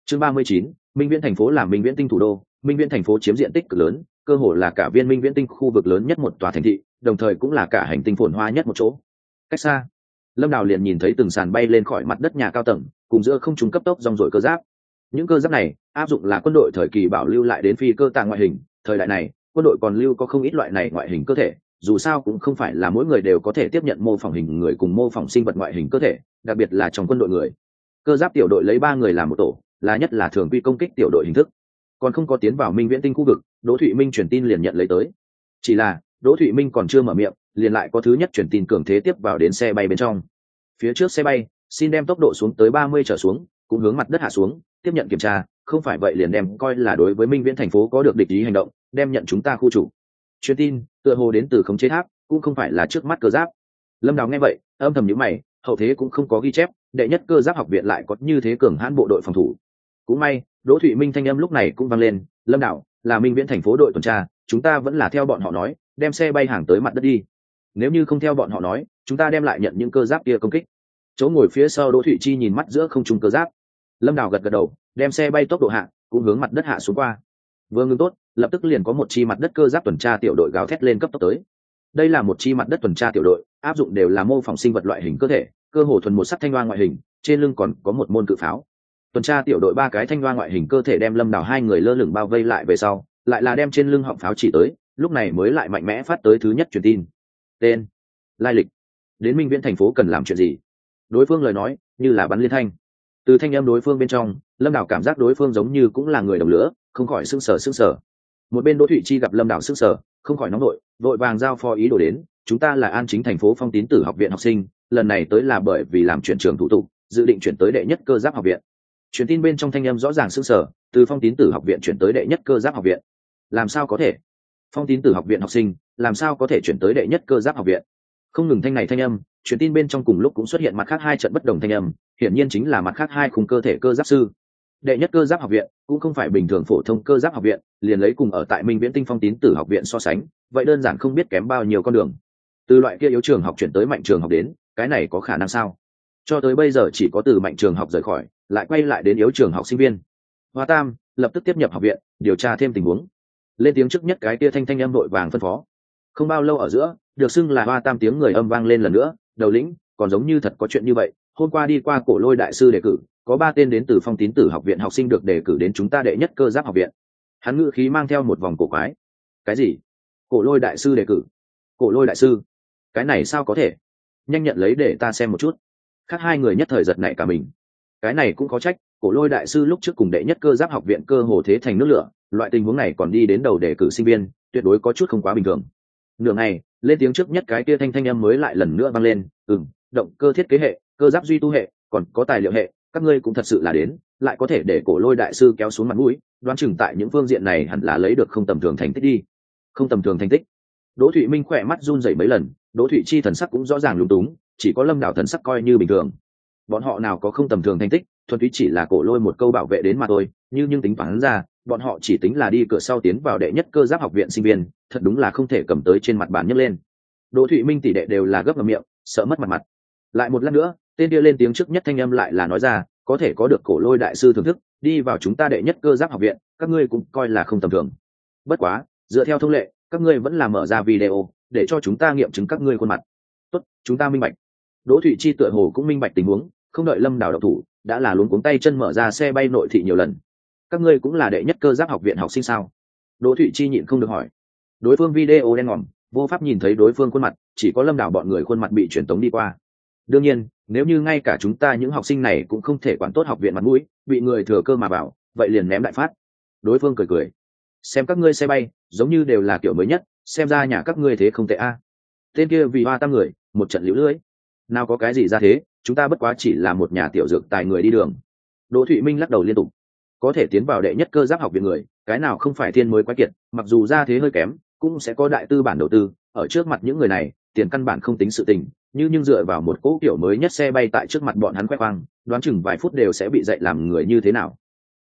Chương 39, Minh Viễn thành phố là Minh Viễn tinh thủ đô. Minh Viễn thành phố chiếm diện tích cực lớn, cơ hồ là cả viên Minh Viễn tinh khu vực lớn nhất một tòa thành thị, đồng thời cũng là cả hành tinh phồn hoa nhất một chỗ. Cách xa, Lâm Đào liền nhìn thấy từng sàn bay lên khỏi mặt đất nhà cao tầng, cùng giữa không trung cấp tốc rong rổi cơ giáp. Những cơ giáp này áp dụng là quân đội thời kỳ bảo lưu lại đến phi cơ tàng ngoại hình, thời đại này, quân đội còn lưu có không ít loại này ngoại hình cơ thể, dù sao cũng không phải là mỗi người đều có thể tiếp nhận mô phỏng hình người cùng mô phỏng sinh vật ngoại hình cơ thể, đặc biệt là trong quân đội người. Cơ giáp tiểu đội lấy 3 người làm một tổ, là nhất là thường quy công kích tiểu đội hình thức. Còn không có tiến vào Minh Viễn tinh khu vực, Đỗ Thụy Minh truyền tin liền nhận lấy tới. Chỉ là Đỗ Thụy Minh còn chưa mở miệng, liền lại có thứ nhất truyền tin cường thế tiếp vào đến xe bay bên trong. Phía trước xe bay, xin đem tốc độ xuống tới 30 trở xuống, cũng hướng mặt đất hạ xuống, tiếp nhận kiểm tra, không phải vậy liền đem coi là đối với Minh Viễn thành phố có được địch ý hành động, đem nhận chúng ta khu chủ. Truyền tin tựa hồ đến từ khống chế tháp, cũng không phải là trước mắt cơ giáp. Lâm Đào nghe vậy, âm thầm nhíu mày, hậu thế cũng không có ghi chép, đệ nhất cơ giáp học viện lại có như thế cường hãn bộ đội phòng thủ. Cũng may, Đỗ Thụy Minh thanh âm lúc này cũng vang lên, Lâm Đào, là Minh Viễn thành phố đội tuần tra, chúng ta vẫn là theo bọn họ nói, đem xe bay hàng tới mặt đất đi. Nếu như không theo bọn họ nói, chúng ta đem lại nhận những cơ giáp kia công kích. Chỗ ngồi phía sau Đỗ Thụy Chi nhìn mắt giữa không trung cơ giáp. Lâm Đào gật gật đầu, đem xe bay tốc độ hạ, cũng hướng mặt đất hạ xuống qua. Vừa ngừng tốt, lập tức liền có một chi mặt đất cơ giáp tuần tra tiểu đội gào thét lên cấp tốc tới. Đây là một chi mặt đất tuần tra tiểu đội, áp dụng đều là mô phỏng sinh vật loại hình cơ thể, cơ hồ thuần một sắc thanh loa ngoại hình, trên lưng còn có một môn cự pháo. Tuần tra tiểu đội 3 cái thanh loa ngoại hình cơ thể đem Lâm Đào 2 người lơ lửng bao vây lại về sau, lại là đem trên lưng họng pháo chỉ tới, lúc này mới lại mạnh mẽ phát tới thứ nhất truyền tin. Tên, lai lịch, đến Minh Viễn thành phố cần làm chuyện gì? Đối phương lời nói như là bắn liên thanh. Từ thanh âm đối phương bên trong, Lâm Đào cảm giác đối phương giống như cũng là người đồng lửa, không khỏi sững sờ. Một bên Đỗ Thụy Chi gặp Lâm Đào sững sờ, không khỏi nóng nội, vội vàng giao phó ý đồ đến, chúng ta là An Chính thành phố Phong Tín Tử học viện học sinh, lần này tới là bởi vì làm chuyển trường thủ tục, dự định chuyển tới đệ nhất cơ giáp học viện. Truyền tin bên trong thanh âm rõ ràng sững sờ, từ Phong Tín Tử học viện chuyển tới đệ nhất cơ giáp học viện. Làm sao có thể? Phong Tín Tử học viện học sinh, làm sao có thể chuyển tới đệ nhất cơ giáp học viện? Không ngừng thanh âm, truyền tin bên trong cùng lúc cũng xuất hiện mặt khác 2 trận bất đồng thanh âm, hiển nhiên chính là mặt khác 2 khung cơ thể cơ giáp sư. Đệ nhất cơ giáp học viện cũng không phải bình thường phổ thông cơ giáp học viện, liền lấy cùng ở tại Minh Viễn tinh Phong Tín Tử học viện so sánh, vậy đơn giản không biết kém bao nhiêu con đường. Từ loại kia yếu trường học chuyển tới mạnh trường học đến, cái này có khả năng sao? Cho tới bây giờ chỉ có từ mạnh trường học rời khỏi, lại quay lại đến yếu trường học sinh viên. Hoa Tam lập tức tiếp nhập học viện, điều tra thêm tình huống. Lên tiếng trước nhất cái kia thanh âm đội vàng phân phó. Không bao lâu ở giữa, được xưng là Hoa Tam tiếng người âm vang lên lần nữa, đầu lĩnh, còn giống như thật có chuyện như vậy, hôm qua đi qua Cổ Lôi đại sư đề cử, có 3 tên đến từ Phong Tín Tử học viện học sinh được đề cử đến chúng ta đệ nhất cơ giáp học viện. Hắn ngữ khí mang theo một vòng cổ quái. Cái gì? Cổ Lôi đại sư đề cử? Cổ Lôi đại sư? Cái này sao có thể? Nhanh nhận lấy để ta xem một chút. Khác 2 người nhất thời giật nảy cả mình. Cái này cũng có trách, Cổ Lôi đại sư lúc trước cùng đệ nhất cơ giáp học viện cơ hồ thế thành nước lửa, loại tình huống này còn đi đến đầu đề cử sinh viên, tuyệt đối có chút không quá bình thường. Nửa ngày, lên tiếng trước nhất cái kia thanh âm mới lại lần nữa vang lên, động cơ thiết kế hệ, cơ giáp duy tu hệ, còn có tài liệu hệ, các ngươi cũng thật sự là đến, lại có thể để Cổ Lôi đại sư kéo xuống mặt mũi, đoán chừng tại những phương diện này hẳn là lấy được không tầm thường thành tích đi. Không tầm thường thành tích? Đỗ Thụy Minh khỏe mắt run rẩy mấy lần, Đỗ Thụy Chi thần sắc cũng rõ ràng lúng túng, chỉ có Lâm Đào thần sắc coi như bình thường. Bọn họ nào có không tầm thường thành tích, thuần túy chỉ là Cổ Lôi một câu bảo vệ đến mà thôi, nhưng tính toán ra, bọn họ chỉ tính là đi cửa sau tiến vào đệ nhất cơ giáp học viện sinh viên, thật đúng là không thể cầm tới trên mặt bàn nhấc lên. Đỗ Thụy Minh tỷ đệ đều là gấp ngậm miệng, sợ mất mặt. Lại một lát nữa, tên kia lên tiếng trước nhất thanh âm lại là nói ra, có thể có được Cổ Lôi đại sư thưởng thức, đi vào chúng ta đệ nhất cơ giáp học viện, các ngươi cũng coi là không tầm thường. Bất quá, dựa theo thông lệ, các ngươi vẫn là mở ra video, để cho chúng ta nghiệm chứng các ngươi khuôn mặt. Tốt, chúng ta minh bạch. Đỗ Thụy Chi tựa hồ cũng minh bạch tình huống, không đợi Lâm Đào động thủ, đã là luống cuống tay chân mở ra xe bay nội thị nhiều lần. Các ngươi cũng là đệ nhất cơ giáp học viện học sinh sao? Đỗ Thụy Chi nhịn không được hỏi. Đối phương video đen ngòm, vô pháp nhìn thấy đối phương khuôn mặt, chỉ có Lâm Đào bọn người khuôn mặt bị truyền tống đi qua. Đương nhiên, nếu như ngay cả chúng ta những học sinh này cũng không thể quản tốt học viện mặt mũi, bị người thừa cơ mà bảo, vậy liền ném đại phát. Đối phương cười. Xem các ngươi xe bay, giống như đều là kiểu mới nhất, xem ra nhà các ngươi thế không tệ a. Tên kia vì Hoa Tam người, một trận liễu lưỡi. Nào có cái gì ra thế, chúng ta bất quá chỉ là một nhà tiểu dược tài người đi đường. Đỗ Thụy Minh lắc đầu liên tục. Có thể tiến vào đệ nhất cơ giáp học viện người, cái nào không phải thiên mới quái kiệt, mặc dù ra thế hơi kém, cũng sẽ có đại tư bản đầu tư, ở trước mặt những người này, tiền căn bản không tính sự tình, nhưng dựa vào một cỗ kiểu mới nhất xe bay tại trước mặt bọn hắn khoe khoang, đoán chừng vài phút đều sẽ bị dạy làm người như thế nào.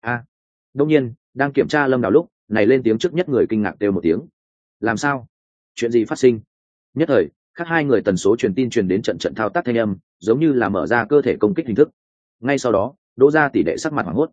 Đương nhiên, đang kiểm tra Lâm Đào lúc, này lên tiếng trước nhất người kinh ngạc kêu một tiếng. Làm sao? Chuyện gì phát sinh? Nhất thời, khác 2 người tần số truyền tin truyền đến trận thao tác thanh âm, giống như là mở ra cơ thể công kích hình thức. Ngay sau đó, Đỗ Gia tỷ đệ sắc mặt hoảng hốt.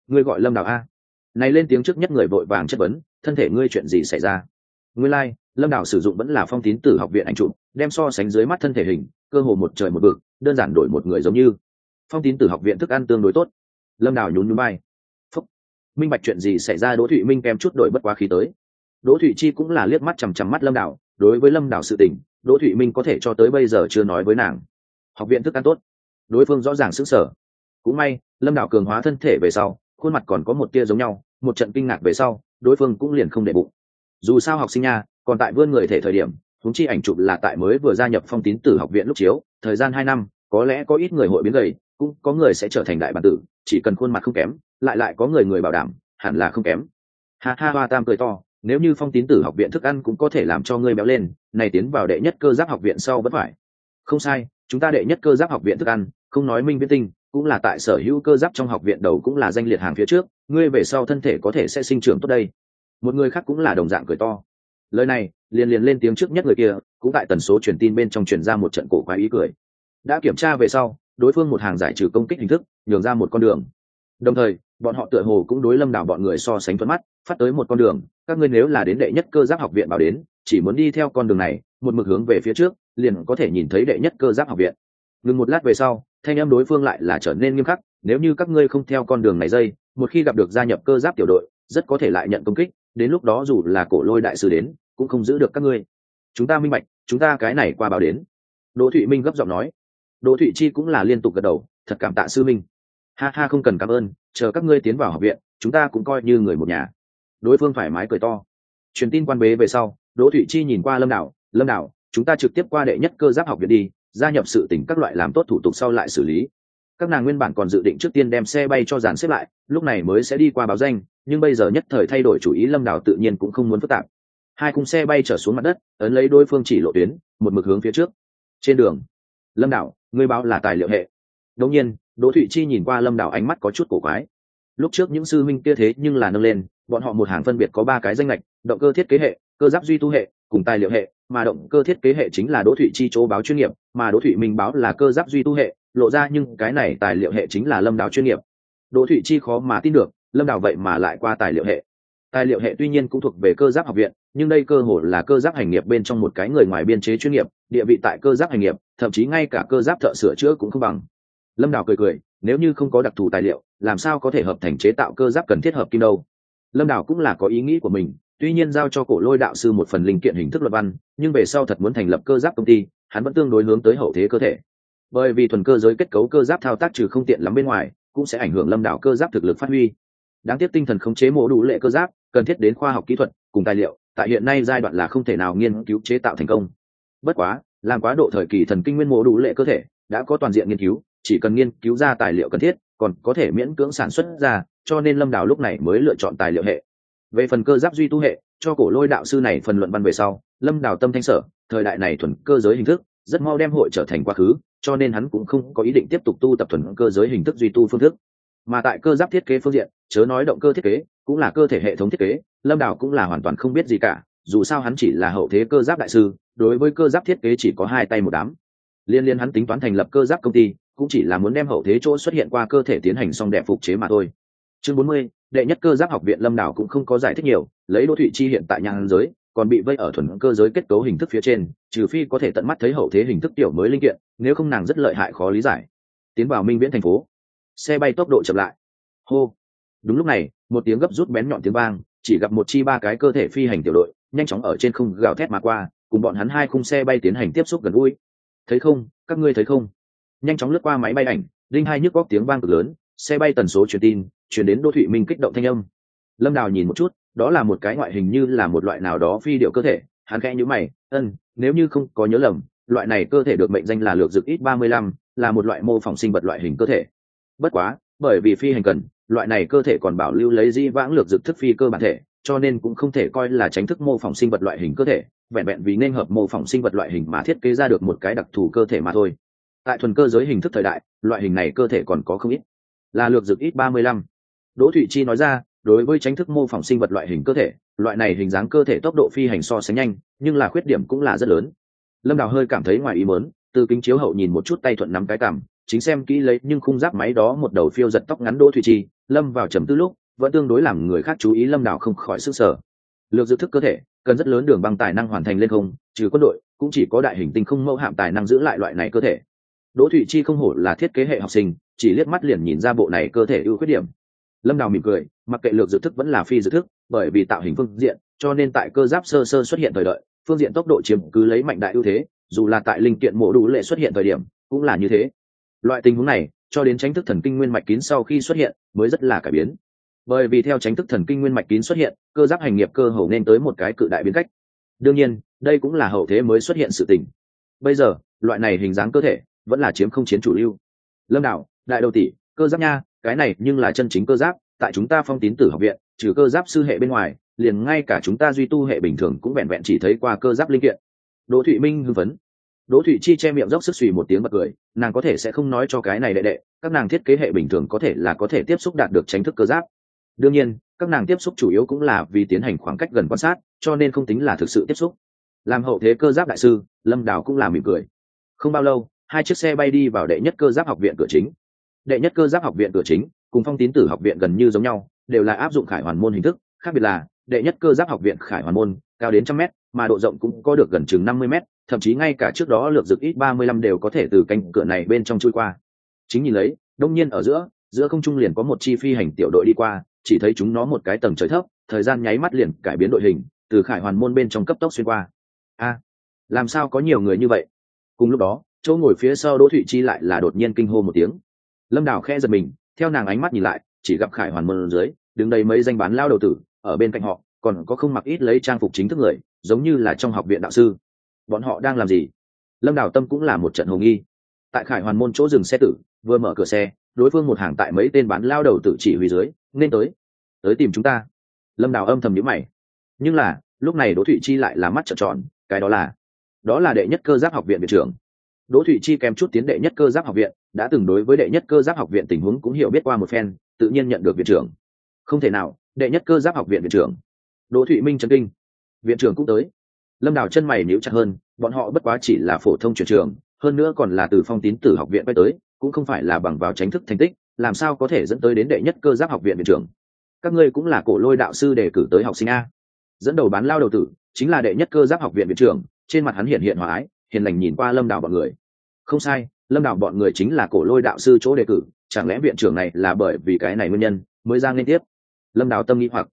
ngươi gọi Lâm Đào a? Này lên tiếng trước nhất người vội vàng chất vấn, thân thể ngươi chuyện gì xảy ra? Nguyên lai, Lâm Đào sử dụng vẫn là Phong Tín Tử học viện ảnh chụp, đem so sánh dưới mắt thân thể hình, cơ hồ một trời một vực, đơn giản đổi một người giống như. Phong Tín Tử học viện thức ăn tương đối tốt. Lâm Đào nhún nhún vai. Phúc. Minh bạch chuyện gì xảy ra, Đỗ Thụy Minh kèm chút đổi bất quá khí tới. Đỗ Thụy Chi cũng là liếc mắt chằm chằm mắt Lâm Đào, đối với Lâm Đào sự tình, Đỗ Thụy Minh có thể cho tới bây giờ chưa nói với nàng. Học viện thức ăn tốt. Đối phương rõ ràng sững sờ. Cũng may, Lâm Đào cường hóa thân thể về sau, khuôn mặt còn có một tia giống nhau, một trận kinh ngạc về sau, đối phương cũng liền không để bụng. Dù sao học sinh nha, còn tại vươn người thể thời điểm, huống chi ảnh chụp là tại mới vừa gia nhập Phong Tín Tử học viện lúc chiếu, thời gian 2 năm, có lẽ có ít người hội biến gầy, cũng có người sẽ trở thành đại bản tử, chỉ cần khuôn mặt không kém, lại có người bảo đảm, hẳn là không kém. Ha ha, Hoa Tam cười to, nếu như Phong Tín Tử học viện thức ăn cũng có thể làm cho ngươi béo lên, này tiến vào đệ nhất cơ giáp học viện sau vẫn phải. Không sai, chúng ta đệ nhất cơ giáp học viện thức ăn, không nói Minh Viễn Tinh, cũng là tại sở hữu cơ giáp trong học viện đầu cũng là danh liệt hàng phía trước, ngươi về sau thân thể có thể sẽ sinh trưởng tốt đây. Một người khác cũng là đồng dạng cười to. Lời này liền lên tiếng trước nhất người kia, cũng tại tần số truyền tin bên trong truyền ra một trận cổ quái ý cười. Đã kiểm tra về sau, đối phương một hàng giải trừ công kích hình thức, nhường ra một con đường. Đồng thời, bọn họ tựa hồ cũng đối Lâm Đào bọn người so sánh thuận mắt, phát tới một con đường, các ngươi nếu là đến đệ nhất cơ giáp học viện bảo đến, chỉ muốn đi theo con đường này, một mực hướng về phía trước, liền có thể nhìn thấy đệ nhất cơ giáp học viện. Ngừng một lát về sau, thanh âm đối phương lại là trở nên nghiêm khắc, nếu như các ngươi không theo con đường này dây, một khi gặp được gia nhập cơ giáp tiểu đội, rất có thể lại nhận công kích, đến lúc đó dù là Cổ Lôi đại sư đến, cũng không giữ được các ngươi. Chúng ta minh bạch, chúng ta cái này qua báo đến. Đỗ Thụy Minh gấp giọng nói. Đỗ Thụy Chi cũng là liên tục gật đầu, thật cảm tạ sư minh. Ha ha, không cần cảm ơn, chờ các ngươi tiến vào học viện, chúng ta cũng coi như người một nhà. Đối phương thoải mái cười to. Truyền tin quan bế về sau, Đỗ Thụy Chi nhìn qua Lâm Đào, chúng ta trực tiếp qua đệ nhất cơ giáp học viện đi, gia nhập sự tỉnh các loại làm tốt thủ tục sau lại xử lý. Các nàng nguyên bản còn dự định trước tiên đem xe bay cho dàn xếp lại, lúc này mới sẽ đi qua báo danh, nhưng bây giờ nhất thời thay đổi chủ ý, Lâm Đào tự nhiên cũng không muốn phức tạp. Hai khung xe bay trở xuống mặt đất, ấn lấy đối phương chỉ lộ tuyến, một mực hướng phía trước. Trên đường, Lâm Đào, ngươi báo là tài liệu hệ. Đột nhiên, Đỗ Thụy Chi nhìn qua Lâm Đào, ánh mắt có chút cổ quái. Lúc trước những sư minh kia thế nhưng là nâng lên, bọn họ một hàng phân biệt có 3 cái danh lệch, động cơ thiết kế hệ, cơ giáp duy tu hệ, cùng tài liệu hệ, mà động cơ thiết kế hệ chính là Đỗ Thụy Chi chỗ báo chuyên nghiệp, mà Đỗ Thụy Minh báo là cơ giáp duy tu hệ, lộ ra nhưng cái này tài liệu hệ chính là Lâm Đào chuyên nghiệp. Đỗ Thụy Chi khó mà tin được, Lâm Đào vậy mà lại qua tài liệu hệ. Tài liệu hệ tuy nhiên cũng thuộc về cơ giáp học viện, nhưng đây cơ hồ là cơ giáp hành nghiệp bên trong một cái người ngoài biên chế chuyên nghiệp, địa vị tại cơ giáp hành nghiệp, thậm chí ngay cả cơ giáp thợ sửa chữa cũng không bằng. Lâm Đào cười, nếu như không có đặc thù tài liệu, làm sao có thể hợp thành chế tạo cơ giáp cần thiết hợp kim đâu. Lâm Đào cũng là có ý nghĩ của mình, tuy nhiên giao cho Cổ Lôi đạo sư một phần linh kiện hình thức luận văn, nhưng về sau thật muốn thành lập cơ giáp công ty, hắn vẫn tương đối hướng tới hậu thế cơ thể. Bởi vì thuần cơ giới kết cấu cơ giáp thao tác trừ không tiện lắm bên ngoài, cũng sẽ ảnh hưởng Lâm Đào cơ giáp thực lực phát huy. Đáng tiếc tinh thần khống chế mô đủ lệ cơ giáp cần thiết đến khoa học kỹ thuật cùng tài liệu, tại hiện nay giai đoạn là không thể nào nghiên cứu chế tạo thành công. Bất quá, làm quá độ thời kỳ thần kinh nguyên mô đủ lệ cơ thể đã có toàn diện nghiên cứu, chỉ cần nghiên cứu ra tài liệu cần thiết, còn có thể miễn cưỡng sản xuất ra, cho nên Lâm Đào lúc này mới lựa chọn tài liệu hệ. Về phần cơ giáp duy tu hệ, cho Cổ Lôi đạo sư này phần luận văn về sau, Lâm Đào tâm thanh sở, thời đại này thuần cơ giới hình thức rất mau đem hội trở thành quá khứ, cho nên hắn cũng không có ý định tiếp tục tu tập thuần cơ giới hình thức duy tu phương thức. Mà tại cơ giáp thiết kế phương diện, chớ nói động cơ thiết kế, cũng là cơ thể hệ thống thiết kế, Lâm Đào cũng là hoàn toàn không biết gì cả, dù sao hắn chỉ là hậu thế cơ giáp đại sư, đối với cơ giáp thiết kế chỉ có 2 tay một đám. Liên hắn tính toán thành lập cơ giáp công ty, cũng chỉ là muốn đem hậu thế chỗ xuất hiện qua cơ thể tiến hành xong đẹp phục chế mà thôi. Chương 40, đệ nhất cơ giáp học viện. Lâm Đào cũng không có giải thích nhiều, lấy Đỗ Thụy Chi hiện tại nhang giới, còn bị vây ở thuần cơ giới kết cấu hình thức phía trên, trừ phi có thể tận mắt thấy hậu thế hình thức tiểu mới linh kiện, nếu không nàng rất lợi hại khó lý giải. Tiến vào Minh Viễn thành phố, xe bay tốc độ chậm lại. Hô. Đúng lúc này, một tiếng gấp rút bén nhọn tiếng vang, chỉ gặp một chi 3 cái cơ thể phi hành tiểu đội, nhanh chóng ở trên không gào thét mà qua, cùng bọn hắn 2 khung xe bay tiến hành tiếp xúc gần gũi. Thấy không, các ngươi thấy không? Nhanh chóng lướt qua máy bay ảnh, đinh hai nhức góc tiếng vang cực lớn, xe bay tần số truyền tin, truyền đến Đỗ Thụy Minh kích động thanh âm. Lâm Đào nhìn một chút, đó là một cái ngoại hình như là một loại nào đó phi điệu cơ thể, hắn khẽ nhíu mày, nếu như không có nhớ lầm, loại này cơ thể được mệnh danh là lược dực X35, là một loại mô phỏng sinh vật loại hình cơ thể. Bất quá, bởi vì phi hành cần, loại này cơ thể còn bảo lưu lấy di vãng lược dực thức phi cơ bản thể, cho nên cũng không thể coi là tránh thức mô phỏng sinh vật loại hình cơ thể, vẹn vẹn vì nên hợp mô phỏng sinh vật loại hình mà thiết kế ra được một cái đặc thù cơ thể mà thôi. Tại thuần cơ giới hình thức thời đại, loại hình này cơ thể còn có không ít, là lược dực X35. Đỗ Thụy Chi nói ra, đối với tránh thức mô phỏng sinh vật loại hình cơ thể, loại này hình dáng cơ thể tốc độ phi hành so sánh nhanh, nhưng là khuyết điểm cũng là rất lớn. Lâm Đào hơi cảm thấy ngoài ý muốn, từ kính chiếu hậu nhìn một chút tay thuận nắm cái cằm, chính xem kỹ lấy nhưng khung giáp máy đó một đầu phiêu giật tóc ngắn Đỗ Thụy Chi lâm vào trầm tư lúc vẫn tương đối làm người khác chú ý. Lâm Đào không khỏi sức sở. Lược dự thức cơ thể cần rất lớn đường băng tài năng hoàn thành lên không, trừ quân đội cũng chỉ có đại hình tinh không mẫu hạm tài năng giữ lại loại này cơ thể. Đỗ Thụy Chi không hổ là thiết kế hệ học sinh, chỉ liếc mắt liền nhìn ra bộ này cơ thể ưu khuyết điểm. Lâm Đào mỉm cười, mặc kệ lược dự thức vẫn là phi dự thức, bởi vì tạo hình phương diện, cho nên tại cơ giáp sơ sơ xuất hiện thời đợi, phương diện tốc độ chiếm cứ lấy mạnh đại ưu thế, dù là tại linh kiện mổ đủ lệ xuất hiện thời điểm, cũng là như thế. Loại tình huống này, cho đến tránh thức thần kinh nguyên mạch kín sau khi xuất hiện, mới rất là cải biến. Bởi vì theo tránh thức thần kinh nguyên mạch kín xuất hiện, cơ giáp hành nghiệp cơ hồ nên tới một cái cự đại biến cách. Đương nhiên, đây cũng là hậu thế mới xuất hiện sự tình. Bây giờ, loại này hình dáng cơ thể vẫn là chiếm không chiến chủ lưu. Lâm Đào, đại đầu tỷ, cơ giáp nha, cái này nhưng là chân chính cơ giáp, tại chúng ta Phong Tín Tử học viện, trừ cơ giáp sư hệ bên ngoài, liền ngay cả chúng ta duy tu hệ bình thường cũng vẹn vẹn chỉ thấy qua cơ giáp linh kiện. Đỗ Thụy Minh hưng phấn. Đỗ Thụy Chi che miệng dốc sức xùy một tiếng bật cười, nàng có thể sẽ không nói cho cái này đệ đệ, các nàng thiết kế hệ bình thường có thể là có thể tiếp xúc đạt được tránh thức cơ giáp. Đương nhiên, các nàng tiếp xúc chủ yếu cũng là vì tiến hành khoảng cách gần quan sát, cho nên không tính là thực sự tiếp xúc. Làm hậu thế cơ giáp đại sư, Lâm Đào cũng là mỉm cười. Không bao lâu, hai chiếc xe bay đi vào đệ nhất cơ giáp học viện cửa chính. Đệ nhất cơ giáp học viện cửa chính cùng Phong Tín Tử học viện gần như giống nhau, đều là áp dụng khải hoàn môn hình thức, khác biệt là đệ nhất cơ giáp học viện khải hoàn môn cao đến 100 mét, mà độ rộng cũng có được gần chừng 50 mét, thậm chí ngay cả trước đó lược dực ít 35 đều có thể từ cánh cửa này bên trong chui qua. Chính nhìn lấy, đông nhiên ở giữa không trung liền có một chi phi hành tiểu đội đi qua, chỉ thấy chúng nó một cái tầng trời thấp, thời gian nháy mắt liền cải biến đội hình, từ khải hoàn môn bên trong cấp tốc xuyên qua. Làm sao có nhiều người như vậy? Cùng lúc đó, chỗ ngồi phía sau Đỗ Thụy Chi lại là đột nhiên kinh hô một tiếng. Lâm Đào khẽ giật mình, theo nàng ánh mắt nhìn lại, chỉ gặp khải hoàn môn dưới đứng đây mấy danh bán lao đầu tử, ở bên cạnh họ còn có không mặc ít lấy trang phục chính thức người, giống như là trong học viện đạo sư. Bọn họ đang làm gì? Lâm Đào tâm cũng là một trận hồ nghi. Tại khải hoàn môn chỗ dừng xe tử, vừa mở cửa xe, đối phương một hàng tại mấy tên bán lao đầu tử chỉ huy dưới nên tới tìm chúng ta. Lâm Đào âm thầm nhíu mày. Nhưng là lúc này Đỗ Thụy Chi lại là mắt trợn tròn, cái đó là đệ nhất cơ giáp học viện viện trưởng. Đỗ Thụy Chi kèm chút tiến đệ nhất cơ giáp học viện, đã từng đối với đệ nhất cơ giáp học viện tình huống cũng hiểu biết qua một phen, tự nhiên nhận được viện trưởng. Không thể nào, đệ nhất cơ giáp học viện viện trưởng? Đỗ Thụy Minh chấn kinh. Viện trưởng cũng tới. Lâm Đào chân mày nhíu chặt hơn, bọn họ bất quá chỉ là phổ thông chuyển trường, hơn nữa còn là từ Phong Tín Tử học viện quay tới, cũng không phải là bằng vào tránh thức thành tích, làm sao có thể dẫn tới đến đệ nhất cơ giáp học viện viện trưởng? Các ngươi cũng là Cổ Lôi đạo sư đề cử tới học sinh a? Dẫn đầu bán lao đầu tử chính là đệ nhất cơ giáp học viện viện trưởng, trên mặt hắn hiện hòa ái, hiền lành nhìn qua Lâm Đào bọn người. Không sai, Lâm Đào bọn người chính là Cổ Lôi đạo sư chỗ đề cử, chẳng lẽ viện trưởng này là bởi vì cái này nguyên nhân mới ra liên tiếp? Lâm Đào tâm nghĩ hoặc,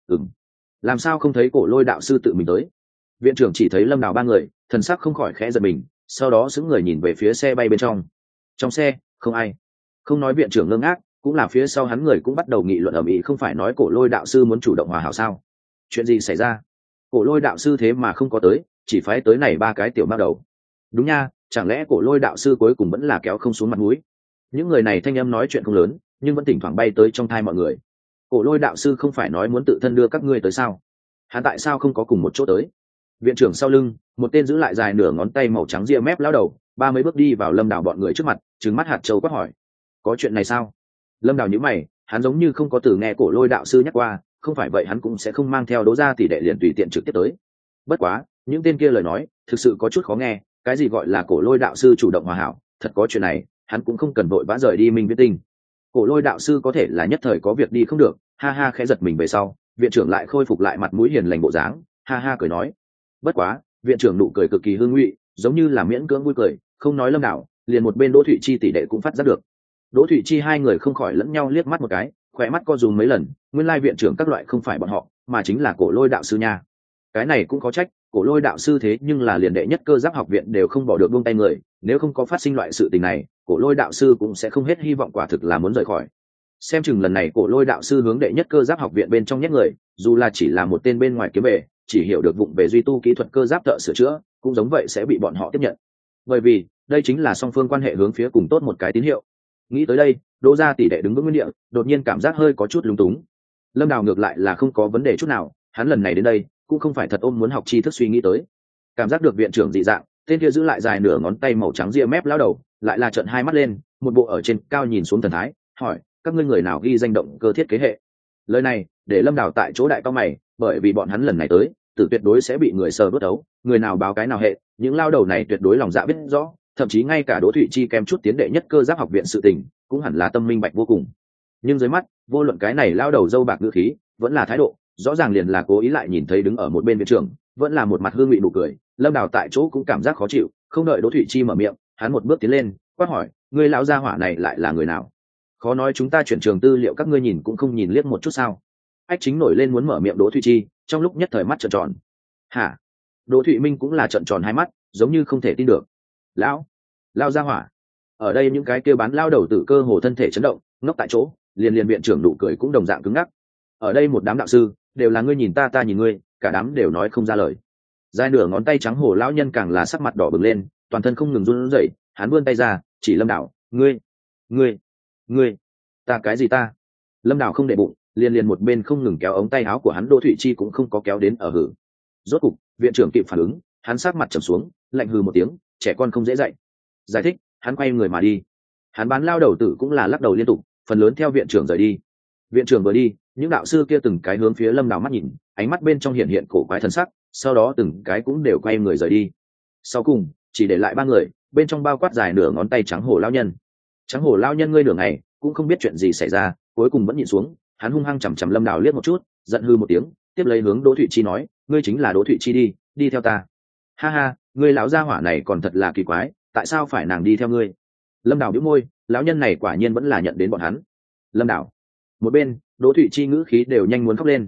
làm sao không thấy Cổ Lôi đạo sư tự mình tới? Viện trưởng chỉ thấy Lâm Đào ba người, thần sắc không khỏi khẽ giật mình, sau đó sững người nhìn về phía xe bay bên trong. Trong xe không ai. Không nói viện trưởng ngơ ngác, cũng là phía sau hắn người cũng bắt đầu nghị luận ầm ĩ, không phải nói Cổ Lôi đạo sư muốn chủ động hòa hảo sao? Chuyện gì xảy ra? Cổ Lôi đạo sư thế mà không có tới, chỉ phái tới này ba cái tiểu ma đầu. Đúng nha, chẳng lẽ Cổ Lôi đạo sư cuối cùng vẫn là kéo không xuống mặt mũi? Những người này thanh âm nói chuyện không lớn, nhưng vẫn thỉnh thoảng bay tới trong tai mọi người. Cổ Lôi đạo sư không phải nói muốn tự thân đưa các ngươi tới sao? Hắn tại sao không có cùng một chỗ tới? Viện trưởng sau lưng, một tên giữ lại dài nửa ngón tay màu trắng ria mép lão đầu, ba mấy bước đi vào Lâm Đào bọn người trước mặt, trừng mắt hạt châu quát hỏi: có chuyện này sao? Lâm Đào nhíu mày, hắn giống như không có từ nghe Cổ Lôi đạo sư nhắc qua, không phải vậy hắn cũng sẽ không mang theo Đỗ gia tỷ đệ liền tùy tiện trực tiếp tới. Bất quá, những tên kia lời nói thực sự có chút khó nghe, cái gì gọi là Cổ Lôi đạo sư chủ động hòa hảo, thật có chuyện này, hắn cũng không cần vội vã rời đi Minh Viễn Tinh. Cổ Lôi đạo sư có thể là nhất thời có việc đi không được, ha ha khẽ giật mình về sau, viện trưởng lại khôi phục lại mặt mũi hiền lành bộ dáng, ha ha cười nói. Bất quá, viện trưởng nụ cười cực kỳ hương ngụy, giống như là miễn cưỡng vui cười, không nói Lâm Đào, liền một bên Đỗ Thụy Chi tỷ đệ cũng phát giác được. Đỗ Thụy Chi hai người không khỏi lẫn nhau liếc mắt một cái, khỏe mắt co rúm mấy lần, nguyên lai viện trưởng các loại không phải bọn họ, mà chính là Cổ Lôi đạo sư nha. Cái này cũng có trách, Cổ Lôi đạo sư thế nhưng là liền đệ nhất cơ giáp học viện đều không bỏ được buông tay người, nếu không có phát sinh loại sự tình này, Cổ Lôi đạo sư cũng sẽ không hết hy vọng, quả thực là muốn rời khỏi. Xem chừng lần này Cổ Lôi đạo sư hướng đệ nhất cơ giáp học viện bên trong nhét người, dù là chỉ là một tên bên ngoài kiếm bề, chỉ hiểu được vụng về duy tu kỹ thuật cơ giáp thợ sửa chữa, cũng giống vậy sẽ bị bọn họ tiếp nhận. Bởi vì, đây chính là song phương quan hệ hướng phía cùng tốt một cái tín hiệu. Nghĩ tới đây, Đỗ gia tỷ đệ đứng vững nguyên địa, đột nhiên cảm giác hơi có chút lúng túng. Lâm Đào ngược lại là không có vấn đề chút nào, hắn lần này đến đây cũng không phải thật ôm muốn học tri thức suy nghĩ tới. Cảm giác được viện trưởng dị dạng, tên kia giữ lại dài nửa ngón tay màu trắng ria mép lão đầu, lại là trợn hai mắt lên, một bộ ở trên cao nhìn xuống thần thái, hỏi: các ngươi người nào ghi danh động cơ thiết kế hệ? Lời này để Lâm Đào tại chỗ đại cao mày, bởi vì bọn hắn lần này tới, tử tuyệt đối sẽ bị người sờ đốt đấu, người nào báo cái nào hệ, những lao đầu này tuyệt đối lòng dạ biết rõ, thậm chí ngay cả Đỗ Thụy Chi kém chút tiến đệ nhất cơ giáp học viện sự tình cũng hẳn là tâm minh bạch vô cùng. Nhưng dưới mắt vô luận cái này lao đầu dâu bạc ngữ khí vẫn là thái độ, rõ ràng liền là cố ý lại nhìn thấy đứng ở một bên viện trưởng vẫn là một mặt hương vị nụ cười. Lâm Đào tại chỗ cũng cảm giác khó chịu, không đợi Đỗ Thụy Chi mở miệng, hắn một bước tiến lên quát hỏi, ngươi lão gia hỏa này lại là người nào? Khó nói chúng ta chuyển trường tư liệu các ngươi nhìn cũng không nhìn liếc một chút sao? Ách Chính nổi lên muốn mở miệng Đỗ Thụy Chi, trong lúc nhất thời mắt trợn tròn. Hả? Đỗ Thụy Minh cũng là trợn tròn hai mắt, giống như không thể tin được. Lao gia hỏa. Ở đây những cái kia bán lao đầu tử cơ hồ thân thể chấn động, ngốc tại chỗ, liền viện trưởng nụ cười cũng đồng dạng cứng ngắc. Ở đây một đám đạo sư, đều là ngươi nhìn ta ta nhìn ngươi, cả đám đều nói không ra lời. Dài nửa ngón tay trắng hồ lão nhân càng là sắc mặt đỏ bừng lên, toàn thân không ngừng run rẩy, hắn vươn tay ra, chỉ Lâm Đào, ngươi, ta cái gì ta? Lâm Đào không để bụng, liền một bên không ngừng kéo ống tay áo của hắn. Đỗ Thụy Chi cũng không có kéo đến ở hử. Rốt cục, viện trưởng kịp phản ứng, hắn sát mặt trầm xuống, lạnh hừ một tiếng, trẻ con không dễ dạy. Giải thích, hắn quay người mà đi. Hắn bán lao đầu tử cũng là lắc đầu liên tục, phần lớn theo viện trưởng rời đi. Viện trưởng vừa đi, những đạo sư kia từng cái hướng phía Lâm Đào mắt nhìn, ánh mắt bên trong hiện cổ quái thần sắc, sau đó từng cái cũng đều quay người rời đi. Sau cùng, chỉ để lại ba người, bên trong bao quát dài nửa ngón tay trắng hổ lao nhân. Trắng hổ lao nhân ngươi nửa ngày cũng không biết chuyện gì xảy ra, cuối cùng vẫn nhịn xuống, hắn hung hăng chằm chằm Lâm Đào liếc một chút, giận hư một tiếng, tiếp lấy hướng Đỗ Thụy Chi nói, ngươi chính là Đỗ Thụy Chi đi theo ta. Ha ha, ngươi lão gia hỏa này còn thật là kỳ quái, tại sao phải nàng đi theo ngươi? Lâm Đào bĩu môi, lão nhân này quả nhiên vẫn là nhận đến bọn hắn. Lâm Đào. Một bên, Đỗ Thụy Chi ngữ khí đều nhanh muốn khóc lên,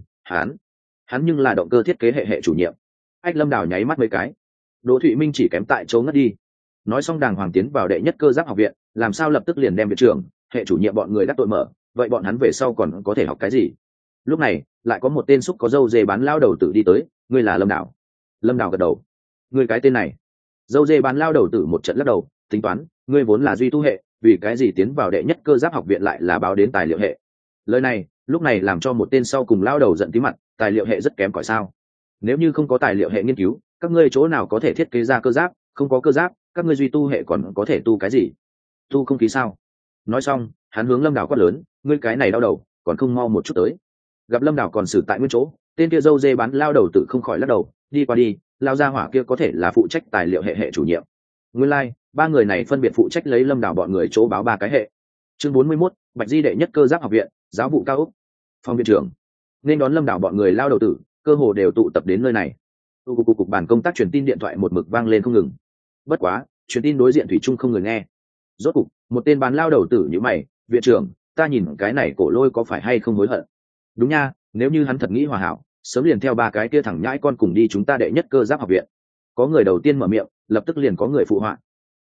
hắn nhưng là động cơ thiết kế hệ chủ nhiệm. Ách Lâm Đào nháy mắt mấy cái. Đỗ Thụy Minh chỉ kém tại chỗ ngất đi. Nói xong đàng hoàng tiến vào đệ nhất cơ giáp học viện, làm sao lập tức liền đem viện trưởng, hệ chủ nhiệm bọn người đắc tội mở, vậy bọn hắn về sau còn có thể học cái gì? Lúc này, lại có một tên xúc có dâu dê bán lao đầu tử đi tới, ngươi là Lâm Đào. Lâm Đào gật đầu. Ngươi cái tên này. Dâu dê bán lao đầu tử một trận lắc đầu, tính toán, ngươi vốn là duy tu hệ, vì cái gì tiến vào đệ nhất cơ giáp học viện lại là báo đến tài liệu hệ? Lời này, lúc này làm cho một tên sau cùng lao đầu giận tí mặt, tài liệu hệ rất kém cỏi sao? Nếu như không có tài liệu hệ nghiên cứu, các ngươi chỗ nào có thể thiết kế ra cơ giáp? Không có cơ giáp, các ngươi duy tu hệ còn có thể tu cái gì? Tu không khí sao? Nói xong, hắn hướng Lâm Đào quát lớn, ngươi cái này đau đầu, còn không mau một chút tới. Gặp Lâm Đào còn xử tại nguyên chỗ, tên kia dâu dê bán lao đầu tự không khỏi lắc đầu, đi qua đi, lao gia hỏa kia có thể là phụ trách tài liệu hệ chủ nhiệm. Nguyên lai, ba người này phân biệt phụ trách lấy Lâm Đào bọn người chỗ báo ba cái hệ. Chương 41, Bạch Di đệ nhất cơ giáp học viện, giáo vụ cao ốc. Phòng viện trưởng nên đón Lâm Đào bọn người lao đầu tử, cơ hồ đều tụ tập đến nơi này. Cục bàn công tác truyền tin điện thoại một mực vang lên không ngừng. Bất quá, truyền tin đối diện thủy chung không người nghe. Rốt cục, một tên bán lao đầu tử như mày, viện trưởng, ta nhìn cái này Cổ Lôi có phải hay không hối hận? Đúng nha, nếu như hắn thật nghĩ hòa hảo, sớm liền theo ba cái kia thẳng nhãi con cùng đi chúng ta đệ nhất cơ giáp học viện. Có người đầu tiên mở miệng, lập tức liền có người phụ họa.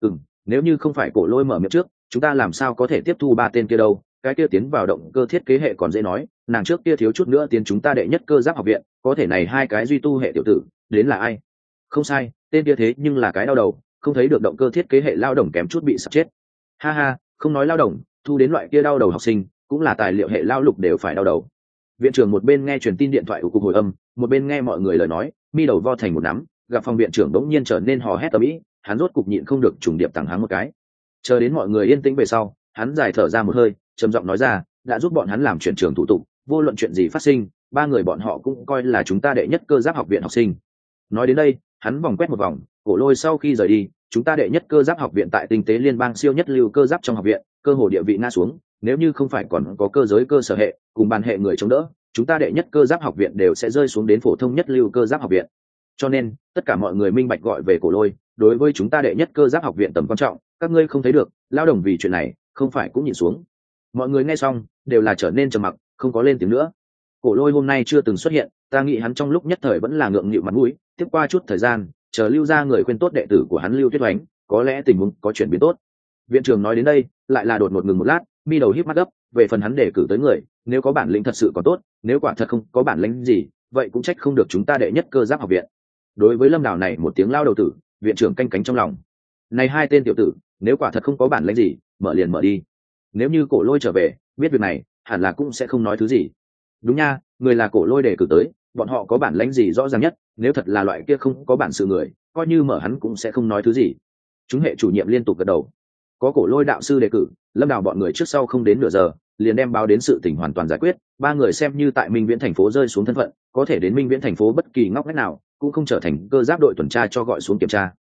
Nếu như không phải Cổ Lôi mở miệng trước, chúng ta làm sao có thể tiếp thu ba tên kia đâu? Cái kia tiến vào động cơ thiết kế hệ còn dễ nói, nàng trước kia thiếu chút nữa tiến chúng ta đệ nhất cơ giáp học viện, có thể này hai cái duy tu hệ tiểu tử, đến là ai? Không sai, tên kia thế nhưng là cái đau đầu, không thấy được động cơ thiết kế hệ lao động kém chút bị sập chết. Ha ha, không nói lao động, thu đến loại kia đau đầu học sinh, cũng là tài liệu hệ lao lục đều phải đau đầu. Viện trưởng một bên nghe truyền tin điện thoại của cục hồi âm, một bên nghe mọi người lời nói, mi đầu vo thành một nắm, gặp phòng viện trưởng đống nhiên trở nên hò hét tầm ĩ, hắn rốt cục nhịn không được trùng điệp thẳng hắn một cái. Chờ đến mọi người yên tĩnh về sau, hắn dài thở ra một hơi, trầm giọng nói ra, đã giúp bọn hắn làm chuyển trường thủ tục, vô luận chuyện gì phát sinh, ba người bọn họ cũng coi là chúng ta đệ nhất cơ giáp học viện học sinh. Nói đến đây, hắn vòng quét một vòng, Cổ Lôi sau khi rời đi, chúng ta đệ nhất cơ giáp học viện tại tinh tế liên bang siêu nhất lưu cơ giáp trong học viện, cơ hồ địa vị ngã xuống, nếu như không phải còn có cơ giới cơ sở hệ cùng bàn hệ người chống đỡ, chúng ta đệ nhất cơ giáp học viện đều sẽ rơi xuống đến phổ thông nhất lưu cơ giáp học viện. Cho nên, tất cả mọi người minh bạch gọi về Cổ Lôi, đối với chúng ta đệ nhất cơ giáp học viện tầm quan trọng, các ngươi không thấy được, lao động vì chuyện này, không phải cũng nhìn xuống. Mọi người nghe xong, đều là trở nên trầm mặc, không có lên tiếng nữa. Cổ Lôi hôm nay chưa từng xuất hiện, ta nghĩ hắn trong lúc nhất thời vẫn là ngượng nghịu mặt mũi, tiếp qua chút thời gian, chờ lưu ra người khuyên tốt đệ tử của hắn Lưu Tuyết Oánh, có lẽ tình huống có chuyển biến tốt. Viện trưởng nói đến đây, lại là đột ngột ngừng một lát, mi đầu híp mắt gấp, về phần hắn đề cử tới người, nếu có bản lĩnh thật sự còn tốt, nếu quả thật không có bản lĩnh gì, vậy cũng trách không được chúng ta đệ nhất cơ giáp học viện. Đối với Lâm Đào này một tiếng lao đầu tử, viện trưởng canh cánh trong lòng. Này hai tên tiểu tử, nếu quả thật không có bản lĩnh gì, mở liền mở đi. Nếu như Cổ Lôi trở về, biết việc này, hẳn là cũng sẽ không nói thứ gì. Đúng nha, người là Cổ Lôi đề cử tới, bọn họ có bản lĩnh gì rõ ràng nhất, nếu thật là loại kia không có bản sự người, coi như mở hắn cũng sẽ không nói thứ gì. Chúng hệ chủ nhiệm liên tục gật đầu. Có Cổ Lôi đạo sư đề cử, Lâm Đào bọn người trước sau không đến nửa giờ, liền đem báo đến sự tình hoàn toàn giải quyết, ba người xem như tại Minh Viễn thành phố rơi xuống thân phận, có thể đến Minh Viễn thành phố bất kỳ ngóc ngách nào, cũng không trở thành cơ giáp đội tuần tra cho gọi xuống kiểm tra.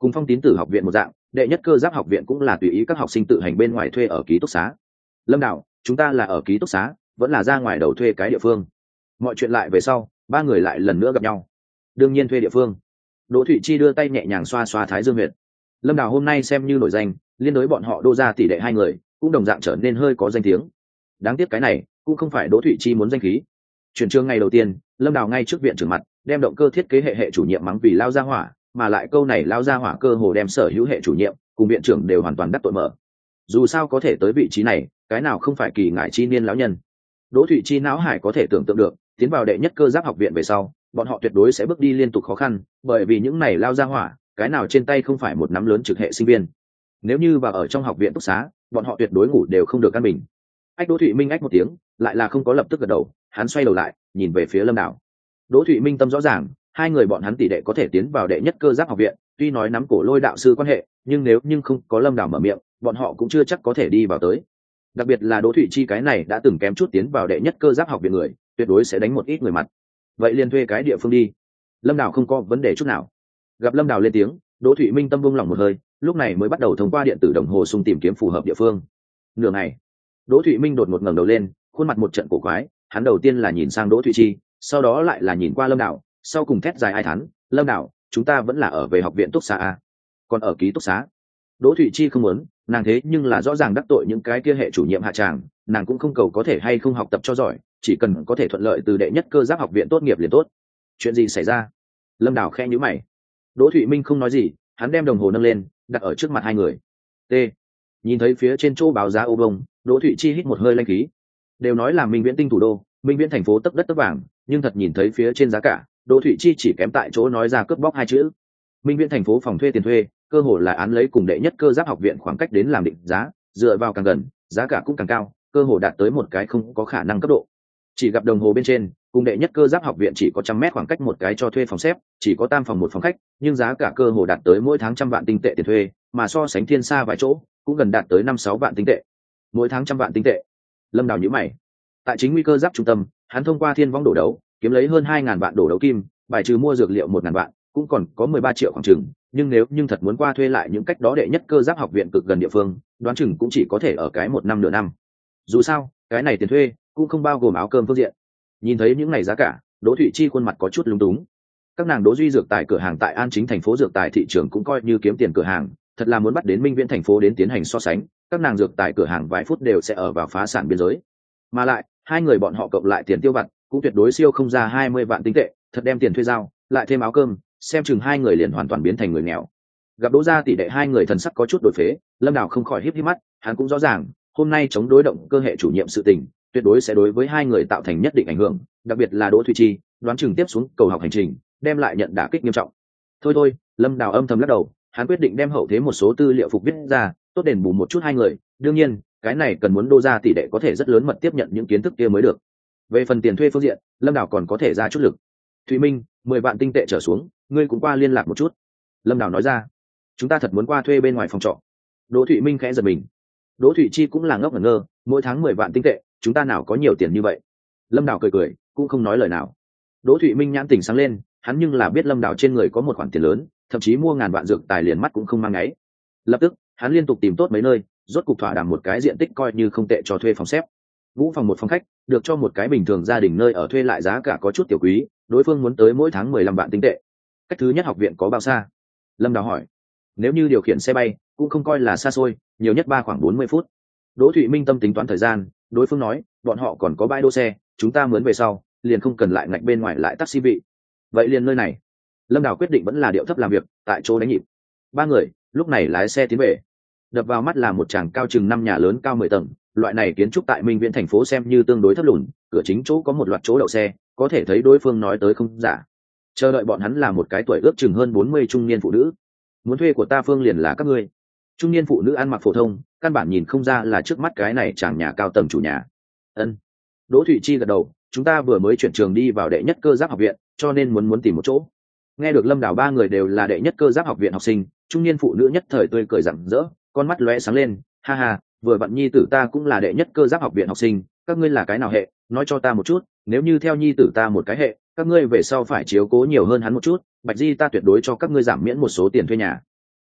Cùng Phong Tín Tử học viện một dạng, đệ nhất cơ giáp học viện cũng là tùy ý các học sinh tự hành bên ngoài thuê ở ký túc xá. Lâm Đạo, chúng ta là ở ký túc xá, vẫn là ra ngoài đầu thuê cái địa phương? Mọi chuyện lại về sau, ba người lại lần nữa gặp nhau. Đương nhiên thuê địa phương. Đỗ Thụy Chi đưa tay nhẹ nhàng xoa xoa thái dương huyệt. Lâm Đào hôm nay xem như nổi danh, liên đối bọn họ Đỗ gia tỷ đệ hai người cũng đồng dạng trở nên hơi có danh tiếng. Đáng tiếc cái này cũng không phải Đỗ Thụy Chi muốn danh khí. Chuyển trường ngày đầu tiên, Lâm Đào ngay trước viện trưởng mặt đem động cơ thiết kế hệ chủ nhiệm mắng vì lao gia hỏa, mà lại câu này lao gia hỏa cơ hồ đem sở hữu hệ chủ nhiệm cùng viện trưởng đều hoàn toàn đắc tội mở. Dù sao có thể tới vị trí này, cái nào không phải kỳ ngại chi niên lão nhân. Đỗ Thụy Chi não hải có thể tưởng tượng được, tiến vào đệ nhất cơ giáp học viện về sau, bọn họ tuyệt đối sẽ bước đi liên tục khó khăn, bởi vì những này lao gia hỏa, cái nào trên tay không phải một nắm lớn trực hệ sinh viên. Nếu như vào ở trong học viện túc xá, bọn họ tuyệt đối ngủ đều không được căn bình. Ách Đỗ Thụy Minh ách một tiếng, lại là không có lập tức gật đầu, hắn xoay đầu lại, nhìn về phía Lâm Đào. Đỗ Thụy Minh tâm rõ ràng, hai người bọn hắn tỷ đệ có thể tiến vào đệ nhất cơ giáp học viện, tuy nói nắm cổ Lôi đạo sư quan hệ, nhưng không có Lâm Đào mở miệng, bọn họ cũng chưa chắc có thể đi vào tới. Đặc biệt là Đỗ Thụy Chi cái này đã từng kém chút tiến vào đệ nhất cơ giáp học viện người, tuyệt đối sẽ đánh một ít người mặt. Vậy liền thuê cái địa phương đi. Lâm Đào không có vấn đề chút nào. Gặp Lâm Đào lên tiếng, Đỗ Thụy Minh tâm buông lỏng một hơi, lúc này mới bắt đầu thông qua điện tử đồng hồ xung tìm kiếm phù hợp địa phương. Nửa ngày, Đỗ Thụy Minh đột ngột ngẩng đầu lên, khuôn mặt một trận cổ quái, hắn đầu tiên là nhìn sang Đỗ Thụy Chi, sau đó lại là nhìn qua Lâm Đào, sau cùng thét dài ai thán, "Lâm Đào, chúng ta vẫn là ở về học viện túc xá à? Còn ở ký túc xá?" Đỗ Thụy Chi không muốn, nàng thế nhưng là rõ ràng đắc tội những cái kia hệ chủ nhiệm hạ tràng, nàng cũng không cầu có thể hay không học tập cho giỏi, chỉ cần có thể thuận lợi từ đệ nhất cơ giáp học viện tốt nghiệp liền tốt. Chuyện gì xảy ra? Lâm Đào khẽ nhíu mày. Đỗ Thụy Minh không nói gì, hắn đem đồng hồ nâng lên, đặt ở trước mặt hai người. T. Nhìn thấy phía trên chỗ báo giá ô vông, Đỗ Thụy Chi hít một hơi lanh khí. Đều nói là Minh Viễn tinh thủ đô, Minh Viễn thành phố tấp đất tấp vàng, nhưng thật nhìn thấy phía trên giá cả, Đỗ Thụy Chi chỉ kém tại chỗ nói ra cướp bóc hai chữ. Minh Viễn thành phố phòng thuê tiền thuê, cơ hồ là án lấy cùng đệ nhất cơ giáp học viện khoảng cách đến làm định giá, dựa vào càng gần, giá cả cũng càng cao, cơ hồ đạt tới một cái không có khả năng cấp độ. Chỉ gặp đồng hồ bên trên, cùng đệ nhất cơ giáp học viện chỉ có 100 mét khoảng cách một cái cho thuê phòng xếp, chỉ có tam phòng một phòng khách, nhưng giá cả cơ hồ đạt tới mỗi tháng 100 vạn tinh tệ tiền thuê, mà so sánh thiên xa vài chỗ, cũng gần đạt tới 5-6 vạn tinh tệ. Mỗi tháng 100 vạn tinh tệ. Lâm Đào nhíu mày. Tại chính nguy cơ giáp trung tâm, hắn thông qua thiên vong đổ đấu, kiếm lấy hơn 2.000 vạn đổ đấu kim, bài trừ mua dược liệu 1.000 vạn, cũng còn có 13 triệu khoảng chừng, nhưng nếu thật muốn qua thuê lại những cách đó đệ nhất cơ giáp học viện cực gần địa phương, đoán chừng cũng chỉ có thể ở cái 1 năm nửa năm. Dù sao, cái này tiền thuê cũng không bao gồm áo cơm phương diện. Nhìn thấy những này giá cả, Đỗ Thụy Chi khuôn mặt có chút lúng túng. Các nàng Đỗ Duy dược tài cửa hàng tại An Chính thành phố dược tài thị trường cũng coi như kiếm tiền cửa hàng, thật là muốn bắt đến Minh Viễn thành phố đến tiến hành so sánh, các nàng dược tài cửa hàng vài phút đều sẽ ở vào phá sản biên giới. Mà lại, hai người bọn họ cộng lại tiền tiêu vặt, cũng tuyệt đối siêu không ra 20 vạn tinh tệ, thật đem tiền thuê giao, lại thêm áo cơm, xem chừng hai người liền hoàn toàn biến thành người nghèo. Gặp Đỗ gia tỷ đệ hai người thần sắc có chút đổi phế, Lâm Đào không khỏi híp híp mắt, hắn cũng rõ ràng, hôm nay chống đối động cơ hệ chủ nhiệm sự tình, tuyệt đối sẽ đối với hai người tạo thành nhất định ảnh hưởng, đặc biệt là Đỗ Thụy Chi, đoán chừng tiếp xuống cầu học hành trình, đem lại nhận đả kích nghiêm trọng. Thôi, Lâm Đào âm thầm lắc đầu, hắn quyết định đem hậu thế một số tư liệu phục viết ra, tốt đền bù một chút hai người, đương nhiên, cái này cần muốn Đỗ gia tỷ đệ có thể rất lớn mật tiếp nhận những kiến thức kia mới được. Về phần tiền thuê phương diện, Lâm Đào còn có thể ra chút lực. Thụy Minh, 10 vạn tinh tệ trở xuống, ngươi cũng qua liên lạc một chút. Lâm Đào nói ra, chúng ta thật muốn qua thuê bên ngoài phòng trọ. Đỗ Thụy Minh khẽ giật mình. Đỗ Thụy Chi cũng là ngốc ngẩn ngơ, mỗi tháng 10 vạn tinh tệ, chúng ta nào có nhiều tiền như vậy. Lâm Đào cười, cũng không nói lời nào. Đỗ Thụy Minh nhãn tỉnh sáng lên, hắn nhưng là biết Lâm Đào trên người có một khoản tiền lớn, thậm chí mua ngàn vạn dược tài liền mắt cũng không mang ngáy. Lập tức, hắn liên tục tìm tốt mấy nơi, rốt cục thỏa đàm một cái diện tích coi như không tệ cho thuê phòng xếp. Vũ phòng một phòng khách, được cho một cái bình thường gia đình nơi ở thuê lại giá cả có chút tiểu quý, đối phương muốn tới mỗi tháng 15 vạn tinh tệ. Cách thứ nhất học viện có bao xa? Lâm Đào hỏi. Nếu như điều khiển xe bay, cũng không coi là xa xôi, nhiều nhất khoảng 40 phút. Đỗ Thụy Minh tâm tính toán thời gian, đối phương nói, bọn họ còn có bãi đỗ xe, chúng ta mướn về sau, liền không cần lại ngạch bên ngoài lại taxi vị. Vậy liền nơi này. Lâm Đào quyết định vẫn là điệu thấp làm việc, tại chỗ đánh nhịp. Ba người lúc này lái xe tiến về. Đập vào mắt là một tràng cao chừng 5 nhà lớn cao 10 tầng, loại này kiến trúc tại Minh Viễn thành phố xem như tương đối thấp lùn, cửa chính chỗ có một loạt chỗ đậu xe, có thể thấy đối phương nói tới không giả. Chờ đợi bọn hắn là một cái tuổi ước chừng hơn 40 trung niên phụ nữ. Muốn thuê của ta phương liền là các ngươi. Trung niên phụ nữ ăn mặc phổ thông, căn bản nhìn không ra là trước mắt cái này chàng nhà cao tầng chủ nhà. Ân. Đỗ Thụy Chi gật đầu, chúng ta vừa mới chuyển trường đi vào đệ nhất cơ giáp học viện, cho nên muốn tìm một chỗ. Nghe được Lâm Đào ba người đều là đệ nhất cơ giáp học viện học sinh, trung niên phụ nữ nhất thời tươi cười rạng rỡ, con mắt lóe sáng lên, ha ha, vừa vặn nhi tử ta cũng là đệ nhất cơ giáp học viện học sinh, các ngươi là cái nào hệ, nói cho ta một chút, nếu như theo nhi tử ta một cái hệ, các ngươi về sau phải chiếu cố nhiều hơn hắn một chút, Bạch Di ta tuyệt đối cho các ngươi giảm miễn một số tiền thuê nhà.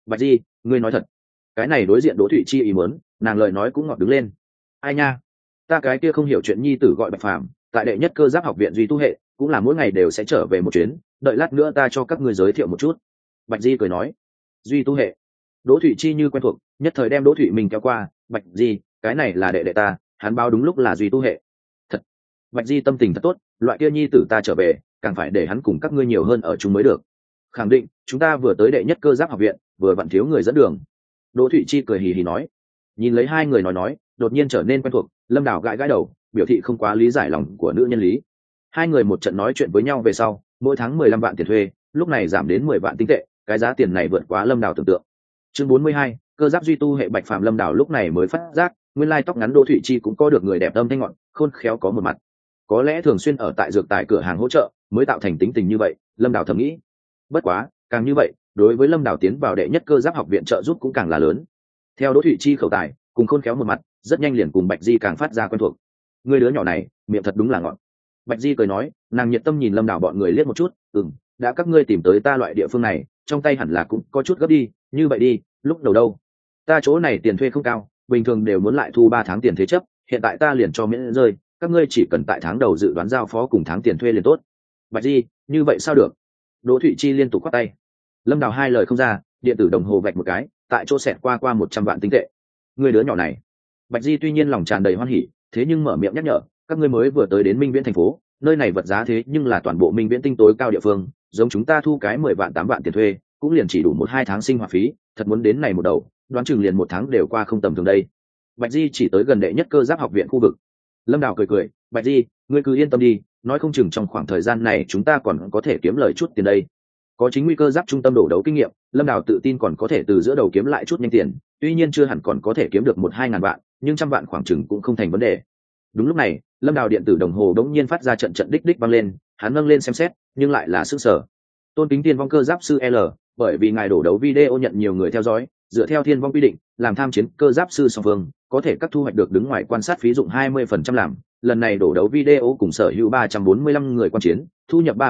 Bạch Di, ngươi nói thật? Cái này đối diện Đỗ Thụy Chi ý muốn, nàng lời nói cũng ngọt đứng lên. Ai nha, ta cái kia không hiểu chuyện nhi tử gọi Bạch Phàm, tại đệ nhất cơ giáp học viện duy tu hệ, cũng là mỗi ngày đều sẽ trở về một chuyến, đợi lát nữa ta cho các ngươi giới thiệu một chút. Bạch Di cười nói. Duy tu hệ. Đỗ Thụy Chi như quen thuộc, nhất thời đem Đỗ Thụy mình kéo qua. Bạch Di, cái này là đệ đệ ta, hắn báo đúng lúc là duy tu hệ. Thật. Bạch Di tâm tình thật tốt, loại kia nhi tử ta trở về, càng phải để hắn cùng các ngươi nhiều hơn ở chung mới được. Khẳng định, chúng ta vừa tới đệ nhất cơ giáp học viện, vừa vặn thiếu người dẫn đường. Đỗ Thụy Chi cười hì hì nói. Nhìn lấy hai người nói, đột nhiên trở nên quen thuộc. Lâm Đào gãi gãi đầu, biểu thị không quá lý giải lòng của nữ nhân lý. Hai người một trận nói chuyện với nhau về sau, mỗi tháng 15 vạn tiền thuê, lúc này giảm đến 10 vạn tinh tệ, cái giá tiền này vượt quá Lâm Đào tưởng tượng. Chương 42, cơ giáp duy tu hệ Bạch Phàm. Lâm Đào lúc này mới phát giác, nguyên lai tóc ngắn Đỗ Thụy Chi cũng có được người đẹp âm thanh ngọn, khôn khéo có một mặt. Có lẽ thường xuyên ở tại dược tài cửa hàng hỗ trợ, mới tạo thành tính tình như vậy, Lâm Đào thầm nghĩ. Bất quá, càng như vậy, đối với Lâm Đào tiến vào đệ nhất cơ giáp học viện trợ giúp cũng càng là lớn. Theo Đỗ Thụy Chi khẩu tài, cùng khôn khéo một mặt, rất nhanh liền cùng Bạch Di càng phát ra quen thuộc. Người đứa nhỏ này, miệng thật đúng là ngọn. Bạch Di cười nói, nàng nhiệt tâm nhìn Lâm Đào bọn người liếc một chút, đã các ngươi tìm tới ta loại địa phương này, trong tay hẳn là cũng có chút gấp đi, như vậy đi, lúc đầu đâu, ta chỗ này tiền thuê không cao, bình thường đều muốn lại thu 3 tháng tiền thế chấp, hiện tại ta liền cho miễn rơi, các ngươi chỉ cần tại tháng đầu dự đoán giao phó cùng tháng tiền thuê liền tốt. Bạch Di, như vậy sao được? Đỗ Thụy Chi liên tục quát tay. Lâm Đào hai lời không ra, điện tử đồng hồ vạch một cái, tại chỗ xẹt qua 100 vạn tinh tệ. Người đứa nhỏ này. Bạch Di tuy nhiên lòng tràn đầy hoan hỉ, thế nhưng mở miệng nhắc nhở, các ngươi mới vừa tới đến Minh Viễn thành phố, nơi này vật giá thế nhưng là toàn bộ Minh Viễn tinh tối cao địa phương, giống chúng ta thu cái 10 vạn 8 vạn tiền thuê, cũng liền chỉ đủ 1-2 tháng sinh hoạt phí, thật muốn đến này một đầu, đoán chừng liền 1 tháng đều qua không tầm thường đây. Bạch Di chỉ tới gần đệ nhất cơ giáp học viện khu vực. Lâm Đào cười, Bạch Di, ngươi cứ yên tâm đi, nói không chừng trong khoảng thời gian này chúng ta còn có thể kiếm lời chút tiền đây. Có chính nguy cơ giáp trung tâm đổ đấu kinh nghiệm, Lâm Đào tự tin còn có thể từ giữa đầu kiếm lại chút nhanh tiền, tuy nhiên chưa hẳn còn có thể kiếm được 1-2 ngàn vạn, nhưng 100 vạn khoảng chừng cũng không thành vấn đề. Đúng lúc này, Lâm Đào điện tử đồng hồ đống nhiên phát ra trận đích đích vang lên, hắn nâng lên xem xét, nhưng lại là sức sở. Tôn kính Thiên Vong cơ giáp sư L, bởi vì ngài đổ đấu video nhận nhiều người theo dõi, dựa theo Thiên Vong quy định, làm tham chiến cơ giáp sư song phương, có thể các thu hoạch được đứng ngoài quan sát phí dụng 20% làm. Lần này đổ đấu video cùng sở hữu 345 người quan chiến, thu nhập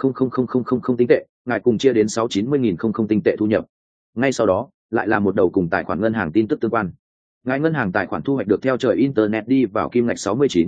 3450000 tinh tệ, ngài cùng chia đến 690.000 tinh tệ thu nhập. Ngay sau đó, lại là một đầu cùng tài khoản ngân hàng tin tức tương quan. Ngài ngân hàng tài khoản thu hoạch được theo trời internet đi vào kim ngạch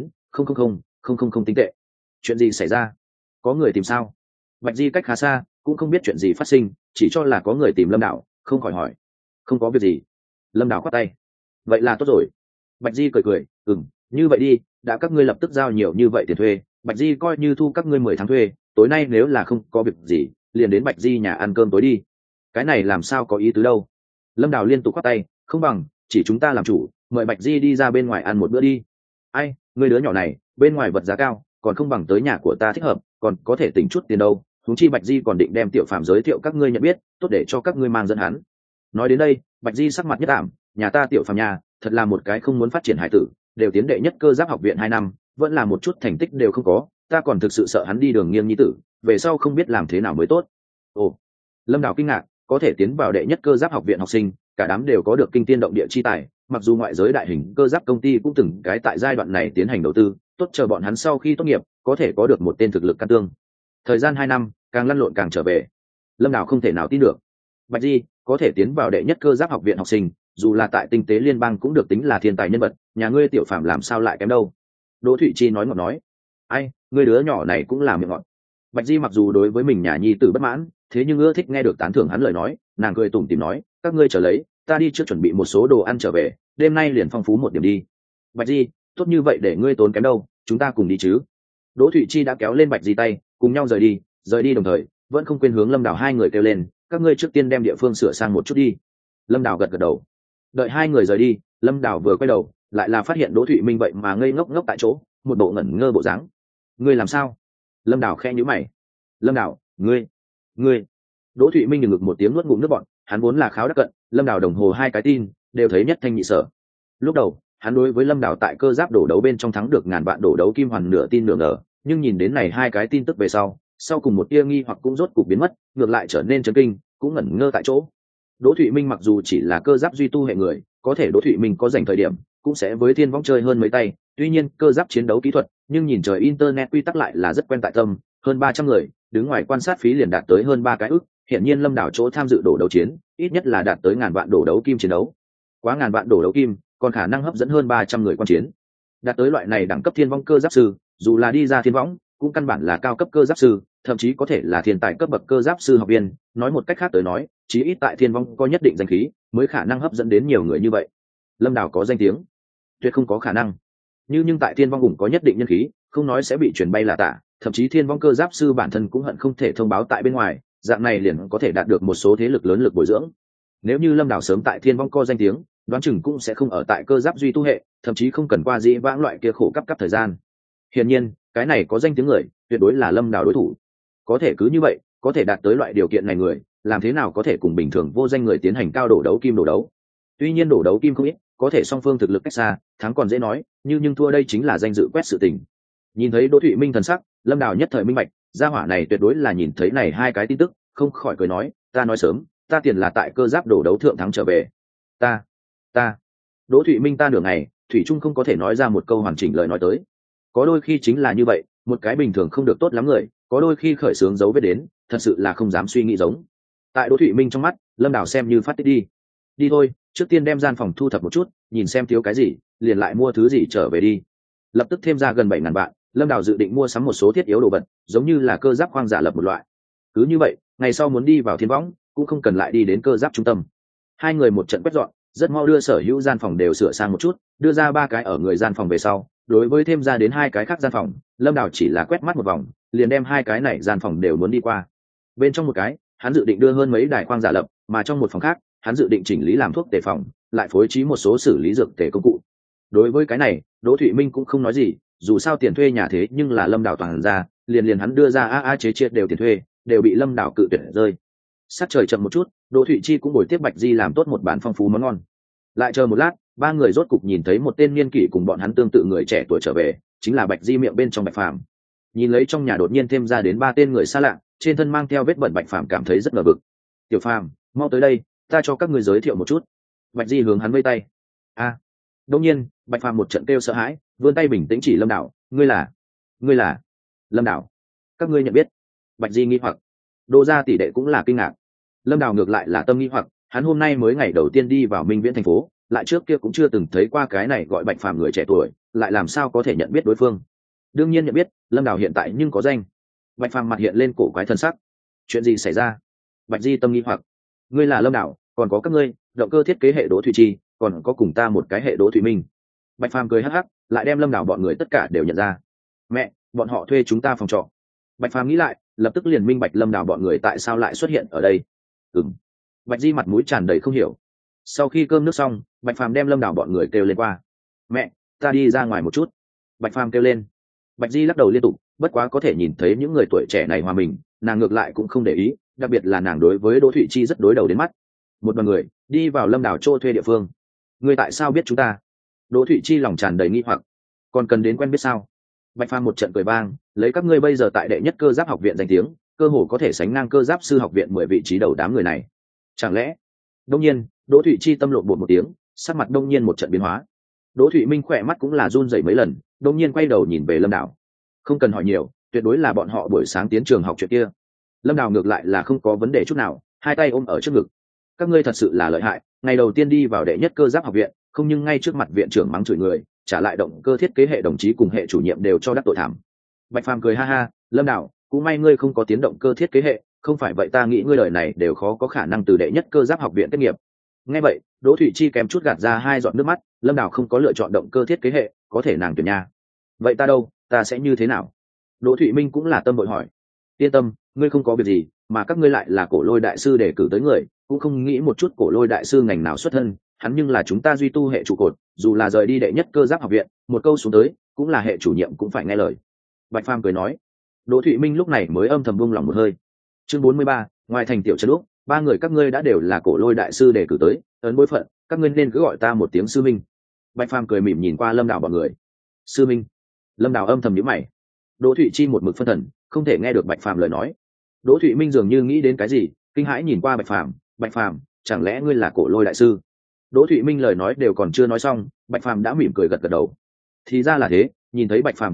69.000.000 tinh tệ. Chuyện gì xảy ra? Có người tìm sao? Bạch Di cách khá xa, cũng không biết chuyện gì phát sinh, chỉ cho là có người tìm Lâm Đào, không khỏi hỏi. Không có việc gì. Lâm Đào khoát tay. Vậy là tốt rồi. Bạch Di cười, như vậy đi, đã các ngươi lập tức giao nhiều như vậy tiền thuê, Bạch Di coi như thu các ngươi 10 tháng thuê, tối nay nếu là không có việc gì, liền đến Bạch Di nhà ăn cơm tối đi. Cái này làm sao có ý tứ đâu? Lâm Đào liên tục khoát tay, không bằng chỉ chúng ta làm chủ, mời Bạch Di đi ra bên ngoài ăn một bữa đi. Ai, người đứa nhỏ này, bên ngoài vật giá cao, còn không bằng tới nhà của ta thích hợp, còn có thể tỉnh chút tiền đâu. Huống chi Bạch Di còn định đem Tiểu Phàm giới thiệu các ngươi nhận biết, tốt để cho các ngươi mang dẫn hắn. Nói đến đây, Bạch Di sắc mặt nhất ảm, nhà ta Tiểu Phàm nhà, thật là một cái không muốn phát triển hải tử, đều tiến đệ nhất cơ giáp học viện 2 năm, vẫn là một chút thành tích đều không có, ta còn thực sự sợ hắn đi đường nghiêng nhi tử, về sau không biết làm thế nào mới tốt. Ồ, Lâm Đào kinh ngạc, có thể tiến vào đệ nhất cơ giáp học viện học sinh, cả đám đều có được kinh tiên động địa chi tài, mặc dù ngoại giới đại hình cơ giáp công ty cũng từng cái tại giai đoạn này tiến hành đầu tư, tốt chờ bọn hắn sau khi tốt nghiệp, có thể có được một tên thực lực căn tương. Thời gian 2 năm, càng lăn lộn càng trở về. Lâm Đào không thể nào tin được. Bạch Di có thể tiến vào đệ nhất cơ giáp học viện học sinh, dù là tại tinh tế liên bang cũng được tính là thiên tài nhân vật, nhà ngươi Tiểu Phàm làm sao lại kém đâu? Đỗ Thụy Chi nói ngọt nói. Ai, ngươi đứa nhỏ này cũng là miệng ngọt. Bạch Di mặc dù đối với mình nhà nhi tử bất mãn, thế nhưng ưa thích nghe được tán thưởng hắn lời nói, nàng cười tủm tỉm nói, các ngươi chờ lấy, ta đi trước chuẩn bị một số đồ ăn trở về, đêm nay liền phong phú một điểm đi. Bạch Di, tốt như vậy để ngươi tốn kém đâu, chúng ta cùng đi chứ? Đỗ Thụy Chi đã kéo lên Bạch Di tay, cùng nhau rời đi đồng thời, vẫn không quên hướng Lâm Đào hai người kêu lên, các ngươi trước tiên đem địa phương sửa sang một chút đi. Lâm Đào gật đầu. Đợi hai người rời đi, Lâm Đào vừa quay đầu, lại là phát hiện Đỗ Thụy Minh vậy mà ngây ngốc ngốc tại chỗ, một bộ ngẩn ngơ bộ dáng. Ngươi làm sao? Lâm Đào khẽ nhíu mày. Lâm Đào, ngươi. Đỗ Thụy Minh ngực một tiếng nuốt ngụm nước bọt, hắn vốn là kháo đắc cận, Lâm Đào đồng hồ hai cái tin, đều thấy nhất thanh nhị sở. Lúc đầu, hắn đối với Lâm Đào tại cơ giáp đổ đấu bên trong thắng được ngàn vạn đổ đấu kim hoàn nửa tin nửa ngờ, nhưng nhìn đến này hai cái tin tức về sau cùng một tia nghi hoặc cũng rốt cục biến mất, ngược lại trở nên chấn kinh, cũng ngẩn ngơ tại chỗ. Đỗ Thụy Minh mặc dù chỉ là cơ giáp duy tu hệ người, có thể Đỗ Thụy Minh có dành thời điểm, cũng sẽ với Thiên Vong chơi hơn mấy tay, tuy nhiên cơ giáp chiến đấu kỹ thuật, nhưng nhìn trời internet quy tắc lại là rất quen tại tâm, hơn 300 người, đứng ngoài quan sát phí liền đạt tới hơn 3 cái ức, hiện nhiên lâm đảo chỗ tham dự đổ đấu chiến ít nhất là đạt tới ngàn vạn đổ đấu kim chiến đấu. Quá ngàn vạn đổ đấu kim còn khả năng hấp dẫn hơn 300 người quan chiến. Đạt tới loại này đẳng cấp thiên vong cơ giáp sư, dù là đi ra thiên võng cũng căn bản là cao cấp cơ giáp sư, thậm chí có thể là thiên tài cấp bậc cơ giáp sư học viên. Nói một cách khác tới nói, chí ít tại thiên vong có nhất định danh khí mới khả năng hấp dẫn đến nhiều người như vậy. Lâm đảo có danh tiếng tuyệt không có khả năng, nhưng tại thiên vong cũng có nhất định nhân khí, không nói sẽ bị truyền bay là tả, thậm chí thiên vong cơ giáp sư bản thân cũng hận không thể thông báo tại bên ngoài, dạng này liền có thể đạt được một số thế lực lớn lực bồi dưỡng. Nếu như lâm đảo sớm tại thiên vong có danh tiếng, đoán chừng cũng sẽ không ở tại cơ giáp duy tu hệ, thậm chí không cần qua dĩ vãng loại kia khổ cấp thời gian. Hiển nhiên cái này có danh tiếng người tuyệt đối là lâm đảo đối thủ. Có thể cứ như vậy có thể đạt tới loại điều kiện này người, làm thế nào có thể cùng bình thường vô danh người tiến hành cao đổ đấu kim đổ đấu? Tuy nhiên đổ đấu kim không ít, có thể song phương thực lực cách xa, thắng còn dễ nói, nhưng thua đây chính là danh dự quét sự tình. Nhìn thấy Đỗ Thụy Minh thần sắc, lâm đảo nhất thời minh bạch, gia hỏa này tuyệt đối là nhìn thấy này hai cái tin tức, không khỏi cười nói, ta nói sớm, ta tiền là tại cơ giáp đổ đấu thượng thắng trở về. Ta Đỗ Thụy Minh ta nửa ngày thủy trung không có thể nói ra một câu hoàn chỉnh lời nói tới. Có đôi khi chính là như vậy, một cái bình thường không được tốt lắm người, có đôi khi khởi xướng dấu vết đến, thật sự là không dám suy nghĩ giống. Tại Đỗ Thụy Minh trong mắt, lâm đảo xem như phát tiết đi thôi, trước tiên đem gian phòng thu thập một chút, nhìn xem thiếu cái gì liền lại mua thứ gì trở về đi. Lập tức thêm ra gần 7.000 vạn, lâm đảo dự định mua sắm một số thiết yếu đồ vật, giống như là cơ giáp khoang giả lập một loại. Cứ như vậy ngày sau muốn đi vào thiên võng cũng không cần lại đi đến cơ giáp trung tâm. Hai người một trận quét dọn, rất mau đưa sở hữu gian phòng đều sửa sang một chút, đưa ra 3 cái ở người gian phòng về sau, đối với thêm ra đến 2 cái khác gian phòng, lâm đảo chỉ là quét mắt một vòng liền đem 2 cái này gian phòng đều muốn đi qua. Bên trong một cái hắn dự định đưa hơn mấy đài khoang giả lập, mà trong một phòng khác hắn dự định chỉnh lý làm thuốc tề phòng, lại phối trí một số xử lý dược tề công cụ. Đối với cái này Đỗ Thụy Minh cũng không nói gì, dù sao tiền thuê nhà thế nhưng là lâm đảo toàn ra, liền hắn đưa ra chế triệt đều tiền thuê đều bị lâm đảo cự tuyệt rơi. Sát trời chậm một chút, Đỗ Thụy Chi cũng buổi tiếp Bạch Di làm tốt một bàn phong phú món ngon. Lại chờ một lát, 3 người rốt cục nhìn thấy một tên niên kỷ cùng bọn hắn tương tự người trẻ tuổi trở về, chính là Bạch Di miệng bên trong Bạch Phàm. Nhìn lấy trong nhà đột nhiên thêm ra đến 3 tên người xa lạ, trên thân mang theo vết bẩn, Bạch Phàm cảm thấy rất ngờ vực. "Tiểu Phàm, mau tới đây, ta cho các ngươi giới thiệu một chút." Bạch Di hướng hắn vây tay. Đương nhiên, Bạch Phàm một trận kêu sợ hãi, vươn tay bình tĩnh chỉ Lâm Đảo, "Ngươi là Lâm Đảo? Các ngươi nhận biết?" Bạch Di nghi hoặc. Đỗ gia tỷ đệ cũng là kinh ngạc. Lâm Đảo ngược lại là tâm nghi hoặc, hắn hôm nay mới ngày đầu tiên đi vào Minh Viễn thành phố, lại trước kia cũng chưa từng thấy qua cái này gọi Bạch Phàm người trẻ tuổi, lại làm sao có thể nhận biết đối phương? Đương nhiên nhận biết, Lâm Đảo hiện tại nhưng có danh. Bạch Phàm mặt hiện lên cổ quái thân sắc. Chuyện gì xảy ra? Bạch Di tâm nghi hoặc. Ngươi là Lâm Đảo, còn có các ngươi, động cơ thiết kế hệ Đỗ Thụy Chi, còn có cùng ta một cái hệ Đỗ Thụy Minh. Bạch Phàm cười hắc hắc, lại đem Lâm Đảo bọn người tất cả đều nhận ra. Mẹ, bọn họ thuê chúng ta phòng trọ. Bạch Phàm nghĩ lại, lập tức liền minh bạch Lâm Đảo bọn người tại sao lại xuất hiện ở đây. Bạch Di mặt mũi tràn đầy không hiểu. Sau khi cơm nước xong, Bạch Phàm đem Lâm Đảo bọn người kêu lên qua. "Mẹ, ta đi ra ngoài một chút." Bạch Phàm kêu lên. Bạch Di lắc đầu liên tục, bất quá có thể nhìn thấy những người tuổi trẻ này hòa mình, nàng ngược lại cũng không để ý, đặc biệt là nàng đối với Đỗ Thụy Chi rất đối đầu đến mắt. Một đoàn người đi vào Lâm Đảo chỗ thuê địa phương. "Ngươi tại sao biết chúng ta?" Đỗ Thụy Chi lòng tràn đầy nghi hoặc. "Còn cần đến quen biết sao?" Bạch Phàm một trận cười vang, "Lấy các ngươi bây giờ tại đệ nhất cơ giáp học viện danh tiếng, cơ hồ có thể sánh ngang cơ giáp sư học viện 10 vị trí đầu đám người này. Chẳng lẽ?" Đông nhiên, Đỗ Thụy Chi tâm lộn bột một tiếng, sắc mặt đông nhiên một trận biến hóa. Đỗ Thụy Minh khỏe mắt cũng là run rẩy mấy lần, đông nhiên quay đầu nhìn về Lâm Đảo. Không cần hỏi nhiều, tuyệt đối là bọn họ buổi sáng tiến trường học chuyện kia. Lâm Đảo ngược lại là không có vấn đề chút nào, hai tay ôm ở trước ngực. "Các ngươi thật sự là lợi hại, ngày đầu tiên đi vào đệ nhất cơ giáp học viện, không nhưng ngay trước mặt viện trưởng mắng chửi người, trả lại động cơ thiết kế hệ đồng chí cùng hệ chủ nhiệm đều cho đắc tội thảm." Bạch Phàm cười ha ha, "Lâm Đảo, cũng may ngươi không có tiến động cơ thiết kế hệ, không phải vậy ta nghĩ ngươi đời này đều khó có khả năng từ đệ nhất cơ giáp học viện tốt nghiệp." Nghe vậy, Đỗ Thụy Chi kém chút gạt ra 2 giọt nước mắt, Lâm Đảo không có lựa chọn động cơ thiết kế hệ, có thể nàng tuyển nha. "Vậy ta đâu, ta sẽ như thế nào?" Đỗ Thụy Minh cũng là tâm vội hỏi. "Yên tâm, ngươi không có việc gì, mà các ngươi lại là Cổ Lôi đại sư đề cử tới người, cũng không nghĩ một chút Cổ Lôi đại sư ngành nào xuất thân, hắn nhưng là chúng ta duy tu hệ trụ cột, dù là rời đi đệ nhất cơ giáp học viện, một câu xuống tới, cũng là hệ chủ nhiệm cũng phải nghe lời." Bạch Phàm cười nói. Đỗ Thụy Minh lúc này mới âm thầm buông lòng một hơi. Chương 43, ngoài thành tiểu trấn lúc, 3 người các ngươi đã đều là Cổ Lôi đại sư đề cử tới, ấn bối phận, các ngươi nên cứ gọi ta một tiếng sư minh. Bạch Phàm cười mỉm nhìn qua Lâm Đảo bọn người. "Sư minh?" Lâm Đảo âm thầm nhíu mày. Đỗ Thụy Chi một mực phân thần, không thể nghe được Bạch Phàm lời nói. Đỗ Thụy Minh dường như nghĩ đến cái gì, kinh hãi nhìn qua Bạch Phàm, "Bạch Phàm, chẳng lẽ ngươi là Cổ Lôi đại sư?" Đỗ Thụy Minh lời nói đều còn chưa nói xong, Bạch Phàm đã mỉm cười gật gật đầu. Thì ra là thế, nhìn thấy Bạch Phàm thần sắc,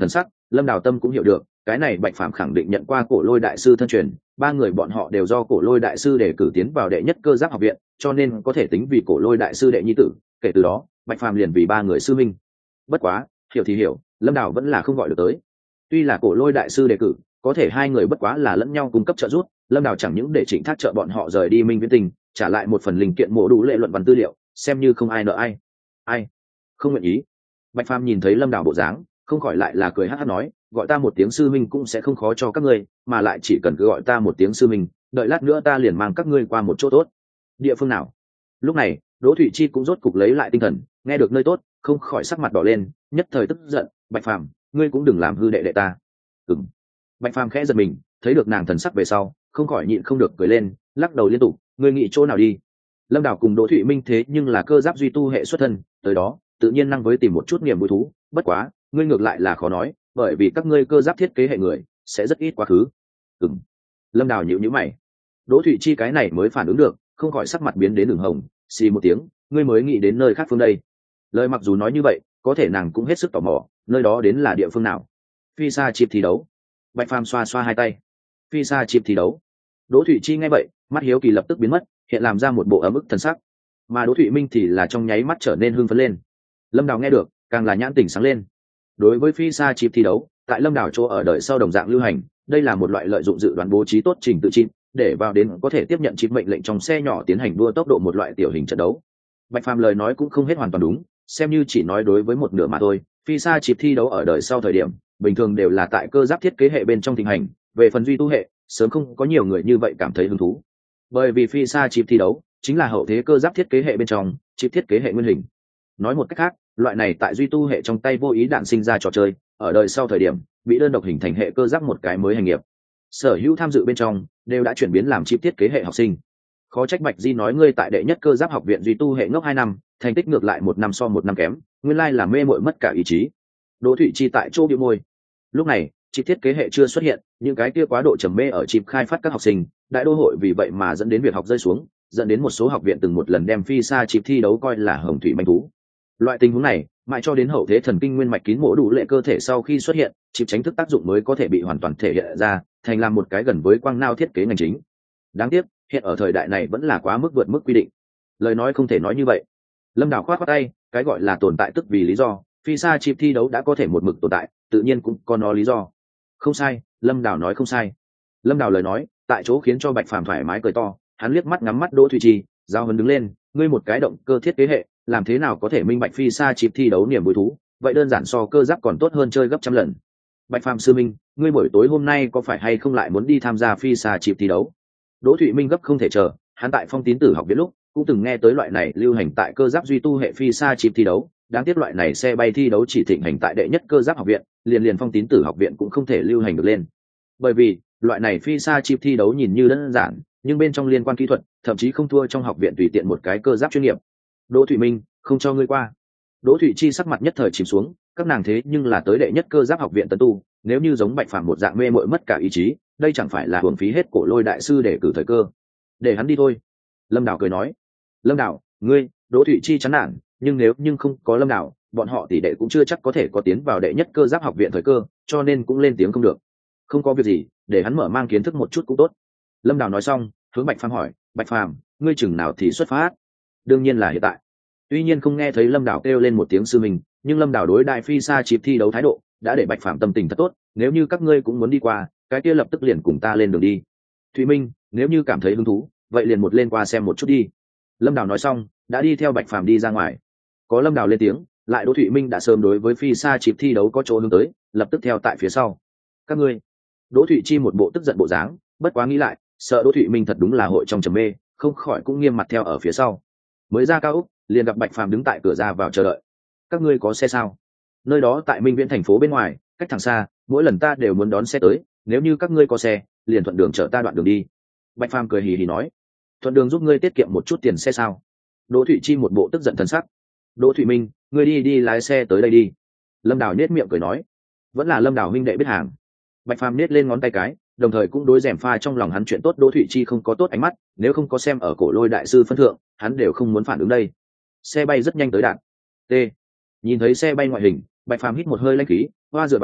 Lâm Đào Tâm cũng hiểu được cái này Bạch Phàm khẳng định nhận qua Cổ Lôi đại sư thân truyền, ba người bọn họ đều do Cổ Lôi đại sư để cử tiến vào đệ nhất cơ giáp học viện, cho nên có thể tính vì Cổ Lôi đại sư đệ nhi tử, kể từ đó Bạch Phàm liền vì ba người sư minh. Bất quá hiểu thì hiểu, Lâm Đào vẫn là không gọi được tới. Tuy là Cổ Lôi đại sư đề cử, có thể hai người bất quá là lẫn nhau cung cấp trợ giúp, Lâm Đào chẳng những để Trịnh Thác trợ bọn họ rời đi Minh Viễn Tinh, trả lại một phần linh kiện mổ đủ lệ luận văn tư liệu, xem như không ai nợ ai. Ai không nguyện ý. Bạch Phàm nhìn thấy Lâm Đào bộ dáng, không khỏi lại là cười hắc hắc nói, gọi ta một tiếng sư minh cũng sẽ không khó cho các ngươi, mà lại chỉ cần cứ gọi ta một tiếng sư minh, đợi lát nữa ta liền mang các ngươi qua một chỗ tốt. Địa phương nào? Lúc này Đỗ Thụy Chi cũng rốt cục lấy lại tinh thần, nghe được nơi tốt, không khỏi sắc mặt đỏ lên, nhất thời tức giận, Bạch Phàm, ngươi cũng đừng làm hư đệ đệ ta. Ừm. Bạch Phàm khẽ giật mình, thấy được nàng thần sắc về sau, không khỏi nhịn không được cười lên, lắc đầu liên tục, ngươi nghĩ chỗ nào đi? Lâm Đào cùng Đỗ Thụy Minh thế nhưng là cơ giáp duy tu hệ xuất thân, tới đó tự nhiên năng với tìm một chút niềm vui thú, bất quá ngươi ngược lại là khó nói, bởi vì các ngươi cơ giáp thiết kế hệ người sẽ rất ít quá khứ. Ừm. Lâm Đào nhíu nhíu mày. Đỗ Thụy Chi cái này mới phản ứng được, không khỏi sắc mặt biến đến đường hồng, xì một tiếng, ngươi mới nghĩ đến nơi khác phương đây. Lời mặc dù nói như vậy, có thể nàng cũng hết sức tò mò, nơi đó đến là địa phương nào? Phi Sa chip thi đấu. Bạch Phàm xoa xoa hai tay. Phi Sa chip thi đấu. Đỗ Thụy Chi nghe vậy, mắt hiếu kỳ lập tức biến mất, hiện làm ra một bộ ấm ức thần sắc. Mà Đỗ Thụy Minh thì là trong nháy mắt trở nên hưng phấn lên. Lâm Đào nghe được, càng là nhãn tỉnh sáng lên. Đối với Phi Sa chip thi đấu, tại Lâm Đào chỗ ở đợi sau đồng dạng lưu hành, đây là một loại lợi dụng dự đoán bố trí tốt trình tự chip, để vào đến có thể tiếp nhận chip mệnh lệnh trong xe nhỏ tiến hành đua tốc độ một loại tiểu hình trận đấu. Bạch Phàm lời nói cũng không hết hoàn toàn đúng, xem như chỉ nói đối với một nửa mà thôi. Phi Sa chip thi đấu ở đời sau thời điểm, bình thường đều là tại cơ giáp thiết kế hệ bên trong thịnh hành, về phần duy tu hệ, sớm không có nhiều người như vậy cảm thấy hứng thú. Bởi vì Phi Sa chip thi đấu chính là hậu thế cơ giáp thiết kế hệ bên trong, chip thiết kế hệ nguyên hình. Nói một cách khác, loại này tại duy tu hệ trong tay vô ý đạn sinh ra trò chơi, ở đời sau thời điểm, bị đơn độc hình thành hệ cơ giáp một cái mới hành nghiệp. Sở hữu tham dự bên trong đều đã chuyển biến làm chip thiết kế hệ học sinh. Khó trách Bạch Di nói ngươi tại đệ nhất cơ giáp học viện duy tu hệ ngốc 2 năm, thành tích ngược lại 1 năm so 1 năm kém, nguyên lai là mê muội mất cả ý chí. Đỗ Thụy Chi tại chỗ bĩu môi. Lúc này chip thiết kế hệ chưa xuất hiện, những cái kia quá độ trầm mê ở chip khai phát các học sinh, đại đô hội vì vậy mà dẫn đến việc học rơi xuống, dẫn đến một số học viện từng một lần đem Phi Sa chip thi đấu coi là hồng thủy manh thú. Loại tình huống này mãi cho đến hậu thế thần kinh nguyên mạch kín mổ đủ lệ cơ thể sau khi xuất hiện, chip tránh thức tác dụng mới có thể bị hoàn toàn thể hiện ra, thành làm một cái gần với quang nao thiết kế ngành chính. Đáng tiếc hiện ở thời đại này vẫn là quá mức vượt mức quy định. Lời nói không thể nói như vậy. Lâm Đào khoát khoát tay, cái gọi là tồn tại tức vì lý do, Phi Sa chip thi đấu đã có thể một mực tồn tại, tự nhiên cũng có nó lý do. Không sai, Lâm Đào nói không sai. Lâm Đào lời nói tại chỗ khiến cho Bạch Phàm thoải mái cười to, hắn liếc mắt ngắm mắt Đỗ Thụy Chi, giao hấn đứng lên, ngươi một cái động cơ thiết kế hệ, làm thế nào có thể minh bạch Phi Sa chip thi đấu niềm vui thú, vậy đơn giản so cơ giáp còn tốt hơn chơi gấp trăm lần. Bạch Phàm sư minh, ngươi buổi tối hôm nay có phải hay không lại muốn đi tham gia Phi Sa chip thi đấu? Đỗ Thụy Minh gấp không thể chờ, hắn tại Phong Tín Tử học viện lúc cũng từng nghe tới loại này lưu hành tại cơ giáp duy tu hệ Phi Sa chip thi đấu, đáng tiếc loại này xe bay thi đấu chỉ thịnh hành tại đệ nhất cơ giáp học viện, liền Phong Tín Tử học viện cũng không thể lưu hành được lên. Bởi vì loại này Phi Sa chip thi đấu nhìn như đơn giản, nhưng bên trong liên quan kỹ thuật thậm chí không thua trong học viện tùy tiện một cái cơ giáp chuyên nghiệp. Đỗ Thụy Minh, không cho ngươi qua. Đỗ Thụy Chi sắc mặt nhất thời chìm xuống, các nàng thế nhưng là tới đệ nhất cơ giáp học viện tấn tu, nếu như giống Bạch Phàm một dạng mê muội mất cả ý chí, đây chẳng phải là hưởng phí hết Cổ Lôi đại sư để cử thời cơ. Để hắn đi thôi. Lâm Đào cười nói. Lâm Đào, ngươi, Đỗ Thụy Chi chán nản, nhưng nếu không có Lâm Đào, bọn họ tỷ đệ cũng chưa chắc có thể có tiến vào đệ nhất cơ giáp học viện thời cơ, cho nên cũng lên tiếng không được. Không có việc gì, để hắn mở mang kiến thức một chút cũng tốt. Lâm Đào nói xong, hướng Bạch Phàm hỏi, Bạch Phàm, ngươi chừng nào thì xuất phát? Đương nhiên là hiện tại. Tuy nhiên không nghe thấy Lâm Đào kêu lên một tiếng sư mình, nhưng Lâm Đào đối đại Phi Sa chip thi đấu thái độ đã để Bạch Phàm tâm tình thật tốt, nếu như các ngươi cũng muốn đi qua, cái kia lập tức liền cùng ta lên đường đi. Thụy Minh, nếu như cảm thấy hứng thú, vậy liền một lên qua xem một chút đi. Lâm Đào nói xong, đã đi theo Bạch Phàm đi ra ngoài. Có Lâm Đào lên tiếng, lại Đỗ Thụy Minh đã sớm đối với Phi Sa chip thi đấu có chỗ hướng tới, lập tức theo tại phía sau. Các ngươi. Đỗ Thụy Chi một bộ tức giận bộ dáng, bất quá nghĩ lại, sợ Đỗ Thụy Minh thật đúng là hội trong trầm mê, không khỏi cũng nghiêm mặt theo ở phía sau. Mới ra cao ốc, liền gặp Bạch Phàm đứng tại cửa ra vào chờ đợi. Các ngươi có xe sao? Nơi đó tại Minh Viễn thành phố bên ngoài, cách thẳng xa, mỗi lần ta đều muốn đón xe tới, nếu như các ngươi có xe, liền thuận đường chở ta đoạn đường đi. Bạch Phàm cười hì hì nói. Thuận đường giúp ngươi tiết kiệm một chút tiền xe sao? Đỗ Thụy Chi một bộ tức giận thần sắc. Đỗ Thụy Minh, ngươi đi lái xe tới đây đi. Lâm Đào nhếch miệng cười nói. Vẫn là Lâm Đào huynh đệ biết hàng. Bạch Phàm nhếch lên ngón tay cái, đồng thời cũng đối rèm pha trong lòng hắn chuyện tốt Đỗ Thụy Chi không có tốt ánh mắt, nếu không có xem ở Cổ Lôi đại sư phân thượng, hắn đều không muốn phản ứng đây. Xe bay rất nhanh tới đạt. T. Nhìn thấy xe bay ngoại hình, Bạch Phàm hít một hơi lãnh khí, hoa dựa vào,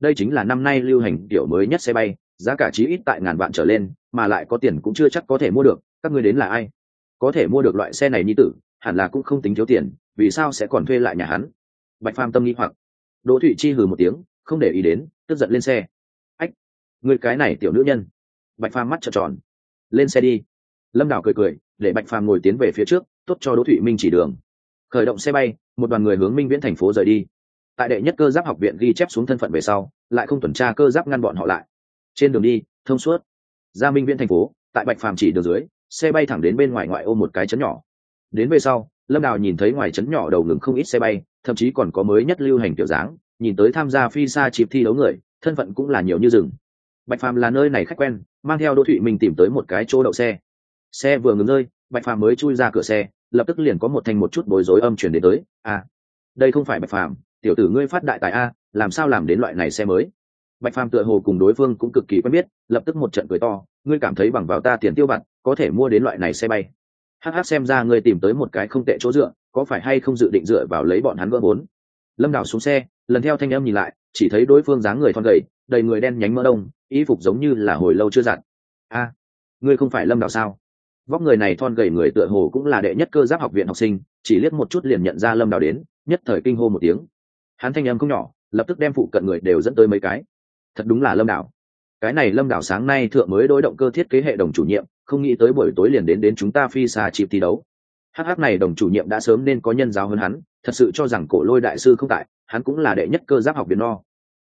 đây chính là năm nay lưu hành kiểu mới nhất xe bay, giá cả chí ít tại ngàn vạn trở lên, mà lại có tiền cũng chưa chắc có thể mua được. Các ngươi đến là ai? Có thể mua được loại xe này nhi tử, hẳn là cũng không tính thiếu tiền, vì sao sẽ còn thuê lại nhà hắn? Bạch Phàm tâm nghi hoặc. Đỗ Thụy Chi hừ một tiếng, không để ý đến, tức giận lên xe. Ách, ngươi cái này tiểu nữ nhân. Bạch Phàm mắt trợn tròn. Lên xe đi. Lâm Đảo cười cười, để Bạch Phàm ngồi tiến về phía trước, tốt cho Đỗ Thụy Minh chỉ đường. Khởi động xe bay, một đoàn người hướng Minh Viễn thành phố rời đi. Tại đệ nhất cơ giáp học viện ghi chép xuống thân phận về sau, lại không tuần tra cơ giáp ngăn bọn họ lại. Trên đường đi, thông suốt. Ra Minh Viễn thành phố, tại Bạch Phàm chỉ đường dưới, xe bay thẳng đến bên ngoài ngoại ô một cái trấn nhỏ. Đến về sau, Lâm Đào nhìn thấy ngoài trấn nhỏ đầu ngừng không ít xe bay, thậm chí còn có mới nhất lưu hành kiểu dáng, nhìn tới tham gia phi xa chịp thi đấu người, thân phận cũng là nhiều như rừng. Bạch Phàm là nơi này khách quen, mang theo Đỗ Thụy Minh tìm tới một cái chỗ đậu xe. Xe vừa ngừng rơi, Bạch Phàm mới chui ra cửa xe, lập tức liền có một thanh một chút bối rối âm truyền đến tới. À, đây không phải Bạch Phàm, tiểu tử ngươi phát đại tài a, làm sao làm đến loại này xe mới? Bạch Phàm tựa hồ cùng đối phương cũng cực kỳ quen biết, lập tức một trận cười to, ngươi cảm thấy bằng vào ta tiền tiêu vặt có thể mua đến loại này xe bay? Hắc xem ra ngươi tìm tới một cái không tệ chỗ dựa, có phải hay không dự định dựa vào lấy bọn hắn vỡ vốn? Lâm Đào xuống xe, lần theo thanh âm nhìn lại, chỉ thấy đối phương dáng người thon gầy, đầy người đen nhánh mỡ đông, y phục giống như là hồi lâu chưa giặt. A, ngươi không phải Lâm Đào sao? Vóc người này thon gầy người tựa hồ cũng là đệ nhất cơ giáp học viện học sinh, chỉ liếc một chút liền nhận ra Lâm Đào đến, nhất thời kinh hô một tiếng. Hắn thanh âm không nhỏ, lập tức đem phụ cận người đều dẫn tới mấy cái. Thật đúng là Lâm Đào. Cái này Lâm Đào sáng nay thượng mới đối động cơ thiết kế hệ đồng chủ nhiệm, không nghĩ tới buổi tối liền đến chúng ta phi xa chịp thi đấu. Hắc này đồng chủ nhiệm đã sớm nên có nhân giáo hơn hắn, thật sự cho rằng Cổ Lôi đại sư không tại, hắn cũng là đệ nhất cơ giáp học viện no.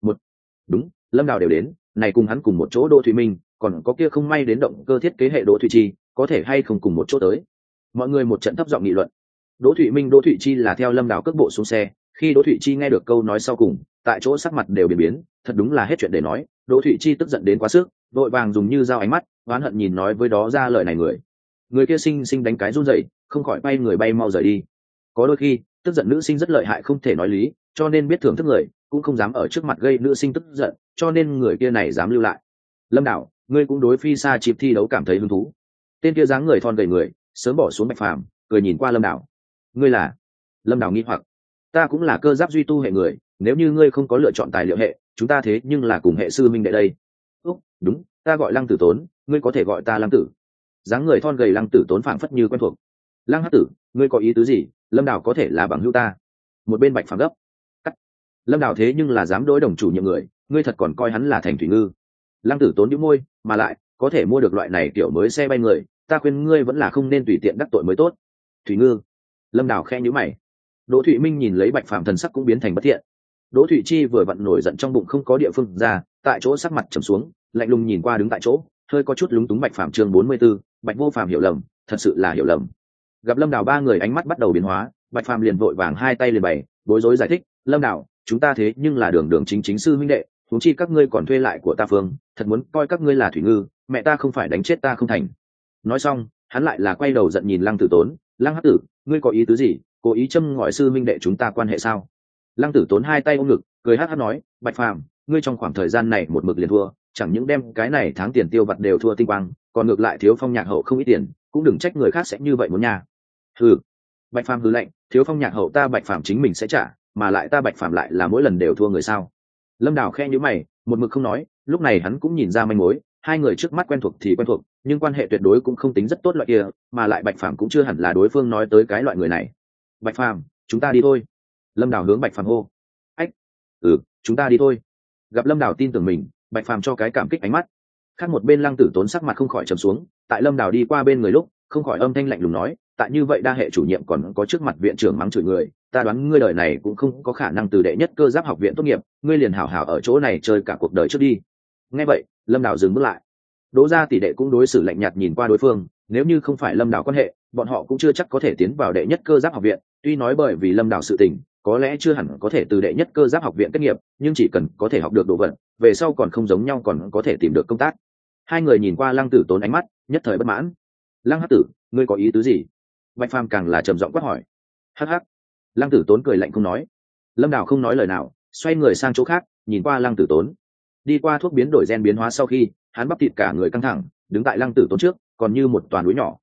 Đúng, Lâm Đào đều đến, này cùng hắn cùng một chỗ Đỗ Thụy Minh, còn có kia không may đến động cơ thiết kế hệ Đỗ Thụy Chi, có thể hay không cùng một chỗ tới. Mọi người một trận thấp giọng nghị luận. Đỗ Thụy Minh Đỗ Thụy Chi là theo Lâm Đào cước bộ xuống xe, khi Đỗ Thụy Chi nghe được câu nói sau cùng, tại chỗ sắc mặt đều biến, thật đúng là hết chuyện để nói. Đỗ Thụy Chi tức giận đến quá sức, vội vàng dùng như dao ánh mắt, oán hận nhìn nói với đó ra lời này người kia sinh đánh cái run rẩy, không khỏi bay người bay mau rời đi. Có đôi khi tức giận nữ sinh rất lợi hại không thể nói lý, cho nên biết thưởng thức người, cũng không dám ở trước mặt gây nữ sinh tức giận, cho nên người kia này dám lưu lại. Lâm Đào, ngươi cũng đối phi xa chịp thi đấu cảm thấy hứng thú? Tên kia dáng người thon gầy người sớm bỏ xuống Bạch Phàm, cười nhìn qua Lâm Đào. Ngươi là? Lâm Đào nghi hoặc. Ta cũng là cơ giáp duy tu hệ người, nếu như ngươi không có lựa chọn tài liệu hệ, chúng ta thế nhưng là cùng hệ sư minh đệ đây. Đúng, ta gọi Lăng Tử Tốn, ngươi có thể gọi ta Lăng Tử. Dáng người thon gầy Lăng Tử Tốn phảng phất như quen thuộc. Lăng Hắc Tử, ngươi có ý tứ gì? Lâm Đào có thể là bằng hữu ta. Một bên Bạch Phàm gấp. Cắt. Lâm Đào thế nhưng là dám đối đồng chủ nhiệm người, ngươi thật còn coi hắn là thành thủy ngư? Lăng Tử Tốn nhíu môi, mà lại có thể mua được loại này kiểu mới xe bay người, ta khuyên ngươi vẫn là không nên tùy tiện đắc tội mới tốt. Thủy ngư? Lâm Đào khẽ nhíu mày. Đỗ Thụy Minh nhìn lấy Bạch Phàm thần sắc cũng biến thành bất thiện. Đỗ Thụy Chi vừa vặn nổi giận trong bụng không có địa phương ra, tại chỗ sắc mặt trầm xuống, lạnh lùng nhìn qua đứng tại chỗ, hơi có chút lúng túng. Bạch Phàm chương 44, Bạch Vô Phàm hiểu lầm, thật sự là hiểu lầm. Gặp Lâm Đào ba người ánh mắt bắt đầu biến hóa, Bạch Phàm liền vội vàng hai tay liền bày, bối rối giải thích, Lâm Đào, chúng ta thế nhưng là đường đường chính sư huynh đệ, huống chi các ngươi còn thuê lại của ta phương, thật muốn coi các ngươi là thủy ngư, mẹ ta không phải đánh chết ta không thành. Nói xong, hắn lại là quay đầu giận nhìn Lăng Tử Tốn, Lăng Hắc Tử, ngươi có ý tứ gì, cố ý châm ngòi sư huynh đệ chúng ta quan hệ sao? Lăng Tử Tốn hai tay ôm ngực, cười hắc hắc nói, Bạch Phàm, ngươi trong khoảng thời gian này một mực liền thua, chẳng những đem cái này tháng tiền tiêu vặt đều thua tinh quang, còn ngược lại thiếu Phong Nhạc Hậu không ít tiền, cũng đừng trách người khác sẽ như vậy muốn nha. Hừ. Bạch Phàm hừ lạnh, thiếu Phong Nhạc Hậu ta Bạch Phàm chính mình sẽ trả, mà lại ta Bạch Phàm lại là mỗi lần đều thua người sao? Lâm Đào khe nhíu mày, một mực không nói, lúc này hắn cũng nhìn ra manh mối, hai người trước mắt quen thuộc thì quen thuộc, nhưng quan hệ tuyệt đối cũng không tính rất tốt loại kia, mà lại Bạch Phàm cũng chưa hẳn là đối phương nói tới cái loại người này. Bạch Phàm, chúng ta đi thôi. Lâm Đào hướng Bạch Phàm hô. Ách. Chúng ta đi thôi. Gặp Lâm Đào tin tưởng mình, Bạch Phàm cho cái cảm kích ánh mắt. Khác một bên Lăng Tử Tốn sắc mặt không khỏi trầm xuống, tại Lâm Đào đi qua bên người lúc, không khỏi âm thanh lạnh lùng nói, tại như vậy đa hệ chủ nhiệm còn có trước mặt viện trưởng mắng chửi người, ta đoán ngươi đời này cũng không có khả năng từ đệ nhất cơ giáp học viện tốt nghiệp, ngươi liền hảo hảo ở chỗ này chơi cả cuộc đời trước đi. Nghe vậy, Lâm Đào dừng bước lại. Đỗ gia tỷ đệ cũng đối xử lạnh nhạt nhìn qua đối phương, nếu như không phải Lâm Đào quan hệ, bọn họ cũng chưa chắc có thể tiến vào đệ nhất cơ giáp học viện, tuy nói bởi vì Lâm Đào sự tình, có lẽ chưa hẳn có thể từ đệ nhất cơ giáp học viện kết nghiệp, nhưng chỉ cần có thể học được đồ vật, về sau còn không giống nhau còn có thể tìm được công tác. Hai người nhìn qua Lăng Tử Tốn ánh mắt nhất thời bất mãn. Lăng Hắc Tử, ngươi có ý tứ gì? Bạch Phàm càng là trầm giọng quát hỏi. Hắc hắc. Lăng Tử Tốn cười lạnh không nói. Lâm Đào không nói lời nào, xoay người sang chỗ khác, nhìn qua Lăng Tử Tốn. Đi qua thuốc biến đổi gen biến hóa sau khi, hắn bắp thịt cả người căng thẳng, đứng tại Lăng Tử Tốn trước, còn như một toàn núi nhỏ.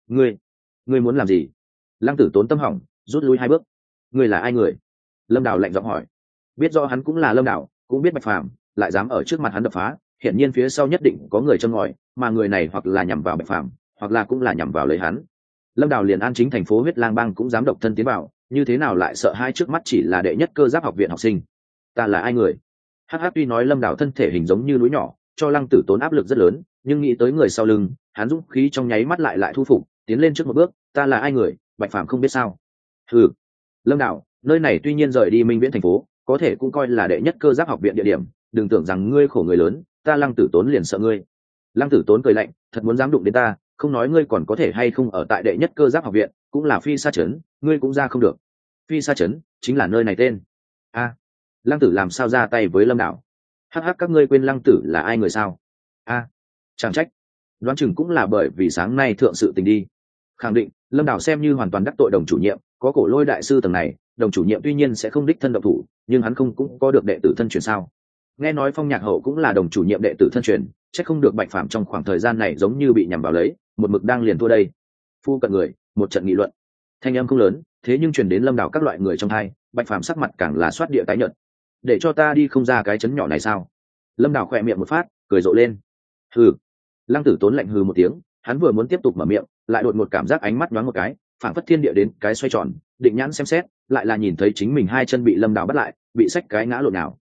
Ngươi muốn làm gì? Lăng Tử Tốn tâm hỏng, rút lui hai bước. Ngươi là ai người? Lâm Đào lạnh giọng hỏi. Biết rõ hắn cũng là Lâm Đào, cũng biết Bạch Phàm, lại dám ở trước mặt hắn đập phá, hiển nhiên phía sau nhất định có người châm ngòi, mà người này hoặc là nhằm vào Bạch Phàm, hoặc là cũng là nhằm vào lấy hắn. Lâm Đào liền An Chính thành phố Huyết Lang Bang cũng dám độc thân tiến vào, như thế nào lại sợ hai trước mắt chỉ là đệ nhất cơ giáp học viện học sinh? Ta là ai người? Hắc Hắc tuy nói Lâm Đào thân thể hình giống như núi nhỏ, cho Lăng Tử Tốn áp lực rất lớn, nhưng nghĩ tới người sau lưng, hắn dũng khí trong nháy mắt lại thu phục, tiến lên trước một bước, ta là ai người? Bạch Phàm không biết sao? Ừ, Lâm Đào, nơi này tuy nhiên rời đi Minh Viễn thành phố, có thể cũng coi là đệ nhất cơ giáp học viện địa điểm, đừng tưởng rằng ngươi khổ người lớn, ta Lăng Tử Tốn liền sợ ngươi. Lăng Tử Tốn cười lạnh, thật muốn dám đụng đến ta, không nói ngươi còn có thể hay không ở tại đệ nhất cơ giáp học viện, cũng là Phi Sa Trấn, ngươi cũng ra không được. Phi Sa Trấn chính là nơi này tên. A, Lăng Tử làm sao ra tay với Lâm Đào? Hắc hắc, các ngươi quên Lăng Tử là ai người sao? A, chẳng trách, đoán chừng cũng là bởi vì sáng nay thượng sự tình đi. Khẳng định Lâm Đào xem như hoàn toàn đắc tội Đồng chủ nhiệm, có Cổ Lôi đại sư tầng này, Đồng chủ nhiệm tuy nhiên sẽ không đích thân động thủ, nhưng hắn không cũng có được đệ tử thân truyền sao? Nghe nói Phong Nhạc Hậu cũng là Đồng chủ nhiệm đệ tử thân truyền, chắc không được Bạch Phàm trong khoảng thời gian này giống như bị nhằm vào lấy, một mực đang liền thua đây. Phu cận người, một trận nghị luận, thanh âm không lớn, thế nhưng truyền đến Lâm Đào các loại người trong tai, Bạch Phàm sắc mặt càng là xoát địa tái nhợt. Để cho ta đi không ra cái chấn nhỏ này sao? Lâm Đào khỏe miệng một phát, cười rộ lên. Hừ. Lăng Tử Tốn lạnh hừ một tiếng, hắn vừa muốn tiếp tục mở miệng, lại đột một cảm giác ánh mắt nhoáng một cái, phảng phất thiên địa đến cái xoay tròn, định nhãn xem xét, lại là nhìn thấy chính mình hai chân bị Lâm Đào bắt lại, bị xách cái ngã lộn nào.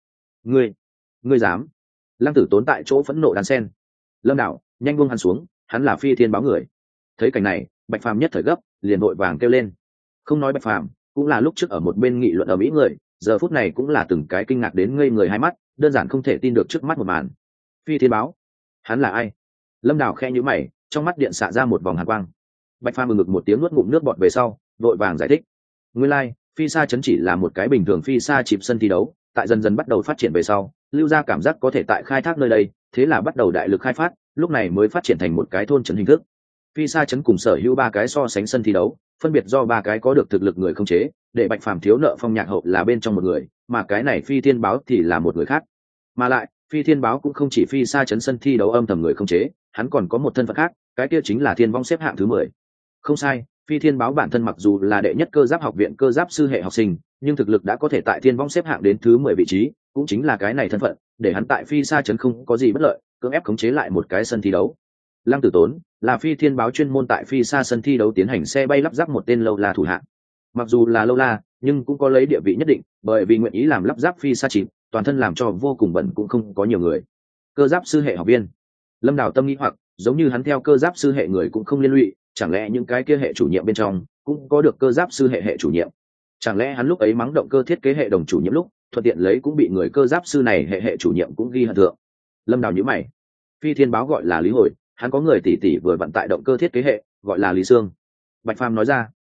Ngươi dám? Lăng Tử Tốn tại chỗ phẫn nộ đan sen. Lâm Đào, nhanh buông hắn xuống, hắn là Phi Thiên báo người. Thấy cảnh này, Bạch Phàm nhất thời gấp, liền vội vàng kêu lên. Không nói Bạch Phàm, cũng là lúc trước ở một bên nghị luận ở mỹ người, giờ phút này cũng là từng cái kinh ngạc đến ngây người hai mắt, đơn giản không thể tin được trước mắt một màn. Phi Thiên báo, hắn là ai? Lâm Đào khẽ nhíu mày, trong mắt điện xạ ra một vòng hàn quang. Bạch Phàm ngực một tiếng nuốt ngụm nước bọt về sau, vội vàng giải thích. Nguyên lai, Phi Sa Trấn chỉ là một cái bình thường Phi Sa chìm sân thi đấu, tại dần dần bắt đầu phát triển về sau, lưu ra cảm giác có thể tại khai thác nơi đây, thế là bắt đầu đại lực khai phát, lúc này mới phát triển thành một cái thôn trấn hình thức. Phi Sa Trấn cùng sở hữu ba cái so sánh sân thi đấu, phân biệt do ba cái có được thực lực người không chế, để Bạch Phàm thiếu nợ Phong Nhạc Hậu là bên trong một người, mà cái này Phi Thiên báo thì là một người khác. Mà lại, Phi Thiên báo cũng không chỉ Phi Sa Trấn sân thi đấu âm thầm người không chế, hắn còn có một thân phận khác, cái kia chính là Thiên Vong xếp hạng thứ 10. Không sai, Phi Thiên báo bản thân mặc dù là đệ nhất cơ giáp học viện cơ giáp sư hệ học sinh, nhưng thực lực đã có thể tại Thiên Vong xếp hạng đến thứ 10 vị trí, cũng chính là cái này thân phận, để hắn tại Phi Sa Trấn không có gì bất lợi, cưỡng ép khống chế lại một cái sân thi đấu. Lăng Tử Tốn là Phi Thiên báo chuyên môn tại Phi Sa sân thi đấu tiến hành xe bay lắp ráp một tên lâu la thủ hạng. Mặc dù là lâu la, nhưng cũng có lấy địa vị nhất định, bởi vì nguyện ý làm lắp ráp Phi Sa chìm, toàn thân làm cho vô cùng bẩn cũng không có nhiều người. Cơ giáp sư hệ học viên. Lâm Đào tâm nghĩ hoặc, giống như hắn theo cơ giáp sư hệ người cũng không liên lụy, chẳng lẽ những cái kia hệ chủ nhiệm bên trong cũng có được cơ giáp sư hệ hệ chủ nhiệm? Chẳng lẽ hắn lúc ấy mắng động cơ thiết kế hệ đồng chủ nhiệm lúc, thuận tiện lấy cũng bị người cơ giáp sư này hệ hệ chủ nhiệm cũng ghi hận thượng? Lâm Đào nhíu mày. Phi Thiên báo gọi là Lý Hồi, hắn có người tỷ tỷ vừa vận tại động cơ thiết kế hệ, gọi là Lý Sương. Bạch Phàm nói ra.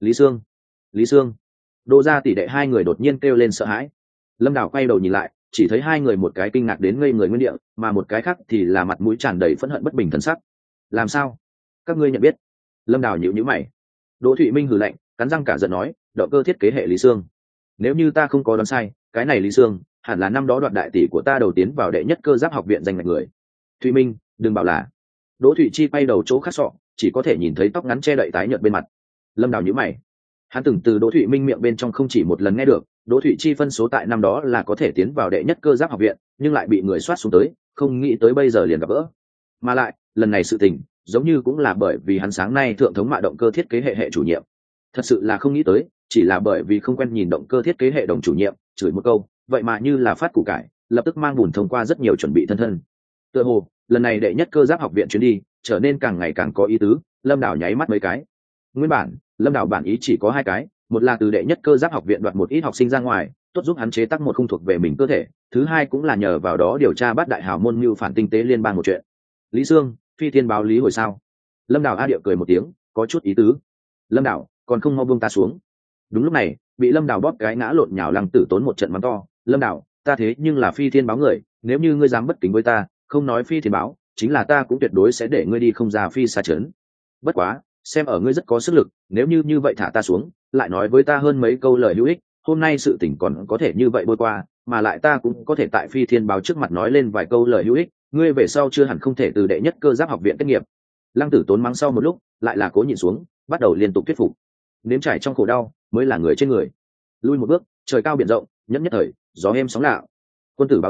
Lý Sương. Đỗ gia tỷ đệ hai người đột nhiên kêu lên sợ hãi. Lâm Đào quay đầu nhìn lại, chỉ thấy hai người một cái kinh ngạc đến ngây người nguyên địa, mà một cái khác thì là mặt mũi tràn đầy phẫn hận bất bình thần sắc. Làm sao? Các ngươi nhận biết? Lâm Đào nhíu nhíu mày. Đỗ Thụy Minh hừ lạnh, cắn răng cả giận nói, động cơ thiết kế hệ Lý Sương. Nếu như ta không có đoán sai, cái này Lý Sương hẳn là năm đó đoạt đại tỷ của ta đầu tiến vào đệ nhất cơ giáp học viện danh ngạch người. Thụy Minh, đừng bảo là. Đỗ Thụy Chi quay đầu chỗ khác sọ, chỉ có thể nhìn thấy tóc ngắn che đậy tái nhợt bên mặt. Lâm Đào nhíu mày. Hắn từng từ Đỗ Thụy Minh miệng bên trong không chỉ một lần nghe được, Đỗ Thụy Chi phân số tại năm đó là có thể tiến vào đệ nhất cơ giáp học viện, nhưng lại bị người soát xuống tới, không nghĩ tới bây giờ liền gặp gỡ. Mà lại, lần này sự tình, giống như cũng là bởi vì hắn sáng nay thượng thống mạ động cơ thiết kế hệ hệ chủ nhiệm. Thật sự là không nghĩ tới, chỉ là bởi vì không quen nhìn động cơ thiết kế hệ đồng chủ nhiệm, chửi một câu, vậy mà như là phát củ cải, lập tức mang bùn thông qua rất nhiều chuẩn bị thân thân. Tựa hồ, lần này đệ nhất cơ giáp học viện chuyến đi, trở nên càng ngày càng có ý tứ. Lâm Đào nháy mắt mấy cái. Nguyên bản, Lâm Đào bản ý chỉ có hai cái, một là từ đệ nhất cơ giáp học viện đoạt một ít học sinh ra ngoài, tốt giúp hắn chế tác một khung thuộc về mình cơ thể, thứ hai cũng là nhờ vào đó điều tra bắt đại hào môn mưu phản tinh tế liên bang một chuyện. Lý Sương, Phi Thiên báo Lý Hồi sao? Lâm Đào a điệu cười một tiếng, có chút ý tứ. Lâm Đào, còn không mau buông ta xuống. Đúng lúc này, bị Lâm Đào bóp cái ngã lộn nhào Lăng Tử Tốn một trận mắng to. Lâm Đào, ta thế nhưng là Phi Thiên báo người, nếu như ngươi dám bất kính với ta, không nói Phi Thiên báo, chính là ta cũng tuyệt đối sẽ để ngươi đi không ra Phi Sa Trấn. Bất quá, xem ở ngươi rất có sức lực, nếu như vậy thả ta xuống, lại nói với ta hơn mấy câu lời hữu ích, hôm nay sự tình còn có thể như vậy bôi qua, mà lại ta cũng có thể tại Phi Thiên báo trước mặt nói lên vài câu lời hữu ích, ngươi về sau chưa hẳn không thể từ đệ nhất cơ giáp học viện tốt nghiệp. Lăng Tử Tốn mắng sau một lúc, lại là cố nhịn xuống, bắt đầu liên tục thuyết phục. Nếm trải trong khổ đau, mới là người trên người. Lui một bước, trời cao biển rộng, nhất nhất thời, gió êm sóng lạ. Quân tử báo thủ,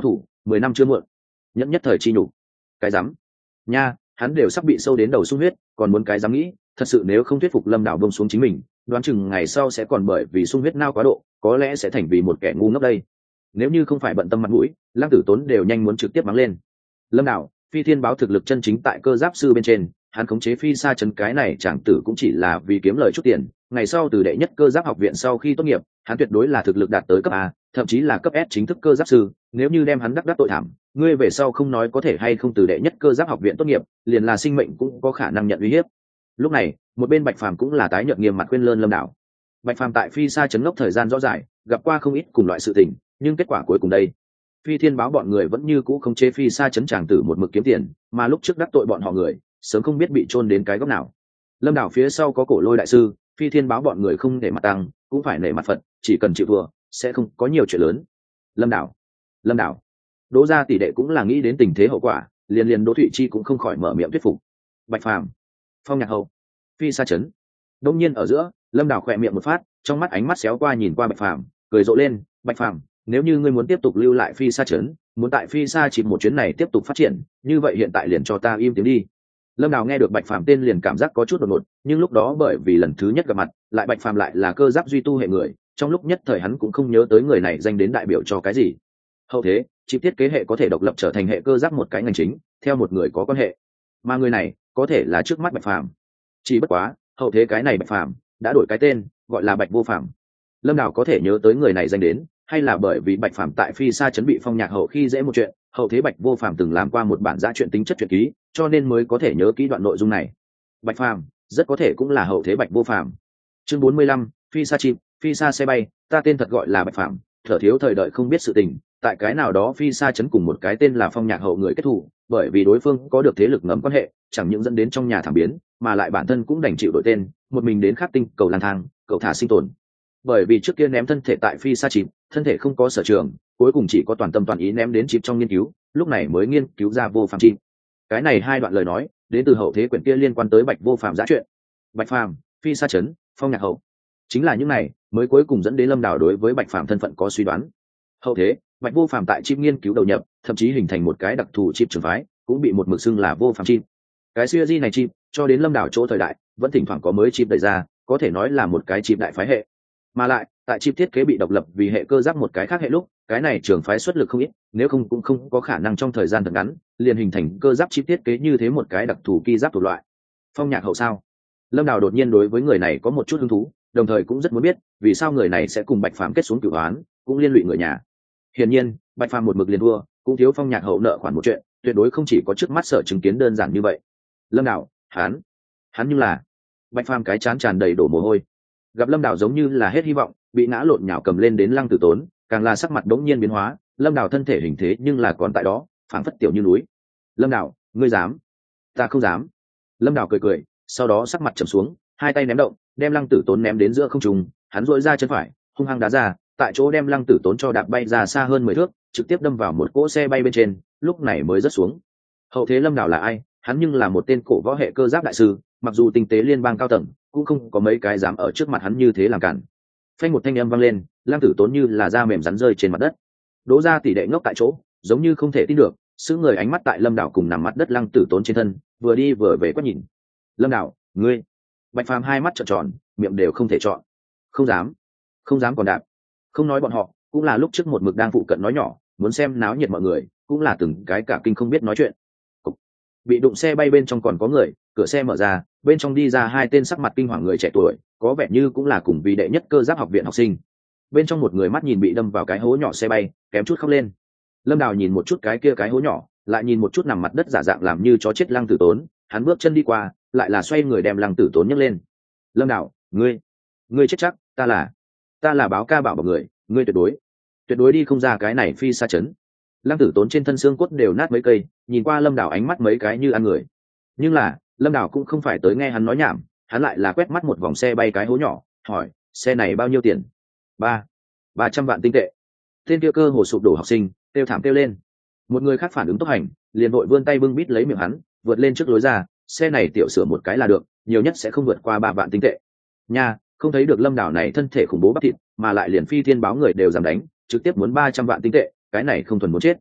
10 năm chưa muộn. Nhẫn nhất thời chi nhục. Cái rắm nha, hắn đều sắp bị sâu đến đầu sung huyết, còn muốn cái dám nghĩ. Thật sự nếu không thuyết phục Lâm Đảo bông xuống chính mình, đoán chừng ngày sau sẽ còn bởi vì sung huyết nao quá độ, có lẽ sẽ thành vì một kẻ ngu ngốc đây. Nếu như không phải bận tâm mặt mũi, Lăng Tử Tốn đều nhanh muốn trực tiếp mắng lên. Lâm Đảo, Phi Thiên Báo thực lực chân chính tại cơ giáp sư bên trên, hắn khống chế phi sa chấn cái này chẳng tử cũng chỉ là vì kiếm lời chút tiền. Ngày sau từ đệ nhất cơ giáp học viện sau khi tốt nghiệp, hắn tuyệt đối là thực lực đạt tới cấp A, thậm chí là cấp S chính thức cơ giáp sư. Nếu như đem hắn đắc tội thảm, ngươi về sau không nói có thể hay không từ đệ nhất cơ giáp học viện tốt nghiệp, liền là sinh mệnh cũng có khả năng nhận uy hiếp. Lúc này, một bên Bạch Phàm cũng là tái nhợt nghiêm mặt khuyên lơn Lâm Đảo. Bạch Phàm tại phi sa chấn ngốc thời gian rõ rải, gặp qua không ít cùng loại sự tình, nhưng kết quả cuối cùng đây, Phi Thiên Báo bọn người vẫn như cũ không chế phi sa chấn tràng tử một mực kiếm tiền, mà lúc trước đắc tội bọn họ người, sớm không biết bị chôn đến cái góc nào. Lâm Đảo phía sau có Cổ Lôi đại sư, Phi Thiên Báo bọn người không để mặt tăng, cũng phải nể mặt Phật, chỉ cần chịu thua, sẽ không có nhiều chuyện lớn. Lâm Đảo, Đỗ gia tỷ đệ cũng là nghĩ đến tình thế hậu quả, liền Đỗ Thụy Chi cũng không khỏi mở miệng thuyết phục. Bạch Phàm, Phong Nhạc Hậu, phi sa chấn. Đông nhiên ở giữa, Lâm Đảo khỏe miệng một phát, trong mắt ánh mắt xéo qua nhìn qua Bạch Phàm, cười rộ lên. Bạch Phàm, nếu như ngươi muốn tiếp tục lưu lại phi sa chấn, muốn tại phi sa chìm một chuyến này tiếp tục phát triển, như vậy hiện tại liền cho ta im tiếng đi. Lâm Đào nghe được Bạch Phàm tên liền cảm giác có chút đột ngột, nhưng lúc đó bởi vì lần thứ nhất gặp mặt, lại Bạch Phàm lại là cơ giáp duy tu hệ người, trong lúc nhất thời hắn cũng không nhớ tới người này danh đến đại biểu cho cái gì. Hậu thế, chi tiết kế hệ có thể độc lập trở thành hệ cơ giáp một cái ngành chính, theo một người có quan hệ, mà người này có thể là trước mắt Bạch Phàm. Chỉ bất quá, hậu thế cái này Bạch Phàm đã đổi cái tên, gọi là Bạch Vô Phàm. Lâm Đào có thể nhớ tới người này danh đến, hay là bởi vì Bạch Phàm tại phi sa chấn bị Phong Nhạc Hậu khi dễ một chuyện, hậu thế Bạch Vô Phàm từng làm qua một bản giã truyện tính chất truyện ký, cho nên mới có thể nhớ kỹ đoạn nội dung này. Bạch Phàm rất có thể cũng là hậu thế Bạch Vô Phàm. Chương 45, phi sa chim, phi sa xe bay, ta tên thật gọi là Bạch Phàm, thở thiếu thời đợi không biết sự tình, tại cái nào đó phi sa chấn cùng một cái tên là Phong Nhạc Hậu người kết thù, bởi vì đối phương có được thế lực ngầm quan hệ, chẳng những dẫn đến trong nhà thảm biến, mà lại bản thân cũng đành chịu đổi tên, một mình đến khắc tinh cầu lang thang, cậu thả sinh tồn. Bởi vì trước kia ném thân thể tại phi sa chìm, thân thể không có sở trường, cuối cùng chỉ có toàn tâm toàn ý ném đến chìm trong nghiên cứu, lúc này mới nghiên cứu ra vô phàm chim. Cái này hai đoạn lời nói đến từ hậu thế quyển kia liên quan tới Bạch Vô Phàm giã truyện. Bạch Phàm, phi sa chấn, Phong Nhạc Hậu, chính là những này mới cuối cùng dẫn đến Lâm Đào đối với Bạch Phàm thân phận có suy đoán. Hậu thế, Bạch Vô Phàm tại chim nghiên cứu đầu nhập, thậm chí hình thành một cái đặc thù chim trường phái, cũng bị một mực xưng là vô phàm chim. Cái siêu di này chim, cho đến Lâm Đào chỗ thời đại, vẫn thỉnh thoảng có mới chim đẩy ra, có thể nói là một cái chim đại phái hệ. Mà lại tại chip thiết kế bị độc lập vì hệ cơ giáp một cái khác hệ lúc, cái này trường phái xuất lực không ít, nếu không cũng không có khả năng trong thời gian thật ngắn liền hình thành cơ giáp chip thiết kế như thế một cái đặc thù ki giáp thuộc loại. Phong Nhạc Hậu sao? Lâm Đào đột nhiên đối với người này có một chút hứng thú, đồng thời cũng rất muốn biết vì sao người này sẽ cùng Bạch Phàm kết xuống cửu oán, cũng liên lụy người nhà. Hiển nhiên, Bạch Phàm một mực liền thua, cũng thiếu Phong Nhạc Hậu nợ khoản một chuyện, tuyệt đối không chỉ có trước mắt sở chứng kiến đơn giản như vậy. Lâm Đào, hắn nhưng là Bạch Phàm cái chán tràn đầy đổ mồ hôi. Gặp Lâm Đào giống như là hết hy vọng, bị ngã lộn nhào cầm lên đến Lăng Tử Tốn, càng là sắc mặt đống nhiên biến hóa. Lâm Đào thân thể hình thế nhưng là còn tại đó, phảng phất tiểu như núi. Lâm Đào, ngươi dám? Ta không dám. Lâm Đào cười cười, sau đó sắc mặt trầm xuống, hai tay ném động, đem Lăng Tử Tốn ném đến giữa không trung. Hắn duỗi ra chân phải, hung hăng đá ra, tại chỗ đem Lăng Tử Tốn cho đạp bay ra xa hơn 10 thước, trực tiếp đâm vào một cỗ xe bay bên trên, lúc này mới rớt xuống. Hậu thế Lâm Đào là ai? Hắn nhưng là một tên cổ võ hệ cơ giáp đại sư, mặc dù tinh tế liên bang cao tầng, cũng không có mấy cái dám ở trước mặt hắn như thế làm cản. Phanh một thanh âm vang lên, Lăng Tử Tốn như là da mềm rắn rơi trên mặt đất. Đỗ gia tỷ đệ ngốc tại chỗ, giống như không thể tin được, sững người ánh mắt tại Lâm Đảo cùng nằm mặt đất Lăng Tử Tốn trên thân, vừa đi vừa về quét nhìn. Lâm Đảo, ngươi? Bạch Phàm hai mắt trợn tròn, miệng đều không thể chọn. Không dám còn đạp. Không nói bọn họ, cũng là lúc trước một mực đang phụ cận nói nhỏ, muốn xem náo nhiệt mọi người, cũng là từng cái cả kinh không biết nói chuyện. Bị đụng xe bay bên trong còn có người, cửa xe mở ra, bên trong đi ra hai tên sắc mặt kinh hoàng người trẻ tuổi, có vẻ như cũng là cùng vì đệ nhất cơ giáp học viện học sinh. Bên trong một người mắt nhìn bị đâm vào cái hố nhỏ xe bay, kém chút khóc lên. Lâm Đào nhìn một chút cái kia cái hố nhỏ, lại nhìn một chút nằm mặt đất giả dạng làm như chó chết Lăng Tử Tốn, hắn bước chân đi qua, lại là xoay người đem Lăng Tử Tốn nhấc lên. Lâm Đào, ngươi chết chắc, ta là báo ca bảo bảo người, ngươi tuyệt đối đi không ra cái này phi xa chấn. Lăng Tử Tốn trên thân xương cốt đều nát mấy cây, nhìn qua Lâm Đào ánh mắt mấy cái như ăn người. Nhưng là Lâm Đào cũng không phải tới nghe hắn nói nhảm, hắn lại là quét mắt một vòng xe bay cái hố nhỏ, hỏi, xe này bao nhiêu tiền? 300 vạn tinh tệ. Tên kia cơ hồ sụp đổ học sinh kêu thảm kêu lên. Một người khác phản ứng tốc hành, liền vội vươn tay bưng bít lấy miệng hắn, vượt lên trước lối ra, xe này tiểu sửa một cái là được, nhiều nhất sẽ không vượt qua 3 vạn tinh tệ. Nha, không thấy được Lâm Đào này thân thể khủng bố bắp thịt, mà lại liền Phi Thiên Báo người đều dám đánh, trực tiếp muốn 300 vạn tinh tệ, cái này không thuần muốn chết.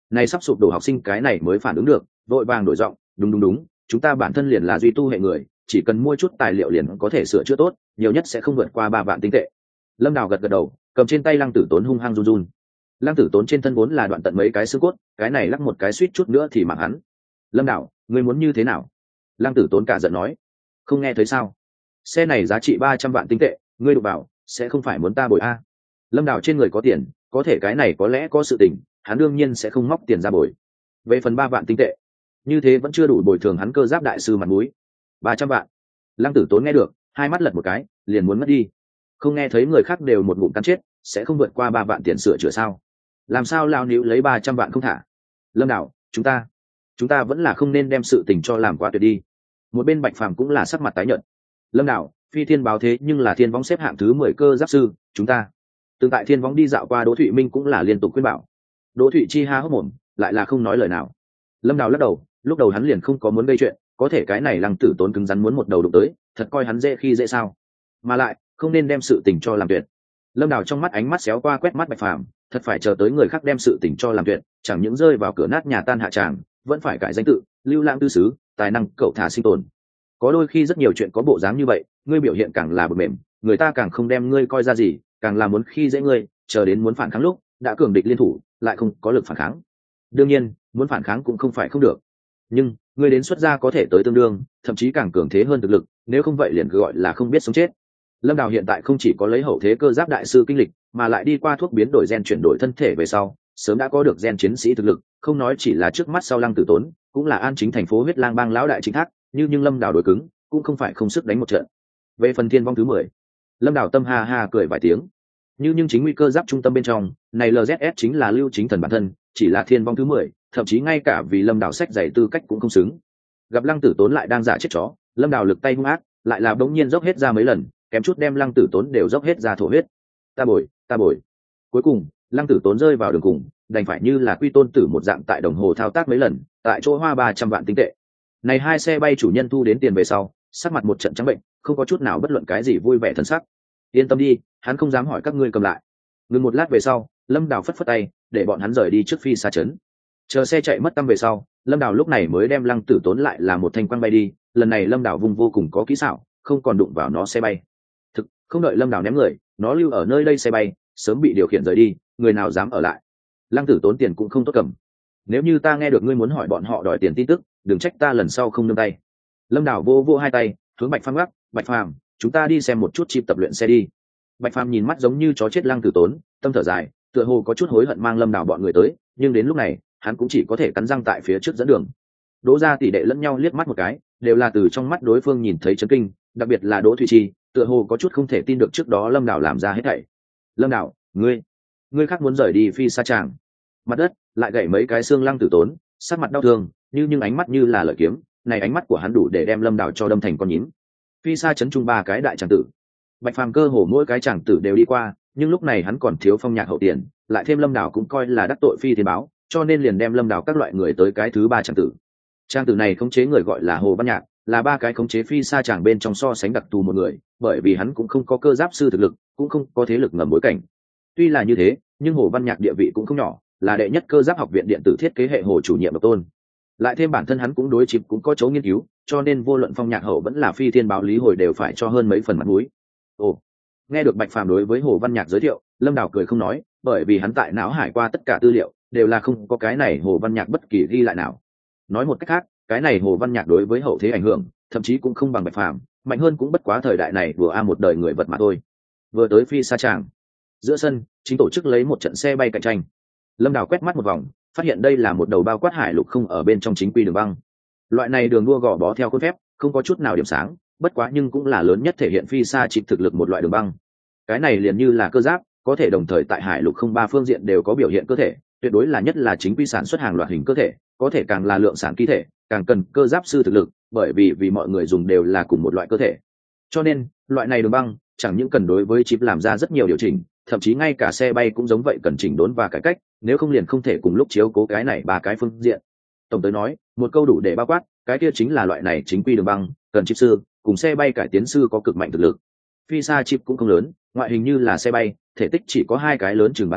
Này sắp sụp đổ học sinh cái này mới phản ứng được, vội vàng đổi giọng, đúng, chúng ta bản thân liền là duy tu hệ người, chỉ cần mua chút tài liệu liền có thể sửa chữa tốt, nhiều nhất sẽ không vượt qua 3 vạn tinh tệ. Lâm Đào gật gật đầu, cầm trên tay Lăng Tử Tốn hung hăng run run. Lăng Tử Tốn trên thân vốn là đoạn tận mấy cái xương cốt, cái này lắc một cái suýt chút nữa thì mạng hắn. Lâm Đào, ngươi muốn như thế nào? Lăng Tử Tốn cả giận nói. Không nghe thấy sao? Xe này giá trị 300 vạn tinh tệ, ngươi đụng bảo sẽ không phải muốn ta bồi a? Lâm Đào trên người có tiền, có thể cái này có lẽ có sự tình, hắn đương nhiên sẽ không móc tiền ra bồi. Về phần 3 vạn tinh tệ, như thế vẫn chưa đủ bồi thường hắn cơ giáp đại sư mặt mũi. 300 vạn. Lăng Tử Tốn nghe được, hai mắt lật một cái, liền muốn mất đi. Không nghe thấy người khác đều một ngụm cắn chết, sẽ không vượt qua 3 vạn tiền sửa chữa sao? Làm sao lao níu lấy 300 vạn không thả? Lâm Đào, chúng ta vẫn là không nên đem sự tình cho làm quá tuyệt đi. Một bên Bạch Phàm cũng là sắc mặt tái nhợt. Lâm Đào, phi thiên báo thế nhưng là thiên võng xếp hạng thứ 10 cơ giáp sư, chúng ta từng tại thiên võng đi dạo qua. Đỗ Thụy Minh cũng là liên tục khuyên bảo. Đỗ Thụy Chi ha hốc mồm, lại là không nói lời nào. Lâm Đào lắc đầu, lúc đầu hắn liền không có muốn gây chuyện, có thể cái này Lăng Tử Tốn cứng rắn muốn một đầu đụng tới, thật coi hắn dễ khi dễ sao? Mà lại không nên đem sự tình cho làm tuyệt. Lâm Đào trong mắt ánh mắt xéo qua quét mắt Bạch Phàm, thật phải chờ tới người khác đem sự tình cho làm tuyệt, chẳng những rơi vào cửa nát nhà tan hạ tràng, vẫn phải cải danh tự, lưu lãng tư xứ, tài năng cậu thả sinh tồn. Có đôi khi rất nhiều chuyện có bộ dáng như vậy, ngươi biểu hiện càng là bực mềm, người ta càng không đem ngươi coi ra gì, càng là muốn khi dễ ngươi, chờ đến muốn phản kháng lúc, đã cường địch liên thủ, lại không có lực phản kháng. Đương nhiên, muốn phản kháng cũng không phải không được, nhưng ngươi đến xuất gia có thể tới tương đương, thậm chí càng cường thế hơn thực lực, nếu không vậy liền gọi là không biết sống chết. Lâm Đào hiện tại không chỉ có lấy hậu thế cơ giáp đại sư kinh lịch, mà lại đi qua thuốc biến đổi gen chuyển đổi thân thể về sau, sớm đã có được gen chiến sĩ thực lực, không nói chỉ là trước mắt sau Lăng Tử Tốn, cũng là An Chính thành phố huyết lang bang lão đại chính thác, nhưng Lâm Đào đối cứng, cũng không phải không sức đánh một trận. Về phần thiên vong thứ 10, Lâm Đào tâm ha ha cười vài tiếng. Nhưng chính nguy cơ giáp trung tâm bên trong, này LZS chính là Lưu Chính Thần bản thân, chỉ là thiên vong thứ 10, thậm chí ngay cả vì Lâm Đào sách giày tư cách cũng không xứng. Gặp Lăng Tử Tốn lại đang giả chết chó, Lâm Đào lực tay hung ác, lại là bỗng nhiên dốc hết ra mấy lần, kém chút đem Lăng Tử Tốn đều dốc hết ra thổ huyết. Ta bồi. Cuối cùng, Lăng Tử Tốn rơi vào đường cùng, đành phải như là quy tôn tử một dạng tại đồng hồ thao tác mấy lần, tại chỗ hoa 300 vạn tinh tệ. Này hai xe bay chủ nhân thu đến tiền về sau, sắc mặt một trận trắng bệnh, không có chút nào bất luận cái gì vui vẻ thần sắc. Yên tâm đi, hắn không dám hỏi các ngươi cầm lại. Ngừng một lát về sau, Lâm Đào phất phất tay, để bọn hắn rời đi trước phi xa trấn. Chờ xe chạy mất tăm về sau, Lâm Đào lúc này mới đem Lăng Tử Tốn lại là một thanh quăng bay đi. Lần này Lâm Đào vùng vô cùng có kỹ xảo, không còn đụng vào nó xe bay. Thực không đợi Lâm Đào ném người, nó lưu ở nơi đây xe bay, sớm bị điều khiển rời đi, người nào dám ở lại. Lăng Tử Tốn tiền cũng không tốt cầm. Nếu như ta nghe được ngươi muốn hỏi bọn họ đòi tiền tin tức, đừng trách ta lần sau không nương tay. Lâm Đào vô hai tay, hướng Bạch Phàm gắt, Bạch Phàm, chúng ta đi xem một chút chip tập luyện xe đi. Bạch Phàm nhìn mắt giống như chó chết Lăng Tử Tốn, tâm thở dài, tựa hồ có chút hối hận mang Lâm Đào bọn người tới, nhưng đến lúc này, hắn cũng chỉ có thể cắn răng tại phía trước dẫn đường. Đỗ gia tỷ đệ lẫn nhau liếc mắt một cái, đều là từ trong mắt đối phương nhìn thấy chấn kinh, đặc biệt là Đỗ Thụy Chi, tựa hồ có chút không thể tin được trước đó Lâm Đào làm ra hết thảy. Lâm Đào, ngươi khác muốn rời đi phi xa tràng. Mặt đất lại gãy mấy cái xương Lăng Tử Tốn, sắc mặt đau thương, nhưng ánh mắt như là lợi kiếm, này ánh mắt của hắn đủ để đem Lâm Đào cho đâm thành con nhím. Phi xa chấn trung 3 cái đại tràng tử, Bạch Phàm cơ hồ mỗi cái tràng tử đều đi qua, nhưng lúc này hắn còn thiếu phong nhạc hậu tiền, lại thêm Lâm Đào cũng coi là đắc tội phi thiên báo, cho nên liền đem Lâm Đào các loại người tới cái thứ 3 tràng tử. Tràng tử này khống chế người gọi là Hồ Văn Nhạc, là 3 cái khống chế phi xa tràng bên trong so sánh đặc thù một người, bởi vì hắn cũng không có cơ giáp sư thực lực, cũng không có thế lực ngầm bối cảnh. Tuy là như thế, nhưng Hồ Văn Nhạc địa vị cũng không nhỏ, là đệ nhất cơ giáp học viện điện tử thiết kế hệ Hồ chủ nhiệm độc tôn. Lại thêm bản thân hắn cũng đối chip cũng có chỗ nghiên cứu, cho nên vô luận phong nhạc hậu vẫn là phi thiên báo lý hồi đều phải cho hơn mấy phần mặt mũi. Ồ, nghe được Bạch Phàm đối với Hồ Văn Nhạc giới thiệu, Lâm Đào cười không nói, bởi vì hắn tại não hải qua tất cả tư liệu đều là không có cái này Hồ Văn Nhạc bất kỳ ghi lại nào. Nói một cách khác, cái này Hồ Văn Nhạc đối với hậu thế ảnh hưởng thậm chí cũng không bằng Bạch Phàm, mạnh hơn cũng bất quá thời đại này vừa một đời người vật mà thôi. Vừa tới phi xa tràng, giữa sân chính tổ chức lấy một trận xe bay cạnh tranh. Lâm Đào quét mắt một vòng, phát hiện đây là một đầu bao quát hải lục không ở bên trong chính quy đường băng. Loại này đường đua gò bó theo khuôn phép, không có chút nào điểm sáng, bất quá nhưng cũng là lớn nhất thể hiện phi xa chip thực lực một loại đường băng. Cái này liền như là cơ giáp, có thể đồng thời tại hải lục không 3 phương diện đều có biểu hiện cơ thể, tuyệt đối là nhất là chính quy sản xuất hàng loạt hình cơ thể, có thể càng là lượng sản ký thể, càng cần cơ giáp sư thực lực, bởi vì mọi người dùng đều là cùng một loại cơ thể. Cho nên, loại này đường băng chẳng những cần đối với chip làm ra rất nhiều điều chỉnh, thậm chí ngay cả xe bay cũng giống vậy cần chỉnh đốn và cải cách, nếu không liền không thể cùng lúc chiếu cố cái này 3 cái phương diện. Tổng tới nói, một câu đủ để bao quát, cái kia chính là loại này chính quy đường băng, cần chip sư, cùng xe bay cải tiến sư có cực mạnh thực lực. Phi xa chip cũng không lớn, ngoại hình như là xe bay, thể tích chỉ có 2 cái lớn chừng bàn tay,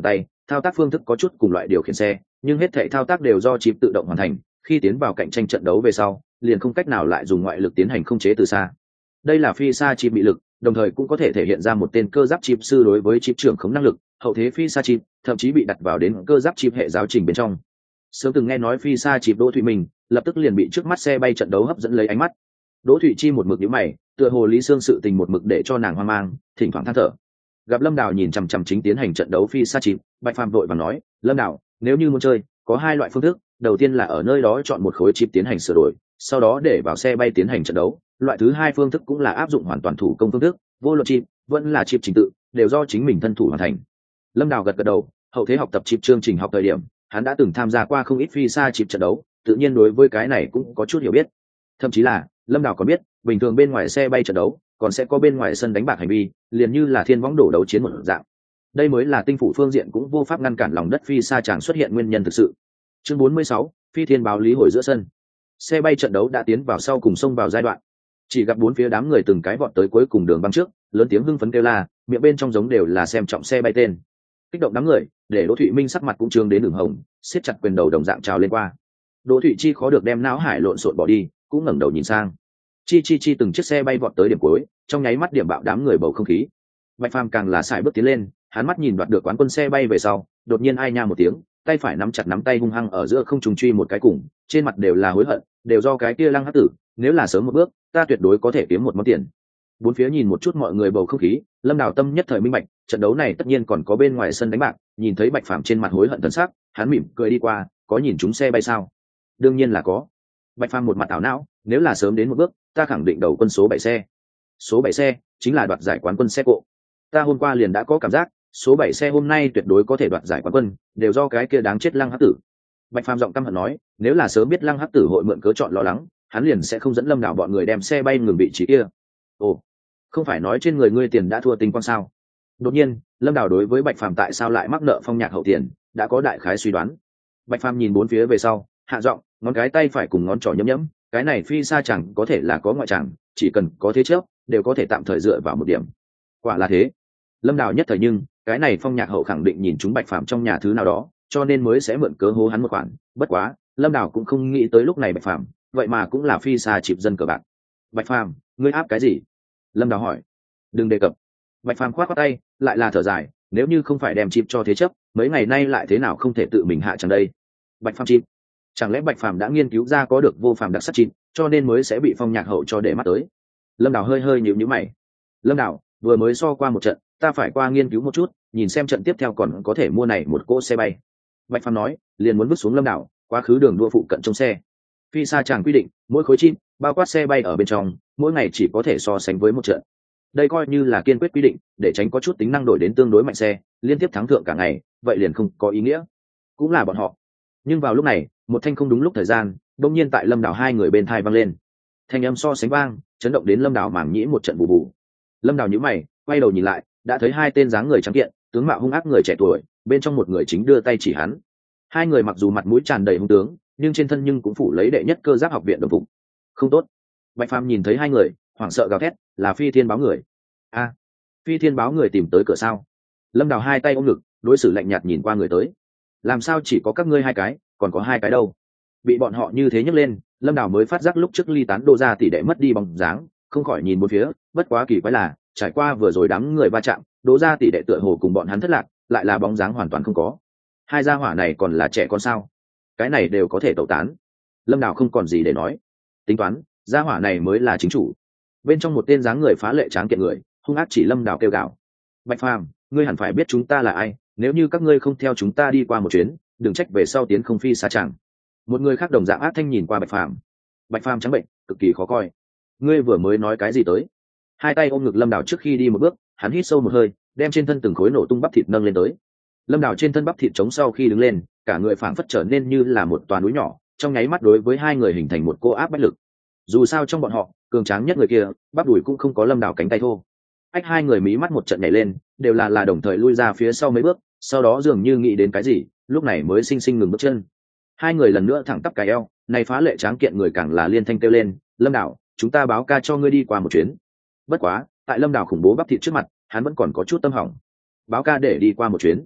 thao tác phương thức có chút cùng loại điều khiển xe, nhưng hết thảy thao tác đều do chip tự động hoàn thành. Khi tiến vào cạnh tranh trận đấu về sau, liền không cách nào lại dùng ngoại lực tiến hành khống chế từ xa. Đây là phi xa chip bị lực, đồng thời cũng có thể thể hiện ra một tên cơ giáp chip sư đối với chip trưởng khống năng lực. Hậu thế phi xa chip thậm chí bị đặt vào đến cơ giáp chip hệ giáo trình bên trong. Sớm từng nghe nói phi xa chip Đỗ Thụy Minh, lập tức liền bị trước mắt xe bay trận đấu hấp dẫn lấy ánh mắt. Đỗ Thụy Chi một mực nhíu mày, tựa hồ Lý Sương sự tình một mực để cho nàng hoang mang, thỉnh thoảng than thở. Gặp Lâm Đào nhìn chằm chằm chính tiến hành trận đấu phi xa chip, Bạch Phàm vội vàng nói, Lâm Đào, nếu như muốn chơi, có hai loại phương thức, đầu tiên là ở nơi đó chọn một khối chip tiến hành sửa đổi, sau đó để vào xe bay tiến hành trận đấu. Loại thứ hai phương thức cũng là áp dụng hoàn toàn thủ công phương thức, vô luận chip vẫn là chip trình tự, đều do chính mình thân thủ hoàn thành. Lâm Đào gật gật đầu, hậu thế học tập chip chương trình học thời điểm, hắn đã từng tham gia qua không ít phi xa chip trận đấu, tự nhiên đối với cái này cũng có chút hiểu biết. Thậm chí là Lâm Đào còn biết, bình thường bên ngoài xe bay trận đấu còn sẽ có bên ngoài sân đánh bạc hành vi, liền như là thiên võng đổ đấu chiến một dạng. Đây mới là tinh phủ phương diện cũng vô pháp ngăn cản lòng đất phi xa chàng xuất hiện nguyên nhân thực sự. Chương 46, phi thiên báo lý hồi giữa sân. Xe bay trận đấu đã tiến vào sau cùng xông vào giai đoạn. Chỉ gặp bốn phía đám người từng cái vọt tới cuối cùng đường băng trước, lớn tiếng hưng phấn kêu la, miệng bên trong giống đều là xem trọng xe bay tên. Kích động đám người, để Đỗ Thụy Minh sắc mặt cũng trương đến đường hồng, siết chặt quyền đầu đồng dạng trào lên qua. Đỗ Thụy Chi khó được đem não hải lộn xộn bỏ đi, cũng ngẩng đầu nhìn sang. Chi từng chiếc xe bay vọt tới điểm cuối, trong nháy mắt điểm bạo đám người bầu không khí. Bạch Phàm càng là sải bước tiến lên, hắn mắt nhìn đoạt được quán quân xe bay về sau, đột nhiên ai nha một tiếng, tay phải nắm chặt nắm tay hung hăng ở giữa không trùng truy một cái cùng, trên mặt đều là hối hận, đều do cái kia Lăng Hắc Tử, nếu là sớm một bước, ta tuyệt đối có thể kiếm một món tiền. Bốn phía nhìn một chút mọi người bầu không khí, Lâm Đào Tâm nhất thời minh bạch, trận đấu này tất nhiên còn có bên ngoài sân đánh bạc, nhìn thấy Bạch Phàm trên mặt hối hận thần sắc, hắn mỉm cười đi qua, có nhìn chúng xe bay sao? Đương nhiên là có. Bạch Phàm một mặt ảo não, nếu là sớm đến một bước, ta khẳng định đầu quân số 7 xe. Số 7 xe chính là đoạt giải quán quân xe cộ. Ta hôm qua liền đã có cảm giác, số 7 xe hôm nay tuyệt đối có thể đoạt giải quán quân, đều do cái kia đáng chết Lăng Hắc Tử. Bạch Phàm giọng căm hận nói, nếu là sớm biết Lăng Hắc Tử hội mượn cớ chọn lo lắng, hắn liền sẽ không dẫn Lâm Đào bọn người đem xe bay ngừng vị trí kia. Ồ, không phải nói trên người ngươi tiền đã thua tinh quang sao? Đột nhiên, Lâm Đào đối với Bạch Phàm tại sao lại mắc nợ Phong Nhạc hậu tiền, đã có đại khái suy đoán. Bạch Phàm nhìn bốn phía về sau, hạ giọng, ngón cái tay phải cùng ngón trỏ nhấm nhấm, cái này phi xa chẳng có thể là có ngoại chẳng, chỉ cần có thế trước, đều có thể tạm thời dựa vào một điểm. Quả là thế. Lâm Đào nhất thời nhưng, cái này Phong Nhạc hậu khẳng định nhìn chúng Bạch Phàm trong nhà thứ nào đó, cho nên mới sẽ mượn cớ hố hắn một khoản. Bất quá, Lâm Đào cũng không nghĩ tới lúc này Bạch Phàm, vậy mà cũng là phi xa chịp dân cờ bạc. Bạch Phàm, ngươi áp cái gì? Lâm Đào hỏi. Đừng đề cập. Bạch Phàm khoát khoát tay, lại là thở dài, nếu như không phải đem chịp cho thế chấp, mấy ngày nay lại thế nào không thể tự mình hạ chẳng đây. Bạch Phàm chịp, chẳng lẽ Bạch Phàm đã nghiên cứu ra có được vô phàm đặc sắc chịp, cho nên mới sẽ bị Phong Nhạc hậu cho để mắt tới. Lâm Đào hơi hơi nhíu nhíu mày. Lâm Đào, vừa mới so qua một trận, ta phải qua nghiên cứu một chút, nhìn xem trận tiếp theo còn có thể mua này một cỗ xe bay. Bạch Phàm nói, liền muốn bước xuống Lâm Đào, quá khứ đường đua phụ cận trong xe. Phi xa chàng quy định, mỗi khối chim, bao quát xe bay ở bên trong, mỗi ngày chỉ có thể so sánh với một trận. Đây coi như là kiên quyết quy định, để tránh có chút tính năng đổi đến tương đối mạnh xe, liên tiếp thắng thượng cả ngày, vậy liền không có ý nghĩa. Cũng là bọn họ. Nhưng vào lúc này, một thanh không đúng lúc thời gian, đột nhiên tại Lâm Đào hai người bên thai vang lên. Thanh âm so sánh vang, chấn động đến Lâm Đào màng nhĩ một trận bù bù. Lâm Đào nhíu mày, quay đầu nhìn lại, đã thấy hai tên dáng người trắng kiện, tướng mạo hung ác người trẻ tuổi, bên trong một người chính đưa tay chỉ hắn. Hai người mặc dù mặt mũi tràn đầy hung tướng, nhưng trên thân nhưng cũng phủ lấy đệ nhất cơ giáp học viện đồng phục. Không tốt. Bạch Phàm nhìn thấy hai người, hoảng sợ gào thét, là Phi Thiên báo người. A, Phi Thiên báo người tìm tới cửa sao? Lâm Đào hai tay ôm ngực, đối xử lạnh nhạt nhìn qua người tới. Làm sao chỉ có các ngươi hai cái, còn có hai cái đâu? Bị bọn họ như thế nhấc lên, Lâm Đào mới phát giác lúc trước ly tán đô ra tỷ đệ mất đi bóng dáng, không khỏi nhìn một phía, bất quá kỳ quái là, trải qua vừa rồi đám người va chạm, đố ra tỷ đệ tựa hồ cùng bọn hắn thất lạc, lại là bóng dáng hoàn toàn không có. Hai gia hỏa này còn là trẻ con sao? Cái này đều có thể tẩu tán. Lâm Đào không còn gì để nói. Tính toán, gia hỏa này mới là chính chủ. Bên trong một tên dáng người phá lệ tráng kiện người, hung ác chỉ Lâm Đào kêu gào. Bạch Phàm, ngươi hẳn phải biết chúng ta là ai, nếu như các ngươi không theo chúng ta đi qua một chuyến, đừng trách về sau tiến không phi xa chẳng. Một người khác đồng dạng ác thanh nhìn qua Bạch Phàm. Bạch Phàm trắng bệnh, cực kỳ khó coi. Ngươi vừa mới nói cái gì tới? Hai tay ôm ngực Lâm Đào trước khi đi một bước, hắn hít sâu một hơi, đem trên thân từng khối nổ tung bắp thịt nâng lên tới. Lâm Đào trên thân bắp thịt chống sau khi đứng lên, cả người phảng phất trở nên như là một toà núi nhỏ, trong nháy mắt đối với hai người hình thành một cô áp bách lực. Dù sao trong bọn họ, cường tráng nhất người kia, bắp đùi cũng không có Lâm Đào cánh tay thô. Ách hai người mí mắt một trận nhảy lên, đều là đồng thời lui ra phía sau mấy bước, sau đó dường như nghĩ đến cái gì, lúc này mới sinh sinh ngừng bước chân. Hai người lần nữa thẳng tắp cái eo, này phá lệ tráng kiện người càng là liên thanh kêu lên, Lâm Đào, chúng ta báo ca cho ngươi đi qua một chuyến. Bất quá, tại Lâm Đào khủng bố bắp thịt trước mặt, hắn vẫn còn có chút tâm hỏng. Báo ca để đi qua một chuyến.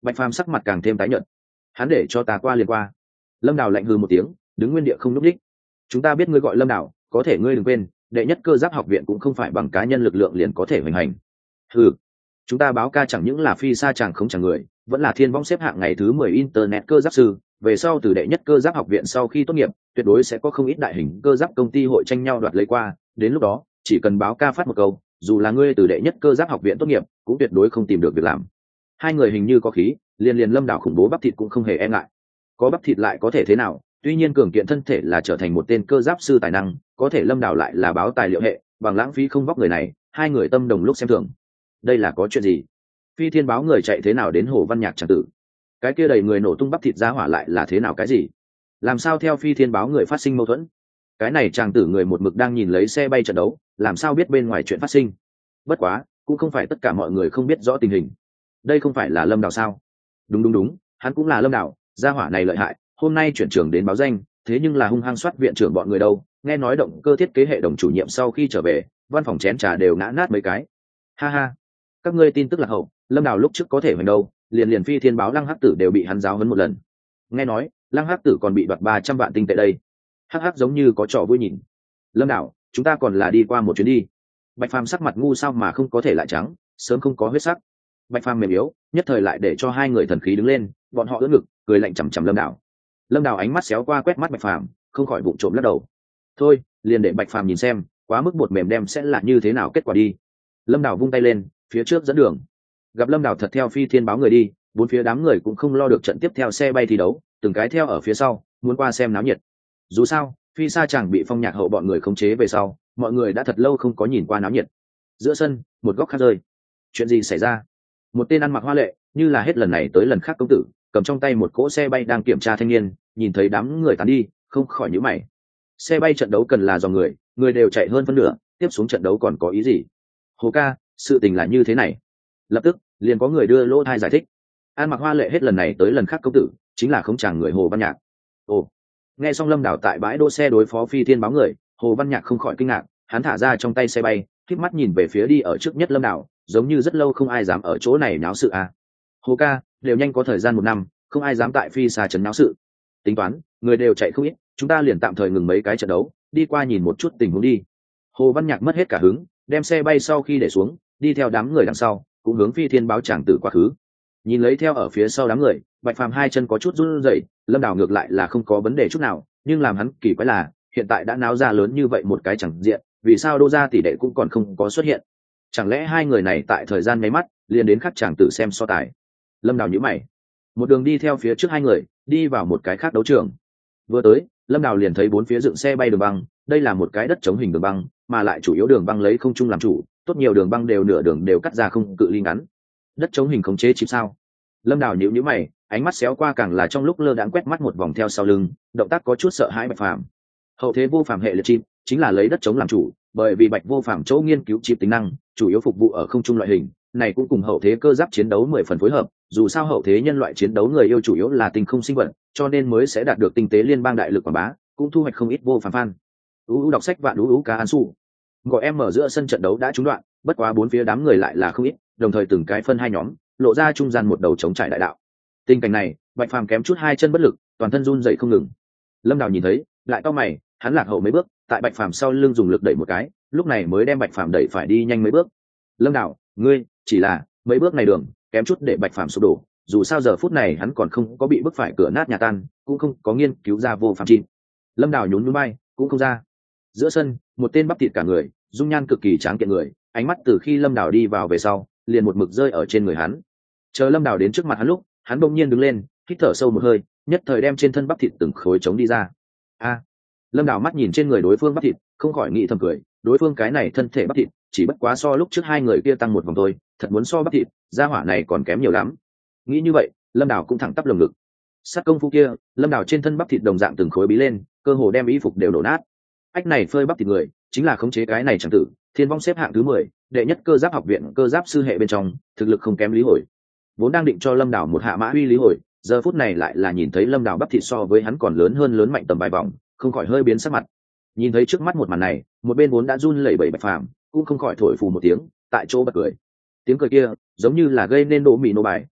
Bạch Phàm sắc mặt càng thêm tái nhợt. Hắn để cho ta qua liền qua. Lâm Đào lạnh hừ một tiếng, đứng nguyên địa không nhúc nhích. Chúng ta biết ngươi gọi Lâm Đào, có thể ngươi đừng quên, đệ nhất cơ giáp học viện cũng không phải bằng cá nhân lực lượng liền có thể hoành hành. Hừ, chúng ta báo ca chẳng những là phi xa chàng không chẳng người, vẫn là thiên vong xếp hạng ngày thứ 10 internet cơ giáp sư, về sau từ đệ nhất cơ giáp học viện sau khi tốt nghiệp, tuyệt đối sẽ có không ít đại hình cơ giáp công ty hội tranh nhau đoạt lấy qua, đến lúc đó, chỉ cần báo ca phát một câu, dù là ngươi từ đệ nhất cơ giáp học viện tốt nghiệp, cũng tuyệt đối không tìm được việc làm. Hai người hình như có khí, liền Lâm Đào khủng bố bắp thịt cũng không hề e ngại. Có bắp thịt lại có thể thế nào, tuy nhiên cường kiện thân thể là trở thành một tên cơ giáp sư tài năng, có thể Lâm Đào lại là báo tài liệu hệ, bằng lãng phí không vóc người này, hai người tâm đồng lúc xem thường. Đây là có chuyện gì? Phi Thiên báo người chạy thế nào đến Hồ Văn Nhạc chẳng tử? Cái kia đầy người nổ tung bắp thịt ra hỏa lại là thế nào cái gì? Làm sao theo Phi Thiên báo người phát sinh mâu thuẫn? Cái này chàng tử người một mực đang nhìn lấy xe bay trận đấu, làm sao biết bên ngoài chuyện phát sinh? Bất quá, cũng không phải tất cả mọi người không biết rõ tình hình. Đây không phải là Lâm Đào sao? Đúng, hắn cũng là Lâm Đào, gia hỏa này lợi hại, hôm nay chuyển trường đến báo danh, thế nhưng là hung hăng soát viện trưởng bọn người đâu, nghe nói động cơ thiết kế hệ đồng chủ nhiệm sau khi trở về, văn phòng chén trà đều ngã nát mấy cái. Ha ha, các ngươi tin tức là hậu, Lâm Đào lúc trước có thể hoành đâu, liền Phi Thiên báo Lăng Hắc Tử đều bị hắn giáo huấn một lần. Nghe nói, Lăng Hắc Tử còn bị đoạt 300 vạn tinh tệ đây. Hắc hắc giống như có trò vui nhìn. Lâm Đào, chúng ta còn là đi qua một chuyến đi. Bạch Phàm sắc mặt ngu sao mà không có thể lại trắng, sớm không có huyết sắc. Bạch Phàm mềm yếu, nhất thời lại để cho hai người thần khí đứng lên, bọn họ ưỡn ngực, cười lạnh chằm chằm Lâm Đào. Lâm Đào ánh mắt xéo qua quét mắt Bạch Phàm, không khỏi bụng trộm lắc đầu. Thôi, liền để Bạch Phàm nhìn xem, quá mức bột mềm đem sẽ là như thế nào kết quả đi. Lâm Đào vung tay lên, phía trước dẫn đường. Gặp Lâm Đào thật theo Phi Thiên báo người đi, bốn phía đám người cũng không lo được trận tiếp theo xe bay thi đấu, từng cái theo ở phía sau, muốn qua xem náo nhiệt. Dù sao, phi sa chàng bị Phong Nhạc hậu bọn người khống chế về sau, mọi người đã thật lâu không có nhìn qua náo nhiệt. Giữa sân, một góc khác rơi. Chuyện gì xảy ra? Một tên ăn mặc hoa lệ, như là hết lần này tới lần khác công tử, cầm trong tay một cỗ xe bay đang kiểm tra thanh niên, nhìn thấy đám người tán đi, không khỏi nhíu mày. Xe bay trận đấu cần là dòng người, người đều chạy hơn phân nửa, tiếp xuống trận đấu còn có ý gì? Hồ ca, sự tình là như thế này. Lập tức, liền có người đưa lỗ thai giải thích. An mặc hoa lệ hết lần này tới lần khác công tử, chính là không chàng người Hồ Văn Nhạc. Ồ, nghe xong Lâm Đào tại bãi đỗ xe đối phó Phi Thiên báo người, Hồ Văn Nhạc không khỏi kinh ngạc, hắn thả ra trong tay xe bay, khép mắt nhìn về phía đi ở trước nhất Lâm Đào, giống như rất lâu không ai dám ở chỗ này náo sự à. Hồ ca, đều nhanh có thời gian 1 năm, không ai dám tại phi xa trấn náo sự. Tính toán, người đều chạy không ít, chúng ta liền tạm thời ngừng mấy cái trận đấu, đi qua nhìn một chút tình huống đi. Hồ Văn Nhạc mất hết cả hứng, đem xe bay sau khi để xuống, đi theo đám người đằng sau, cũng hướng Phi Thiên báo chàng tử quá khứ. Nhìn lấy theo ở phía sau đám người, Bạch Phàm hai chân có chút run rẩy, Lâm Đào ngược lại là không có vấn đề chút nào, nhưng làm hắn kỳ quái là, hiện tại đã náo ra lớn như vậy một cái chẳng diện, vì sao Đô gia tỷ đệ cũng còn không có xuất hiện? Chẳng lẽ hai người này tại thời gian nháy mắt, liền đến khắc chàng tử xem so tài? Lâm Đào nhíu mày, một đường đi theo phía trước hai người, đi vào một cái khác đấu trường. Vừa tới, Lâm Đào liền thấy bốn phía dựng xe bay đường băng, đây là một cái đất chống hình đường băng, mà lại chủ yếu đường băng lấy không trung làm chủ, tốt nhiều đường băng đều nửa đường đều cắt ra không cự ly ngắn. Đất chống hình khống chế chip sao? Lâm Đào nhíu mày, ánh mắt xéo qua càng là trong lúc lơ đãng quét mắt một vòng theo sau lưng, động tác có chút sợ hãi Bạch Phàm. Hậu thế vô phàm hệ liệt chip chính là lấy đất chống làm chủ, bởi vì Bạch vô phàm chỗ nghiên cứu chip tính năng, chủ yếu phục vụ ở không trung loại hình, này cũng cùng hậu thế cơ giáp chiến đấu 10 phần phối hợp, dù sao hậu thế nhân loại chiến đấu người yêu chủ yếu là tinh không sinh vật, cho nên mới sẽ đạt được tinh tế liên bang đại lực quảng bá, cũng thu hoạch không ít vô phàm fan. Đọc sách vạn cá an su. Gọi em mở giữa sân trận đấu đã trúng đoạn, bất quá bốn phía đám người lại là không ít, đồng thời từng cái phân hai nhóm, lộ ra trung gian một đầu chống trải đại đạo. Tình cảnh này, Bạch Phàm kém chút hai chân bất lực, toàn thân run dậy không ngừng. Lâm Đào nhìn thấy, lại cau mày, hắn lạc hậu mấy bước, tại Bạch Phàm sau lưng dùng lực đẩy một cái, lúc này mới đem Bạch Phàm đẩy phải đi nhanh mấy bước. Lâm Đào, ngươi, chỉ là mấy bước này đường, kém chút để Bạch Phàm sụp đổ, dù sao giờ phút này hắn còn không có bị bức phải cửa nát nhà tan, cũng không có nghiên cứu ra vô phàm chim. Lâm Đào nhún nhún bay, cũng không ra. Giữa sân, một tên bắp thịt cả người, dung nhan cực kỳ tráng kiện người, ánh mắt từ khi Lâm Đào đi vào về sau, liền một mực rơi ở trên người hắn. Chờ Lâm Đào đến trước mặt hắn lúc, hắn bỗng nhiên đứng lên, hít thở sâu một hơi, nhất thời đem trên thân bắp thịt từng khối trống đi ra. A! Lâm Đào mắt nhìn trên người đối phương bắp thịt, không khỏi nghĩ thầm cười, đối phương cái này thân thể bắp thịt, chỉ bất quá so lúc trước hai người kia tăng một vòng thôi, thật muốn so bắp thịt, gia hỏa này còn kém nhiều lắm. Nghĩ như vậy, Lâm Đào cũng thẳng tắp lồng ngực. Sát công phu kia, Lâm Đào trên thân bắp thịt đồng dạng từng khối bí lên, cơ hồ đem y phục đều đổ nát. Ách này phơi bắp thịt người, chính là khống chế cái này chẳng tử, thiên vong xếp hạng thứ 10, đệ nhất cơ giáp học viện cơ giáp sư hệ bên trong, thực lực không kém Lý Hồi. Vốn đang định cho Lâm Đào một hạ mã uy Lý Hồi, giờ phút này lại là nhìn thấy Lâm Đào bắp thịt so với hắn còn lớn mạnh tầm vài vòng, không khỏi hơi biến sắc mặt. Nhìn thấy trước mắt một màn này, một bên vốn đã run lẩy bẩy Bạch Phàm, cũng không khỏi thổi phù một tiếng, tại chỗ bật cười. Tiếng cười kia, giống như là gây nên độ mì nổ bài,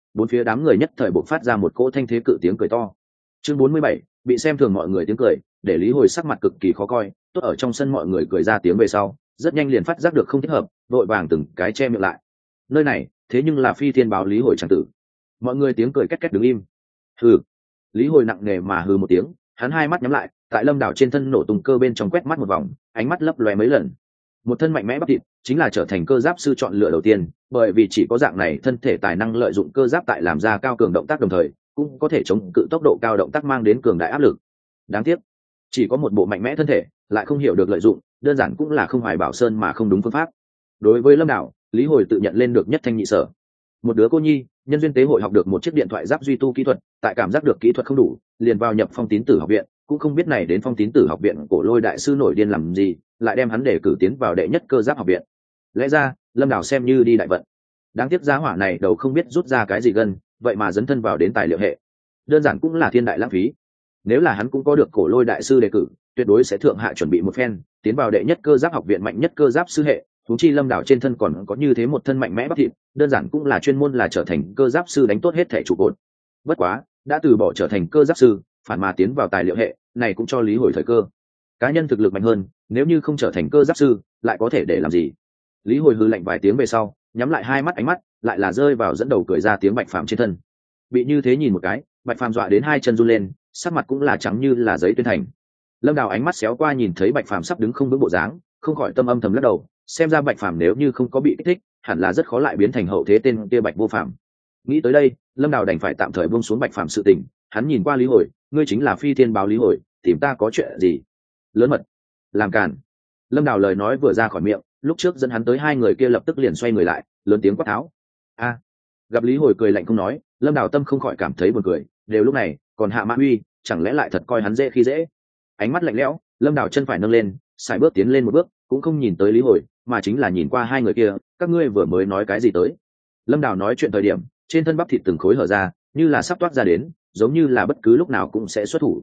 bốn phía đám người nhất thời bộc phát ra một cỗ thanh thế cự tiếng cười to. Chương 47, bị xem thường mọi người tiếng cười, để Lý Hồi sắc mặt cực kỳ khó coi, tốt ở trong sân mọi người cười ra tiếng về sau, rất nhanh liền phát giác được không thích hợp, vội vàng từng cái che miệng lại. Nơi này, thế nhưng là Phi Thiên báo Lý Hồi chẳng tử. Mọi người tiếng cười két két đứng im. Hừ. Lý Hồi nặng nề mà hừ một tiếng, hắn hai mắt nhắm lại, tại Lâm Đảo trên thân nổ tung cơ bên trong quét mắt một vòng, ánh mắt lấp lóe mấy lần. Một thân mạnh mẽ bắp thịt, chính là trở thành cơ giáp sư chọn lựa đầu tiên, bởi vì chỉ có dạng này thân thể tài năng lợi dụng cơ giáp tại làm ra cao cường động tác đồng thời, cũng có thể chống cự tốc độ cao động tác mang đến cường đại áp lực. Đáng tiếc, chỉ có một bộ mạnh mẽ thân thể, lại không hiểu được lợi dụng, đơn giản cũng là không hoài bảo sơn mà không đúng phương pháp. Đối với Lâm Đảo, Lý Hồi tự nhận lên được nhất thanh nhị sở. Một đứa cô nhi, nhân duyên tế hội học được một chiếc điện thoại giáp duy tu kỹ thuật, tại cảm giác được kỹ thuật không đủ, liền vào nhập Phong Tín Tử học viện, cũng không biết này đến Phong Tín Tử học viện Cổ Lôi đại sư nổi điên làm gì, lại đem hắn để cử tiến vào đệ nhất cơ giáp học viện. Lẽ ra, Lâm Đảo xem như đi đại vận. Đáng tiếc giá hỏa này đầu không biết rút ra cái gì gần, vậy mà dấn thân vào đến tài liệu hệ. Đơn giản cũng là thiên đại lãng phí. Nếu là hắn cũng có được Cổ Lôi đại sư đề cử, tuyệt đối sẽ thượng hạ chuẩn bị một phen, tiến vào đệ nhất cơ giáp học viện mạnh nhất cơ giáp sư hệ. Huống chi Lâm Đảo trên thân còn có như thế một thân mạnh mẽ bắp thịt, đơn giản cũng là chuyên môn là trở thành cơ giáp sư đánh tốt hết thể trụ cột. Bất quá, đã từ bỏ trở thành cơ giáp sư, phản mà tiến vào tài liệu hệ, này cũng cho Lý Hồi thời cơ. Cá nhân thực lực mạnh hơn, nếu như không trở thành cơ giáp sư, lại có thể để làm gì? Lý Hồi hừ lạnh vài tiếng về sau, nhắm lại hai mắt, ánh mắt lại là rơi vào dẫn đầu cười ra tiếng Bạch Phàm trên thân. Bị như thế nhìn một cái, Bạch Phàm dọa đến hai chân run lên, sắc mặt cũng là trắng như là giấy tuyên thành. Lâm Đào ánh mắt xéo qua nhìn thấy Bạch Phàm sắp đứng không vững bộ dáng, không khỏi tâm âm thầm lắc đầu, xem ra Bạch Phàm nếu như không có bị kích thích, hẳn là rất khó lại biến thành hậu thế tên kia Bạch Vô Phàm. Nghĩ tới đây, Lâm Đào đành phải tạm thời buông xuống Bạch Phàm sự tình, hắn nhìn qua Lý Hồi, ngươi chính là Phi Thiên báo Lý Hồi, tìm ta có chuyện gì? Lớn mật, làm cản. Lâm Đào lời nói vừa ra khỏi miệng, lúc trước dẫn hắn tới hai người kia lập tức liền xoay người lại, lớn tiếng quát tháo. A! Gặp Lý Hồi cười lạnh không nói, Lâm Đào tâm không khỏi cảm thấy buồn cười, đều lúc này, còn hạ mã uy, chẳng lẽ lại thật coi hắn dễ khi dễ? Ánh mắt lạnh lẽo, Lâm Đào chân phải nâng lên, sải bước tiến lên một bước, cũng không nhìn tới Lý Hồi, mà chính là nhìn qua hai người kia, các ngươi vừa mới nói cái gì tới? Lâm Đào nói chuyện thời điểm, trên thân bắp thịt từng khối hở ra, như là sắp toát ra đến, giống như là bất cứ lúc nào cũng sẽ xuất thủ.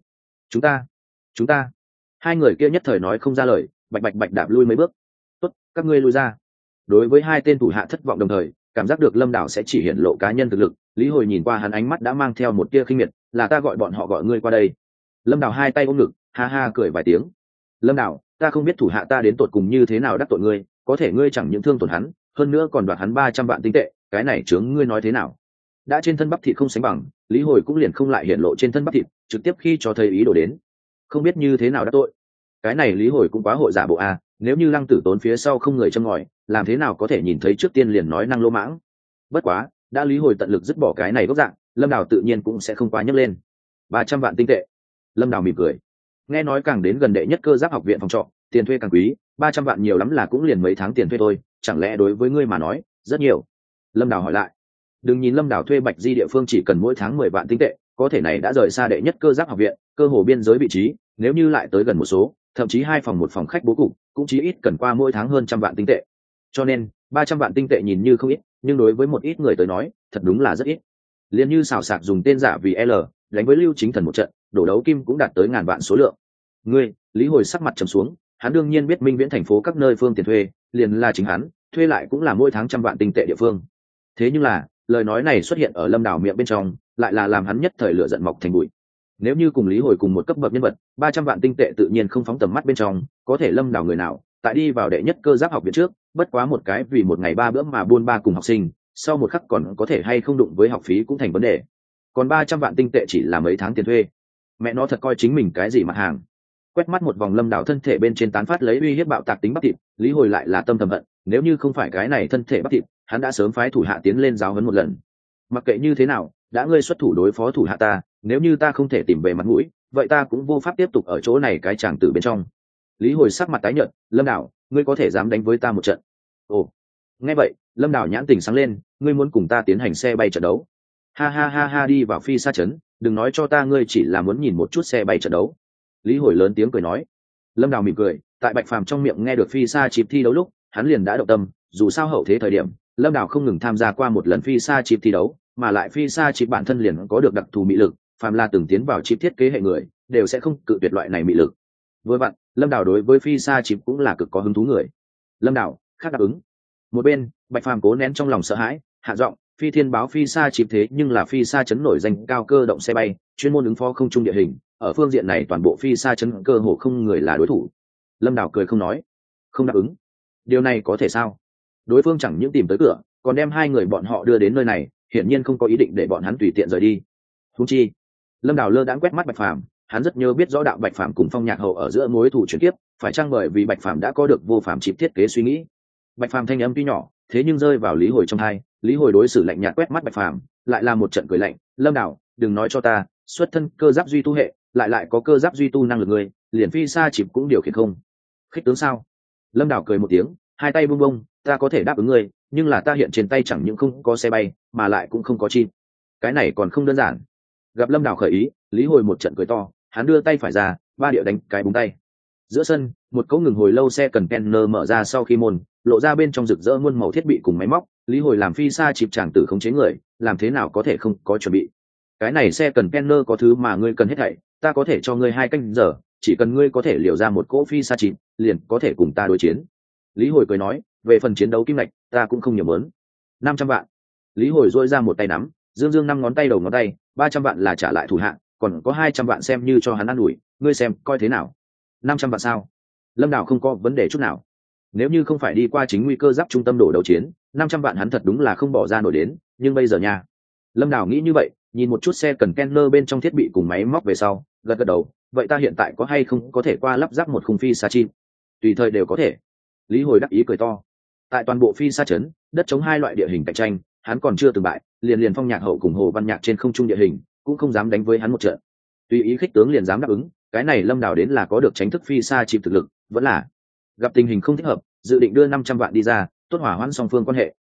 Chúng ta. Hai người kia nhất thời nói không ra lời, bạch bạch bạch đạp lui mấy bước. Tốt, các ngươi lui ra. Đối với hai tên thủ hạ thất vọng đồng thời, cảm giác được Lâm Đào sẽ chỉ hiển lộ cá nhân thực lực, Lý Hồi nhìn qua hắn ánh mắt đã mang theo một tia khinh miệt, là ta gọi bọn họ gọi ngươi qua đây. Lâm Đào hai tay ôm ngực, ha ha cười vài tiếng. Lâm Đào, ta không biết thủ hạ ta đến tột cùng như thế nào đắc tội ngươi, có thể ngươi chẳng những thương tổn hắn, hơn nữa còn đoạt hắn 300 vạn tinh tệ, cái này chướng ngươi nói thế nào? Đã trên thân bắp thịt không sánh bằng, Lý Hồi cũng liền không lại hiện lộ trên thân bắp thịt, trực tiếp khi cho thấy ý đồ đến. Không biết như thế nào đắc tội. Cái này Lý Hồi cũng quá hội giả bộ a, nếu như Lăng Tử Tốn phía sau không người châm ngòi, làm thế nào có thể nhìn thấy trước tiên liền nói năng lô mãng. Bất quá, đã Lý Hồi tận lực dứt bỏ cái này gốc dạng, Lâm Đào tự nhiên cũng sẽ không quá nhấc lên. 300 vạn tinh tệ. Lâm Đào mỉm cười. Nghe nói càng đến gần đệ nhất cơ giáp học viện phòng trọ, tiền thuê càng quý, 300 vạn nhiều lắm là cũng liền mấy tháng tiền thuê thôi, chẳng lẽ đối với ngươi mà nói, rất nhiều? Lâm Đào hỏi lại. Đừng nhìn Lâm Đào thuê Bạch Di địa phương chỉ cần mỗi tháng 10 vạn tinh tệ, có thể này đã rời xa đệ nhất cơ giáp học viện, cơ hồ biên giới vị trí, nếu như lại tới gần một số, thậm chí hai phòng một phòng khách bố cục, cũng chỉ ít cần qua mỗi tháng hơn 100 vạn tinh tệ. Cho nên, 300 vạn tinh tệ nhìn như không ít, nhưng đối với một ít người tới nói, thật đúng là rất ít. Liên như xào sạc dùng tên giả vì L, đánh với Lưu Chính Thần một trận, đổ đấu kim cũng đạt tới ngàn vạn số lượng. Ngươi, Lý Hồi sắc mặt trầm xuống, hắn đương nhiên biết Minh Viễn thành phố các nơi phương tiền thuê, liền là chính hắn, thuê lại cũng là mỗi tháng 100 vạn tinh tệ địa phương. Thế nhưng là, lời nói này xuất hiện ở Lâm Đào miệng bên trong, lại là làm hắn nhất thời lửa giận mọc thành bụi. Nếu như cùng Lý Hồi cùng một cấp bậc nhân vật, 300 vạn tinh tệ tự nhiên không phóng tầm mắt bên trong, có thể Lâm Đào người nào, tại đi vào đệ nhất cơ giáp học viện trước, bất quá một cái vì một ngày 3 bữa mà buôn ba cùng học sinh, sau một khắc còn có thể hay không đụng với học phí cũng thành vấn đề. Còn 300 vạn tinh tệ chỉ là mấy tháng tiền thuê. Mẹ nó thật coi chính mình cái gì mặt hàng. Quét mắt một vòng Lâm Đào thân thể bên trên tán phát lấy uy hiếp bạo tạc tính bắp thịt, Lý Hồi lại là tâm thầm hận, nếu như không phải cái này thân thể bắp thịt, hắn đã sớm phái thủ hạ tiến lên giáo huấn một lần. Mặc kệ như thế nào, đã ngươi xuất thủ đối phó thủ hạ ta, nếu như ta không thể tìm về mặt mũi, vậy ta cũng vô pháp tiếp tục ở chỗ này cái chàng tử bên trong. Lý Hồi sắc mặt tái nhợt, Lâm Đào, ngươi có thể dám đánh với ta một trận? Ồ, nghe vậy, Lâm Đào nhãn tình sáng lên, ngươi muốn cùng ta tiến hành xe bay trận đấu? Ha ha ha ha, đi vào phi xa trấn, đừng nói cho ta ngươi chỉ là muốn nhìn một chút xe bay trận đấu. Lý Hồi lớn tiếng cười nói. Lâm Đào mỉm cười, tại Bạch Phàm trong miệng nghe được phi xa chip thi đấu lúc, hắn liền đã động tâm, dù sao hậu thế thời điểm, Lâm Đào không ngừng tham gia qua một lần phi xa chip thi đấu, mà lại phi xa chip bản thân liền có được đặc thù mị lực, phàm là từng tiến vào chip thiết kế hệ người, đều sẽ không cự tuyệt loại này mị lực. Với bạn, Lâm Đào đối với phi xa chip cũng là cực có hứng thú người. Lâm Đào, khác đáp ứng. Một bên, Bạch Phàm cố nén trong lòng sợ hãi, hạ giọng, Phi thiên báo phi xa chip thế nhưng là phi xa chấn nổi danh cao cơ động xe bay, chuyên môn ứng phó không trung địa hình, ở phương diện này toàn bộ phi xa chấn cơ hồ không người là đối thủ. Lâm Đào cười không nói, không đáp ứng. Điều này có thể sao? Đối phương chẳng những tìm tới cửa, còn đem hai người bọn họ đưa đến nơi này, hiển nhiên không có ý định để bọn hắn tùy tiện rời đi. Huống chi, Lâm Đào lơ đãng quét mắt Bạch Phàm, hắn rất nhớ biết rõ đạo Bạch Phàm cùng Phong Nhạc Hậu ở giữa mối thù chuyển tiếp, phải chăng bởi vì Bạch Phàm đã có được vô phàm chip thiết kế suy nghĩ. Bạch Phàm thanh âm tuy nhỏ, thế nhưng rơi vào Lý Hồi trong tai, Lý Hồi đối xử lạnh nhạt quét mắt Bạch Phàm, lại là một trận cười lạnh, "Lâm Đào, đừng nói cho ta, xuất thân cơ giáp duy tu hệ, lại có cơ giáp duy tu năng lực người, liền phi xa chip cũng điều khiển không? Khích tướng sao?" Lâm Đào cười một tiếng, hai tay bung bung, "Ta có thể đáp ứng ngươi, nhưng là ta hiện trên tay chẳng những không có xe bay, mà lại cũng không có chim. Cái này còn không đơn giản." Gặp Lâm Đào khởi ý, Lý Hồi một trận cười to, hắn đưa tay phải ra, ba điệu đánh cái búng tay. Giữa sân, một cỗ ngừng hồi lâu xe cần container mở ra sau khi môn, lộ ra bên trong rực rỡ muôn màu thiết bị cùng máy móc. Lý Hồi làm phi xa chịp chàng tử khống chế người, làm thế nào có thể không có chuẩn bị. Cái này xe cần container có thứ mà ngươi cần hết thảy, ta có thể cho ngươi 2 canh giờ, chỉ cần ngươi có thể liều ra một cỗ phi xa chịp, liền có thể cùng ta đối chiến. Lý Hồi cười nói, về phần chiến đấu kim lạch, ta cũng không nhiều mớn. 500 vạn. Lý Hồi duỗi ra một tay nắm, dương 5 ngón tay đầu ngón tay, 300 vạn là trả lại thủ hạng, còn có 200 vạn xem như cho hắn ăn ủi, ngươi xem coi thế nào. 500 vạn sao? Lâm Đào không có vấn đề chút nào. Nếu như không phải đi qua chính nguy cơ giáp trung tâm đổ đấu chiến, 500 vạn hắn thật đúng là không bỏ ra nổi đến, nhưng bây giờ nha. Lâm Đào nghĩ như vậy, nhìn một chút xe cần container bên trong thiết bị cùng máy móc về sau, gật đầu, vậy ta hiện tại có hay không có thể qua lắp ráp một khung phi xa chim? Tùy thời đều có thể. Lý Hồi đắc ý cười to. Tại toàn bộ phi xa trấn, đất chống hai loại địa hình cạnh tranh, hắn còn chưa từng bại, liền Phong Nhạc Hậu cùng Hồ Văn Nhạc trên không trung địa hình, cũng không dám đánh với hắn một trận. Tùy ý khích tướng liền dám đáp ứng, cái này Lâm Đào đến là có được tránh thức phi xa chìm thực lực, vẫn là gặp tình hình không thích hợp, dự định đưa 500 vạn đi ra, tốt hỏa hoãn song phương quan hệ.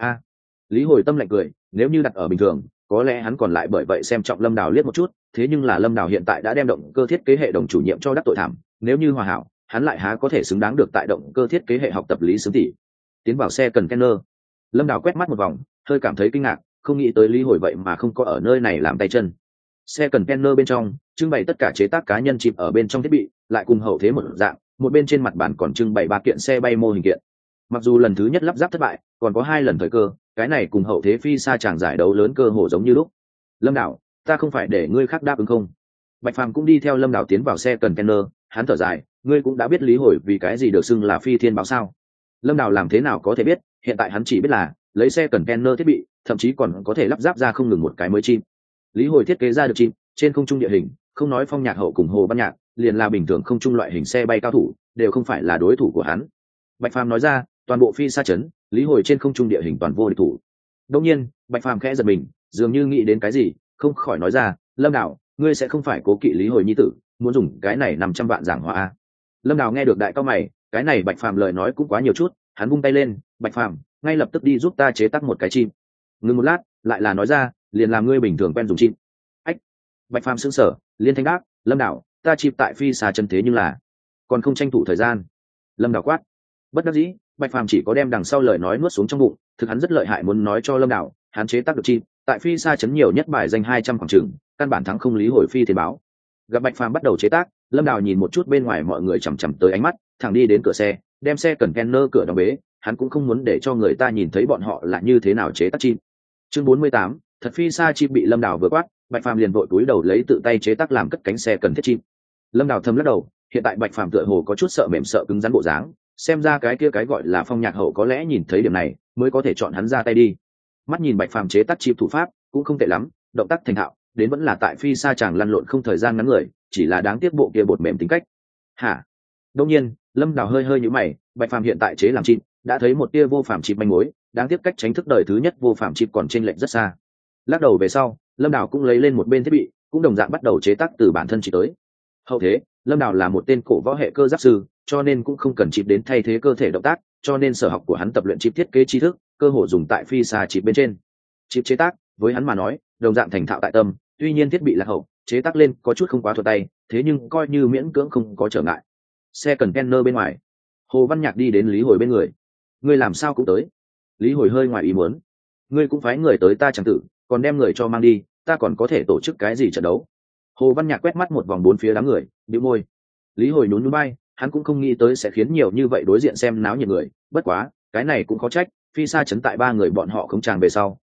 Lý Hồi tâm lạnh cười, nếu như đặt ở bình thường, có lẽ hắn còn lại bởi vậy xem trọng Lâm Đào liếc một chút, thế nhưng là Lâm Đào hiện tại đã đem động cơ thiết kế hệ đồng chủ nhiệm cho đắc tội thảm, nếu như hòa hảo, hắn lại há có thể xứng đáng được tại động cơ thiết kế hệ học tập Lý Sướng tỷ. Tiến vào xe cần container, Lâm Đào quét mắt một vòng, hơi cảm thấy kinh ngạc, không nghĩ tới Lý Hồi vậy mà không có ở nơi này làm tay chân. Xe cần container bên trong trưng bày tất cả chế tác cá nhân chip ở bên trong thiết bị, lại cùng hậu thế một dạng, một bên trên mặt bàn còn trưng bày 3 kiện xe bay mô hình kiện. Mặc dù lần thứ nhất lắp ráp thất bại, còn có 2 lần thời cơ, cái này cùng hậu thế phi xa chàng giải đấu lớn cơ hồ giống như lúc. Lâm Đào, ta không phải để ngươi khác đáp ứng không? Bạch Phàm cũng đi theo Lâm Đào tiến vào xe cần container, hắn thở dài, ngươi cũng đã biết Lý Hồi vì cái gì được xưng là phi thiên báo sao? Lâm Đào làm thế nào có thể biết, hiện tại hắn chỉ biết là lấy xe cần container thiết bị, thậm chí còn có thể lắp ráp ra không ngừng một cái mới chim. Lý Hồi thiết kế ra được chim trên không trung địa hình, không nói Phong Nhạc Hậu cùng Hồ Văn Nhạc, liền là bình thường không trung loại hình xe bay cao thủ, đều không phải là đối thủ của hắn. Bạch Phàm nói ra, toàn bộ phi xa trấn, Lý Hồi trên không trung địa hình toàn vô địch thủ. Đương nhiên, Bạch Phàm khẽ giật mình, dường như nghĩ đến cái gì, không khỏi nói ra, Lâm Đào, ngươi sẽ không phải cố kỵ Lý Hồi nhi tử, muốn dùng cái này 500 vạn giảng hòa a? Lâm Đào nghe được đại cao mày, cái này Bạch Phàm lời nói cũng quá nhiều chút, hắn vung tay lên, Bạch Phàm, ngay lập tức đi giúp ta chế tác một cái chim. Ngừng một lát, lại là nói ra, liền làm ngươi bình thường quen dùng chim. Ách! Bạch Phàm sững sờ, liên thanh đáp, Lâm Đào, ta chim tại phi xa chân thế nhưng là còn không tranh thủ thời gian. Lâm Đào quát. Bất đắc dĩ, Bạch Phàm chỉ có đem đằng sau lời nói nuốt xuống trong bụng, thực hắn rất lợi hại muốn nói cho Lâm Đào, hắn chế tác được chim, tại phi xa chấn nhiều nhất bài danh 200 khoảng trường, căn bản thắng không Lý Hồi phi thiên báo. Gặp Bạch Phàm bắt đầu chế tác, Lâm Đào nhìn một chút bên ngoài mọi người chằm chằm tới ánh mắt, thẳng đi đến cửa xe, đem xe cần container cửa đóng bế, hắn cũng không muốn để cho người ta nhìn thấy bọn họ là như thế nào chế tác chim. Chương 48, thật phi xa chim bị Lâm Đào vừa quát, Bạch Phàm liền vội túi đầu lấy tự tay chế tác làm cất cánh xe cần thiết chim. Lâm Đào thầm lắc đầu, hiện tại Bạch Phàm tựa hồ có chút sợ mềm sợ cứng rắn bộ dáng, xem ra cái kia cái gọi là Phong Nhạc Hậu có lẽ nhìn thấy điểm này, mới có thể chọn hắn ra tay đi. Mắt nhìn Bạch Phàm chế tác chim thủ pháp cũng không tệ lắm, động tác thành thạo, đến vẫn là tại phi xa chàng lăn lộn không thời gian ngắn người, chỉ là đáng tiếc bộ kia bột mềm tính cách. Hả? Đương nhiên, Lâm Đào hơi nhíu mày, Bạch Phàm hiện tại chế làm chim, đã thấy một tia vô phàm chim manh mối, đáng tiếc cách tránh thức đời thứ nhất vô phàm chim còn chênh lệch rất xa. Lắc đầu về sau, Lâm Đào cũng lấy lên một bên thiết bị, cũng đồng dạng bắt đầu chế tác từ bản thân chỉ tới. Hậu thế, Lâm Đào là một tên cổ võ hệ cơ giáp sư, cho nên cũng không cần chip đến thay thế cơ thể động tác, cho nên sở học của hắn tập luyện chip thiết kế tri thức, cơ hội dùng tại phi xa chip bên trên. Chip chế tác, với hắn mà nói, đồng dạng thành thạo tại tâm, tuy nhiên thiết bị là hậu, chế tác lên có chút không quá thuận tay, thế nhưng coi như miễn cưỡng không có trở ngại. Xe cần container bên ngoài, Hồ Văn Nhạc đi đến Lý Hồi bên người. Ngươi làm sao cũng tới? Lý Hồi hơi ngoài ý muốn. Ngươi cũng phái người tới ta chẳng tử, còn đem người cho mang đi, ta còn có thể tổ chức cái gì trận đấu? Hồ Văn Nhạc quét mắt một vòng bốn phía đám người, bĩu môi. Lý Hồi nhún nhún bay, hắn cũng không nghĩ tới sẽ khiến nhiều như vậy đối diện xem náo nhiệt người, bất quá, cái này cũng khó trách, phi xa chấn tại 3 người bọn họ không tràng về sau,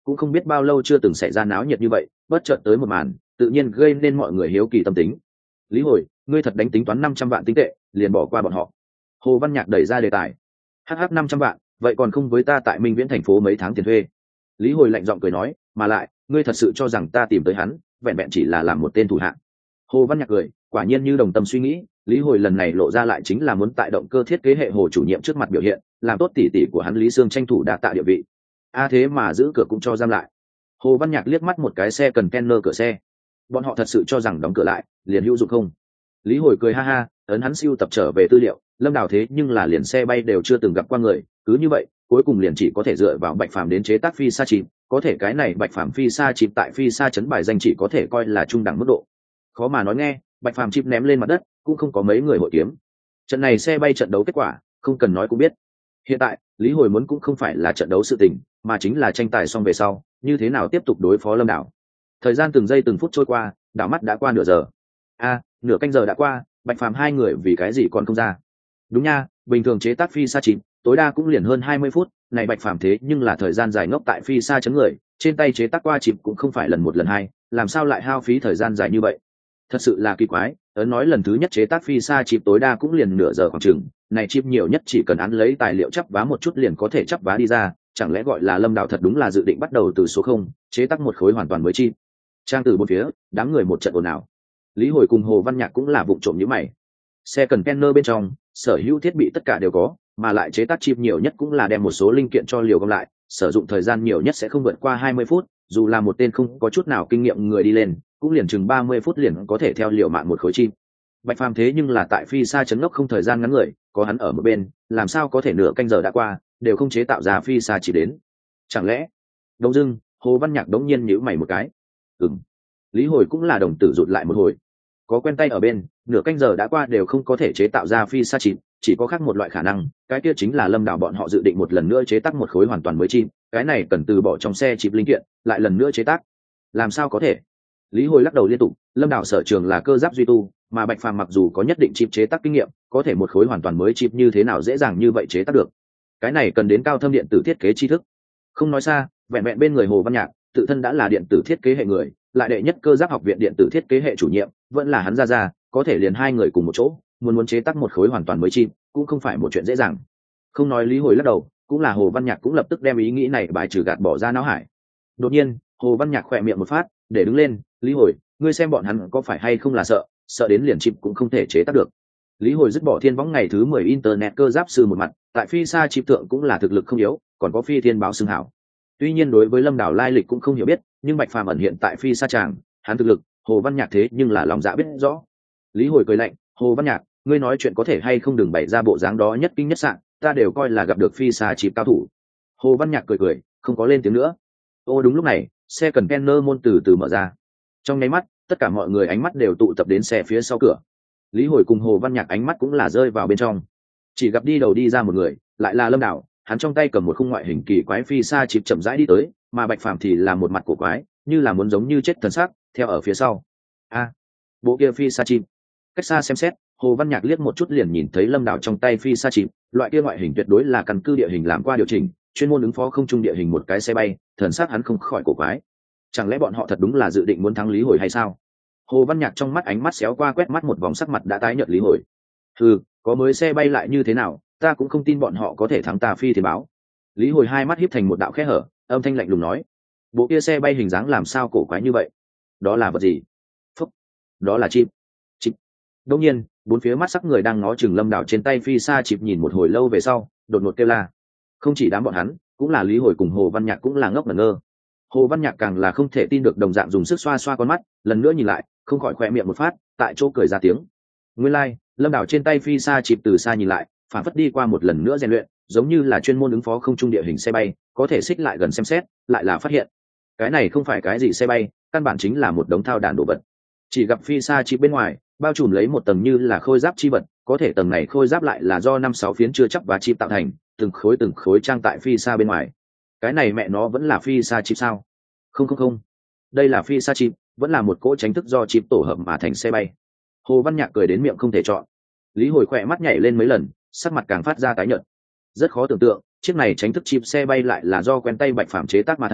cũng không biết bao lâu chưa từng xảy ra náo nhiệt như vậy, bất chợt tới một màn tự nhiên gây nên mọi người hiếu kỳ tâm tính. Lý Hồi, ngươi thật đánh tính toán 500 vạn tinh tệ liền bỏ qua bọn họ? Hồ Văn Nhạc đẩy ra đề tài. Hh, 500 vạn, vậy còn không với ta tại Minh Viễn thành phố mấy tháng tiền thuê. Lý Hồi lạnh giọng cười nói, mà lại ngươi thật sự cho rằng ta tìm tới hắn vẹn vẹn chỉ là làm một tên thủ hạ? Hồ Văn Nhạc cười, quả nhiên như đồng tâm suy nghĩ, Lý Hồi lần này lộ ra lại chính là muốn tại động cơ thiết kế hệ Hồ chủ nhiệm trước mặt biểu hiện, làm tốt tỉ tỉ của hắn Lý Sương tranh thủ đạt tạ địa vị. Thế mà giữ cửa cũng cho giam lại. Hồ Văn Nhạc liếc mắt một cái xe cần Kenner cửa xe, bọn họ thật sự cho rằng đóng cửa lại liền hữu dụng không? Lý Hồi cười ha ha, ấn hắn siêu tập trở về tư liệu, Lâm Đào thế nhưng là liền xe bay đều chưa từng gặp qua người, cứ như vậy cuối cùng liền chỉ có thể dựa vào Bạch Phàm đến chế tác phi sa chìm, có thể cái này Bạch Phàm phi sa chìm tại phi sa chấn bài danh chỉ có thể coi là trung đẳng mức độ. Khó mà nói nghe, Bạch Phàm chìm ném lên mặt đất cũng không có mấy người hội kiếm. Trận này xe bay trận đấu kết quả không cần nói cũng biết. Hiện tại Lý Hồi muốn cũng không phải là trận đấu sự tình, mà chính là tranh tài xong về sau như thế nào tiếp tục đối phó Lâm Đào. Thời gian từng giây từng phút trôi qua, đảo mắt đã qua nửa giờ. Nửa canh giờ đã qua, Bạch Phàm hai người vì cái gì còn không ra? Đúng nha, bình thường chế tác phi sa chìm tối đa cũng liền hơn 20 phút, này Bạch Phàm thế nhưng là thời gian dài ngốc tại phi sa chấn người, trên tay chế tác qua chìm cũng không phải lần một lần hai, làm sao lại hao phí thời gian dài như vậy? Thật sự là kỳ quái, ấn nói lần thứ nhất chế tác phi sa chìm tối đa cũng liền nửa giờ khoảng chừng, này chìm nhiều nhất chỉ cần án lấy tài liệu chắp vá một chút liền có thể chắp vá đi ra, chẳng lẽ gọi là Lâm Đào thật đúng là dự định bắt đầu từ số 0, chế tác một khối hoàn toàn mới chìm? Trang từ bốn phía, đám người một trận ồn ào. Lý Hồi cùng Hồ Văn Nhạc cũng là vụng trộm như mày. Xe cần Kenner bên trong, sở hữu thiết bị tất cả đều có, mà lại chế tác chip nhiều nhất cũng là đem một số linh kiện cho liều gom lại, sử dụng thời gian nhiều nhất sẽ không vượt qua 20 phút, dù là một tên không có chút nào kinh nghiệm người đi lên, cũng liền chừng 30 phút liền có thể theo liều mạng một khối chip. Bạch Phàm thế nhưng là tại phi sa chấn ngốc không thời gian ngắn người, có hắn ở một bên, làm sao có thể nửa canh giờ đã qua, đều không chế tạo ra phi sa chỉ đến. Chẳng lẽ? Đông dưng, Hồ Văn Nhạc đống nhiên nhíu mày một cái. Lý Hồi cũng là đồng tử rụt lại một hồi. Có quen tay ở bên, nửa canh giờ đã qua đều không có thể chế tạo ra phi sa chìm, chỉ có khác một loại khả năng, cái kia chính là Lâm Đào bọn họ dự định một lần nữa chế tác một khối hoàn toàn mới chim, cái này cần từ bỏ trong xe chip linh kiện, lại lần nữa chế tác. Làm sao có thể? Lý Hồi lắc đầu liên tục, Lâm Đào sở trường là cơ giáp duy tu, mà Bạch Phàm mặc dù có nhất định chip chế tác kinh nghiệm, có thể một khối hoàn toàn mới chip như thế nào dễ dàng như vậy chế tác được? Cái này cần đến cao thâm điện tử thiết kế tri thức. Không nói xa, vẹn vẹn bên người Hồ Văn Nhạc, tự thân đã là điện tử thiết kế hệ người, lại đệ nhất cơ giáp học viện điện tử thiết kế hệ chủ nhiệm, vẫn là hắn ra, có thể liền hai người cùng một chỗ, muốn chế tác một khối hoàn toàn mới chim, cũng không phải một chuyện dễ dàng. Không nói Lý Hồi lắc đầu, cũng là Hồ Văn Nhạc cũng lập tức đem ý nghĩ này bài trừ gạt bỏ ra não hải. Đột nhiên, Hồ Văn Nhạc khỏe miệng một phát, để đứng lên, Lý Hồi, ngươi xem bọn hắn có phải hay không là sợ đến liền chip cũng không thể chế tác được. Lý Hồi dứt bỏ thiên võng ngày thứ 10 internet cơ giáp sư một mặt, tại phi sa chip thượng cũng là thực lực không yếu, còn có phi thiên báo xưng hảo. Tuy nhiên đối với Lâm Đào lai lịch cũng không hiểu biết, nhưng Bạch Phàm ẩn hiện tại phi sa tràng, hắn thực lực, Hồ Văn Nhạc thế nhưng là lòng dạ biết rõ. Lý Hồi cười lạnh, Hồ Văn Nhạc, ngươi nói chuyện có thể hay không đừng bày ra bộ dáng đó nhất kinh nhất sạn, ta đều coi là gặp được phi sa chip cao thủ. Hồ Văn Nhạc cười, không có lên tiếng nữa. Đúng lúc này, xe cần Kenner môn từ từ mở ra. Trong nháy mắt, tất cả mọi người ánh mắt đều tụ tập đến xe phía sau cửa. Lý Hồi cùng Hồ Văn Nhạc ánh mắt cũng là rơi vào bên trong. Chỉ gặp đi đầu đi ra một người, lại là Lâm Đào, hắn trong tay cầm một khung ngoại hình kỳ quái phi sa chip chậm rãi đi tới, mà Bạch Phàm thì là một mặt cổ quái, như là muốn giống như chết thần sắc, theo ở phía sau. Bộ kia phi sa chip. Cách xa xem xét, Hồ Văn Nhạc liếc một chút liền nhìn thấy Lâm Đào trong tay phi sa chip, loại kia ngoại hình tuyệt đối là căn cứ địa hình làm qua điều chỉnh, chuyên môn ứng phó không trung địa hình một cái xe bay, thần sắc hắn không khỏi cổ quái. Chẳng lẽ bọn họ thật đúng là dự định muốn thắng Lý Hồi hay sao? Hồ Văn Nhạc trong mắt ánh mắt xéo qua quét mắt một vòng, sắc mặt đã tái nhợt. Lý Hồi, có mới xe bay lại như thế nào, ta cũng không tin bọn họ có thể thắng ta phi thiên báo. Lý Hồi hai mắt híp thành một đạo khe hở, âm thanh lạnh lùng nói, bộ kia xe bay hình dáng làm sao cổ quái như vậy? Đó là vật gì? Phúc, đó là chim. Đột nhiên, bốn phía mắt sắc người đang ngó chừng Lâm Đào trên tay phi sa chip nhìn một hồi lâu về sau, đột ngột kêu la. Không chỉ đám bọn hắn, cũng là Lý Hồi cùng Hồ Văn Nhạc cũng là ngốc ngẩn ngơ. Hồ Văn Nhạc càng là không thể tin được, đồng dạng dùng sức xoa xoa con mắt, lần nữa nhìn lại, không khỏi khoe miệng một phát, tại chỗ cười ra tiếng. Nguyên lai, Lâm Đào trên tay phi sa chip từ xa nhìn lại, phản phất đi qua một lần nữa rèn luyện, giống như là chuyên môn ứng phó không trung địa hình xe bay, có thể xích lại gần xem xét, lại là phát hiện cái này không phải cái gì xe bay, căn bản chính là một đống thao đàn đồ vật. Chỉ gặp phi sa chip bên ngoài bao trùm lấy một tầng như là khôi giáp chi vật, có thể tầng này khôi giáp lại là do 5-6 phiến chưa chắc và chip tạo thành, từng khối trang tại phi sa bên ngoài. Cái này mẹ nó vẫn là phi sa chip sao? Không, đây là phi sa chip, vẫn là một cỗ tránh thức do chip tổ hợp mà thành xe bay. Hồ Văn Nhạc cười đến miệng không thể chọn. Lý Hồi khỏe mắt nhảy lên mấy lần, sắc mặt càng phát ra tái nhợt. Rất khó tưởng tượng, chiếc này tránh thức chip xe bay lại là do quen tay Bạch Phàm chế tác mà thành,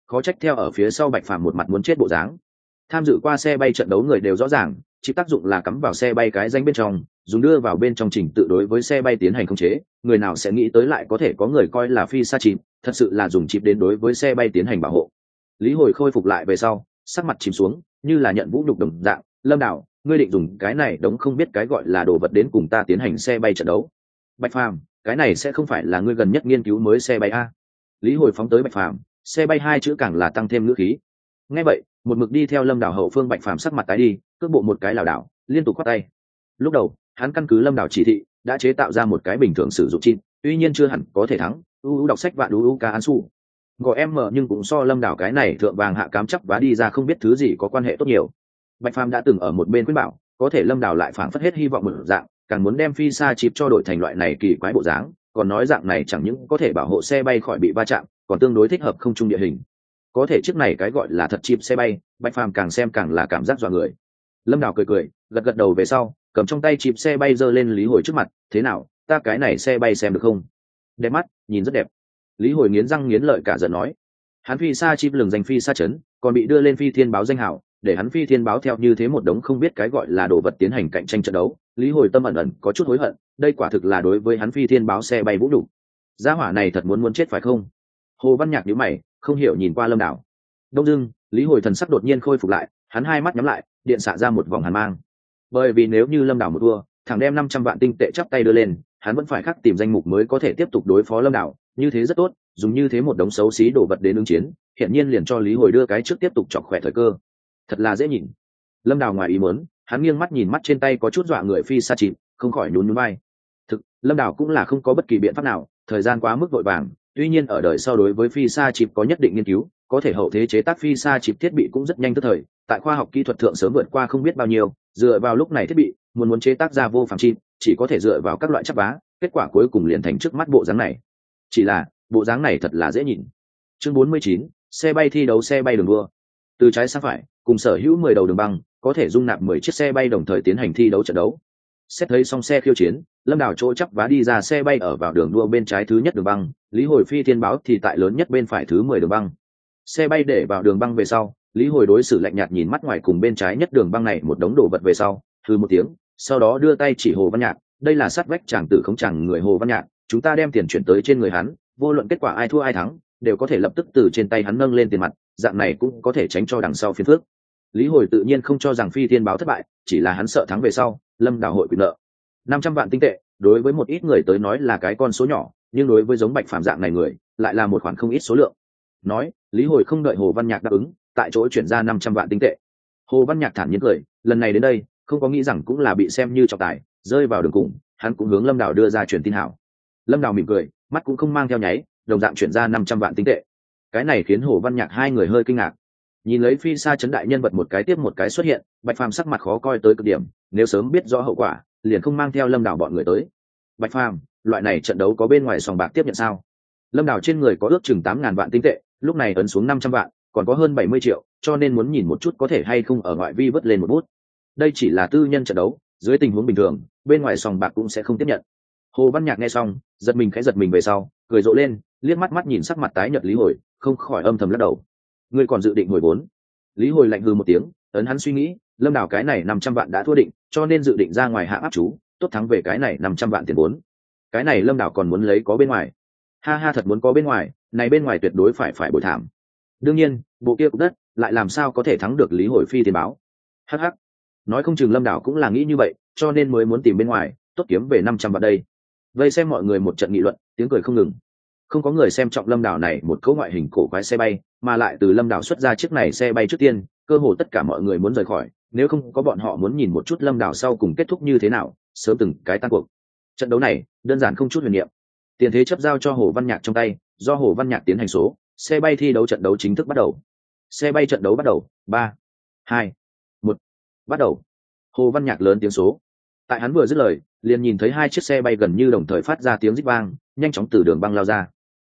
khó trách theo ở phía sau Bạch Phàm một mặt muốn chết bộ dáng. Tham dự qua xe bay trận đấu người đều rõ ràng, chip tác dụng là cắm vào xe bay cái danh bên trong, dùng đưa vào bên trong trình tự đối với xe bay tiến hành khống chế. Người nào sẽ nghĩ tới lại có thể có người coi là phi xa chip, thật sự là dùng chip đến đối với xe bay tiến hành bảo hộ. Lý Hồi khôi phục lại về sau, sắc mặt chìm xuống, như là nhận vũ nhục đồng dạng. Lâm Đào, ngươi định dùng cái này đống không biết cái gọi là đồ vật đến cùng ta tiến hành xe bay trận đấu? Bạch Phàm, cái này sẽ không phải là ngươi gần nhất nghiên cứu mới xe bay a? Lý Hồi phóng tới Bạch Phàm, xe bay hai chữ càng là tăng thêm ngữ khí. Nghe vậy, một mực đi theo Lâm Đào hậu phương Bạch Phàm sắc mặt tái đi, cước bộ một cái lảo đảo, liên tục quát tay. Lúc đầu, hắn căn cứ Lâm Đào chỉ thị, đã chế tạo ra một cái bình thường sử dụng chim, tuy nhiên chưa hẳn có thể thắng. Đọc sách vạn ca an su. Gọi em mở nhưng cũng so Lâm Đào cái này thượng vàng hạ cám chắc vá đi ra không biết thứ gì có quan hệ tốt nhiều. Bạch Phàm đã từng ở một bên khuyên bảo, có thể Lâm Đào lại phảng phất hết hy vọng một dạng, càng muốn đem phi xa chip cho đổi thành loại này kỳ quái bộ dáng, còn nói dạng này chẳng những có thể bảo hộ xe bay khỏi bị va chạm, còn tương đối thích hợp không trung địa hình. Có thể chiếc này cái gọi là thật chip xe bay, Bạch Phàm càng xem càng là cảm giác dọa người. Lâm Đào cười cười, gật gật đầu về sau, cầm trong tay chip xe bay giơ lên Lý Hồi trước mặt, thế nào, ta cái này xe bay xem được không? Đẹp mắt, nhìn rất đẹp. Lý Hồi nghiến răng nghiến lợi cả giận nói, hắn phi xa chip lừng danh phi xa chấn, còn bị đưa lên phi thiên báo danh hảo, để hắn phi thiên báo theo như thế một đống không biết cái gọi là đồ vật tiến hành cạnh tranh trận đấu. Lý Hồi tâm ẩn ẩn có chút hối hận, đây quả thực là đối với hắn phi thiên báo xe bay vũ đủ. Gia hỏa này thật muốn chết phải không? Hồ Văn Nhạc nhíu mày, không hiểu nhìn qua Lâm Đào. Đông dưng, Lý Hồi thần sắc đột nhiên khôi phục lại, hắn hai mắt nhắm lại, điện xạ ra một vòng hàn mang. Bởi vì nếu như Lâm Đào một thua, thằng đem 500 vạn tinh tệ chắp tay đưa lên, hắn vẫn phải khắc tìm danh mục mới có thể tiếp tục đối phó Lâm Đào, như thế rất tốt, dùng như thế một đống xấu xí đồ vật đến ứng chiến, hiện nhiên liền cho Lý Hồi đưa cái trước tiếp tục chọc khỏe thời cơ. Thật là dễ nhìn. Lâm Đào ngoài ý muốn, hắn nghiêng mắt nhìn mắt trên tay có chút dọa người phi xa chìm, không khỏi nhún nhún vai. Thực, Lâm Đào cũng là không có bất kỳ biện pháp nào, thời gian quá mức vội vàng, tuy nhiên ở đời sau đối với phi xa chìm có nhất định nghiên cứu, có thể hậu thế chế tác phi xa chìm thiết bị cũng rất nhanh tức thời, tại khoa học kỹ thuật thượng sớm vượt qua không biết bao nhiêu, dựa vào lúc này thiết bị, muốn chế tác ra vô phàm chìm, chỉ có thể dựa vào các loại chắp vá, kết quả cuối cùng liền thành trước mắt bộ dáng này. Chỉ là, bộ dáng này thật là dễ nhìn. Chương 49, xe bay thi đấu xe bay đường đua. Từ trái sang phải, cùng sở hữu 10 đầu đường băng, có thể dung nạp 10 chiếc xe bay đồng thời tiến hành thi đấu trận đấu. Xét thấy xong xe khiêu chiến, Lâm Đào chỗ chắp vá đi ra xe bay ở vào đường đua bên trái thứ nhất đường băng, Lý Hồi phi thiên báo thì tại lớn nhất bên phải thứ 10 đường băng. Xe bay để vào đường băng về sau, Lý Hồi đối xử lạnh nhạt nhìn mắt ngoài cùng bên trái nhất đường băng này một đống đồ vật về sau, hừ một tiếng, sau đó đưa tay chỉ Hồ Văn Nhạc, đây là sát vách chàng tử không chàng người Hồ Văn Nhạc, chúng ta đem tiền chuyển tới trên người hắn, vô luận kết quả ai thua ai thắng, đều có thể lập tức từ trên tay hắn nâng lên tiền mặt, dạng này cũng có thể tránh cho đằng sau phiền phức. Lý Hồi tự nhiên không cho rằng phi thiên báo thất bại, chỉ là hắn sợ thắng về sau, Lâm Đào hội quyền nợ. 500 vạn tinh tệ, đối với một ít người tới nói là cái con số nhỏ, nhưng đối với giống Bạch Phàm dạng này người, lại là một khoản không ít số lượng. Nói, Lý Hồi không đợi Hồ Văn Nhạc đáp ứng, tại chỗ chuyển ra 500 vạn tinh tệ. Hồ Văn Nhạc thản nhiên cười, lần này đến đây, không có nghĩ rằng cũng là bị xem như trọng tài, rơi vào đường cùng, hắn cũng hướng Lâm Đào đưa ra truyền tin hảo. Lâm Đào mỉm cười, mắt cũng không mang theo nháy, đồng dạng chuyển ra 500 vạn tinh tệ. Cái này khiến Hồ Văn Nhạc hai người hơi kinh ngạc. Nhìn lấy phi xa chấn đại nhân vật một cái tiếp một cái xuất hiện, Bạch Phàm sắc mặt khó coi tới cực điểm, nếu sớm biết rõ hậu quả, liền không mang theo Lâm Đào bọn người tới. Bạch Phàm, loại này trận đấu có bên ngoài sòng bạc tiếp nhận sao? Lâm Đào trên người có ước chừng 8.000 vạn tinh tệ, lúc này ấn xuống 500 vạn, còn có hơn 70 triệu, cho nên muốn nhìn một chút có thể hay không ở ngoại vi vớt lên một bút. Đây chỉ là tư nhân trận đấu, dưới tình huống bình thường, bên ngoài sòng bạc cũng sẽ không tiếp nhận. Hồ Văn Nhạc nghe xong, giật mình về sau, cười rộ lên, liếc mắt nhìn sắc mặt tái nhợt Lý Hồi, không khỏi âm thầm lắc đầu. Ngươi còn dự định hồi vốn? Lý Hồi lạnh hừ một tiếng, ấn hắn suy nghĩ, Lâm Đào cái này 500 vạn đã thua định, cho nên dự định ra ngoài hạ áp chú, tốt thắng về cái này 500 vạn tiền vốn. Cái này Lâm Đào còn muốn lấy có bên ngoài. Ha ha, thật muốn có bên ngoài, này bên ngoài tuyệt đối phải bồi thảm. Đương nhiên, bộ kia cục đất lại làm sao có thể thắng được Lý Hồi phi tiền báo. Hắc hắc. Nói không chừng Lâm Đào cũng là nghĩ như vậy, cho nên mới muốn tìm bên ngoài, tốt kiếm về 500 vạn đây. Vây xem mọi người một trận nghị luận, tiếng cười không ngừng. Không có người xem trọng Lâm Đào này một cấu ngoại hình cổ quái xe bay, mà lại từ Lâm Đào xuất ra chiếc này xe bay trước tiên, cơ hồ tất cả mọi người muốn rời khỏi, nếu không có bọn họ muốn nhìn một chút Lâm Đào sau cùng kết thúc như thế nào, sớm từng cái tan cuộc. Trận đấu này đơn giản không chút huyền niệm, tiền thế chấp giao cho Hồ Văn Nhạc trong tay, do Hồ Văn Nhạc tiến hành số, xe bay thi đấu trận đấu chính thức bắt đầu. Xe bay trận đấu bắt đầu, 3, 2, 1, bắt đầu. Hồ Văn Nhạc lớn tiếng số. Tại hắn vừa dứt lời, liền nhìn thấy hai chiếc xe bay gần như đồng thời phát ra tiếng rít vang, nhanh chóng từ đường băng lao ra.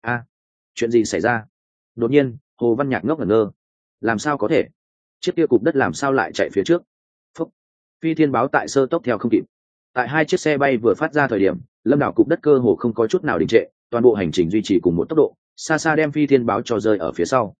Chuyện gì xảy ra? Đột nhiên, Hồ Văn Nhạc ngốc ngẩn ngơ. Làm sao có thể? Chiếc kia cục đất làm sao lại chạy phía trước? Phúc. Phi thiên báo tại sơ tốc theo không kịp. Tại hai chiếc xe bay vừa phát ra thời điểm, Lâm Đào cục đất cơ hồ không có chút nào đình trệ, toàn bộ hành trình duy trì cùng một tốc độ, xa xa đem phi thiên báo cho rơi ở phía sau.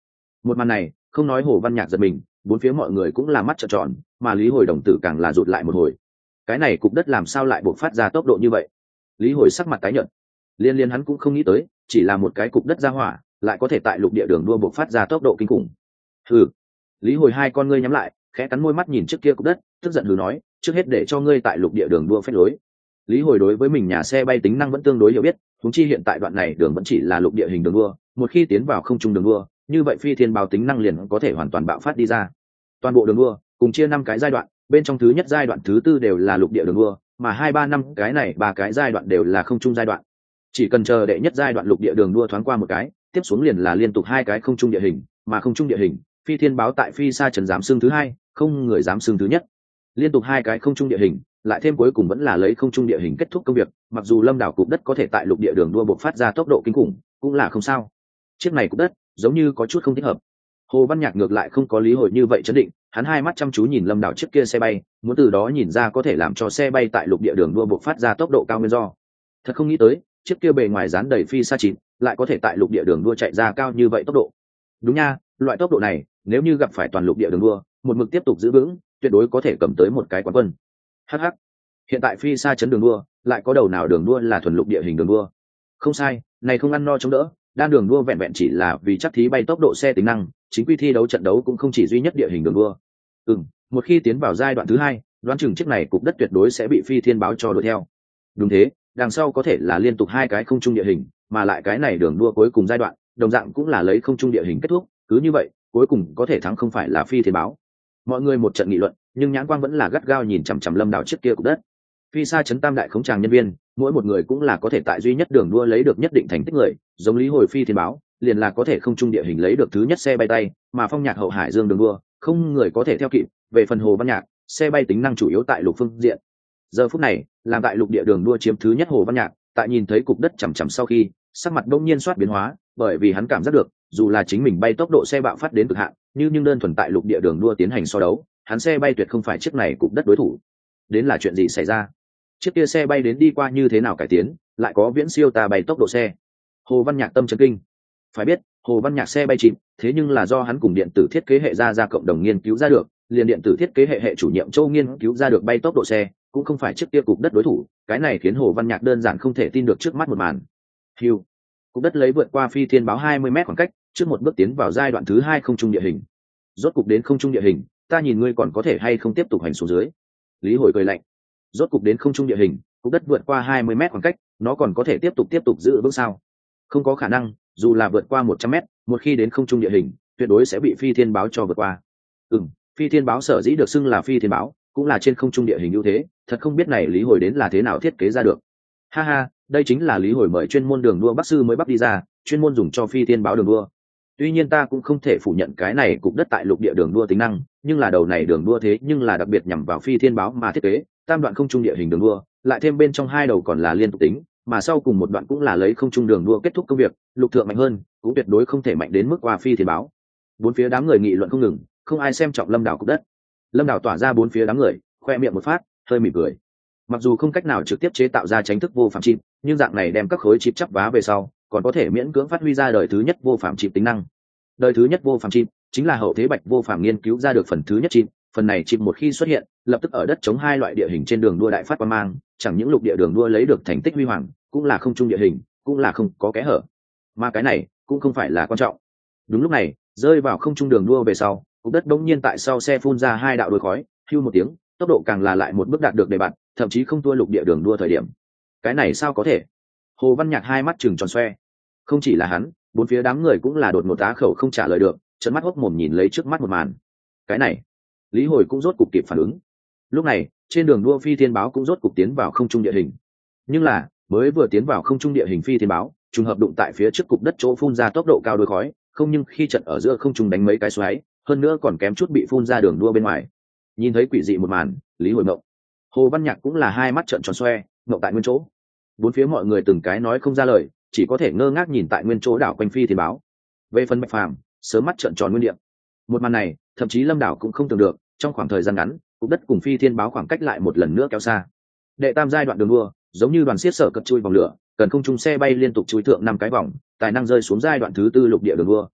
Một màn này không nói Hồ Văn Nhạc giật mình, bốn phía mọi người cũng là mắt trợn tròn, mà Lý Hồi đồng tử càng là rụt lại một hồi. Cái này cục đất làm sao lại bộc phát ra tốc độ như vậy? Lý Hồi sắc mặt tái nhợt, liên liên hắn cũng không nghĩ tới, chỉ là một cái cục đất ra hỏa lại có thể tại lục địa đường đua bộc phát ra tốc độ kinh khủng. Hừ. Lý Hồi hai con ngươi nhắm lại, khẽ cắn môi mắt nhìn trước kia cục đất, tức giận hừ nói, trước hết để cho ngươi tại lục địa đường đua phép lối. Lý Hồi đối với mình nhà xe bay tính năng vẫn tương đối hiểu biết, huống chi hiện tại đoạn này đường vẫn chỉ là lục địa hình đường đua, một khi tiến vào không trung đường đua, như vậy phi thiên báo tính năng liền có thể hoàn toàn bạo phát đi ra. Toàn bộ đường đua cùng chia 5 cái giai đoạn, bên trong thứ nhất giai đoạn thứ tư đều là lục địa đường đua, mà 2-3-5 cái này ba cái giai đoạn đều là không trung giai đoạn. Chỉ cần chờ đệ nhất giai đoạn lục địa đường đua thoáng qua một cái, tiếp xuống liền là liên tục 2 cái không trung địa hình, mà không trung địa hình, phi thiên báo tại phi xa trần dám xương thứ 2, không người dám xương thứ nhất. Liên tục 2 cái không trung địa hình, lại thêm cuối cùng vẫn là lấy không trung địa hình kết thúc công việc, mặc dù Lâm Đảo cục đất có thể tại lục địa đường đua bộc phát ra tốc độ kinh khủng, cũng là không sao. Chiếc này cục đất giống như có chút không thích hợp. Hồ Văn Nhạc ngược lại không có Lý Hồi như vậy chấn định, hắn hai mắt chăm chú nhìn Lâm Đảo chiếc kia xe bay, muốn từ đó nhìn ra có thể làm cho xe bay tại lục địa đường đua bộc phát ra tốc độ cao nguyên do. Thật không nghĩ tới, chiếc kia bề ngoài dán đầy phi xa chín, lại có thể tại lục địa đường đua chạy ra cao như vậy tốc độ. Đúng nha, loại tốc độ này, nếu như gặp phải toàn lục địa đường đua, một mực tiếp tục giữ vững, tuyệt đối có thể cầm tới một cái quán quân. Hắc hắc. Hiện tại phi xa chấn đường đua, lại có đầu nào đường đua là thuần lục địa hình đường đua? Không sai, này không ăn no chống đỡ, đan đường đua vẹn vẹn chỉ là vì chắc thí bay tốc độ xe tính năng, chính quy thi đấu trận đấu cũng không chỉ duy nhất địa hình đường đua. Một khi tiến vào giai đoạn thứ 2, đoán chừng chiếc này cục đất tuyệt đối sẽ bị phi thiên báo cho đuổi theo. Đúng thế, đằng sau có thể là liên tục 2 cái không trung địa hình, mà lại cái này đường đua cuối cùng giai đoạn, đồng dạng cũng là lấy không trung địa hình kết thúc, cứ như vậy, cuối cùng có thể thắng không phải là phi thiên báo. Mọi người một trận nghị luận, nhưng nhãn quang vẫn là gắt gao nhìn chằm chằm Lâm Đảo chiếc kia cục đất. Phi xa chấn tam đại khống tràng nhân viên, mỗi một người cũng là có thể tại duy nhất đường đua lấy được nhất định thành tích người, giống Lý Hồi phi thiên báo, liền là có thể không trung địa hình lấy được thứ nhất xe bay tay, mà Phong Nhạc hậu hải dương đường đua, không người có thể theo kịp. Về phần Hồ Văn Nhạc, xe bay tính năng chủ yếu tại lục phương diện. Giờ phút này, làm tại lục địa đường đua chiếm thứ nhất Hồ Văn Nhạc, tại nhìn thấy cục đất chằm chằm sau khi, sắc mặt đông nhiên soát biến hóa, bởi vì hắn cảm giác được, dù là chính mình bay tốc độ xe bạo phát đến cực hạn, nhưng đơn thuần tại lục địa đường đua tiến hành so đấu, hắn xe bay tuyệt không phải chiếc này cục đất đối thủ. Đến là chuyện gì xảy ra? Chiếc kia xe bay đến đi qua như thế nào cải tiến, lại có viễn siêu ta bay tốc độ xe? Hồ Văn Nhạc tâm chấn kinh. Phải biết, Hồ Văn Nhạc xe bay chìm, thế nhưng là do hắn cùng điện tử thiết kế hệ ra cộng đồng nghiên cứu ra được, liền điện tử thiết kế hệ chủ nhiệm Châu nghiên cứu ra được bay tốc độ xe, cũng không phải chiếc kia cục đất đối thủ, cái này khiến Hồ Văn Nhạc đơn giản không thể tin được trước mắt một màn. Hưu, cục đất lấy vượt qua phi thiên báo 20 m khoảng cách, trước một bước tiến vào giai đoạn thứ 2 không trung địa hình. Rốt cục đến không trung địa hình, ta nhìn ngươi còn có thể hay không tiếp tục hành xuống dưới. Lý Hồi cười lạnh. Rốt cục đến không trung địa hình, cục đất vượt qua 20 m khoảng cách, nó còn có thể tiếp tục giữ vững sao? Không có khả năng, dù là vượt qua 100 m, một khi đến không trung địa hình, tuyệt đối sẽ bị phi thiên báo cho vượt qua. Phi thiên báo sở dĩ được xưng là phi thiên báo, cũng là trên không trung địa hình ưu thế, thật không biết này Lý Hồi đến là thế nào thiết kế ra được. Ha ha, đây chính là Lý Hồi mời chuyên môn đường đua Bắc sư mới bắt đi ra, chuyên môn dùng cho phi thiên báo đường đua. Tuy nhiên ta cũng không thể phủ nhận cái này cục đất tại lục địa đường đua tính năng, nhưng là đầu này đường đua thế nhưng là đặc biệt nhằm vào phi thiên báo mà thiết kế, tam đoạn không trung địa hình đường đua, lại thêm bên trong 2 đầu còn là liên tục tính, mà sau cùng một đoạn cũng là lấy không trung đường đua kết thúc công việc, lục thượng mạnh hơn, cũng tuyệt đối không thể mạnh đến mức qua phi thiên báo. Bốn phía đám người nghị luận không ngừng, không ai xem trọng Lâm Đảo cục đất. Lâm Đảo tỏa ra bốn phía đám người, khoe miệng một phát, hơi mỉm cười. Mặc dù không cách nào trực tiếp chế tạo ra tránh thức vô phạm chip, nhưng dạng này đem các khối chip chắp vá về sau, còn có thể miễn cưỡng phát huy ra đời thứ nhất vô phạm chip tính năng. Đời thứ nhất vô phạm chip chính là hậu thế Bạch vô phạm nghiên cứu ra được phần thứ nhất chip, phần này chip một khi xuất hiện, lập tức ở đất chống 2 loại địa hình trên đường đua đại phát quang mang, chẳng những lục địa đường đua lấy được thành tích huy hoàng, cũng là không trung địa hình, cũng là không có kẽ hở. Mà cái này cũng không phải là quan trọng. Đúng lúc này, rơi vào không trung đường đua về sau, cục đất bỗng nhiên tại sau xe phun ra 2 đạo đuôi khói, hưu một tiếng, tốc độ càng là lại một bước đạt được đề bạt, thậm chí không thua lục địa đường đua thời điểm. Cái này sao có thể? Hồ Văn Nhạc hai mắt trừng tròn xoe. Không chỉ là hắn, bốn phía đám người cũng là đột ngột á khẩu không trả lời được, trợn mắt hốc mồm nhìn lấy trước mắt một màn. Cái này, Lý Hồi cũng rốt cục kịp phản ứng. Lúc này, trên đường đua phi thiên báo cũng rốt cục tiến vào không trung địa hình. Nhưng là, mới vừa tiến vào không trung địa hình phi thiên báo, trùng hợp đụng tại phía trước cục đất chỗ phun ra tốc độ cao đuôi khói, không nhưng khi trận ở giữa không trung đánh mấy cái xoáy, hơn nữa còn kém chút bị phun ra đường đua bên ngoài. Nhìn thấy quỷ dị một màn, Lý Hồi mộng. Hồ Văn Nhạc cũng là hai mắt trợn tròn xoe, mộng tại nguyên chỗ. Bốn phía mọi người từng cái nói không ra lời, chỉ có thể ngơ ngác nhìn tại nguyên chỗ đảo quanh phi thiên báo. Về phần Bạch Phàm, sớm mắt trợn tròn nguyên điểm. Một màn này, thậm chí Lâm Đảo cũng không tưởng được, trong khoảng thời gian ngắn, cục đất cùng phi thiên báo khoảng cách lại một lần nữa kéo xa. Đệ tam giai đoạn đường đua, giống như đoàn xiết sở cất chui vòng lửa, cần không trung xe bay liên tục chui thượng 5 cái vòng, tài năng rơi xuống giai đoạn thứ 4 lục địa đường đua.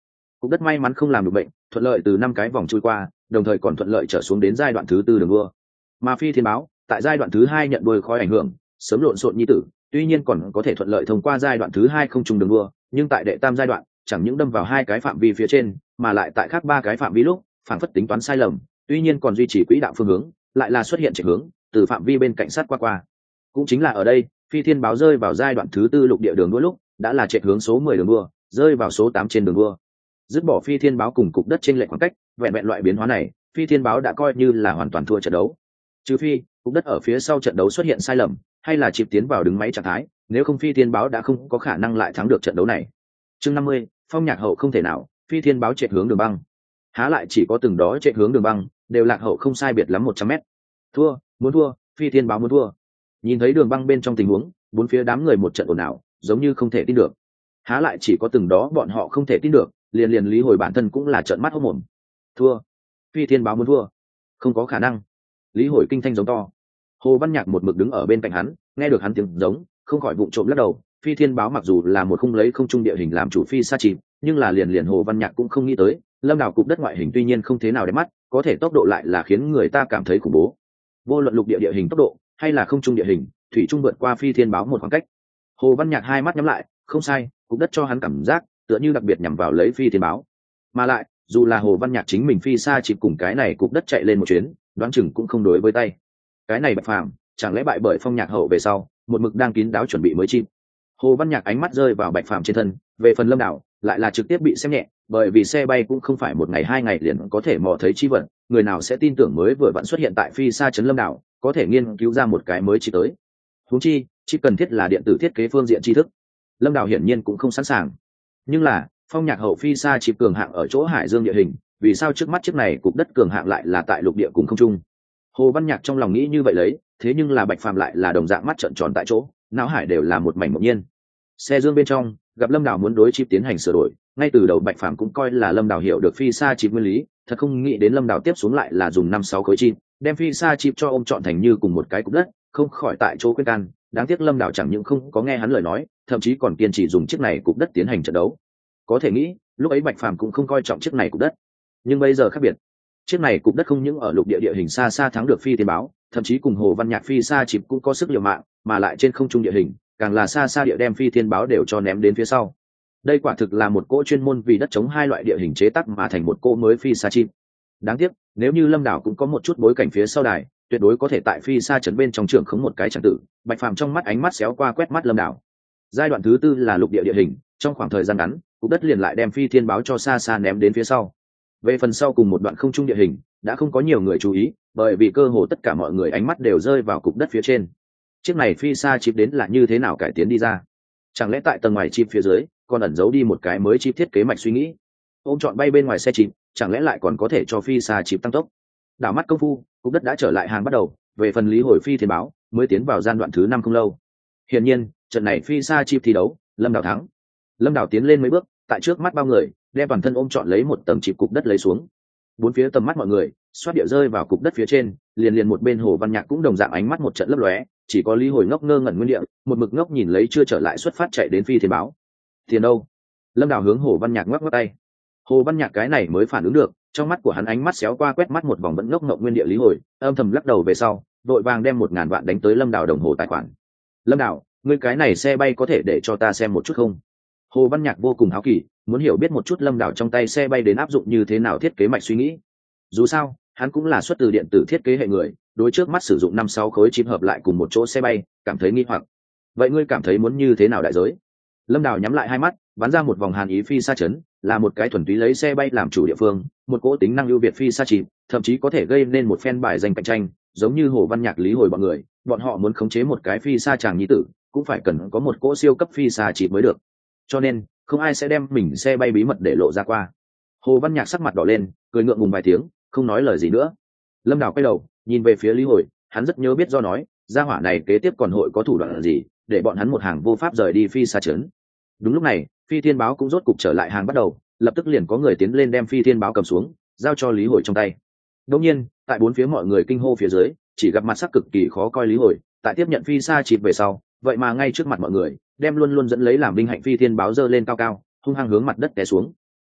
Cục Đất may mắn không làm được bệnh, thuận lợi từ 5 cái vòng trôi qua, đồng thời còn thuận lợi trở xuống đến giai đoạn thứ tư đường đua. Mà Phi Thiên Báo tại giai đoạn thứ hai nhận đuôi khói ảnh hưởng, sớm lộn xộn nhi tử, tuy nhiên còn có thể thuận lợi thông qua giai đoạn thứ hai không trùng đường đua, nhưng tại đệ tam giai đoạn, chẳng những đâm vào 2 cái phạm vi phía trên, mà lại tại khác 3 cái phạm vi lúc, phản phất tính toán sai lầm, tuy nhiên còn duy trì quỹ đạo phương hướng, lại là xuất hiện chạy hướng từ phạm vi bên cạnh sát qua. Cũng chính là ở đây, Phi Thiên Báo rơi vào giai đoạn thứ tư lục địa đường đua lúc, đã là chạy hướng số 10 đường đua, rơi vào số 8 trên đường đua. Dứt bỏ Phi Thiên Báo cùng Cục Đất trên lệch khoảng cách, vẹn vẹn loại biến hóa này, Phi Thiên Báo đã coi như là hoàn toàn thua trận đấu. Trừ phi Cục Đất ở phía sau trận đấu xuất hiện sai lầm, hay là chịp tiến vào đứng máy trạng thái, nếu không Phi Thiên Báo đã không có khả năng lại thắng được trận đấu này. Chương 50, Phong Nhạc Hậu không thể nào, Phi Thiên Báo chạy hướng đường băng. Há lại chỉ có từng đó chạy hướng đường băng, đều lạc hậu không sai biệt lắm 100m. Thua, muốn thua, Phi Thiên Báo muốn thua. Nhìn thấy đường băng bên trong tình huống, bốn phía đám người một trận ồn ào, giống như không thể tin được. Há lại chỉ có từng đó bọn họ không thể tin được, liền Lý Hồi bản thân cũng là trợn mắt hốt mồm. Thua, Phi Thiên Báo muốn thua, không có khả năng. Lý Hồi kinh thanh giống to. Hồ Văn Nhạc một mực đứng ở bên cạnh hắn, nghe được hắn tiếng giống, không khỏi vụng trộm lắc đầu. Phi Thiên Báo mặc dù là một khung lấy không trung địa hình làm chủ phi sa chìm, nhưng là liền Hồ Văn Nhạc cũng không nghĩ tới, Lâm Đào Cục Đất ngoại hình tuy nhiên không thế nào đẹp mắt, có thể tốc độ lại là khiến người ta cảm thấy khủng bố. Vô luận lục địa địa hình tốc độ, hay là không trung địa hình, thủy trung vượt qua Phi Thiên Báo một khoảng cách. Hồ Văn Nhạc hai mắt nhắm lại, không sai, Cục Đất cho hắn cảm giác tựa như đặc biệt nhằm vào lấy Phi Thiên Báo. Mà lại, dù là Hồ Văn Nhạc chính mình phi sa chìm cùng cái này Cục Đất chạy lên một chuyến, đoán chừng cũng không đối với tay. Cái này Bạch Phàm, chẳng lẽ bại bởi Phong Nhạc Hậu về sau, một mực đang kín đáo chuẩn bị mới chim. Hồ Văn Nhạc ánh mắt rơi vào Bạch Phàm trên thân, về phần Lâm Đào lại là trực tiếp bị xem nhẹ, bởi vì xe bay cũng không phải một ngày 2 ngày liền có thể mò thấy chi vật, người nào sẽ tin tưởng mới vừa vặn xuất hiện tại phi sa trấn Lâm Đào có thể nghiên cứu ra một cái mới chỉ tới. Huống chi, chỉ cần thiết là điện tử thiết kế phương diện tri thức, Lâm Đào hiển nhiên cũng không sẵn sàng. Nhưng là, Phong Nhạc Hậu phi sa chip cường hạng ở chỗ hải dương địa hình, vì sao trước mắt chiếc này Cục Đất cường hạng lại là tại lục địa cùng không trung? Hồ Văn Nhạc trong lòng nghĩ như vậy lấy, thế nhưng là Bạch Phàm lại là đồng dạng mắt trợn tròn tại chỗ, não hải đều là một mảnh ngẫu nhiên. Xe dương bên trong, gặp Lâm Đào muốn đối chip tiến hành sửa đổi, ngay từ đầu Bạch Phàm cũng coi là Lâm Đào hiểu được phi sa chip nguyên lý, thật không nghĩ đến Lâm Đào tiếp xuống lại là dùng 5-6 khối chip, đem phi sa chip cho ôm trọn thành như cùng một cái Cục Đất, không khỏi tại chỗ khuyên can. Đáng tiếc Lâm Đào chẳng những không có nghe hắn lời nói, thậm chí còn kiên trì dùng chiếc này Cục Đất tiến hành trận đấu. Có thể nghĩ, lúc ấy Bạch Phàm cũng không coi trọng chiếc này Cục Đất, nhưng bây giờ khác biệt. Chiếc này Cục Đất không những ở lục địa địa hình xa xa thắng được Phi Thiên Báo, thậm chí cùng Hồ Văn Nhạc phi sa chip cũng có sức liều mạng, mà lại trên không trung địa hình càng là xa xa địa đem Phi Thiên Báo đều cho ném đến phía sau. Đây quả thực là một cỗ chuyên môn vì đất chống hai loại địa hình chế tác mà thành một cỗ mới phi sa chip. Đáng tiếc, nếu như Lâm Đào cũng có một chút bối cảnh phía sau đài, tuyệt đối có thể tại phi sa trấn bên trong trường khống một cái chẳng tử. Bạch Phàm trong mắt ánh mắt xéo qua quét mắt Lâm Đào. Giai đoạn thứ tư là lục địa địa hình, trong khoảng thời gian ngắn, Cục Đất liền lại đem Phi Thiên Báo cho xa xa ném đến phía sau. Về phần sau cùng một đoạn không trung địa hình, đã không có nhiều người chú ý, bởi vì cơ hồ tất cả mọi người ánh mắt đều rơi vào Cục Đất phía trên. Chiếc này phi sa chip đến là như thế nào cải tiến đi ra? Chẳng lẽ tại tầng ngoài chip phía dưới còn ẩn giấu đi một cái mới chip thiết kế mạch suy nghĩ? Ôm chọn bay bên ngoài xe chip, chẳng lẽ lại còn có thể cho phi sa chip tăng tốc? Đảo mắt công phu, Cục Đất đã trở lại hàng bắt đầu. Về phần Lý Hồi Phi Thiên Báo mới tiến vào gian đoạn thứ 5 không lâu. Hiển nhiên, trận này phi sa chip thi đấu, Lâm Đào thắng. Lâm Đào tiến lên mấy bước, tại trước mắt bao người, đem bản thân ôm trọn lấy một tầng chip Cục Đất lấy xuống. Bốn phía tầm mắt mọi người xoát điệu rơi vào Cục Đất phía trên, liền một bên Hồ Văn Nhạc cũng đồng dạng ánh mắt một trận lấp lóe, chỉ có Lý Hồi ngốc ngơ ngẩn nguyên địa, một mực ngốc nhìn lấy chưa trở lại xuất phát chạy đến Phi Thiên Báo. Tiền đâu? Lâm Đào hướng Hồ Văn Nhạc ngoắc ngoắc tay. Hồ Văn Nhạc cái này mới phản ứng được, trong mắt của hắn ánh mắt xéo qua quét mắt một vòng vẫn ngốc ngộng nguyên địa Lý Hồi, âm thầm lắc đầu về sau, vội vàng đem 1000 vạn đánh tới Lâm Đào đồng hồ tài khoản. Lâm Đào, ngươi cái này xe bay có thể để cho ta xem một chút không? Hồ Văn Nhạc vô cùng háo kỳ, muốn hiểu biết một chút Lâm Đào trong tay xe bay đến áp dụng như thế nào thiết kế mạch suy nghĩ. Dù sao, hắn cũng là xuất từ điện tử thiết kế hệ người, đối trước mắt sử dụng 5-6 khối chip hợp lại cùng một chỗ xe bay, cảm thấy nghi hoặc. Vậy ngươi cảm thấy muốn như thế nào đại giới? Lâm Đào nhắm lại hai mắt, bắn ra một vòng hàn ý phi sa chấn, là một cái thuần túy lấy xe bay làm chủ địa phương, một cỗ tính năng ưu việt phi sa chip, thậm chí có thể gây nên một phen bài giành cạnh tranh, giống như Hồ Văn Nhạc Lý Hồi bọn họ muốn khống chế một cái phi sa chàng nhi tử, cũng phải cần có một cỗ siêu cấp phi sa chip mới được. Cho nên, không ai sẽ đem mình xe bay bí mật để lộ ra qua. Hồ Văn Nhạc sắc mặt đỏ lên, cười ngượng ngùng vài tiếng, không nói lời gì nữa. Lâm Đào quay đầu, nhìn về phía Lý Hồi, hắn rất nhớ biết do nói, gia hỏa này kế tiếp còn hội có thủ đoạn gì, để bọn hắn một hàng vô pháp rời đi phi sa trấn. Đúng lúc này, Phi Thiên Báo cũng rốt cục trở lại hàng bắt đầu, lập tức liền có người tiến lên đem Phi Thiên Báo cầm xuống, giao cho Lý Hồi trong tay. Đương nhiên, tại bốn phía mọi người kinh hô phía dưới, chỉ gặp mặt sắc cực kỳ khó coi Lý Hồi, tại tiếp nhận phi sa chịp về sau, vậy mà ngay trước mặt mọi người, đem luôn luôn dẫn lấy làm vinh hạnh Phi Thiên Báo giơ lên cao cao, hung hăng hướng mặt đất té xuống.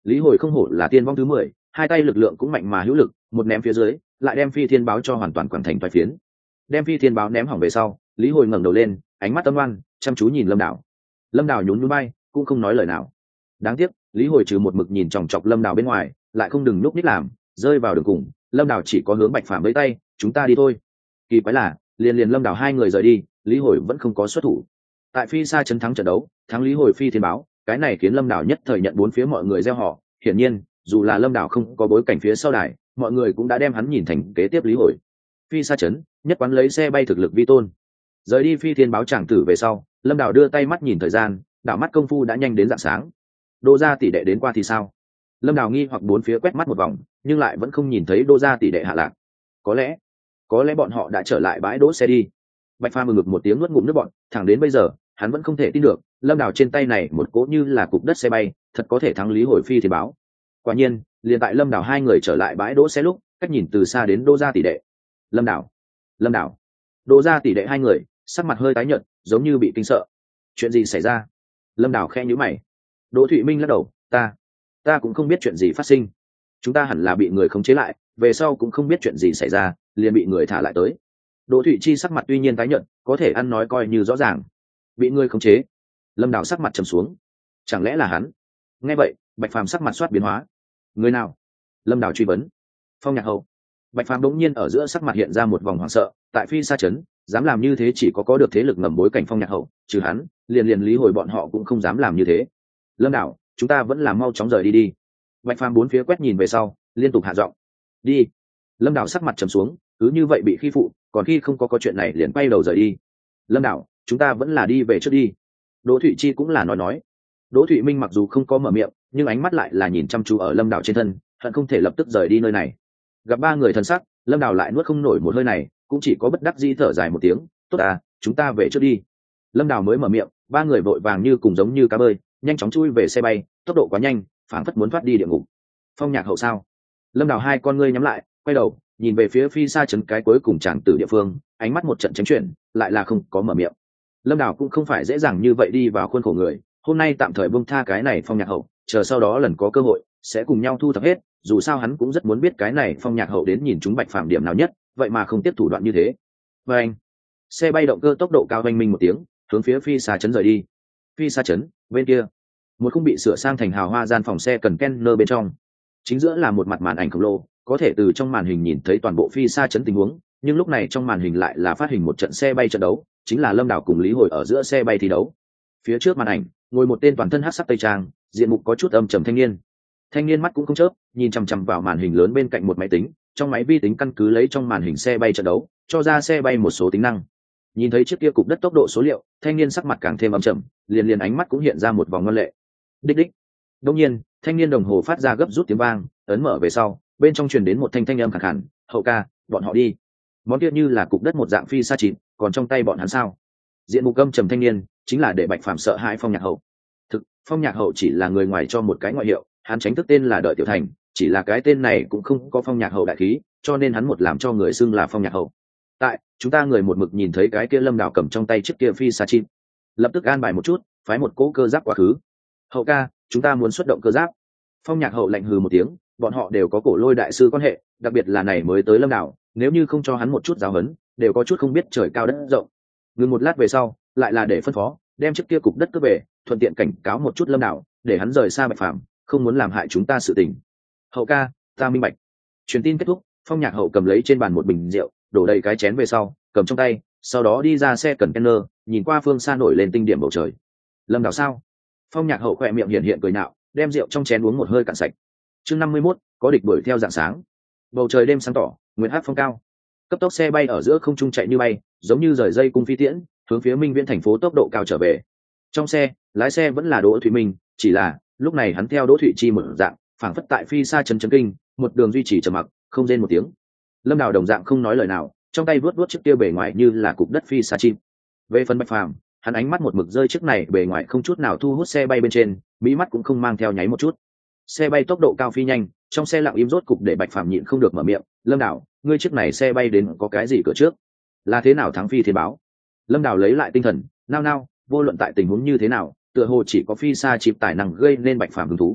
Lý Hồi không hổ là tiên vong thứ 10, hai tay lực lượng cũng mạnh mà hữu lực, một ném phía dưới, lại đem phi thiên báo cho hoàn toàn quẳng thành toái phiến. Đem phi thiên báo ném hỏng về sau, Lý Hồi ngẩng đầu lên, ánh mắt âm ngoan, chăm chú nhìn Lâm Đảo. Lâm Đảo nhún nhún bay, cũng không nói lời nào. Đáng tiếc, Lý Hồi trừ một mực nhìn chòng chọc Lâm Đảo bên ngoài, lại không đừng núp nít làm, rơi vào đường cùng. Lâm Đảo chỉ có hướng Bạch Phàm với tay, chúng ta đi thôi. Kỳ quái là, liền Lâm Đảo hai người rời đi, Lý Hồi vẫn không có xuất thủ. Tại phi xa chấn thắng trận đấu, thắng Lý Hồi phi thiên báo, cái này khiến Lâm Đảo nhất thời nhận bốn phía mọi người gieo họ. Hiển nhiên, dù là Lâm Đảo không có bối cảnh phía sau đài, mọi người cũng đã đem hắn nhìn thành kế tiếp Lý Hồi. Phi xa chấn, nhất quán lấy xe bay thực lực vi tôn. Rời đi phi thiên báo tràng tử về sau, Lâm Đảo đưa tay mắt nhìn thời gian, đảo mắt công phu đã nhanh đến rạng sáng. Đô gia tỷ đệ đến qua thì sao? Lâm Đảo nghi hoặc bốn phía quét mắt một vòng, nhưng lại vẫn không nhìn thấy Đô gia tỷ đệ hạ lạc. Có lẽ bọn họ đã trở lại bãi đỗ xe đi. Bạch Phàm ngực một tiếng nuốt ngụm nước bọt, thẳng đến bây giờ, hắn vẫn không thể tin được, Lâm Đảo trên tay này một cỗ như là cục đất xe bay, thật có thể thắng Lý Hồi phi thiên báo. Quả nhiên, liền tại Lâm Đảo hai người trở lại bãi đỗ xe lúc, cách nhìn từ xa đến Đô gia tỷ đệ. Lâm Đảo, Đô gia tỷ đệ hai người, sắc mặt hơi tái nhợt, giống như bị kinh sợ. Chuyện gì xảy ra? Lâm Đảo khẽ nhíu mày. Đỗ Thụy Minh lắc đầu, ta cũng không biết chuyện gì phát sinh. Chúng ta hẳn là bị người khống chế lại, về sau cũng không biết chuyện gì xảy ra, liền bị người thả lại tới. Đỗ Thụy Chi sắc mặt tuy nhiên tái nhợt, có thể ăn nói coi như rõ ràng. Bị người khống chế? Lâm Đảo sắc mặt trầm xuống. Chẳng lẽ là hắn? Nghe vậy, Bạch Phàm sắc mặt xoát biến hóa. Người nào? Lâm Đảo truy vấn. Phong Nhạc Hậu. Bạch Phàm đống nhiên ở giữa sắc mặt hiện ra một vòng hoảng sợ, tại phi sa chấn, dám làm như thế chỉ có được thế lực ngầm bối cảnh Phong Nhạc Hậu, trừ hắn, liền Lý Hồi bọn họ cũng không dám làm như thế. Lâm Đảo, chúng ta vẫn là mau chóng rời đi. Bạch Phàm bốn phía quét nhìn về sau, liên tục hạ giọng. Đi. Lâm Đảo sắc mặt trầm xuống, cứ như vậy bị khi phụ, còn khi không có chuyện này liền quay đầu rời đi. Lâm Đảo, chúng ta vẫn là đi về trước đi. Đỗ Thụy Chi cũng là nói. Đỗ Thụy Minh mặc dù không có mở miệng, nhưng ánh mắt lại là nhìn chăm chú ở Lâm Đảo trên thân, hận không thể lập tức rời đi nơi này. Gặp ba người thân sắc, Lâm Đảo lại nuốt không nổi một hơi này, cũng chỉ có bất đắc dĩ thở dài một tiếng. Tốt à, chúng ta về trước đi. Lâm Đảo mới mở miệng, ba người vội vàng như cùng giống như cá bơi, nhanh chóng chui về xe bay, tốc độ quá nhanh, phảng phất muốn thoát đi địa ngục. Phong Nhạc Hậu sao? Lâm Đảo hai con ngươi nhắm lại, quay đầu nhìn về phía phi xa chấn cái cuối cùng tràng tử địa phương, ánh mắt một trận tránh chuyển, lại là không có mở miệng. Lâm Đảo cũng không phải dễ dàng như vậy đi vào khuôn khổ người, hôm nay tạm thời buông tha cái này Phong Nhạc Hậu, chờ sau đó lần có cơ hội sẽ cùng nhau thu thập hết. Dù sao hắn cũng rất muốn biết cái này Phong Nhạc Hậu đến nhìn chúng Bạch Phàm điểm nào nhất, vậy mà không tiếp thủ đoạn như thế. Và anh, xe bay động cơ tốc độ cao oanh minh một tiếng, hướng phía phi xa chấn rời đi. Phi xa chấn bên kia, một khung bị sửa sang thành hào hoa gian phòng xe cần Kenner bên trong, chính giữa là một mặt màn ảnh khổng lồ, có thể từ trong màn hình nhìn thấy toàn bộ phi xa chấn tình huống, nhưng lúc này trong màn hình lại là phát hình một trận xe bay trận đấu, chính là Lâm Đảo cùng Lý Hồi ở giữa xe bay thi đấu. Phía trước màn ảnh ngồi một tên toàn thân hắc sắc tây trang, diện mục có chút âm trầm thanh niên mắt cũng không chớp, nhìn chằm chằm vào màn hình lớn bên cạnh một máy tính, trong máy vi tính căn cứ lấy trong màn hình xe bay trận đấu cho ra xe bay một số tính năng. Nhìn thấy chiếc kia cục đất tốc độ số liệu, thanh niên sắc mặt càng thêm âm trầm, liền ánh mắt cũng hiện ra một vòng ngoan lệ. Đích đích. Đương nhiên, thanh niên đồng hồ phát ra gấp rút tiếng vang, ấn mở về sau, bên trong truyền đến một thanh âm khàn khàn, "Hậu ca, bọn họ đi." Món kia như là cục đất một dạng phi sa chín, còn trong tay bọn hắn sao? Diện mục âm trầm thanh niên, chính là để Bạch Phàm sợ hãi Phong Nhạc Hậu. Thực, Phong Nhạc Hậu chỉ là người ngoài cho một cái ngoại hiệu, hắn tránh thức tên là Đợi Tiểu Thành, chỉ là cái tên này cũng không có Phong Nhạc Hậu đại khí, cho nên hắn một làm cho người xưng là Phong Nhạc Hậu. Tại, chúng ta người một mực nhìn thấy cái kia Lâm Đảo cầm trong tay chiếc kia phi sa chín, lập tức an bài một chút, phái một cỗ cơ giáp quá khứ. "Hậu ca, chúng ta muốn xuất động cơ giáp." Phong Nhạc Hậu lạnh hừ một tiếng, bọn họ đều có Cổ Lôi đại sư quan hệ, đặc biệt là này mới tới Lâm Đảo, nếu như không cho hắn một chút giáo huấn, đều có chút không biết trời cao đất rộng. Ngừng một lát về sau, lại là để phân phó, đem chiếc kia cục đất cướp về, thuận tiện cảnh cáo một chút Lâm Đảo, để hắn rời xa Bạch Phàm, không muốn làm hại chúng ta sự tình. "Hậu ca, ta minh bạch." Truyền tin kết thúc, Phong Nhạc Hậu cầm lấy trên bàn một bình rượu, đổ đầy cái chén về sau, cầm trong tay, sau đó đi ra xe cần Kenner, nhìn qua phương xa nổi lên tinh điểm bầu trời. "Lâm Đảo sao?" Phong Nhạc Hậu khỏe miệng hiện cười nạo, đem rượu trong chén uống một hơi cạn sạch. Chương 51, có địch đuổi theo dạng sáng. Bầu trời đêm sáng tỏ, nguyệt hắc phong cao. Cấp tốc xe bay ở giữa không trung chạy như bay, giống như rời dây cung phi tiễn, hướng phía Minh Viễn thành phố tốc độ cao trở về. Trong xe, lái xe vẫn là Đỗ Thụy Minh, chỉ là lúc này hắn theo Đỗ Thụy Chi một dạng, phảng phất tại phi xa chấn kinh, một đường duy trì trầm mặc, không rên một tiếng. Lâm Đảo đồng dạng không nói lời nào, trong tay vuốt chiếc kia bề ngoài như là cục đất phi xa chim. Về phần Bạch Phàm, hắn ánh mắt một mực rơi chiếc này bề ngoài không chút nào thu hút xe bay bên trên, mỹ mắt cũng không mang theo nháy một chút. Xe bay tốc độ cao phi nhanh, trong xe lặng im rốt cục để Bạch Phàm nhịn không được mở miệng, "Lâm Đảo, ngươi chiếc này xe bay đến có cái gì cửa trước? Là thế nào thắng phi thiên báo?" Lâm Đảo lấy lại tinh thần, nao, vô luận tại tình huống như thế nào, tựa hồ chỉ có phi xa chìm tài năng gây nên Bạch Phàm hứng thú.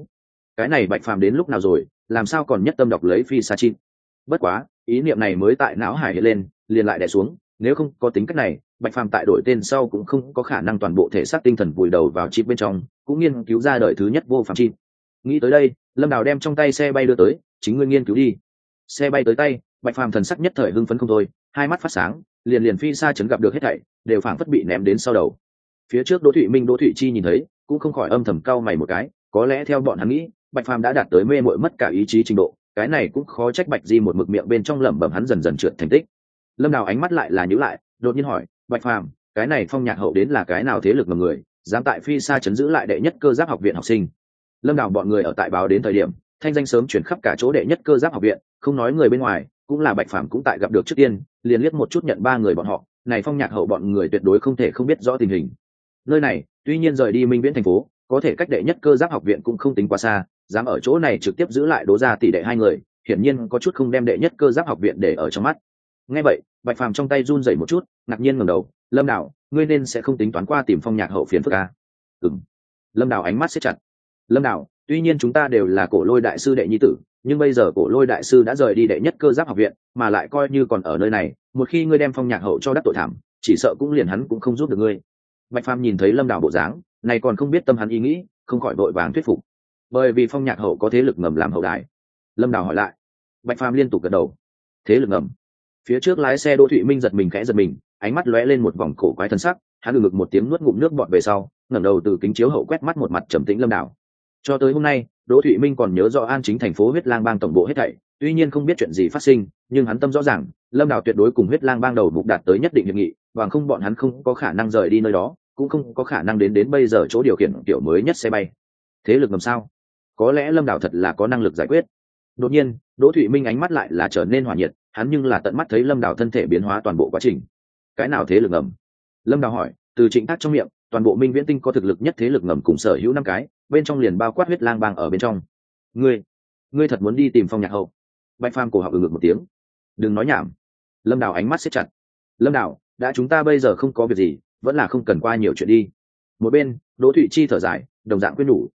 cái này Bạch Phàm đến lúc nào rồi, làm sao còn nhất tâm đọc lấy phi sa chim. Bất quá ý niệm này mới tại não hải hiện lên, liền lại đè xuống, nếu không có tính cách này, Bạch Phàm tại đổi tên sau cũng không có khả năng toàn bộ thể xác tinh thần vùi đầu vào chip bên trong, cũng nghiên cứu ra đời thứ nhất vô phàm chip. Nghĩ tới đây, Lâm Đào đem trong tay xe bay đưa tới, chính ngươi nghiên cứu đi. Xe bay tới tay, Bạch Phàm thần sắc nhất thời hưng phấn không thôi, hai mắt phát sáng, liền liền phi xa chấn gặp được hết thảy đều phảng phất bị ném đến sau đầu. Phía trước Đỗ Thụy Minh, Đỗ Thụy Chi nhìn thấy cũng không khỏi âm thầm cau mày một cái, có lẽ theo bọn hắn nghĩ, Bạch Phàm đã đạt tới mê muội mất cả ý chí trình độ, cái này cũng khó trách Bạch Di một mực miệng bên trong lẩm bẩm hắn dần dần trượt thành tích. Lâm Đào ánh mắt lại là nhíu lại, đột nhiên hỏi, Bạch Phàm, cái này Phong Nhạc Hậu đến là cái nào thế lực ngầm người, dám tại phi xa chấn giữ lại đệ nhất cơ giáp học viện học sinh? Lâm Đào bọn người ở tại báo đến thời điểm, thanh danh sớm chuyển khắp cả chỗ đệ nhất cơ giáp học viện, không nói người bên ngoài, cũng là Bạch Phàm cũng tại gặp được trước tiên, liền liếc một chút nhận ba người bọn họ, này Phong Nhạc Hậu bọn người tuyệt đối không thể không biết rõ tình hình. Nơi này, tuy nhiên rời đi Minh Viễn thành phố, có thể cách đệ nhất cơ giáp học viện cũng không tính quá xa, dám ở chỗ này trực tiếp giữ lại Đỗ gia tỷ đệ hai người, hiển nhiên có chút không đem đệ nhất cơ giáp học viện để ở trong mắt. Nghe vậy, Bạch Phàm trong tay run rẩy một chút, ngạc nhiên ngẩng đầu, Lâm Đào, ngươi nên sẽ không tính toán qua tìm Phong Nhạc Hậu phiền phức à? Lâm Đào ánh mắt siết chặt. Lâm Đào, tuy nhiên chúng ta đều là Cổ Lôi đại sư đệ nhi tử, nhưng bây giờ Cổ Lôi đại sư đã rời đi đệ nhất cơ giáp học viện, mà lại coi như còn ở nơi này, một khi ngươi đem Phong Nhạc Hậu cho đắc tội thảm, chỉ sợ cũng liền hắn cũng không giúp được ngươi. Bạch Phàm nhìn thấy Lâm Đào bộ dáng này, còn không biết tâm hắn ý nghĩ, không khỏi vội vàng thuyết phục, bởi vì Phong Nhạc Hậu có thế lực ngầm làm hậu đài. Lâm Đào hỏi lại. Bạch Phàm liên tục gật đầu. Thế lực ngầm? Phía trước lái xe Đỗ Thụy Minh giật mình khẽ giật mình, ánh mắt lóe lên một vòng cổ quái thân sắc, hắn ngực một tiếng nuốt ngụm nước bọt về sau, ngẩng đầu từ kính chiếu hậu quét mắt một mặt trầm tĩnh Lâm Đào. Cho tới hôm nay, Đỗ Thụy Minh còn nhớ rõ An Chính thành phố Huyết Lang Bang tổng bộ hết thảy, tuy nhiên không biết chuyện gì phát sinh, nhưng hắn tâm rõ ràng, Lâm Đào tuyệt đối cùng Huyết Lang Bang đầu mục đạt tới nhất định hiệp nghị, bằng không bọn hắn không có khả năng rời đi nơi đó, cũng không có khả năng đến bây giờ chỗ điều khiển kiểu mới nhất xe bay. Thế lực ngầm sao? Có lẽ Lâm Đào thật là có năng lực giải quyết. Đột nhiên, Đỗ Thụy Minh ánh mắt lại là trở nên hỏa nhiệt, hắn nhưng là tận mắt thấy Lâm Đào thân thể biến hóa toàn bộ quá trình. Cái nào thế lực ngầm? Lâm Đào hỏi, từ Trịnh Thác trong miệng, toàn bộ Minh Viễn Tinh có thực lực nhất thế lực ngầm cùng sở hữu 5 cái, bên trong liền bao quát Huyết Lang Bang ở bên trong. Ngươi thật muốn đi tìm Phong Nhạc Hậu? Bạch Phàm cổ họng ngực một tiếng. Đừng nói nhảm. Lâm Đào ánh mắt siết chặt. Lâm Đào, đã chúng ta bây giờ không có việc gì, vẫn là không cần qua nhiều chuyện đi. Một bên, Đỗ Thụy Chi thở dài, đồng dạng khuyên nhủ.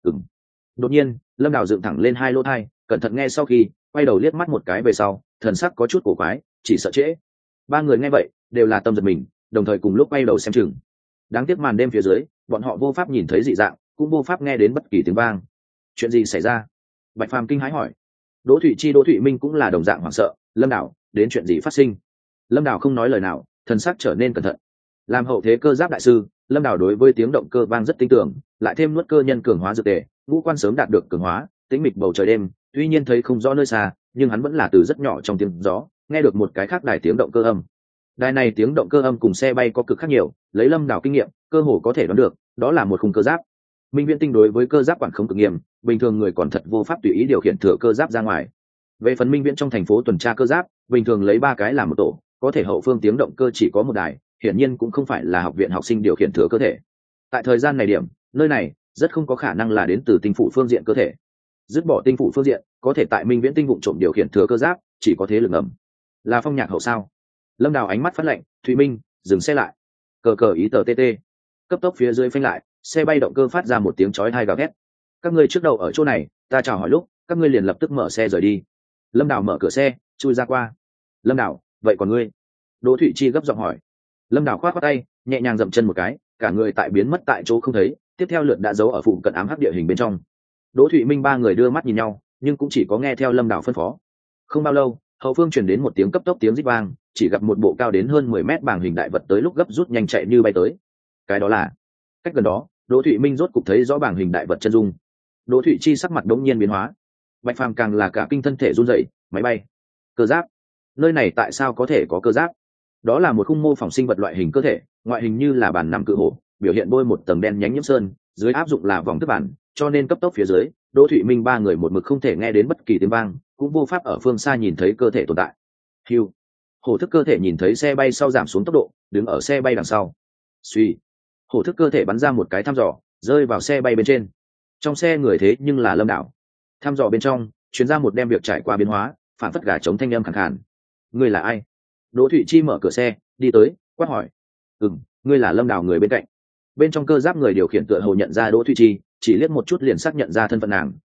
Đột nhiên, Lâm Đào dựng thẳng lên hai lỗ tai, cẩn thận nghe sau khi quay đầu liếc mắt một cái về sau, thần sắc có chút cổ quái, chỉ sợ trễ. Ba người nghe vậy đều là tâm giật mình, đồng thời cùng lúc quay đầu xem chừng. Đáng tiếc màn đêm phía dưới, bọn họ vô pháp nhìn thấy dị dạng, cũng vô pháp nghe đến bất kỳ tiếng vang. Chuyện gì xảy ra? Bạch Phàm kinh hãi hỏi. Đỗ Thụy Chi, Đỗ Thụy Minh cũng là đồng dạng hoảng sợ. Lâm Đào, đến chuyện gì phát sinh? Lâm Đào không nói lời nào, thần sắc trở nên cẩn thận. Làm hậu thế cơ giáp đại sư, Lâm Đào đối với tiếng động cơ vang rất tin tưởng, lại thêm nuốt cơ nhân cường hóa dược tề, ngũ quan sớm đạt được cường hóa, tĩnh mịch bầu trời đêm, tuy nhiên thấy không rõ nơi xa, nhưng hắn vẫn là từ rất nhỏ trong tiếng gió nghe được một cái khác đài tiếng động cơ âm. Đài này tiếng động cơ âm cùng xe bay có cực khác nhiều, lấy Lâm Đào kinh nghiệm, cơ hồ có thể đoán được, đó là một khung cơ giáp. Minh Viễn Tinh đối với cơ giáp quản không cực nghiêm, bình thường người còn thật vô pháp tùy ý điều khiển thừa cơ giáp ra ngoài. Về phần Minh Viễn trong thành phố tuần tra cơ giáp, bình thường lấy 3 cái làm một tổ, có thể hậu phương tiếng động cơ chỉ có một đài, hiển nhiên cũng không phải là học viện học sinh điều khiển thừa cơ thể. Tại thời gian này điểm, nơi này rất không có khả năng là đến từ tinh phủ phương diện cơ thể. Dứt bỏ tinh phủ phương diện, có thể tại Minh Viễn Tinh vụ trộm điều khiển thừa cơ giáp, chỉ có thế lực ngầm. Là Phong Nhạc Hậu sao? Lâm Đào ánh mắt phát lạnh, Thụy Minh, dừng xe lại. Cờ ý tờ TT. Cấp tốc phía dưới phanh lại, xe bay động cơ phát ra một tiếng chói tai gào thét. Các ngươi trước đầu ở chỗ này, ta chào hỏi lúc, các ngươi liền lập tức mở xe rời đi. Lâm Đào mở cửa xe, chui ra qua. Lâm Đào, vậy còn ngươi? Đỗ Thụy Chi gấp giọng hỏi. Lâm Đào khoát tay, nhẹ nhàng dậm chân một cái, cả người tại biến mất tại chỗ không thấy, tiếp theo lượt đã giấu ở phụ cận ám hắc địa hình bên trong. Đỗ Thụy Minh ba người đưa mắt nhìn nhau, nhưng cũng chỉ có nghe theo Lâm Đào phân phó. Không bao lâu, hậu phương truyền đến một tiếng cấp tốc tiếng rít vang, chỉ gặp một bộ cao đến hơn 10 mét bảng hình đại vật tới lúc gấp rút nhanh chạy như bay tới. Cái đó là? Cách gần đó, Đỗ Thụy Minh rốt cục thấy rõ bảng hình đại vật chân dung. Đỗ Thụy Chi sắc mặt đống nhiên biến hóa. Bạch Phàm càng là cả kinh thân thể run rẩy, máy bay, cơ giáp, nơi này tại sao có thể có cơ giáp? Đó là một khung mô phỏng sinh vật loại hình cơ thể, ngoại hình như là bàn nằm cự hổ, biểu hiện bôi một tầng đen nhánh nhiễm sơn, dưới áp dụng là vòng thức bản, cho nên cấp tốc phía dưới, Đỗ Thụy Minh ba người một mực không thể nghe đến bất kỳ tiếng vang, cũng vô pháp ở phương xa nhìn thấy cơ thể tồn tại. Hưu, hổ thức cơ thể nhìn thấy xe bay sau giảm xuống tốc độ, đứng ở xe bay đằng sau. Suy, hổ thức cơ thể bắn ra một cái thăm dò, rơi vào xe bay bên trên. Trong xe người thế nhưng là Lâm Đào. Thăm dò bên trong, chuyến ra một đem việc trải qua biến hóa, phản phất gà chống thanh âm khàn khàn. Ngươi là ai? Đỗ Thụy Chi mở cửa xe, đi tới, quát hỏi. Ngươi là Lâm Đào người bên cạnh. Bên trong cơ giáp người điều khiển tựa hồ nhận ra Đỗ Thụy Chi, chỉ liếc một chút liền xác nhận ra thân phận nàng,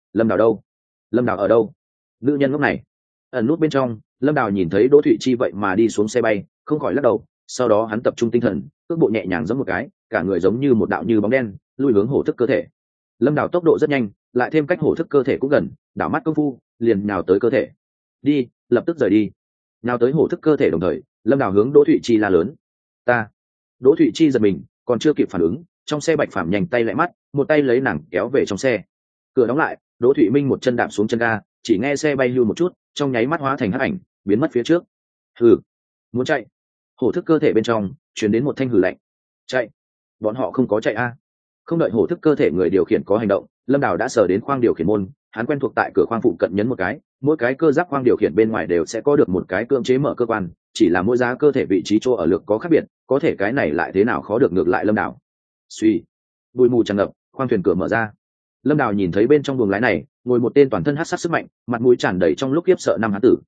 Lâm Đào đâu? Lâm Đào ở đâu? Nữ nhân lúc này ẩn nút bên trong, Lâm Đào nhìn thấy Đỗ Thụy Chi vậy mà đi xuống xe bay, không khỏi lắc đầu. Sau đó hắn tập trung tinh thần, cước bộ nhẹ nhàng giống một cái, cả người giống như một đạo như bóng đen lui hướng hổ thức cơ thể. Lâm Đào tốc độ rất nhanh, lại thêm cách hổ thức cơ thể cũng gần, đảo mắt công phu liền nhào tới cơ thể. Đi, lập tức rời đi. Nhào tới hổ thức cơ thể đồng thời, Lâm Đào hướng Đỗ Thụy Chi la lớn. Ta. Đỗ Thụy Chi giật mình, còn chưa kịp phản ứng, trong xe Bạch Phàm nhanh tay lại mắt, một tay lấy nàng kéo về trong xe. Cửa đóng lại, Đỗ Thụy Minh một chân đạp xuống chân ga, chỉ nghe xe bay lưu một chút, trong nháy mắt hóa thành hắc ảnh, biến mất phía trước. Hừ, muốn chạy? Hổ thức cơ thể bên trong truyền đến một thanh hừ lạnh. Chạy? Bọn họ không có chạy a? Không đợi hổ thức cơ thể người điều khiển có hành động, Lâm Đào đã sờ đến khoang điều khiển môn, hắn quen thuộc tại cửa khoang phụ cận nhấn một cái, mỗi cái cơ giáp khoang điều khiển bên ngoài đều sẽ có được một cái cưỡng chế mở cơ quan, chỉ là mỗi giá cơ thể vị trí chỗ ở lực có khác biệt, có thể cái này lại thế nào khó được ngược lại Lâm Đào. Suy, bụi mù tràn ngập, khoang thuyền cửa mở ra. Lâm Đào nhìn thấy bên trong buồng lái này ngồi một tên toàn thân hắc sắc sức mạnh, mặt mũi tràn đầy trong lúc khiếp sợ năm hán tử.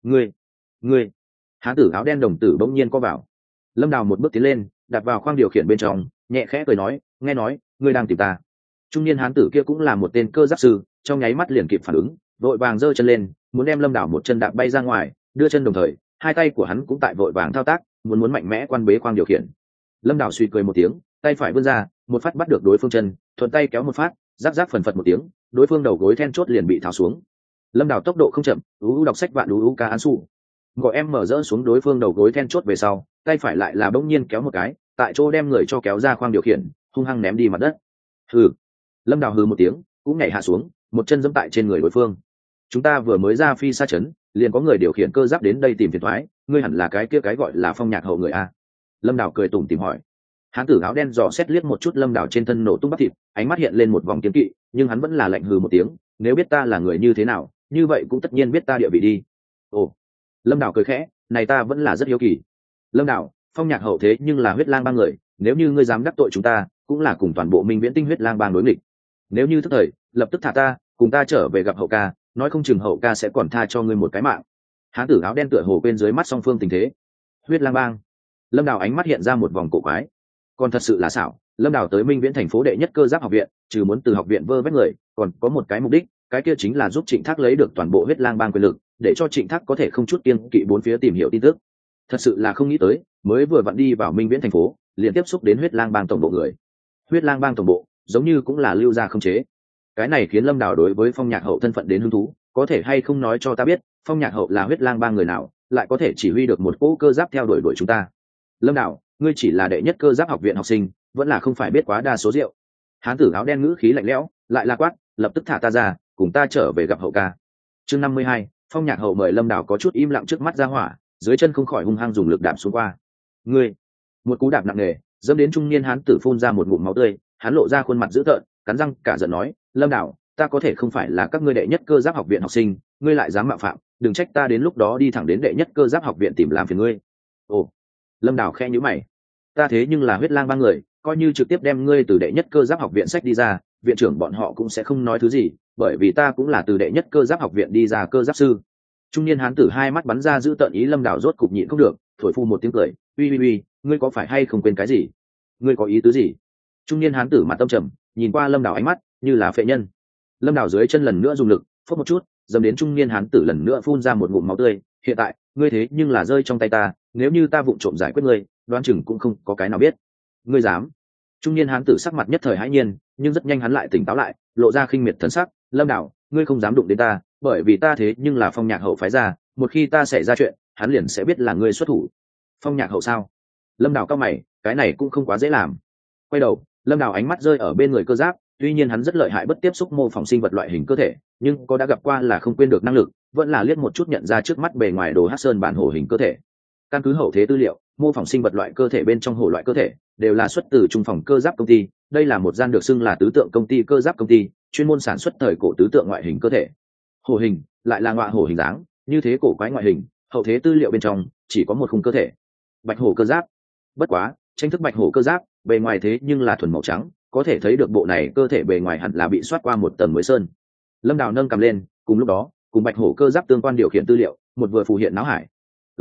Ngươi, hán tử áo đen đồng tử bỗng nhiên co vào. Lâm Đào một bước tiến lên, đặt vào khoang điều khiển bên trong, nhẹ khẽ cười nói, nghe nói ngươi đang tìm ta. Trung niên hán tử kia cũng là một tên cơ giáp sư, trong nháy mắt liền kịp phản ứng, vội vàng giơ chân lên, muốn đem Lâm Đào một chân đạp bay ra ngoài, đưa chân đồng thời, hai tay của hắn cũng tại vội vàng thao tác, muốn mạnh mẽ quan bế khoang điều khiển. Lâm Đào suy cười một tiếng, tay phải vươn ra, một phát bắt được đối phương chân, thuận tay kéo một phát, rắc rắc phần phật một tiếng, đối phương đầu gối then chốt liền bị tháo xuống. Lâm Đào tốc độ không chậm, đọc sách vạn ca án su. Gọi em mở rỡ xuống đối phương đầu gối then chốt về sau, tay phải lại là bỗng nhiên kéo một cái, tại chỗ đem người cho kéo ra khoang điều khiển, hung hăng ném đi mặt đất. Hừ. Lâm Đào hừ một tiếng, cũng nhảy hạ xuống, một chân giẫm tại trên người đối phương. Chúng ta vừa mới ra phi xa chấn, liền có người điều khiển cơ giáp đến đây tìm phiền toái, ngươi hẳn là cái kia cái gọi là Phong Nhạc Hậu người a? Lâm Đào cười tủm tỉm hỏi. Hán tử áo đen dò xét liếc một chút Lâm Đào trên thân nổ tung bắp thịt, ánh mắt hiện lên một vòng kiên kỵ, nhưng hắn vẫn là lạnh hừ một tiếng, nếu biết ta là người như thế nào, như vậy cũng tất nhiên biết ta địa vị đi. Ồ. Lâm Đào cười khẽ, này ta vẫn là rất hiếu kỳ. Lâm Đào, Phong Nhạc Hậu thế nhưng là huyết lang bang người, nếu như ngươi dám đắc tội chúng ta, cũng là cùng toàn bộ Minh Viễn Tinh huyết lang bang đối nghịch. Nếu như thức thời, lập tức thả ta, cùng ta trở về gặp Hậu ca, nói không chừng Hậu ca sẽ còn tha cho ngươi một cái mạng. Hán tử áo đen tựa hồ quên dưới mắt song phương tình thế. Huyết lang bang. Lâm Đào ánh mắt hiện ra một vòng cổ quái. Còn thật sự là xảo, Lâm Đào tới Minh Viễn thành phố đệ nhất cơ giáp học viện, trừ muốn từ học viện vơ vét người, còn có một cái mục đích, cái kia chính là giúp Trịnh Thác lấy được toàn bộ huyết lang bang quyền lực, để cho Trịnh Thác có thể không chút kiêng kỵ bốn phía tìm hiểu tin tức. Thật sự là không nghĩ tới, mới vừa vặn đi vào Minh Viễn thành phố, liền tiếp xúc đến huyết lang bang tổng bộ người. Huyết lang bang tổng bộ, giống như cũng là lưu gia không chế. Cái này khiến Lâm Đào đối với Phong Nhạc Hậu thân phận đến hứng thú, có thể hay không nói cho ta biết, Phong Nhạc Hậu là huyết lang bang người nào, lại có thể chỉ huy được một cỗ cơ giáp theo đuổi chúng ta. Lâm Đào, ngươi chỉ là đệ nhất cơ giáp học viện học sinh, vẫn là không phải biết quá đa số rượu. Hán tử áo đen ngữ khí lạnh lẽo, lại la quát, lập tức thả ta ra, cùng ta trở về gặp Hậu ca. Chương 52, Phong Nhạc Hậu mời Lâm Đào có chút im lặng trước mắt ra hỏa, dưới chân không khỏi hung hăng dùng lực đạp xuống qua. Ngươi, một cú đạp nặng nề, dẫm đến trung niên hán tử phun ra một ngụm máu tươi, hắn lộ ra khuôn mặt dữ tợn, cắn răng cả giận nói, Lâm Đào, ta có thể không phải là các ngươi đệ nhất cơ giáp học viện học sinh, ngươi lại dám mạo phạm, đừng trách ta đến lúc đó đi thẳng đến đệ nhất cơ giáp học viện tìm làm phiền ngươi. Ồ. Lâm Đào khẽ nhíu mày, ta thế nhưng là huyết lang bang người, coi như trực tiếp đem ngươi từ đệ nhất cơ giáp học viện sách đi ra, viện trưởng bọn họ cũng sẽ không nói thứ gì, bởi vì ta cũng là từ đệ nhất cơ giáp học viện đi ra cơ giáp sư. Trung niên hán tử hai mắt bắn ra giữ tợn ý. Lâm Đào rốt cục nhịn không được, thổi phu một tiếng cười, uy, ngươi có phải hay không quên cái gì? Ngươi có ý tứ gì? Trung niên hán tử mặt tâm trầm, nhìn qua Lâm Đào ánh mắt như là phệ nhân. Lâm Đào dưới chân lần nữa dùng lực, phốt một chút, dầm đến trung niên hán tử lần nữa phun ra một ngụm máu tươi. Hiện tại, ngươi thế nhưng là rơi trong tay ta, nếu như ta vụng trộm giải quyết ngươi, đoán chừng cũng không có cái nào biết. Ngươi dám? Trung niên hán tử sắc mặt nhất thời hãi nhiên, nhưng rất nhanh hắn lại tỉnh táo lại, lộ ra khinh miệt thần sắc. Lâm Đào, ngươi không dám đụng đến ta, bởi vì ta thế nhưng là Phong Nhạc Hậu phái ra, một khi ta xảy ra chuyện, hắn liền sẽ biết là ngươi xuất thủ. Phong Nhạc Hậu sao? Lâm Đào cao mày, cái này cũng không quá dễ làm. Quay đầu, Lâm Đào ánh mắt rơi ở bên người cơ giáp, tuy nhiên hắn rất lợi hại bất tiếp xúc mô phỏng sinh vật loại hình cơ thể, nhưng có đã gặp qua là không quên được năng lực, vẫn là liếc một chút nhận ra trước mắt bề ngoài đồ hắc sơn bản hổ hình cơ thể. Căn cứ hậu thế tư liệu, mô phỏng sinh vật loại cơ thể bên trong hổ loại cơ thể đều là xuất từ trung phòng cơ giáp công ty, đây là một gian được xưng là tứ tượng công ty cơ giáp công ty, chuyên môn sản xuất thời cổ tứ tượng ngoại hình cơ thể. Hổ hình lại là ngọa hổ hình dáng, như thế cổ quái ngoại hình, hậu thế tư liệu bên trong chỉ có một khung cơ thể. Bạch hổ cơ giáp. Bất quá, tranh thức bạch hổ cơ giáp, bề ngoài thế nhưng là thuần màu trắng, có thể thấy được bộ này cơ thể bề ngoài hẳn là bị soát qua một tầng mới sơn. Lâm Đào nâng cầm lên, cùng lúc đó, cùng bạch hổ cơ giáp tương quan điều khiển tư liệu, một vừa phù hiện náo hải.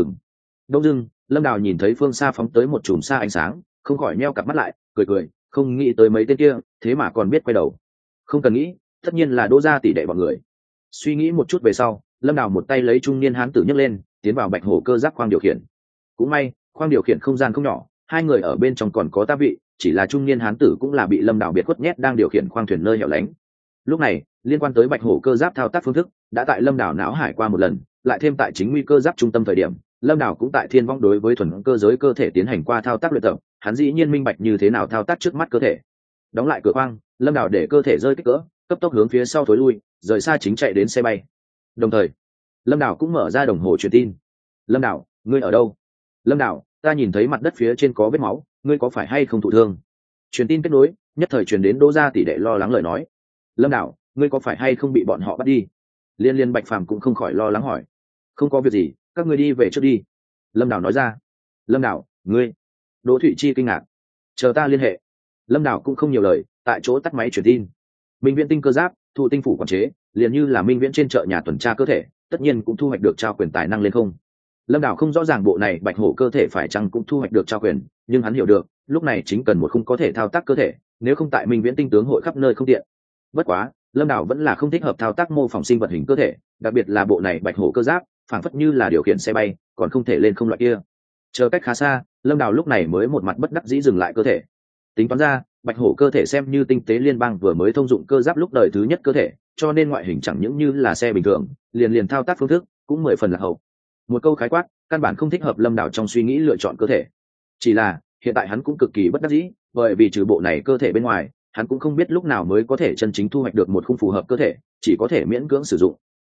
Đông dưng, Lâm Đào nhìn thấy phương xa phóng tới một chùm xa ánh sáng, không khỏi nheo cặp mắt lại, cười, không nghĩ tới mấy tên kia, thế mà còn biết quay đầu. Không cần nghĩ, tất nhiên là Đỗ gia tỷ đệ bọn người. Suy nghĩ một chút về sau, Lâm Đào một tay lấy trung niên hán tử nhấc lên, tiến vào bạch hổ cơ giáp khoang điều khiển. Cũng may khoang điều khiển không gian không nhỏ, hai người ở bên trong còn có tá vị, chỉ là trung niên hán tử cũng là bị Lâm Đào biệt khuất nhét đang điều khiển khoang thuyền nơi hẻo lánh. Lúc này liên quan tới bạch hổ cơ giáp thao tác phương thức đã tại Lâm Đào não hải qua một lần, lại thêm tại chính nguy cơ giáp trung tâm thời điểm, Lâm Đào cũng tại thiên vong đối với thuần cơ giới cơ thể tiến hành qua thao tác luyện tập, hắn dĩ nhiên minh bạch như thế nào thao tác trước mắt cơ thể. Đóng lại cửa khoang, Lâm Đào để cơ thể rơi kích cỡ, cấp tốc hướng phía sau thối lui, rời xa chính chạy đến xe bay. Đồng thời Lâm Đào cũng mở ra đồng hồ truyền tin. Lâm Đào, ngươi ở đâu? Lâm Đào, ta nhìn thấy mặt đất phía trên có vết máu, ngươi có phải hay không thụ thương? Truyền tin kết nối, nhất thời truyền đến Đỗ gia tỷ đệ lo lắng lời nói. Lâm Đào, ngươi có phải hay không bị bọn họ bắt đi? Liên Liên Bạch Phàm cũng không khỏi lo lắng hỏi. Không có việc gì, các ngươi đi về trước đi. Lâm Đào nói ra. Lâm Đào, ngươi? Đỗ Thụy Chi kinh ngạc. Chờ ta liên hệ. Lâm Đào cũng không nhiều lời, tại chỗ tắt máy truyền tin. Minh Viễn tinh cơ giáp, thụ tinh phủ quản chế, liền như là Minh Viễn trên chợ nhà tuần tra cơ thể, tất nhiên cũng thu hoạch được trao quyền tài năng lên không. Lâm Đào không rõ ràng bộ này bạch hổ cơ thể phải chăng cũng thu hoạch được trao quyền, nhưng hắn hiểu được lúc này chính cần một khung có thể thao tác cơ thể, nếu không tại Minh Viễn tinh tướng hội khắp nơi không tiện. Bất quá Lâm Đào vẫn là không thích hợp thao tác mô phỏng sinh vật hình cơ thể, đặc biệt là bộ này bạch hổ cơ giáp phảng phất như là điều khiển xe bay, còn không thể lên không loại kia. Chờ cách khá xa, Lâm Đào lúc này mới một mặt bất đắc dĩ dừng lại cơ thể. Tính toán ra bạch hổ cơ thể xem như tinh tế liên bang vừa mới thông dụng cơ giáp lúc đời thứ nhất cơ thể, cho nên ngoại hình chẳng những như là xe bình thường, liền thao tác phương thức cũng 10 phần là hậu. Một câu khái quát căn bản không thích hợp Lâm Đào trong suy nghĩ lựa chọn cơ thể. Chỉ là hiện tại hắn cũng cực kỳ bất đắc dĩ, bởi vì trừ bộ này cơ thể bên ngoài, hắn cũng không biết lúc nào mới có thể chân chính thu hoạch được một khung phù hợp cơ thể, chỉ có thể miễn cưỡng sử dụng.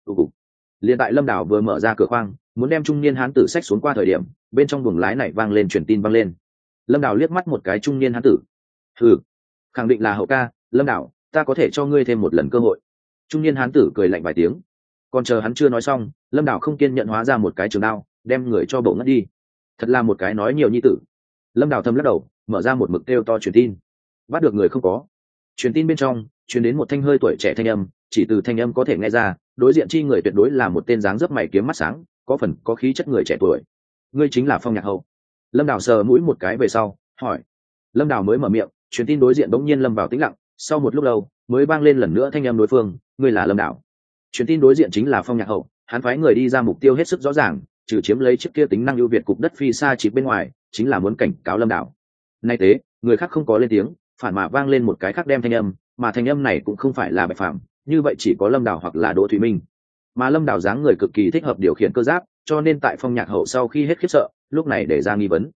Liên tại Lâm Đào vừa mở ra cửa khoang, muốn đem trung niên hán tử xách xuống qua thời điểm, bên trong buồng lái này vang lên truyền tin vang lên. Lâm Đào liếc mắt một cái trung niên hán tử. Khẳng định là hậu ca. Lâm Đào, ta có thể cho ngươi thêm một lần cơ hội. Trung niên hán tử cười lạnh vài tiếng. Còn chờ hắn chưa nói xong, Lâm Đào không kiên nhận hóa ra một cái trường đao, đem người cho bộ ngất đi. Thật là một cái nói nhiều nhi tử. Lâm Đào thầm lắc đầu, mở ra một mực kêu to truyền tin. Bắt được người không có. Truyền tin bên trong truyền đến một thanh hơi tuổi trẻ thanh âm, chỉ từ thanh âm có thể nghe ra đối diện chi người tuyệt đối là một tên dáng dấp mày kiếm mắt sáng, có phần có khí chất người trẻ tuổi. Ngươi chính là Phong Nhạc Hậu. Lâm Đào sờ mũi một cái về sau hỏi. Lâm Đào mới mở miệng, truyền tin đối diện bỗng nhiên lâm vào tĩnh lặng, sau một lúc lâu mới vang lên lần nữa thanh âm đối phương. Ngươi là Lâm Đào. Truyền tin đối diện chính là Phong Nhạc Hậu, hắn phái người đi ra mục tiêu hết sức rõ ràng, trừ chiếm lấy chiếc kia tính năng ưu việt cục đất phi xa chỉ bên ngoài, chính là muốn cảnh cáo Lâm Đào. Nay tế người khác không có lên tiếng, phản mà vang lên một cái khác đem thanh âm, mà thanh âm này cũng không phải là Bạch Phàm, như vậy chỉ có Lâm Đào hoặc là Đỗ Thụy Minh. Mà Lâm Đào dáng người cực kỳ thích hợp điều khiển cơ giáp, cho nên tại Phong Nhạc Hậu sau khi hết khiếp sợ, lúc này để ra nghi vấn.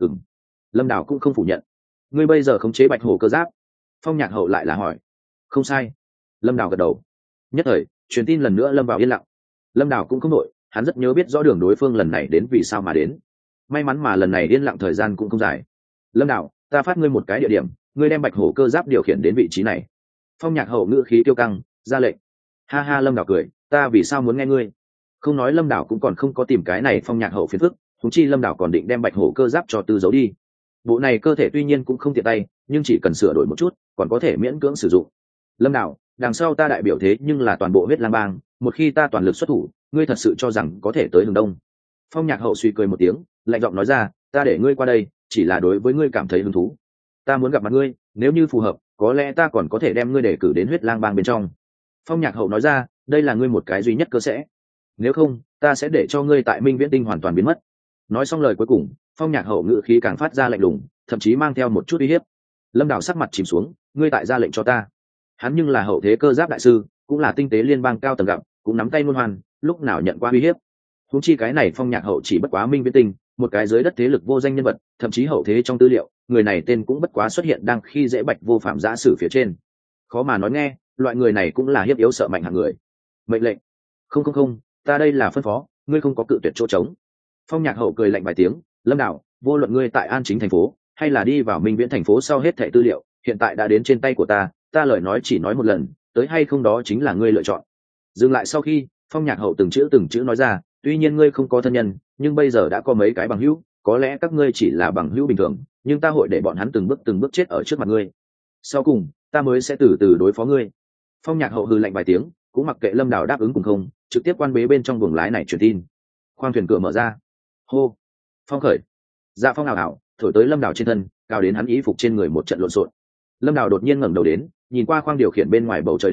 Lâm Đào cũng không phủ nhận. Ngươi bây giờ khống chế bạch hổ cơ giáp? Phong Nhạc Hậu lại là hỏi. Không sai. Lâm Đào gật đầu. Nhất thời truyền tin lần nữa lâm vào yên lặng. Lâm Đào cũng không nội, hắn rất nhớ biết rõ đường đối phương lần này đến vì sao mà đến. May mắn mà lần này yên lặng thời gian cũng không dài. Lâm Đào, ta phát ngươi một cái địa điểm, ngươi đem bạch hổ cơ giáp điều khiển đến vị trí này. Phong Nhạc Hậu ngữ khí tiêu căng ra lệnh. Ha ha, Lâm Đào cười, ta vì sao muốn nghe ngươi? Không nói Lâm Đào cũng còn không có tìm cái này Phong Nhạc Hậu phiền phức, thúng chi Lâm Đào còn định đem bạch hổ cơ giáp cho tư giấu đi. Bộ này cơ thể tuy nhiên cũng không tiện tay, nhưng chỉ cần sửa đổi một chút còn có thể miễn cưỡng sử dụng. Lâm Đào, đằng sau ta đại biểu thế nhưng là toàn bộ huyết lang bang, một khi ta toàn lực xuất thủ, ngươi thật sự cho rằng có thể tới hướng đông? Phong Nhạc Hậu suy cười một tiếng, lạnh giọng nói ra, ta để ngươi qua đây chỉ là đối với ngươi cảm thấy hứng thú. Ta muốn gặp mặt ngươi, nếu như phù hợp, có lẽ ta còn có thể đem ngươi đề cử đến huyết lang bang bên trong. Phong Nhạc Hậu nói ra, đây là ngươi một cái duy nhất cơ sẽ. Nếu không, ta sẽ để cho ngươi tại Minh Viễn Tinh hoàn toàn biến mất. Nói xong lời cuối cùng, Phong Nhạc Hậu ngữ khí càng phát ra lạnh lùng, thậm chí mang theo một chút uy hiếp. Lâm Đào sắc mặt chìm xuống, ngươi tại ra lệnh cho ta? Hắn nhưng là hậu thế cơ giáp đại sư, cũng là tinh tế liên bang cao tầng gặp, cũng nắm tay luôn hoàn, lúc nào nhận qua uy hiếp. Huống chi cái này Phong Nhạc Hậu chỉ bất quá Minh Viễn Tinh, một cái dưới đất thế lực vô danh nhân vật, thậm chí hậu thế trong tư liệu, người này tên cũng bất quá xuất hiện đang khi dễ bạch vô phạm giã sử phía trên. Khó mà nói nghe, loại người này cũng là hiếp yếu sợ mạnh hạng người. Mệnh lệnh. Không, ta đây là phân phó, ngươi không có cự tuyệt chỗ trống. Phong Nhạc Hậu cười lạnh vài tiếng, Lâm Đào, vô luận ngươi tại An Chính thành phố hay là đi vào Minh Viễn thành phố sau hết thảy tư liệu hiện tại đã đến trên tay của ta lời nói chỉ nói một lần, tới hay không đó chính là ngươi lựa chọn. Dừng lại sau khi, Phong Nhạc Hậu từng chữ nói ra, tuy nhiên ngươi không có thân nhân, nhưng bây giờ đã có mấy cái bằng hữu, có lẽ các ngươi chỉ là bằng hữu bình thường, nhưng ta hội để bọn hắn từng bước chết ở trước mặt ngươi, sau cùng ta mới sẽ từ từ đối phó ngươi. Phong Nhạc Hậu hừ lạnh vài tiếng, cũng mặc kệ Lâm Đào đáp ứng cùng không, trực tiếp quan bế bên trong buồng lái này truyền tin. Khoang thuyền cửa mở ra. Hô. Phong khởi. Dạ phong ảo thổi tới Lâm Đào trên thân, cao đến hắn y phục trên người một trận lộn xộn. Lâm Đào đột nhiên ngẩng đầu đến, nhìn qua khoang điều khiển bên ngoài bầu trời đêm,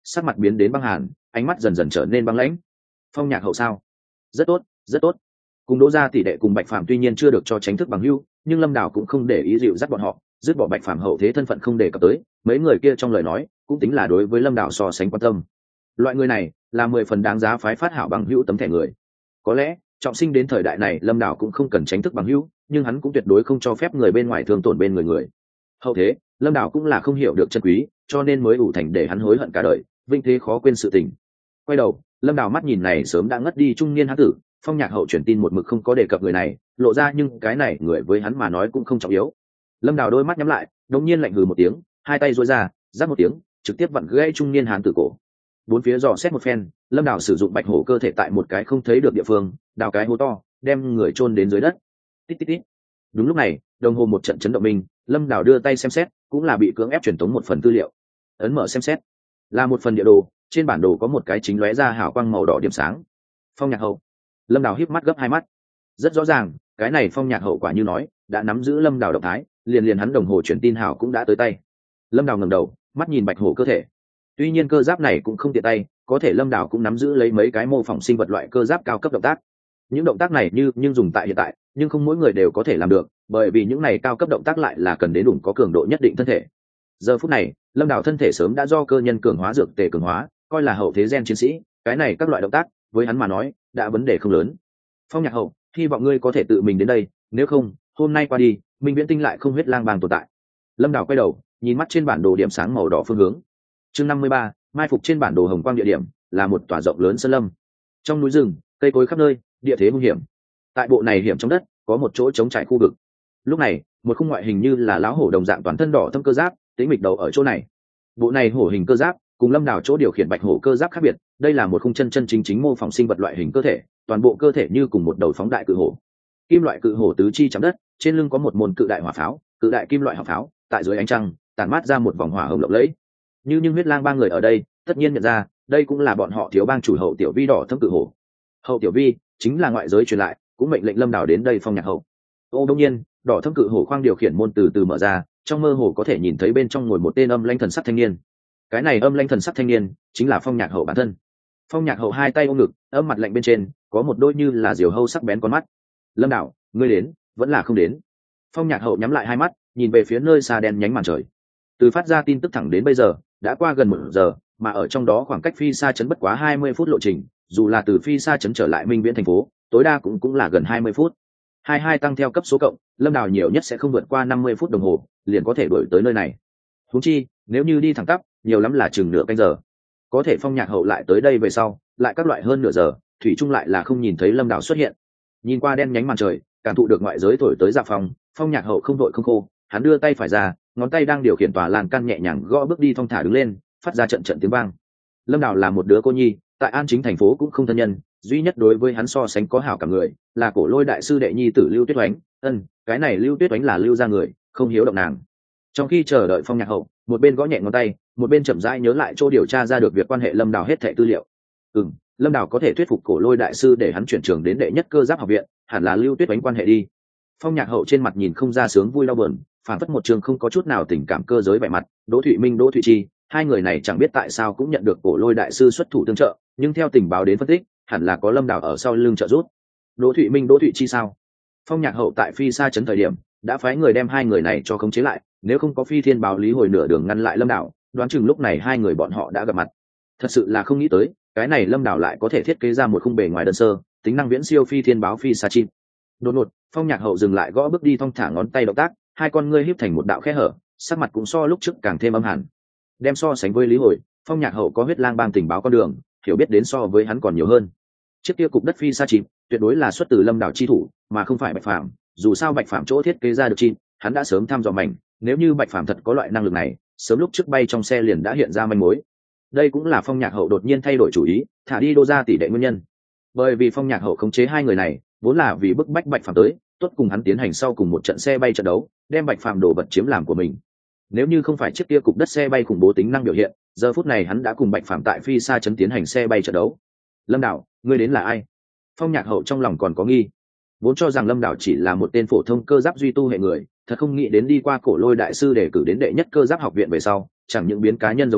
sắc mặt biến đến băng hàn, ánh mắt dần dần trở nên băng lãnh. Phong Nhạc Hậu sao? Rất tốt, rất tốt. Cùng Đỗ gia tỷ đệ cùng Bạch Phàm tuy nhiên chưa được cho tránh thức bằng hữu, nhưng Lâm Đào cũng không để ý dịu dắt bọn họ, dứt bỏ Bạch Phàm hậu thế thân phận không đề cập tới, mấy người kia trong lời nói cũng tính là đối với Lâm Đào so sánh quan tâm. Loại người này là 10 phần đáng giá phái phát hảo bằng hữu tấm thẻ người. Có lẽ trọng sinh đến thời đại này Lâm Đào cũng không cần tránh thức bằng hữu, nhưng hắn cũng tuyệt đối không cho phép người bên ngoài thương tổn bên người. Hậu thế Lâm Đào cũng là không hiểu được chân quý, cho nên mới ủ thành để hắn hối hận cả đời, vinh thế khó quên sự tình. Quay đầu Lâm Đào mắt nhìn này sớm đã ngất đi trung niên hán tử. Phong Nhạc Hậu truyền tin một mực không có đề cập người này lộ ra, nhưng cái này người với hắn mà nói cũng không trọng yếu. Lâm Đào đôi mắt nhắm lại, đột nhiên lạnh hừ một tiếng, hai tay duỗi ra, giáp một tiếng trực tiếp vặn gãy trung niên hán tử cổ. Bốn phía dò xét một phen, Lâm Đào sử dụng bạch hổ cơ thể tại một cái không thấy được địa phương đào cái hố to, đem người chôn đến dưới đất. Tít tít tít. Đúng lúc này đồng hồ một trận chấn động minh, Lâm Đào đưa tay xem xét, cũng là bị cưỡng ép truyền tống một phần tư liệu. Ấn mở xem xét, là một phần địa đồ, trên bản đồ có một cái chính lóe ra hào quang màu đỏ điểm sáng. Phong Nhạc Hậu. Lâm Đào híp mắt gấp hai mắt. Rất rõ ràng cái này Phong Nhạc Hậu quả như nói đã nắm giữ Lâm Đào động thái, liền hắn đồng hồ truyền tin hào cũng đã tới tay. Lâm Đào ngẩng đầu mắt nhìn bạch hổ cơ thể, tuy nhiên cơ giáp này cũng không tiện tay, có thể Lâm Đào cũng nắm giữ lấy mấy cái mô phỏng sinh vật loại cơ giáp cao cấp động tác. Những động tác này nhưng dùng tại hiện tại, nhưng không mỗi người đều có thể làm được, bởi vì những này cao cấp động tác lại là cần đến đủ có cường độ nhất định thân thể. Giờ phút này Lâm Đào thân thể sớm đã do cơ nhân cường hóa dược tề cường hóa, coi là hậu thế gen chiến sĩ, cái này các loại động tác với hắn mà nói đã vấn đề không lớn. Phong Nhạc Hậu, hy vọng ngươi có thể tự mình đến đây, nếu không hôm nay qua đi Minh Viễn Tinh lại không huyết lang bang tồn tại. Lâm Đào quay đầu nhìn mắt trên bản đồ điểm sáng màu đỏ phương hướng. Chương 53, mai phục trên bản đồ hồng quang địa điểm là một tòa rộng lớn sơn lâm. Trong núi rừng cây cối khắp nơi, địa thế hung hiểm. Tại bộ này hiểm trong đất có một chỗ trống trải khu vực. Lúc này một khung ngoại hình như là lão hổ đồng dạng toàn thân đỏ thâm cơ giáp tĩnh mịch đầu ở chỗ này. Bộ này hổ hình cơ giáp cùng Lâm Đào chỗ điều khiển bạch hổ cơ giáp khác biệt, đây là một khung chân chính mô phỏng sinh vật loại hình cơ thể, toàn bộ cơ thể như cùng một đầu phóng đại cự hổ. Kim loại cự hổ tứ chi chạm đất, trên lưng có một môn cự đại hỏa pháo, cự đại kim loại hỏa pháo, tại dưới ánh trăng tản mát ra một vòng hỏa hồng lộng lẫy. Nhưng huyết lang ba người ở đây tất nhiên nhận ra đây cũng là bọn họ thiếu bang chủ Hậu Tiểu Vi đỏ thâm cự hổ. Hậu Tiểu Vi chính là ngoại giới truyền lại cũng mệnh lệnh Lâm Đào đến đây Phong Nhạc Hậu. Đông nhiên đỏ thâm cự hổ khoang điều khiển môn từ từ mở ra, trong mơ hồ có thể nhìn thấy bên trong ngồi một tên âm lãnh thần sắc thanh niên. Cái này âm lãnh thần sắc thanh niên chính là Phong Nhạc Hậu bản thân. Phong Nhạc Hậu hai tay ôm ngực, âm mặt lạnh bên trên có một đôi như là diều hâu sắc bén con mắt. Lâm Đào, ngươi đến vẫn là không đến? Phong Nhạc Hậu nhắm lại hai mắt, nhìn về phía nơi xa đen nhánh màn trời. Từ phát ra tin tức thẳng đến bây giờ đã qua gần 1 giờ, mà ở trong đó khoảng cách phi xa chấn bất quá 20 phút lộ trình, dù là từ phi xa chấn trở lại Minh Viễn thành phố tối đa cũng là gần 20 phút. 22 tăng theo cấp số cộng, Lâm Đào nhiều nhất sẽ không vượt qua 50 phút đồng hồ liền có thể đuổi tới nơi này. Huống chi nếu như đi thẳng tắp nhiều lắm là chừng nửa canh giờ. Có thể Phong Nhạc Hậu lại tới đây về sau lại các loại hơn nửa giờ, thủy chung lại là không nhìn thấy Lâm Đào xuất hiện. Nhìn qua đen nhánh màn trời, cảm thụ được ngoại giới thổi tới dạ phòng, Phong Nhạc Hậu không đội không khô, hắn đưa tay phải ra, ngón tay đang điều khiển tòa lan can nhẹ nhàng gõ bước đi thong thả đứng lên, phát ra trận tiếng vang. Lâm Đào là một đứa cô nhi, tại An Chính thành phố cũng không thân nhân, duy nhất đối với hắn so sánh có hảo cảm người là Cổ Lôi đại sư đệ nhi tử Lưu Tuyết Oánh. Cái này Lưu Tuyết Oánh là Lưu gia người, không hiếu động nàng. Trong khi chờ đợi Phong Nhạc Hậu, một bên gõ nhẹ ngón tay, một bên chậm rãi nhớ lại chỗ điều tra ra được việc quan hệ Lâm Đào hết thảy tư liệu. Lâm Đào có thể thuyết phục Cổ Lôi đại sư để hắn chuyển trường đến đệ nhất cơ giáp học viện, hẳn là Lưu Tuyết Oánh quan hệ đi. Phong Nhạc Hậu trên mặt nhìn không ra sướng vui đau buồn, phản phất một trường không có chút nào tình cảm cơ giới vẻ mặt. Đỗ Thụy Minh, Đỗ Thụy Chi, hai người này chẳng biết tại sao cũng nhận được Cổ Lôi đại sư xuất thủ tương trợ, nhưng theo tình báo đến phân tích, hẳn là có Lâm Đào ở sau lưng trợ giúp. Đỗ Thụy Minh, Đỗ Thụy Chi sao? Phong Nhạc Hậu tại phi xa chấn thời điểm đã phái người đem hai người này cho khống chế lại, nếu không có phi thiên báo lý hồi nửa đường ngăn lại Lâm Đào, đoán chừng lúc này hai người bọn họ đã gặp mặt. Thật sự là không nghĩ tới, cái này Lâm Đào lại có thể thiết kế ra một khung bề ngoài đơn sơ, tính năng viễn siêu phi thiên báo phi xa chim. Đột ngột, Phong Nhạc Hậu dừng lại gõ bước đi thong thả ngón tay động tác, hai con ngươi híp thành một đạo khe hở, sắc mặt cũng so lúc trước càng thêm âm hàn. Đem so sánh với Lý Hồi, Phong Nhạc Hậu có huyết lang bang tình báo con đường, hiểu biết đến so với hắn còn nhiều hơn. Chiếc kia cục đất phi xa chim tuyệt đối là xuất từ Lâm Đào chi thủ, mà không phải Bạch Phàm. Dù sao Bạch Phàm chỗ thiết kế ra được chim, hắn đã sớm thăm dò mảnh, nếu như Bạch Phàm thật có loại năng lực này, sớm lúc trước bay trong xe liền đã hiện ra manh mối. Đây cũng là Phong Nhạc Hậu đột nhiên thay đổi chủ ý, thả đi Đô gia tỷ đệ nguyên nhân. Bởi vì Phong Nhạc Hậu khống chế hai người này, vốn là vì bức bách Bạch Phàm tới, tốt cùng hắn tiến hành sau cùng một trận xe bay trận đấu, đem Bạch Phàm đồ vật chiếm làm của mình. Nếu như không phải chiếc kia cục đất xe bay khủng bố tính năng biểu hiện, giờ phút này hắn đã cùng Bạch Phàm tại phi xa chấn tiến hành xe bay trận đấu. Lâm Đào, ngươi đến là ai? Phong Nhạc Hậu trong lòng còn có nghi, vốn cho rằng Lâm Đào chỉ là một tên phổ thông cơ giáp duy tu hệ người, thật không nghĩ đến đi qua Cổ Lôi đại sư để cử đến đệ nhất cơ giáp học viện về sau, chẳng những biến cá nhân giống như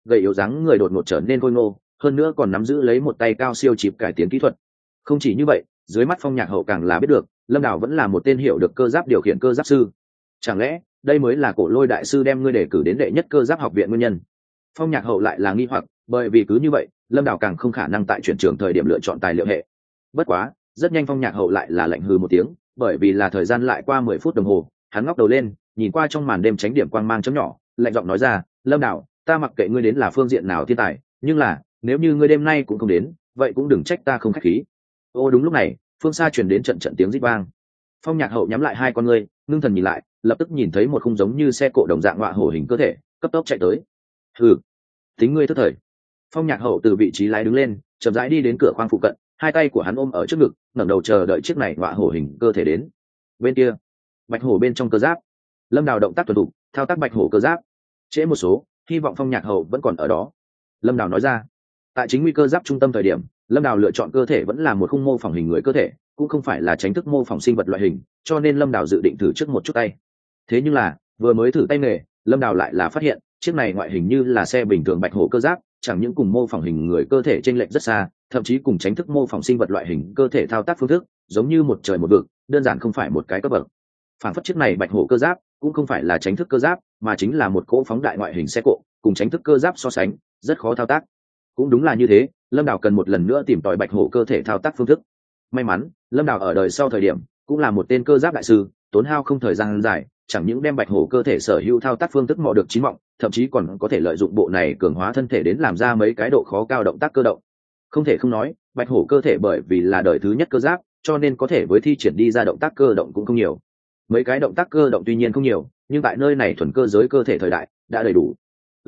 gầy yếu dáng người đột ngột trở nên khôi ngô, hơn nữa còn nắm giữ lấy một tay cao siêu chịp cải tiến kỹ thuật. Không chỉ như vậy, dưới mắt Phong Nhạc Hậu càng là biết được Lâm Đào vẫn là một tên hiểu được cơ giáp điều khiển cơ giáp sư. Chẳng lẽ đây mới là Cổ Lôi đại sư đem ngươi đề cử đến đệ nhất cơ giáp học viện nguyên nhân? Phong Nhạc Hậu lại là nghi hoặc, bởi vì cứ như vậy Lâm Đào càng không khả năng tại chuyển trường thời điểm lựa chọn tài liệu hệ. Bất quá rất nhanh Phong Nhạc Hậu lại là lạnh hừ một tiếng, bởi vì là thời gian lại qua 10 phút đồng hồ, hắn ngóc đầu lên nhìn qua trong màn đêm tránh điểm quang mang chấm nhỏ, lạnh giọng nói ra, Lâm Đào, ta mặc kệ ngươi đến là phương diện nào thiên tài, nhưng là nếu như ngươi đêm nay cũng không đến, vậy cũng đừng trách ta không khách khí. Ô đúng lúc này phương xa truyền đến trận trận tiếng rít vang. Phong Nhạc Hậu nhắm lại hai con ngươi, ngưng thần nhìn lại, lập tức nhìn thấy một khung giống như xe cộ đồng dạng ngọa hổ hình cơ thể cấp tốc chạy tới. Hừ, tính ngươi thất thời. Phong Nhạc Hậu từ vị trí lái đứng lên, chậm rãi đi đến cửa khoang phụ cận, hai tay của hắn ôm ở trước ngực, ngẩng đầu chờ đợi chiếc này ngọa hổ hình cơ thể đến. Bên kia, bạch hổ bên trong cơ giáp, Lâm Đào động tác thuần thục thao tác bạch hổ cơ giáp. Trễ một số, hy vọng Phong Nhạc Hậu vẫn còn ở đó. Lâm Đào nói ra. Tại chính nguy cơ giáp trung tâm thời điểm, Lâm Đào lựa chọn cơ thể vẫn là một khung mô phỏng hình người cơ thể, cũng không phải là tránh thức mô phỏng sinh vật loại hình, cho nên Lâm Đào dự định thử trước một chút tay. Thế nhưng là vừa mới thử tay nghề, Lâm Đào lại là phát hiện chiếc này ngoại hình như là xe bình thường bạch hổ cơ giáp, chẳng những cùng mô phỏng hình người cơ thể chênh lệch rất xa, thậm chí cùng tránh thức mô phỏng sinh vật loại hình cơ thể thao tác phương thức giống như một trời một vực, đơn giản không phải một cái cấp bậc. Phản phất chiếc này bạch hổ cơ giáp cũng không phải là tránh thức cơ giáp, mà chính là một cỗ phóng đại ngoại hình xe cộ, cùng tránh thức cơ giáp so sánh rất khó thao tác. Cũng đúng là như thế, Lâm Đào cần một lần nữa tìm tòi bạch hổ cơ thể thao tác phương thức. May mắn Lâm Đào ở đời sau thời điểm cũng là một tên cơ giáp đại sư, tốn hao không thời gian dài, chẳng những đem bạch hổ cơ thể sở hữu thao tác phương thức mò được chín mọng, thậm chí còn có thể lợi dụng bộ này cường hóa thân thể đến làm ra mấy cái độ khó cao động tác cơ động. Không thể không nói, bạch hổ cơ thể bởi vì là đời thứ nhất cơ giáp, cho nên có thể với thi triển đi ra động tác cơ động cũng không nhiều. Mấy cái động tác cơ động tuy nhiên không nhiều, nhưng tại nơi này thuần cơ giới cơ thể thời đại đã đầy đủ.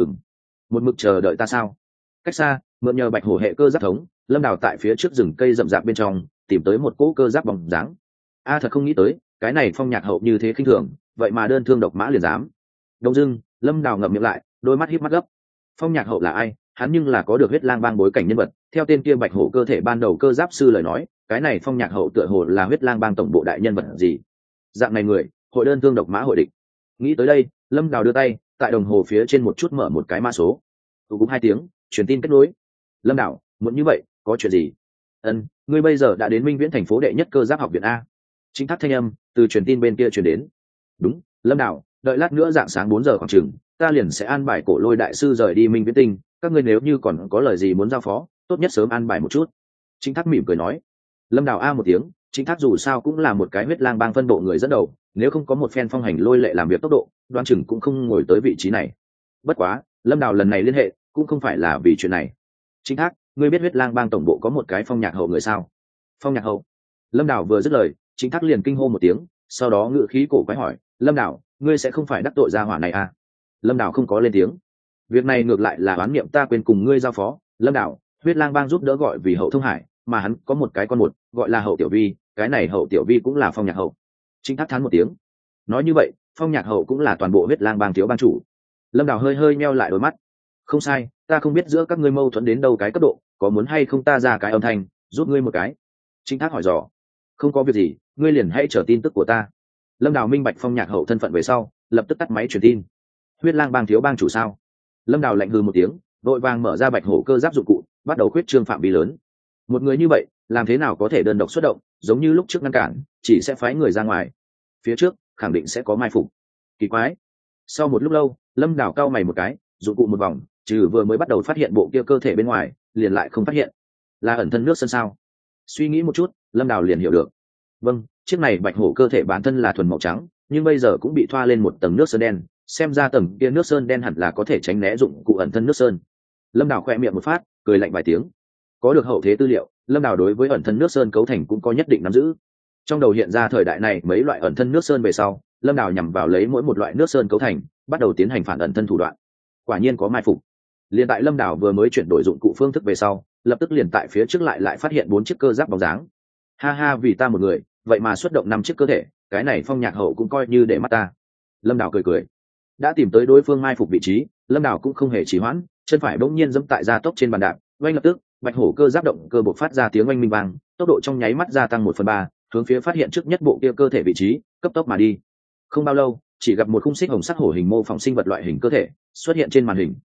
Một mực chờ đợi ta sao? Cách xa, mượn nhờ bạch hổ hệ cơ giáp thống, Lâm Đào tại phía trước rừng cây rậm rạp bên trong tìm tới một cỗ cơ giáp bóng dáng. Thật không nghĩ tới, cái này Phong Nhạc Hậu như thế khinh thường, vậy mà đơn thương độc mã liền dám. Đông dưng, Lâm Đào ngậm miệng lại, đôi mắt híp mắt gấp. Phong Nhạc Hậu là ai? Hắn nhưng là có được huyết lang bang bối cảnh nhân vật, theo tên kia bạch hổ cơ thể ban đầu cơ giáp sư lời nói, cái này Phong Nhạc Hậu tựa hồ là huyết lang bang tổng bộ đại nhân vật gì. Dạng này người, hội đơn thương độc mã hội địch. Nghĩ tới đây, Lâm Đào đưa tay tại đồng hồ phía trên một chút mở một cái mã số. Cũng 2 tiếng, truyền tin kết nối. Lâm Đào, muốn như vậy, có chuyện gì? Ngươi bây giờ đã đến Minh Viễn thành phố đệ nhất cơ giáp học viện a. Chính thác thanh âm từ truyền tin bên kia truyền đến. Đúng, Lâm Đào, đợi lát nữa dạng sáng 4 giờ khoảng chừng, ta liền sẽ an bài Cổ Lôi đại sư rời đi Minh Viễn tinh, các ngươi nếu như còn có lời gì muốn giao phó, tốt nhất sớm an bài một chút. Chính thác mỉm cười nói. Lâm Đào a một tiếng, Chính thác dù sao cũng là một cái huyết lang bang phân bộ người dẫn đầu, nếu không có một phen phong hành lôi lệ làm việc tốc độ, đoan chừng cũng không ngồi tới vị trí này. Bất quá, Lâm Đào lần này liên hệ cũng không phải là vì chuyện này. Chính thác, ngươi biết huyết lang bang tổng bộ có một cái Phong Nhạc Hậu người sao? Phong Nhạc Hậu? Lâm Đào vừa dứt lời, Chính thác liền kinh hô một tiếng, sau đó ngự khí cổ quái hỏi, Lâm Đào, ngươi sẽ không phải đắc tội gia hỏa này à? Lâm Đào không có lên tiếng. Việc này ngược lại là oán niệm ta quên cùng ngươi giao phó. Lâm Đào, huyết lang bang giúp đỡ gọi vì Hậu Thông Hải, mà hắn có một cái con một, gọi là Hậu Tiểu Vi, cái này Hậu Tiểu Vi cũng là Phong Nhạc Hậu. Chính thác thán một tiếng. Nói như vậy, Phong Nhạc Hậu cũng là toàn bộ huyết lang bang thiếu bang chủ. Lâm Đào hơi hơi meo lại đôi mắt. Không sai, ta không biết giữa các ngươi mâu thuẫn đến đâu cái cấp độ, có muốn hay không ta ra cái âm thanh giúp ngươi một cái? Chính thác hỏi dò. Không có việc gì, ngươi liền hãy chờ tin tức của ta. Lâm Đào minh bạch Phong Nhạc Hậu thân phận về sau, lập tức tắt máy truyền tin. Huyết lang bang thiếu bang chủ sao? Lâm Đào lạnh hừ một tiếng, vội vàng mở ra bạch hổ cơ giáp dụng cụ, bắt đầu khuyết trương phạm vi lớn. Một người như vậy làm thế nào có thể đơn độc xuất động, giống như lúc trước ngăn cản chỉ sẽ phái người ra ngoài, phía trước khẳng định sẽ có mai phục. Kỳ quái. Sau một lúc lâu, Lâm Đào cau mày một cái, dụng cụ một vòng, trừ vừa mới bắt đầu phát hiện bộ kia cơ thể bên ngoài, liền lại không phát hiện. Là ẩn thân nước sơn sao? Suy nghĩ một chút, Lâm Đào liền hiểu được. Vâng, chiếc này bạch hổ cơ thể bản thân là thuần màu trắng, nhưng bây giờ cũng bị thoa lên một tầng nước sơn đen, xem ra tầng kia nước sơn đen hẳn là có thể tránh né dụng cụ ẩn thân nước sơn. Lâm Đào khoe miệng một phát, cười lạnh vài tiếng. Có được hậu thế tư liệu, Lâm Đào đối với ẩn thân nước sơn cấu thành cũng có nhất định nắm giữ. Trong đầu hiện ra thời đại này mấy loại ẩn thân nước sơn về sau, Lâm Đào nhằm vào lấy mỗi một loại nước sơn cấu thành, bắt đầu tiến hành phản ẩn thân thủ đoạn. Quả nhiên có mai phục. Liền tại Lâm Đào vừa mới chuyển đổi dụng cụ phương thức về sau, lập tức liền tại phía trước lại phát hiện 4 chiếc cơ giáp bóng dáng. Ha ha, vì ta một người, vậy mà xuất động 5 chiếc cơ thể, cái này Phong Nhạc Hậu cũng coi như để mắt ta. Lâm Đào cười cười. Đã tìm tới đối phương mai phục vị trí, Lâm Đào cũng không hề trì hoãn, chân phải bỗng nhiên giẫm tại gia tốc trên bàn đạp, oanh lập tức, bạch hổ cơ giáp động cơ bộc phát ra tiếng oanh minh vang, tốc độ trong nháy mắt gia tăng 1/3, hướng phía phát hiện trước nhất bộ kia cơ thể vị trí, cấp tốc mà đi. Không bao lâu, chỉ gặp một khung xích hồng sắc hổ hình mô phỏng sinh vật loại hình cơ thể xuất hiện trên màn hình.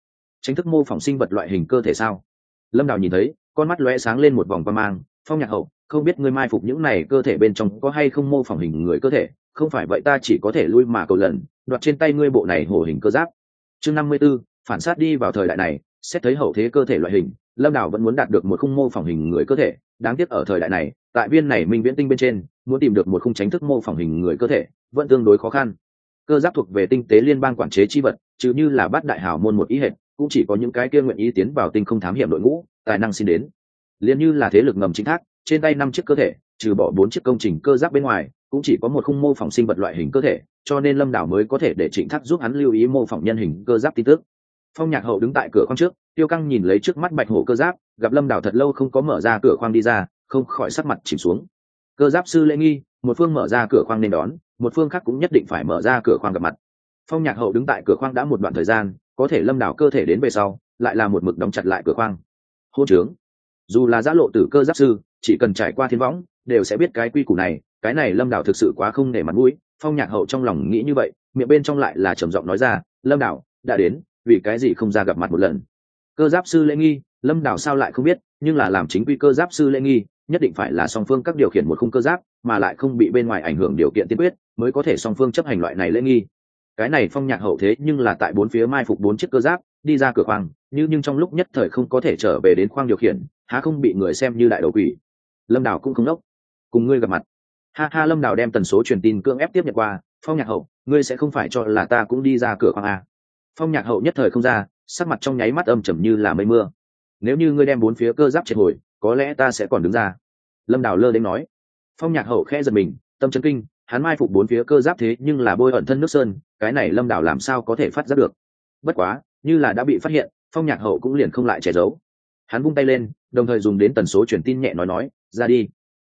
Tránh thức mô phỏng sinh vật loại hình cơ thể sao? Lâm Đào nhìn thấy, con mắt lóe sáng lên một vòng quang mang. Phong Nhạc Hậu, không biết ngươi mai phục những này cơ thể bên trong có hay không mô phỏng hình người cơ thể, không phải vậy ta chỉ có thể lui mà cầu lần, đoạt trên tay ngươi bộ này hổ hình cơ giáp. Chương 54, phản sát đi vào thời đại này, xét thấy hậu thế cơ thể loại hình, Lâm Đào vẫn muốn đạt được một khung mô phỏng hình người cơ thể, đáng tiếc ở thời đại này, tại viên này minh viễn tinh bên trên, muốn tìm được một khung tránh thức mô phỏng hình người cơ thể, vẫn tương đối khó khăn. Cơ giáp thuộc về tinh tế liên bang quản chế chi vật, trừ như là bát đại hào môn một ý hệ, cũng chỉ có những cái kia nguyện ý tiến vào tinh không thám hiểm đội ngũ, tài năng xin đến. Liên như là thế lực ngầm chính thác, trên tay 5 chiếc cơ thể, trừ bỏ 4 chiếc công trình cơ giáp bên ngoài, cũng chỉ có một khung mô phỏng sinh vật loại hình cơ thể, cho nên Lâm Đảo mới có thể để Trịnh Thác giúp hắn lưu ý mô phỏng nhân hình cơ giáp tin tức. Phong Nhạc Hậu đứng tại cửa khoang trước, Tiêu Căng nhìn lấy trước mắt bạch hổ cơ giáp, gặp Lâm Đảo thật lâu không có mở ra cửa khoang đi ra, không khỏi sắc mặt chìm xuống. Cơ giáp sư Lễ Nghi, một phương mở ra cửa khoang nên đón, một phương khác cũng nhất định phải mở ra cửa khoang gặp mặt. Phong Nhạc Hậu đứng tại cửa khoang đã một đoạn thời gian, có thể Lâm Đảo cơ thể đến về sau, lại là một mực đóng chặt lại cửa khoang. Hô trướng, dù là giã lộ tử cơ giáp sư, chỉ cần trải qua thiên võng, đều sẽ biết cái quy củ này. Cái này Lâm Đảo thực sự quá không nể mặt mũi. Phong Nhạc Hậu trong lòng nghĩ như vậy, miệng bên trong lại là trầm giọng nói ra, Lâm Đảo đã đến, vì cái gì không ra gặp mặt một lần? Cơ giáp sư Lễ Nghi, Lâm Đảo sao lại không biết, nhưng là làm chính quy cơ giáp sư Lễ Nghi, nhất định phải là song phương các điều khiển một khung cơ giáp, mà lại không bị bên ngoài ảnh hưởng điều kiện tiên quyết, mới có thể song phương chấp hành loại này lễ nghi. Cái này Phong Nhạc Hậu thế nhưng là tại bốn phía mai phục 4 chiếc cơ giáp, đi ra cửa khoang, nhưng trong lúc nhất thời không có thể trở về đến khoang điều khiển, há không bị người xem như đại đầu quỷ. Lâm Đảo cũng không đốc, cùng ngươi gặp mặt. Ha ha, Lâm Đảo đem tần số truyền tin cưỡng ép tiếp nhận qua. Phong Nhạc Hậu, ngươi sẽ không phải cho là ta cũng đi ra cửa khoang à? Phong Nhạc Hậu nhất thời không ra, sắc mặt trong nháy mắt âm trầm như là mây mưa. Nếu như ngươi đem 4 phía cơ giáp triệt hồi, có lẽ ta sẽ còn đứng ra. Lâm Đảo lơ đến nói. Phong Nhạc Hậu khẽ giật mình, tâm chấn kinh, hắn mai phục 4 phía cơ giáp thế nhưng là bôi ẩn thân nước sơn, cái này Lâm Đảo làm sao có thể phát giác được? Bất quá, như là đã bị phát hiện, Phong Nhạc Hậu cũng liền không lại che giấu. Hắn vung tay lên, đồng thời dùng đến tần số truyền tin nhẹ nói, ra đi.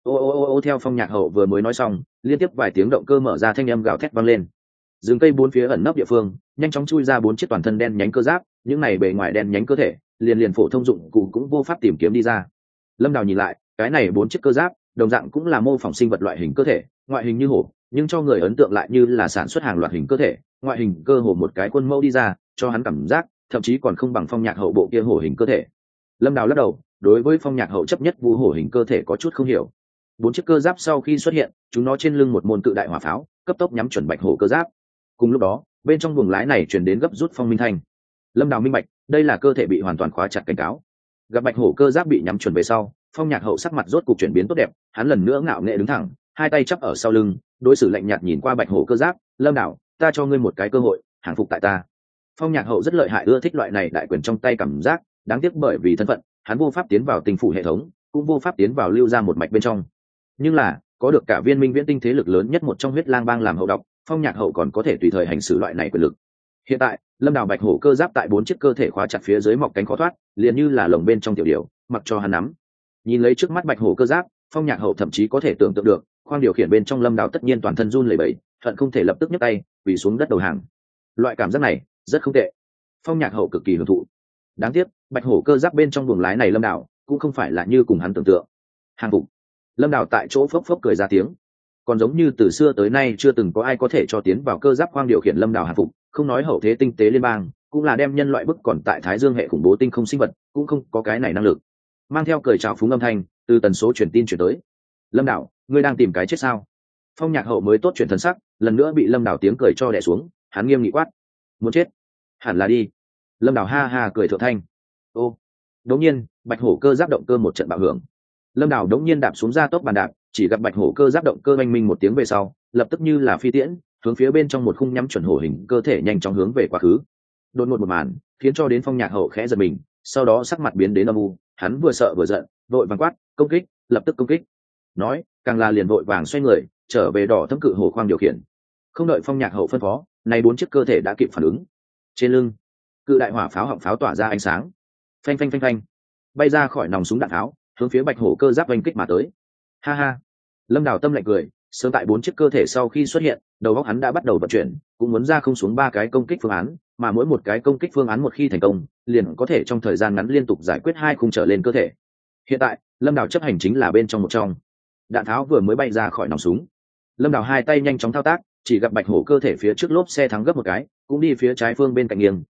Ô, theo Phong Nhạc Hậu vừa mới nói xong, liên tiếp vài tiếng động cơ mở ra, thanh âm gào thét vang lên. Rừng cây 4 phía ẩn nấp địa phương, nhanh chóng chui ra 4 chiếc toàn thân đen nhánh cơ giáp, những này bề ngoài đen nhánh cơ thể, liền phổ thông dụng cụ cũng vô pháp tìm kiếm đi ra. Lâm Đào nhìn lại, cái này 4 chiếc cơ giáp, đồng dạng cũng là mô phỏng sinh vật loại hình cơ thể, ngoại hình như hổ, nhưng cho người ấn tượng lại như là sản xuất hàng loạt hình cơ thể, ngoại hình cơ hồ một cái khuôn mẫu đi ra, cho hắn cảm giác thậm chí còn không bằng Phong Nhạc Hậu bộ kia hổ hình cơ thể. Lâm Đào lắc đầu, đối với Phong Nhạc Hậu chấp nhất vu hổ hình cơ thể có chút không hiểu. 4 chiếc cơ giáp sau khi xuất hiện, chúng nó trên lưng một môn cự đại hỏa pháo, cấp tốc nhắm chuẩn bạch hổ cơ giáp. Cùng lúc đó, bên trong buồng lái này truyền đến gấp rút phong minh thanh. Lâm Đào minh bạch, đây là cơ thể bị hoàn toàn khóa chặt cảnh cáo. Gặp bạch hổ cơ giáp bị nhắm chuẩn về sau, Phong Nhạc Hậu sắc mặt rốt cục chuyển biến tốt đẹp, hắn lần nữa ngạo nghễ đứng thẳng, hai tay chắp ở sau lưng, đối xử lạnh nhạt nhìn qua bạch hổ cơ giáp. Lâm Đào, ta cho ngươi một cái cơ hội, hàng phục tại ta. Phong Nhạc Hậu rất lợi hại, ưa thích loại này đại quyền trong tay cảm giác, đáng tiếc bởi vì thân phận, hắn vô pháp tiến vào tinh phủ hệ thống, cũng vô pháp tiến vào lưu ra một mạch bên trong. Nhưng là, có được cả viên minh viễn tinh thế lực lớn nhất một trong huyết lang bang làm hậu độc, Phong Nhạc Hậu còn có thể tùy thời hành xử loại này quyền lực. Hiện tại, Lâm Đào bạch hổ cơ giáp tại 4 chiếc cơ thể khóa chặt phía dưới mọc cánh khó thoát, liền như là lồng bên trong tiểu điểu, mặc cho hắn nắm. Nhìn lấy trước mắt bạch hổ cơ giáp, Phong Nhạc Hậu thậm chí có thể tưởng tượng được, khoang điều khiển bên trong Lâm Đào tất nhiên toàn thân run lẩy bẩy, hận không thể lập tức nhấc tay quỳ xuống đất đầu hàng. Loại cảm giác này rất không tệ, Phong Nhạc Hậu cực kỳ hưởng thụ. Đáng tiếc, bạch hổ cơ giáp bên trong buồng lái này Lâm Đào cũng không phải là như cùng hắn tưởng tượng. Hàng phục. Lâm Đào tại chỗ phốc phốc cười ra tiếng. Còn giống như từ xưa tới nay chưa từng có ai có thể cho tiến vào cơ giáp khoang điều khiển Lâm Đào hàng phục, không nói hậu thế tinh tế liên bang, cũng là đem nhân loại bức còn tại Thái Dương hệ khủng bố tinh không sinh vật, cũng không có cái này năng lực. Mang theo cười chào phúng âm thanh, từ tần số truyền tin chuyển tới. Lâm Đào, ngươi đang tìm cái chết sao? Phong Nhạc Hậu mới tốt chuyển thần sắc, lần nữa bị Lâm Đào tiếng cười cho đè xuống, hắn nghiêm nghị quát, muốn chết? Hẳn là đi. Lâm Đào ha ha cười thượng thanh. Ô, đống nhiên, bạch hổ cơ giáp động cơ một trận bạo hưởng. Lâm Đào đống nhiên đạp xuống ra tốc bàn đạp, chỉ gặp bạch hổ cơ giáp động cơ oanh minh một tiếng về sau, lập tức như là phi tiễn, hướng phía bên trong một khung nhắm chuẩn hổ hình cơ thể nhanh chóng hướng về quá khứ. Đột ngột một màn, khiến cho đến Phong Nhạc Hậu khẽ giật mình, sau đó sắc mặt biến đến âm u, hắn vừa sợ vừa giận, vội vàng quát, công kích, lập tức công kích. Nói, càng là liền vội vàng xoay người, trở về đỏ thâm cự hổ khoang điều khiển. Không đợi Phong Nhạc Hậu phân phó, nay 4 chiếc cơ thể đã kịp phản ứng. Trên lưng, cự đại hỏa pháo họng pháo tỏa ra ánh sáng, phanh phanh phanh phanh, bay ra khỏi nòng súng đạn tháo, hướng phía bạch hổ cơ giáp oanh kích mà tới. Ha ha, Lâm Đào tâm lạnh cười, sớm tại 4 chiếc cơ thể sau khi xuất hiện, đầu óc hắn đã bắt đầu vận chuyển, cũng muốn ra không xuống 3 cái công kích phương án, mà mỗi một cái công kích phương án một khi thành công, liền có thể trong thời gian ngắn liên tục giải quyết 2 khung trở lên cơ thể. Hiện tại, Lâm Đào chấp hành chính là bên trong một trong. Đạn tháo vừa mới bay ra khỏi nòng súng, Lâm Đào hai tay nhanh chóng thao tác, chỉ gặp bạch hổ cơ thể phía trước lốp xe thắng gấp một cái, cũng đi phía trái phương bên cạnh nghiêng,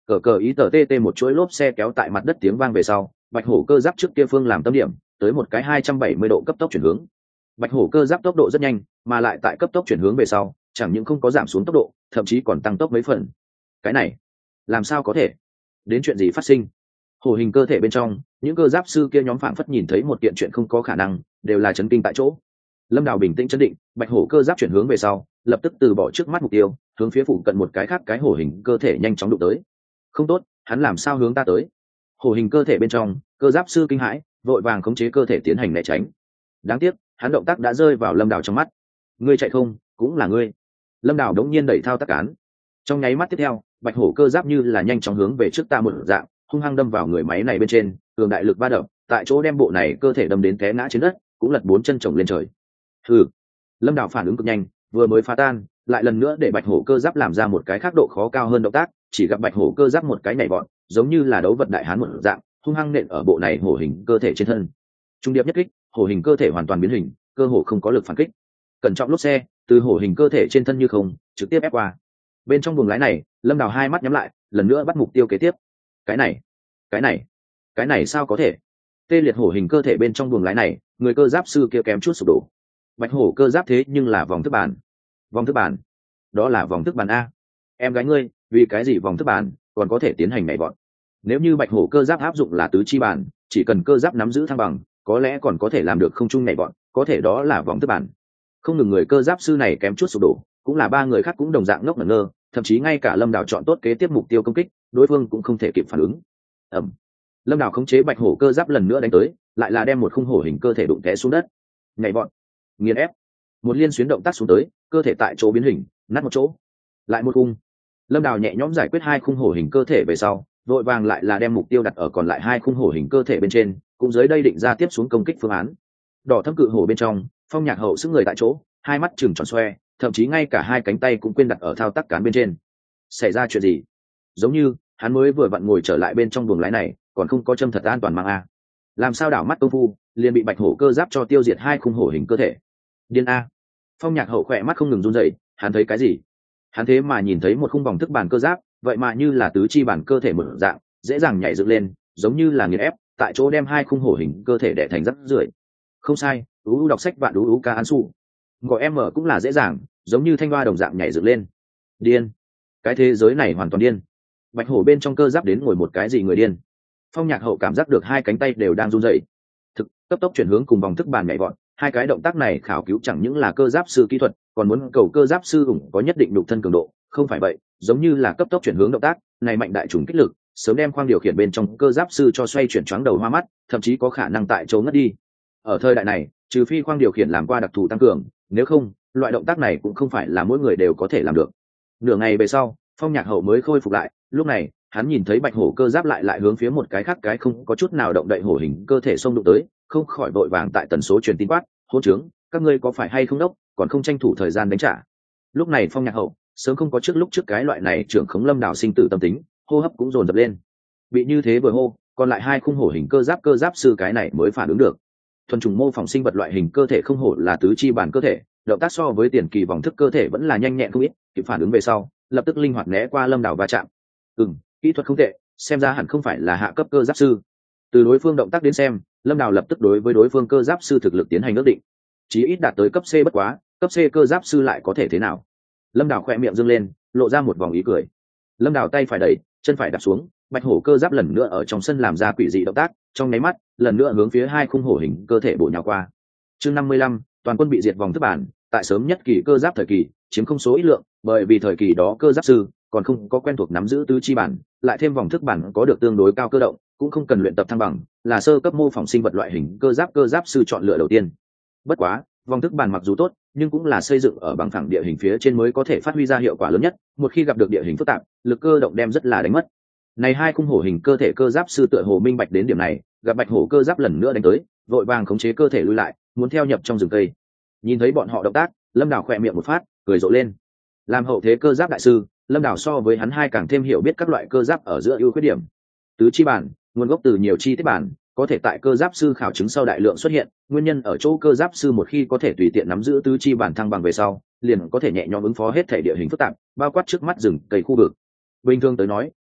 Cờ cờ ý tờ tê một chuỗi lốp xe kéo tại mặt đất tiếng vang về sau, bạch hổ cơ giáp trước kia phương làm tâm điểm, tới một cái 270 độ cấp tốc chuyển hướng. Bạch hổ cơ giáp tốc độ rất nhanh, mà lại tại cấp tốc chuyển hướng về sau, chẳng những không có giảm xuống tốc độ, thậm chí còn tăng tốc mấy phần. Cái này, làm sao có thể? Đến chuyện gì phát sinh? Hổ hình cơ thể bên trong, những cơ giáp sư kia nhóm phảng phất nhìn thấy một kiện chuyện không có khả năng, đều là chấn kinh tại chỗ. Lâm Đào bình tĩnh chấn định, bạch hổ cơ giáp chuyển hướng về sau, lập tức từ bỏ trước mắt mục tiêu, hướng phía phụ cận một cái khác cái hổ hình cơ thể nhanh chóng đụng tới. Không tốt, hắn làm sao hướng ta tới? Hổ hình cơ thể bên trong, cơ giáp sư kinh hãi, vội vàng khống chế cơ thể tiến hành né tránh. Đáng tiếc, hắn động tác đã rơi vào Lâm Đào trong mắt. Ngươi chạy không, cũng là ngươi. Lâm Đào đống nhiên đẩy thao tác cán. Trong nháy mắt tiếp theo, bạch hổ cơ giáp như là nhanh chóng hướng về trước ta một dạng, hung hăng đâm vào người máy này bên trên, cường đại lực va đập, tại chỗ đem bộ này cơ thể đâm đến té ngã trên đất, cũng lật 4 chân chồng lên trời. Hừ. Lâm Đào phản ứng cực nhanh, vừa mới phá tan, lại lần nữa để bạch hổ cơ giáp làm ra một cái khác độ khó cao hơn động tác, chỉ gặp bạch hổ cơ giáp một cái nhảy vọt, giống như là đấu vật đại hán một dạng, hung hăng nện ở bộ này hổ hình cơ thể trên thân. Trung điệp nhất kích, hổ hình cơ thể hoàn toàn biến hình, cơ hồ không có lực phản kích. Cẩn trọng lốp xe, từ hổ hình cơ thể trên thân như không, trực tiếp ép qua. Bên trong buồng lái này, Lâm Đào hai mắt nhắm lại, lần nữa bắt mục tiêu kế tiếp. Cái này sao có thể? Tê liệt hổ hình cơ thể bên trong buồng lái này, người cơ giáp sư kia kém chút sụp đổ. Bạch hổ cơ giáp thế nhưng là vòng thức bàn. Vòng thức bàn? Đó là vòng thức bàn a. Em gái ngươi, vì cái gì vòng thức bàn còn có thể tiến hành nhảy vọt? Nếu như bạch hổ cơ giáp áp dụng là tứ chi bàn, chỉ cần cơ giáp nắm giữ thăng bằng, có lẽ còn có thể làm được không trung nhảy vọt, có thể đó là vòng thức bàn. Không ngừng người cơ giáp sư này kém chút sụp đổ, cũng là ba người khác cũng đồng dạng ngốc ngẩn ngơ, thậm chí ngay cả Lâm Đào chọn tốt kế tiếp mục tiêu công kích, đối phương cũng không thể kịp phản ứng. Lâm Đào khống chế bạch hổ cơ giáp lần nữa đánh tới, lại là đem một khung hổ hình cơ thể đụng té xuống đất. Nhảy vọt, nghiền ép, một liên xuyến động tác xuống tới, cơ thể tại chỗ biến hình, nát một chỗ, lại một khung. Lâm Đào nhẹ nhõm giải quyết hai khung hổ hình cơ thể về sau, vội vàng lại là đem mục tiêu đặt ở còn lại hai khung hổ hình cơ thể bên trên, cũng dưới đây định ra tiếp xuống công kích phương án. Đỏ thâm cự hổ bên trong, Phong Nhạc Hậu sức người tại chỗ, hai mắt trừng tròn xoe, thậm chí ngay cả hai cánh tay cũng quên đặt ở thao tác cán bên trên. Xảy ra chuyện gì? Giống như hắn mới vừa vặn ngồi trở lại bên trong buồng lái này, còn không có châm thật an toàn mang a. Làm sao đảo mắt công phu, liền bị bạch hổ cơ giáp cho tiêu diệt hai khung hổ hình cơ thể. Điên a. Phong Nhạc Hậu khỏe mắt không ngừng run rẩy, hắn thấy cái gì? Hắn thế mà nhìn thấy một khung vòng thức bàn cơ giáp, vậy mà như là tứ chi bản cơ thể mở dạng, dễ dàng nhảy dựng lên, giống như là nghiền ép, tại chỗ đem hai khung hổ hình cơ thể đè thành rắc rưởi. Không sai, ú đọc sách bạn ú ca an su. Gọi em mở cũng là dễ dàng, giống như thanh hoa đồng dạng nhảy dựng lên. Điên. Cái thế giới này hoàn toàn điên. Bạch hổ bên trong cơ giáp đến ngồi một cái gì người điên. Phong Nhạc Hậu cảm giác được hai cánh tay đều đang run rẩy. Thực cấp tốc chuyển hướng cùng vòng thức bàn nhảy vọt, hai cái động tác này khảo cứu chẳng những là cơ giáp sư kỹ thuật, còn muốn cầu cơ giáp sư ủng có nhất định đục thân cường độ, không phải vậy, giống như là cấp tốc chuyển hướng động tác, này mạnh đại trùng kích lực, sớm đem khoang điều khiển bên trong cơ giáp sư cho xoay chuyển choáng đầu hoa mắt, thậm chí có khả năng tại chỗ ngất đi. Ở thời đại này, trừ phi khoang điều khiển làm qua đặc thù tăng cường, nếu không, loại động tác này cũng không phải là mỗi người đều có thể làm được. Nửa ngày về sau, Phong Nhạc Hậu mới khôi phục lại, lúc này, hắn nhìn thấy bạch hổ cơ giáp lại hướng phía một cái khác cái không có chút nào động đậy hổ hình cơ thể xông đụng tới, không khỏi vội vàng tại tần số truyền tin quát, hỗn trướng, các ngươi có phải hay không đốc, còn không tranh thủ thời gian đánh trả. Lúc này Phong Nhạc Hậu sớm không có trước lúc trước cái loại này trưởng khống Lâm Đào sinh tử tâm tính, hô hấp cũng dồn dập lên. Bị như thế vừa hô, còn lại hai khung hổ hình cơ giáp sư cái này mới phản ứng được. Thuần trùng mô phỏng sinh vật loại hình cơ thể không hổ là tứ chi bản cơ thể, động tác so với tiền kỳ vòng thức cơ thể vẫn là nhanh nhẹn không ít, kịp phản ứng về sau, lập tức linh hoạt né qua Lâm Đào va chạm. Kỹ thuật không tệ, xem ra hẳn không phải là hạ cấp cơ giáp sư. Từ đối phương động tác đến xem, Lâm Đào lập tức đối với đối phương cơ giáp sư thực lực tiến hành ước định, chí ít đạt tới cấp C bất quá, cấp C cơ giáp sư lại có thể thế nào? Lâm Đào khỏe miệng dương lên, lộ ra một vòng ý cười. Lâm Đào tay phải đẩy, chân phải đặt xuống, bạch hổ cơ giáp lần nữa ở trong sân làm ra quỷ dị động tác, trong nháy mắt, lần nữa hướng phía hai khung hổ hình cơ thể bổ nhào qua. Chương 55, toàn quân bị diệt vòng thức bản, tại sớm nhất kỳ cơ giáp thời kỳ, chiếm không số ít lượng, bởi vì thời kỳ đó cơ giáp sư còn không có quen thuộc nắm giữ tứ chi bản, lại thêm vòng thức bản có được tương đối cao cơ động, cũng không cần luyện tập thăng bằng, là sơ cấp mô phỏng sinh vật loại hình cơ giáp sư chọn lựa đầu tiên. Bất quá, vòng thức bản mặc dù tốt, nhưng cũng là xây dựng ở bằng phẳng địa hình phía trên mới có thể phát huy ra hiệu quả lớn nhất, một khi gặp được địa hình phức tạp, lực cơ động đem rất là đánh mất. Này hai khung hổ hình cơ thể cơ giáp sư tựa hồ minh bạch đến điểm này, gặp bạch hổ cơ giáp lần nữa đánh tới, vội vàng khống chế cơ thể lui lại, muốn theo nhập trong rừng cây. Nhìn thấy bọn họ động tác, Lâm Đào khỏe miệng một phát, cười rộ lên. Làm hậu thế cơ giáp đại sư, Lâm Đào so với hắn hai càng thêm hiểu biết các loại cơ giáp ở giữa ưu khuyết điểm. Tứ chi bản, nguồn gốc từ nhiều chi tiết bản, có thể tại cơ giáp sư khảo chứng sau đại lượng xuất hiện, nguyên nhân ở chỗ cơ giáp sư một khi có thể tùy tiện nắm giữ tứ chi bản thăng bằng về sau, liền có thể nhẹ nhõm ứng phó hết thể địa hình phức tạp, bao quát trước mắt rừng cây khu vực. Bình thường tới nói,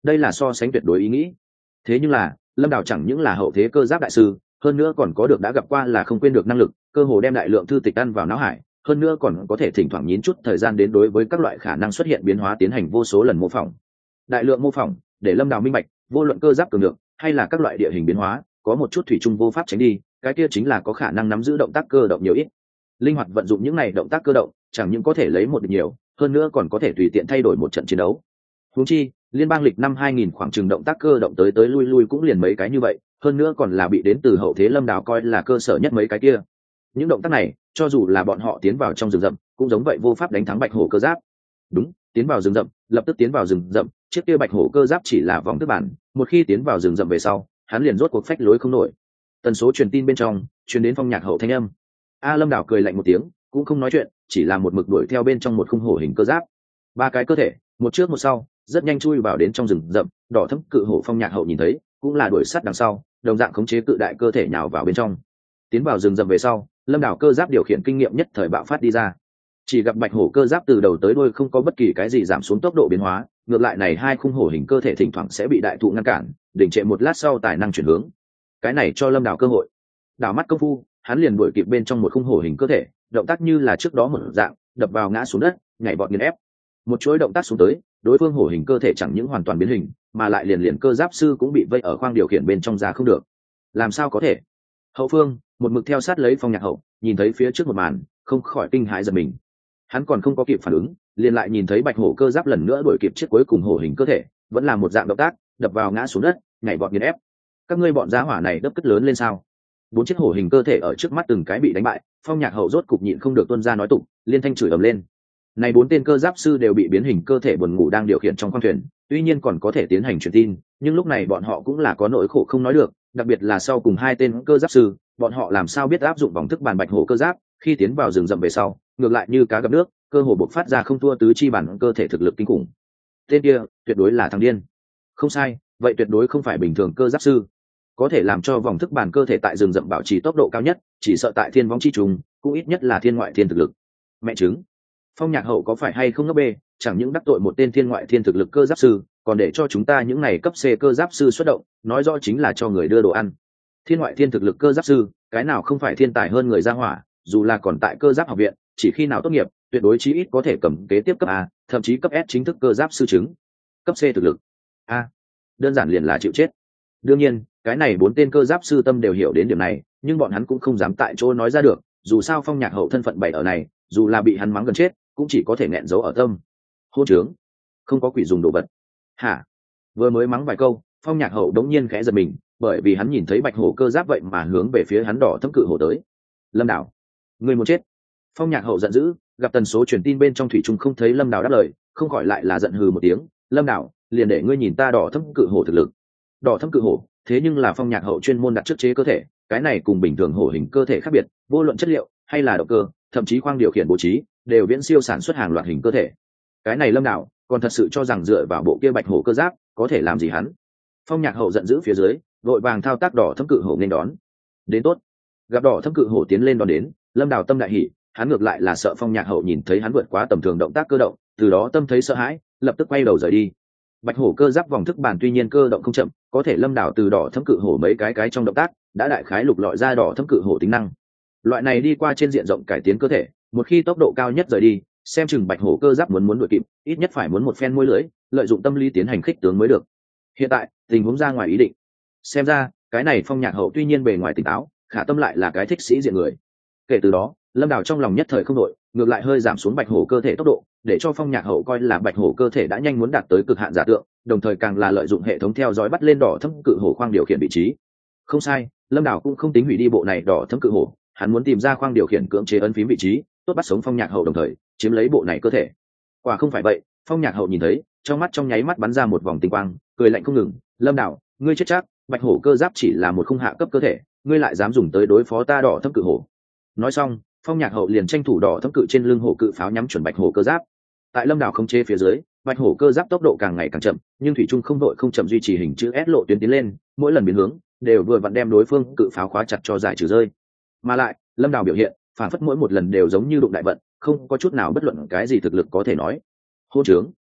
đây là so sánh tuyệt đối ý nghĩ. Thế nhưng là lâm đào chẳng những là hậu thế cơ giáp đại sư, hơn nữa còn có được đã gặp qua là không quên được năng lực, cơ hồ đem đại lượng thư tịch ăn vào não hải, hơn nữa còn có thể thỉnh thoảng nhín chút thời gian đến đối với các loại khả năng xuất hiện biến hóa tiến hành vô số lần mô phỏng. Đại lượng mô phỏng để lâm đào minh bạch, vô luận cơ giáp cường được hay là các loại địa hình biến hóa, có một chút thủy chung vô pháp tránh đi, cái kia chính là có khả năng nắm giữ động tác cơ động nhiều ít. Linh hoạt vận dụng những này động tác cơ động, chẳng những có thể lấy một địch nhiều, hơn nữa còn có thể tùy tiện thay đổi một trận chiến đấu. Huống chi liên bang lịch năm 2000 khoảng chừng động tác cơ động tới tới lui lui cũng liền mấy cái như vậy, hơn nữa còn là bị đến từ hậu thế lâm đào coi là cơ sở nhất mấy cái kia. Những động tác này cho dù là bọn họ tiến vào trong rừng rậm cũng giống vậy vô pháp đánh thắng bạch hổ cơ giáp. Đúng, tiến vào rừng rậm, lập tức tiến vào rừng rậm, chiếc kia bạch hổ cơ giáp chỉ là vòng thức bản, một khi tiến vào rừng rậm về sau hắn liền rốt cuộc phách lối không nổi. Tần số truyền tin bên trong truyền đến Phong Nhạc Hậu thanh âm. Lâm đảo cười lạnh một tiếng, cũng không nói chuyện, chỉ là một mực đuổi theo bên trong một khung hổ hình cơ giáp. Ba cái cơ thể một trước một sau rất nhanh chui vào đến trong rừng rậm. Đỏ thẫm cự hổ Phong Nhạc Hậu nhìn thấy cũng là đuổi sát đằng sau, đồng dạng khống chế cự đại cơ thể nhào vào bên trong. Tiến vào rừng rậm về sau, lâm đảo cơ giáp điều khiển kinh nghiệm nhất thời bạo phát đi ra. Chỉ gặp bạch hổ cơ giáp từ đầu tới đuôi không có bất kỳ cái gì giảm xuống tốc độ biến hóa, ngược lại này hai khung hổ hình cơ thể thỉnh thoảng sẽ bị đại thụ ngăn cản, đình trệ một lát sau tài năng chuyển hướng. Cái này cho lâm đảo cơ hội. Đảo mắt công phu hắn liền đuổi kịp bên trong một khung hổ hình cơ thể, động tác như là trước đó một dạng, đập vào ngã xuống đất, nhảy vọt nghiền ép. Một chuỗi động tác xuống tới, đối phương hổ hình cơ thể chẳng những hoàn toàn biến hình, mà lại liền cơ giáp sư cũng bị vây ở khoang điều khiển bên trong ra không được. Làm sao có thể? Hậu phương một mực theo sát lấy Phong Nhạc Hậu, nhìn thấy phía trước một màn, không khỏi kinh hãi giật mình. Hắn còn không có kịp phản ứng, liền lại nhìn thấy bạch hổ cơ giáp lần nữa đuổi kịp chiếc cuối cùng hổ hình cơ thể, vẫn là một dạng động tác, đập vào ngã xuống đất, nhảy vọt nghiền ép. Các ngươi bọn giá hỏa này đấp cất lớn lên sao? Bốn chiếc hổ hình cơ thể ở trước mắt từng cái bị đánh bại, Phong Nhạc Hậu rốt cục nhịn không được tuôn ra nói tục, liên thanh chửi ầm lên. Này bốn tên cơ giáp sư đều bị biến hình cơ thể buồn ngủ đang điều khiển trong khoang thuyền, tuy nhiên còn có thể tiến hành truyền tin, nhưng lúc này bọn họ cũng là có nỗi khổ không nói được, đặc biệt là sau cùng hai tên cơ giáp sư, bọn họ làm sao biết áp dụng vòng thức bàn bạch hổ cơ giáp, khi tiến vào rừng rậm về sau, ngược lại như cá gặp nước, cơ hồ bộc phát ra không thua tứ chi bản cơ thể thực lực kinh khủng. Tên kia tuyệt đối là thằng điên. Không sai, vậy tuyệt đối không phải bình thường cơ giáp sư. Có thể làm cho vòng thức bàn cơ thể tại rừng rậm bảo trì tốc độ cao nhất, chỉ sợ tại thiên vong chi trùng cũng ít nhất là thiên ngoại thiên thực lực. Mẹ chứng, Phong Nhạc Hậu có phải hay không ngốc bê, chẳng những đắc tội một tên thiên ngoại thiên thực lực cơ giáp sư, còn để cho chúng ta những này cấp C cơ giáp sư xuất động, nói rõ chính là cho người đưa đồ ăn. Thiên ngoại thiên thực lực cơ giáp sư, cái nào không phải thiên tài hơn người ra hỏa, dù là còn tại cơ giáp học viện, chỉ khi nào tốt nghiệp, tuyệt đối chí ít có thể cầm kế tiếp cấp A, thậm chí cấp S chính thức cơ giáp sư chứng. Cấp C thực lực A, đơn giản liền là chịu chết. Đương nhiên, cái này bốn tên cơ giáp sư tâm đều hiểu đến điểm này, nhưng bọn hắn cũng không dám tại chỗ nói ra được, dù sao Phong Nhạc Hậu thân phận bày ở này, dù là bị hắn mắng gần chết, cũng chỉ có thể nghẹn giấu ở tâm. Hôn trướng, không có quỷ dùng đồ vật. Hả? Vừa mới mắng vài câu, Phong Nhạc Hậu đống nhiên khẽ giật mình, bởi vì hắn nhìn thấy bạch hổ cơ giáp vậy mà hướng về phía hắn đỏ thâm cự hổ tới. Lâm Đảo, ngươi muốn chết! Phong Nhạc Hậu giận dữ, gặp tần số truyền tin bên trong thủy trung không thấy Lâm Đảo đáp lời, không khỏi lại là giận hừ một tiếng. Lâm Đảo, liền để ngươi nhìn ta đỏ thâm cự hổ thực lực. Đỏ thâm cự hổ, thế nhưng là Phong Nhạc Hậu chuyên môn đặt trước chế cơ thể, cái này cùng bình thường hổ hình cơ thể khác biệt, vô luận chất liệu hay là động cơ, thậm chí khoang điều khiển bố trí, đều viễn siêu sản xuất hàng loạt hình cơ thể. Cái này Lâm Đảo còn thật sự cho rằng dựa vào bộ kia bạch hổ cơ giáp có thể làm gì hắn? Phong Nhạc Hậu giận dữ phía dưới, vội vàng thao tác đỏ thâm cự hổ nên đón. Đến tốt, gặp đỏ thâm cự hổ tiến lên đón đến, Lâm Đảo tâm đại hỉ, hắn ngược lại là sợ Phong Nhạc Hậu nhìn thấy hắn vượt quá tầm thường động tác cơ động, từ đó tâm thấy sợ hãi, lập tức quay đầu rời đi. Bạch hổ cơ giáp vòng thức bàn tuy nhiên cơ động không chậm, có thể Lâm Đảo từ đỏ thâm cự hổ mấy cái trong động tác đã đại khái lục lọi ra đỏ thâm cự hổ tính năng. Loại này đi qua trên diện rộng cải tiến cơ thể, một khi tốc độ cao nhất rời đi, xem chừng bạch hổ cơ giáp muốn đuổi kịp, ít nhất phải muốn một phen môi lưới, lợi dụng tâm lý tiến hành khích tướng mới được. Hiện tại tình huống ra ngoài ý định, xem ra cái này Phong Nhạc Hậu tuy nhiên bề ngoài tỉnh táo, khả tâm lại là cái thích sĩ diện người. Kể từ đó, Lâm Đảo trong lòng nhất thời không đội, ngược lại hơi giảm xuống bạch hổ cơ thể tốc độ, để cho Phong Nhạc Hậu coi là bạch hổ cơ thể đã nhanh muốn đạt tới cực hạn giả tượng, đồng thời càng là lợi dụng hệ thống theo dõi bắt lên đỏ thâm cự hổ khoang điều khiển vị trí. Không sai, Lâm Đảo cũng không tính hủy đi bộ này đỏ thâm cự hổ, hắn muốn tìm ra khoang điều khiển cưỡng chế ấn phím vị trí, tốt bắt sống Phong Nhạc Hậu đồng thời chiếm lấy bộ này cơ thể. Quả không phải vậy, Phong Nhạc Hậu nhìn thấy, trong mắt trong nháy mắt bắn ra một vòng tinh quang, cười lạnh không ngừng. Lâm Đảo, ngươi chết chắc, bạch hổ cơ giáp chỉ là một khung hạ cấp cơ thể, ngươi lại dám dùng tới đối phó ta đỏ thâm cự hổ. Nói xong, Phong Nhạc Hậu liền tranh thủ đỏ thâm cự trên lưng hổ cự pháo nhắm chuẩn bạch hổ cơ giáp. Tại Lâm Đảo khống chế phía dưới, bạch hổ cơ giáp tốc độ càng ngày càng chậm, nhưng thủy trung không đội không chậm duy trì hình chữ S lộ tuyến tiến lên, mỗi lần biến hướng đều vừa vặn đem đối phương cự pháo khóa chặt cho giải trừ rơi. Mà lại, Lâm Đảo biểu hiện, phản phất mỗi một lần đều giống như đụng đại vận, không có chút nào bất luận cái gì thực lực có thể nói. Hô trướng,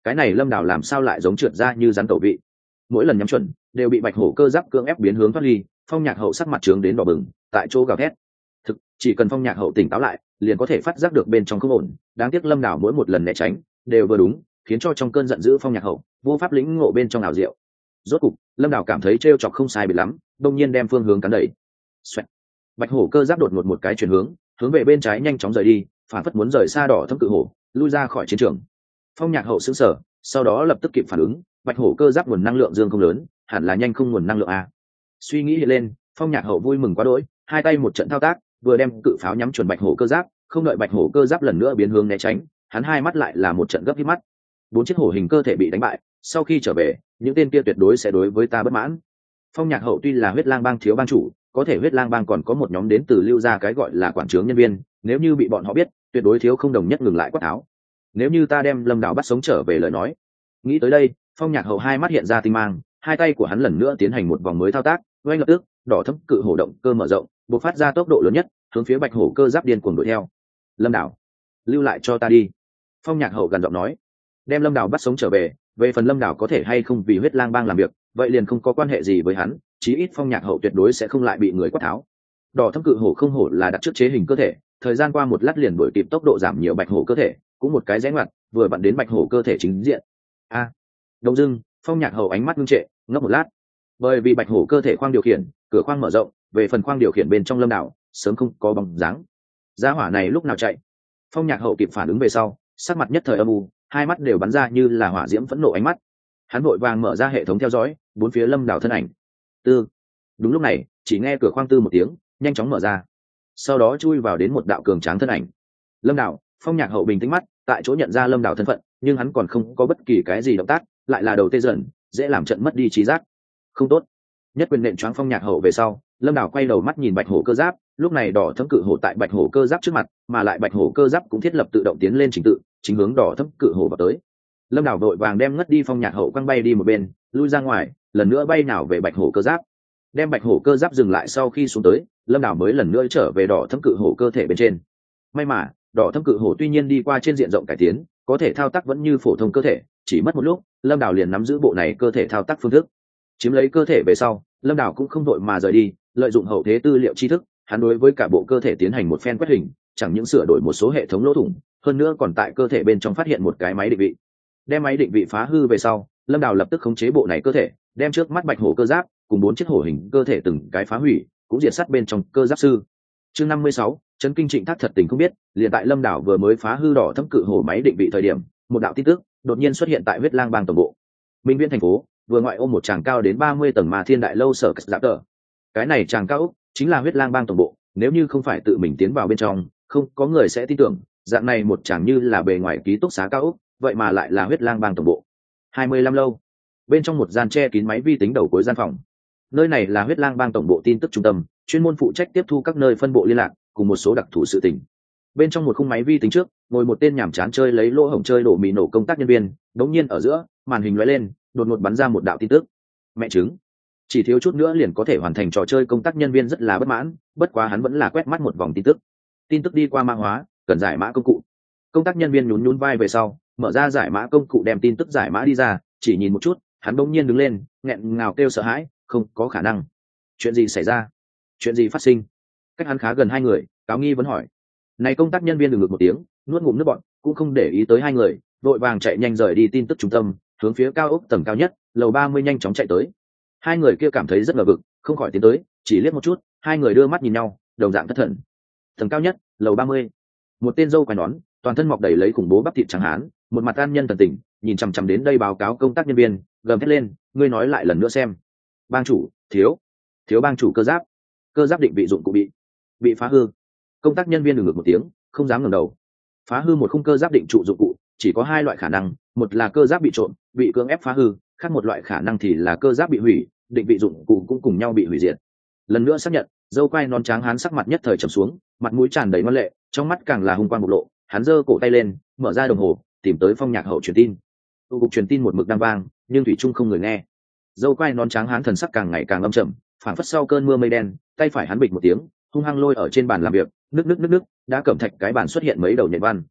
cái này lâm đảo làm sao lại giống trượt ra như rắn tẩu vị, mỗi lần nhắm chuẩn đều bị bạch hổ cơ giáp cưỡng ép biến hướng thoát ly. Phong Nhạc Hậu sắc mặt trướng đến đỏ bừng, tại chỗ gào thét. Thực, chỉ cần Phong Nhạc Hậu tỉnh táo lại, liền có thể phát giác được bên trong không ổn. Đáng tiếc lâm đảo mỗi một lần né tránh đều vừa đúng, khiến cho trong cơn giận dữ Phong Nhạc Hậu vô pháp lĩnh ngộ bên trong ảo diệu. Rốt cục lâm đảo cảm thấy trêu chọc không sai biệt lắm, đông nhiên đem phương hướng cắn đẩy. Xoẹt. Bạch hổ cơ giáp đột ngột một cái chuyển hướng về bên trái nhanh chóng rời đi, phản phất muốn rời xa đỏ thâm cự hổ, lui ra khỏi chiến trường. Phong Nhạc Hậu sững sờ, sau đó lập tức kịp phản ứng, bạch hổ cơ giáp nguồn năng lượng dương không lớn, hẳn là nhanh không nguồn năng lượng a. Suy nghĩ hiện lên, Phong Nhạc Hậu vui mừng quá đỗi, hai tay một trận thao tác, vừa đem cự pháo nhắm chuẩn bạch hổ cơ giáp, không đợi bạch hổ cơ giáp lần nữa biến hướng né tránh, hắn hai mắt lại là một trận gấp hít mắt. 4 chiếc hổ hình cơ thể bị đánh bại, sau khi trở về, những tên kia tuyệt đối sẽ đối với ta bất mãn. Phong Nhạc Hậu tuy là huyết lang bang thiếu bang chủ, có thể huyết lang bang còn có một nhóm đến từ lưu gia cái gọi là quản trướng nhân viên, nếu như bị bọn họ biết, tuyệt đối thiếu không đồng nhất ngừng lại quát tháo. Nếu như ta đem lâm đảo bắt sống trở về lời nói. Nghĩ tới đây, Phong Nhạc Hậu hai mắt hiện ra tinh mang, hai tay của hắn lần nữa tiến hành một vòng mới thao tác, ngay lập tức đỏ thẫm cự hổ động cơ mở rộng, bộc phát ra tốc độ lớn nhất, hướng phía bạch hổ cơ giáp điên cuồng đuổi theo. Lâm đảo, lưu lại cho ta đi. Phong Nhạc Hậu gần giọng nói. Đem lâm đảo bắt sống trở về, về phần lâm đảo có thể hay không vì huyết lang bang làm việc, vậy liền không có quan hệ gì với hắn, chí ít Phong Nhạc Hậu tuyệt đối sẽ không lại bị người quát tháo. Đỏ thẫm cự hổ không hổ là đặt trước chế hình cơ thể, thời gian qua một lát liền đuổi kịp tốc độ giảm nhiều bạch hổ cơ thể, cũng một cái rẽ ngoặt, vừa vặn đến bạch hổ cơ thể chính diện. A. Đông dưng, Phong Nhạc Hậu ánh mắt ngưng trệ, ngốc một lát. Bởi vì bạch hổ cơ thể khoang điều khiển, cửa khoang mở rộng, về phần khoang điều khiển bên trong lâm đảo, sớm không có bóng dáng. Gia hỏa này lúc nào chạy? Phong Nhạc Hậu kịp phản ứng về sau, sắc mặt nhất thời âm u, hai mắt đều bắn ra như là hỏa diễm phẫn nộ ánh mắt. Hắn vội vàng mở ra hệ thống theo dõi, bốn phía lâm đảo thân ảnh. Tư. Đúng lúc này, chỉ nghe cửa khoang tư một tiếng, nhanh chóng mở ra. Sau đó chui vào đến một đạo cường tráng thân ảnh. Lâm đảo. Phong Nhạc Hậu bình tĩnh mắt, tại chỗ nhận ra lâm đảo thân phận, nhưng hắn còn không có bất kỳ cái gì động tác, lại là đầu tê dần, dễ làm trận mất đi trí giác. Không tốt. Nhất quyền nện choáng Phong Nhạc Hậu về sau, lâm đảo quay đầu mắt nhìn bạch hổ cơ giáp, lúc này đỏ thẫm cự hổ tại bạch hổ cơ giáp trước mặt, mà lại bạch hổ cơ giáp cũng thiết lập tự động tiến lên trình tự, chính hướng đỏ thẫm cự hổ vào tới. Lâm đảo vội vàng đem ngất đi Phong Nhạc Hậu quăng bay đi một bên, lui ra ngoài, lần nữa bay nào về bạch hổ cơ giáp. Đem bạch hổ cơ giáp dừng lại sau khi xuống tới, lâm đảo mới lần nữa trở về đỏ thẫm cự hổ cơ thể bên trên. May mà đỏ thẫm cự hổ tuy nhiên đi qua trên diện rộng cải tiến, có thể thao tác vẫn như phổ thông cơ thể, chỉ mất một lúc, lâm đảo liền nắm giữ bộ này cơ thể thao tác phương thức. Chiếm lấy cơ thể về sau, lâm đảo cũng không đội mà rời đi, lợi dụng hậu thế tư liệu tri thức, hắn đối với cả bộ cơ thể tiến hành một phen quét hình, chẳng những sửa đổi một số hệ thống lỗ thủng, hơn nữa còn tại cơ thể bên trong phát hiện một cái máy định vị. Đem máy định vị phá hư về sau, lâm đảo lập tức khống chế bộ này cơ thể, đem trước mắt bạch hổ cơ giáp cùng 4 chiếc hổ hình cơ thể từng cái phá hủy, cũng diệt sát bên trong cơ giáp sư. Chương 56, chấn kinh Trịnh Thác thật tình không biết, liền tại lâm đảo vừa mới phá hư đỏ thẫm cự hổ máy định vị thời điểm, một đạo tin tức đột nhiên xuất hiện tại huyết lang bang tổng bộ. Minh Viễn thành phố vừa ngoại ô một tràng cao đến 30 tầng mà thiên đại lâu sở giáp tờ. Cái này tràng cao ốc chính là huyết lang bang tổng bộ, nếu như không phải tự mình tiến vào bên trong, không có người sẽ tin tưởng dạng này một tràng như là bề ngoài ký túc xá cao ốc, vậy mà lại là huyết lang bang tổng bộ. 25 lâu, bên trong một gian che kín máy vi tính đầu cuối gian phòng. Nơi này là huyết lang bang tổng bộ tin tức trung tâm, chuyên môn phụ trách tiếp thu các nơi phân bộ liên lạc cùng một số đặc thù sự tình. Bên trong một khung máy vi tính trước, ngồi một tên nhàm chán chơi lấy lỗ hổng chơi đổ mì nổ công tác nhân viên, đống nhiên ở giữa, màn hình lóe lên, đột ngột bắn ra một đạo tin tức. Mẹ chứng, chỉ thiếu chút nữa liền có thể hoàn thành trò chơi, công tác nhân viên rất là bất mãn, bất quá hắn vẫn là quét mắt một vòng tin tức. Tin tức đi qua mã hóa, cần giải mã công cụ. Công tác nhân viên nhún nhún vai về sau, mở ra giải mã công cụ đem tin tức giải mã đi ra, chỉ nhìn một chút, hắn bỗng nhiên đứng lên, nghẹn ngào kêu sợ hãi, không có khả năng. Chuyện gì xảy ra? Chuyện gì phát sinh? Cách hắn khá gần hai người, cáo nghi vẫn hỏi. Này công tác nhân viên đừng ngực một tiếng, nuốt ngụm nước bọt, cũng không để ý tới hai người, vội vàng chạy nhanh rời đi tin tức trung tâm, hướng phía cao ốc tầng cao nhất, lầu 30 nhanh chóng chạy tới. Hai người kia cảm thấy rất ngờ vực, không khỏi tiến tới, chỉ liếc một chút, hai người đưa mắt nhìn nhau, đồng dạng thất thần. Tầng cao nhất, lầu 30. Một tên dâu quai nón, toàn thân mọc đầy lấy khủng bố bắp thịt trắng hán, một mặt an nhân thần tình, nhìn chằm chằm đến đây báo cáo công tác nhân viên, gầm thét lên, ngươi nói lại lần nữa xem. Bang chủ, thiếu bang chủ cơ giáp định vị dụng cụ bị phá hư. Công tác nhân viên ngừng ngực một tiếng, không dám ngẩng đầu. Phá hư một khung cơ giáp định trụ dụng cụ chỉ có hai loại khả năng, một là cơ giáp bị trộm, bị cưỡng ép phá hư, khác một loại khả năng thì là cơ giáp bị hủy, định vị dụng cụ cũng cùng nhau bị hủy diệt. Lần nữa xác nhận, dâu quai nón trắng hán sắc mặt nhất thời trầm xuống, mặt mũi tràn đầy ngoan lệ, trong mắt càng là hung quang bộc lộ. Hắn giơ cổ tay lên, mở ra đồng hồ, tìm tới Phong Nhạc Hậu truyền tin. Cục truyền tin một mực đang vang, nhưng thủy chung không người nghe. Dâu quai nón trắng hán thần sắc càng ngày càng âm trầm, phảng phất sau cơn mưa mây đen, tay phải hắn bịch một tiếng, hung hăng lôi ở trên bàn làm việc, nức, đã cẩm thạch cái bàn xuất hiện mấy đầu nhện văn.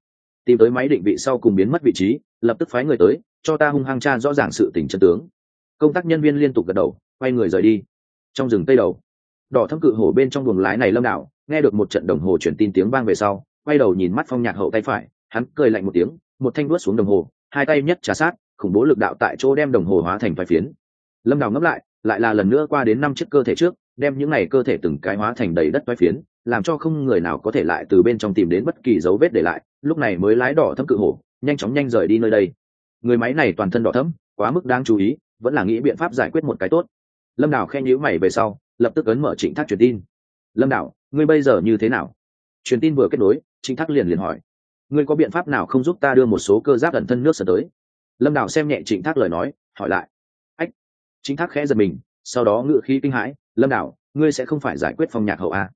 tìm tới máy định vị sau cùng biến mất vị trí, lập tức phái người tới cho ta hung hăng tra rõ ràng sự tình chân tướng. Công tác nhân viên liên tục gật đầu, quay người rời đi. Trong rừng tây đầu, đỏ thâm cự hổ bên trong buồng lái này Lâm Đảo nghe được một trận đồng hồ truyền tin tiếng vang về sau, quay đầu nhìn mắt Phong Nhạc Hậu tay phải, hắn cười lạnh một tiếng, một thanh đuốt xuống đồng hồ, hai tay nhất trà sát, khủng bố lực đạo tại chỗ đem đồng hồ hóa thành vài phiến. Lâm Đảo ngấp lại là lần nữa qua đến 5 chiếc cơ thể trước, đem những này cơ thể từng cái hóa thành đầy đất vài phiến, làm cho không người nào có thể lại từ bên trong tìm đến bất kỳ dấu vết để lại, lúc này mới lái đỏ thâm cự hổ nhanh chóng rời đi nơi đây. Người máy này toàn thân đỏ thẫm, quá mức đáng chú ý, vẫn là nghĩ biện pháp giải quyết một cái tốt. Lâm Đảo khe nhíu mày về sau, lập tức ấn mở Trịnh Thác truyền tin. Lâm Đảo, ngươi bây giờ như thế nào? Truyền tin vừa kết nối, Trịnh Thác liền hỏi, ngươi có biện pháp nào không giúp ta đưa một số cơ giáp ẩn thân nước sờ tới? Lâm Đảo xem nhẹ Trịnh Thác lời nói, hỏi lại. Ách! Trịnh Thác khẽ giật mình, sau đó ngự khí kinh hãi, Lâm Đảo, ngươi sẽ không phải giải quyết Phong Nhạc Hậu à?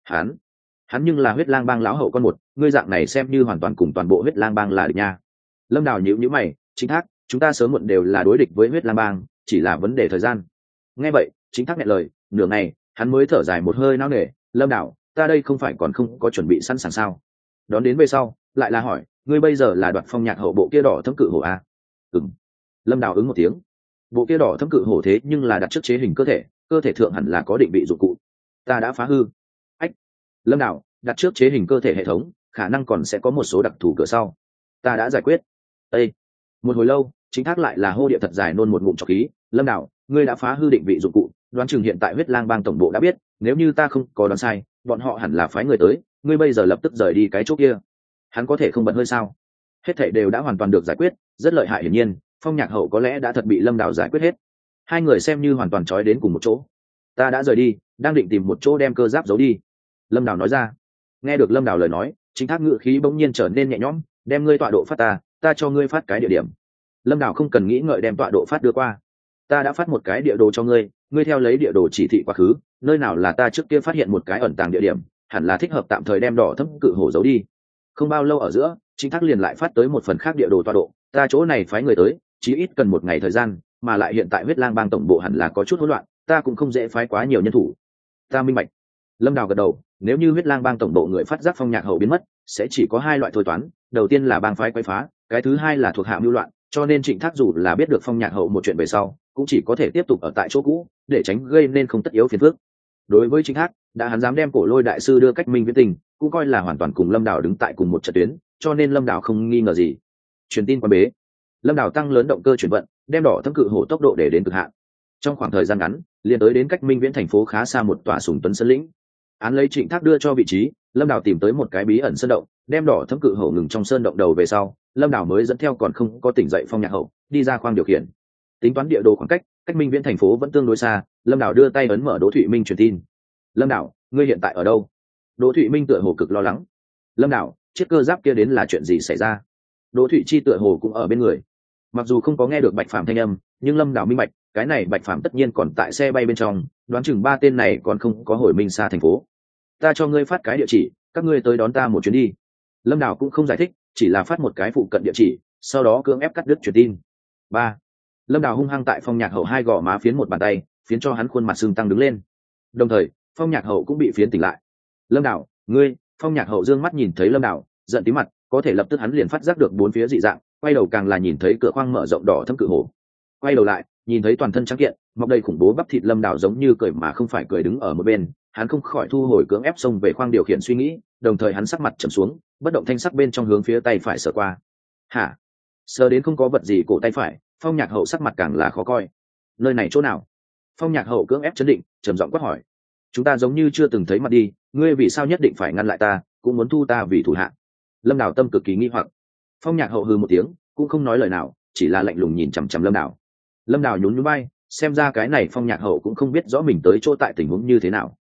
Hắn nhưng là Huyết Lang Bang lão hậu con một, ngươi dạng này xem như hoàn toàn cùng toàn bộ Huyết Lang Bang là địch nha. Lâm Đảo nhíu mày, Trịnh Thác, chúng ta sớm muộn đều là đối địch với Huyết Lang Bang, chỉ là vấn đề thời gian. Nghe vậy, Trịnh Thác nghẹn lời, nửa ngày, hắn mới thở dài một hơi não nề, Lâm Đảo, ta đây không phải còn không có chuẩn bị sẵn sàng sao? Đón đến về sau, lại là hỏi, ngươi bây giờ là đoạt Phong Nhạc Hậu bộ kia đỏ thâm cự hổ à? Ừm. Lâm Đảo ứng một tiếng. Bộ kia đỏ thâm cự hổ thế nhưng là đặt trước chế hình cơ thể thượng hẳn là có định vị dụng cụ. Ta đã phá hư. Ách. Lâm Đảo, đặt trước chế hình cơ thể hệ thống, khả năng còn sẽ có một số đặc thù cửa sau. Ta đã giải quyết. Ê. Một hồi lâu, Chính Thác lại là hô địa thật dài nôn một ngụm trọc khí, Lâm Đảo, ngươi đã phá hư định vị dụng cụ, đoán chừng hiện tại Huyết Lang Bang tổng bộ đã biết, nếu như ta không có đoán sai, bọn họ hẳn là phái người tới, ngươi bây giờ lập tức rời đi cái chỗ kia. Hắn có thể không bận hơi sao? Hết thảy đều đã hoàn toàn được giải quyết, rất lợi hại hiển nhiên, Phong Nhạc Hậu có lẽ đã thật bị Lâm Đảo giải quyết hết. Hai người xem như hoàn toàn trói đến cùng một chỗ. Ta đã rời đi, đang định tìm một chỗ đem cơ giáp giấu đi. Lâm Đảo nói ra. Nghe được Lâm Đảo lời nói, Chính Thác ngự khí bỗng nhiên trở nên nhẹ nhõm, đem ngươi tọa độ phát ta cho ngươi phát cái địa điểm. Lâm Đảo không cần nghĩ ngợi đem tọa độ phát đưa qua. Ta đã phát một cái địa đồ cho ngươi, ngươi theo lấy địa đồ chỉ thị quá khứ, nơi nào là ta trước kia phát hiện một cái ẩn tàng địa điểm, hẳn là thích hợp tạm thời đem đỏ thâm cự hổ giấu đi. Không bao lâu ở giữa, Chính Thác liền lại phát tới một phần khác địa đồ tọa độ, ta chỗ này phái người tới, chí ít cần 1 ngày thời gian, mà lại hiện tại Huyết Lang Bang tổng bộ hẳn là có chút hỗn loạn, ta cũng không dễ phái quá nhiều nhân thủ. Ta minh bạch. Lâm Đảo gật đầu, nếu như Huyết Lang Bang tổng bộ người phát giác Phong Nhạc Hậu biến mất, sẽ chỉ có 2 loại thôi toán, đầu tiên là bang phái quấy phá, cái thứ hai là thuộc hạ mưu loạn, cho nên Trịnh Thác dù là biết được Phong Nhạc Hậu một chuyện về sau, cũng chỉ có thể tiếp tục ở tại chỗ cũ, để tránh gây nên không tất yếu phiền phức. Đối với Trịnh Thác, đã hắn dám đem Cổ Lôi đại sư đưa cách Minh Viễn Tình, cũng coi là hoàn toàn cùng Lâm Đảo đứng tại cùng một trận tuyến, cho nên Lâm Đảo không nghi ngờ gì. Truyền tin qua bế, Lâm Đảo tăng lớn động cơ chuyển vận, đem đỏ thâm cự hổ tốc độ để đến cực hạn. Trong khoảng thời gian ngắn, liền tới đến cách Minh Viễn thành phố khá xa một tòa sùng tuấn sơn lĩnh. Án lấy Trịnh Thác đưa cho vị trí, Lâm Đảo tìm tới một cái bí ẩn sơn động, đem đỏ thâm cự hổ ngừng trong sơn động đầu về sau, Lâm Đảo mới dẫn theo còn không có tỉnh dậy Phong Nhạc Hậu, đi ra khoang điều khiển. Tính toán địa đồ khoảng cách Minh Viễn thành phố vẫn tương đối xa, Lâm Đảo đưa tay ấn mở Đỗ Thụy Minh truyền tin. Lâm Đảo, ngươi hiện tại ở đâu? Đỗ Thụy Minh tựa hồ cực lo lắng. Lâm Đảo, chiếc cơ giáp kia đến là chuyện gì xảy ra? Đỗ Thụy Chi tựa hồ cũng ở bên người. Mặc dù không có nghe được Bạch Phàm thanh âm, nhưng Lâm Đảo minh bạch, cái này Bạch Phàm tất nhiên còn tại xe bay bên trong, đoán chừng 3 tên này còn không có hồi minh xa thành phố. Ta cho ngươi phát cái địa chỉ, các ngươi tới đón ta một chuyến đi. Lâm Đảo cũng không giải thích, chỉ là phát một cái phụ cận địa chỉ, sau đó cưỡng ép cắt đứt truyền tin. 3. Lâm Đảo hung hăng tại Phong Nhạc Hậu 2 gò má phiến một bàn tay, phiến cho hắn khuôn mặt sưng tăng đứng lên. Đồng thời, Phong Nhạc Hậu cũng bị phiến tỉnh lại. Lâm Đảo, ngươi! Phong Nhạc Hậu dương mắt nhìn thấy Lâm Đảo, giận tí mặt, có thể lập tức hắn liền phát giác được 4 phía dị dạng, quay đầu càng là nhìn thấy cửa khoang mở rộng đỏ thâm cự hổ. Quay đầu lại, nhìn thấy toàn thân trắng kiện, mọc đầy khủng bố bắp thịt Lâm Đảo giống như cười mà không phải cười đứng ở một bên, hắn không khỏi thu hồi cưỡng ép xông về khoang điều khiển suy nghĩ, đồng thời hắn sắc mặt trầm xuống, bất động thanh sắc bên trong hướng phía tay phải sờ qua. Hả? Sờ đến không có vật gì cổ tay phải, Phong Nhạc Hậu sắc mặt càng là khó coi. Nơi này chỗ nào? Phong Nhạc Hậu cưỡng ép chấn định, trầm giọng quát hỏi. Chúng ta giống như chưa từng thấy mặt đi, ngươi vì sao nhất định phải ngăn lại ta, cũng muốn thu ta vì thủ hạ? Lâm Đảo tâm cực kỳ nghi hoặc. Phong Nhạc Hậu hừ một tiếng, cũng không nói lời nào, chỉ là lạnh lùng nhìn chằm chằm Lâm Đảo. Lâm Đảo nhún nhún vai, xem ra cái này Phong Nhạc Hậu cũng không biết rõ mình tới chỗ tại tình huống như thế nào.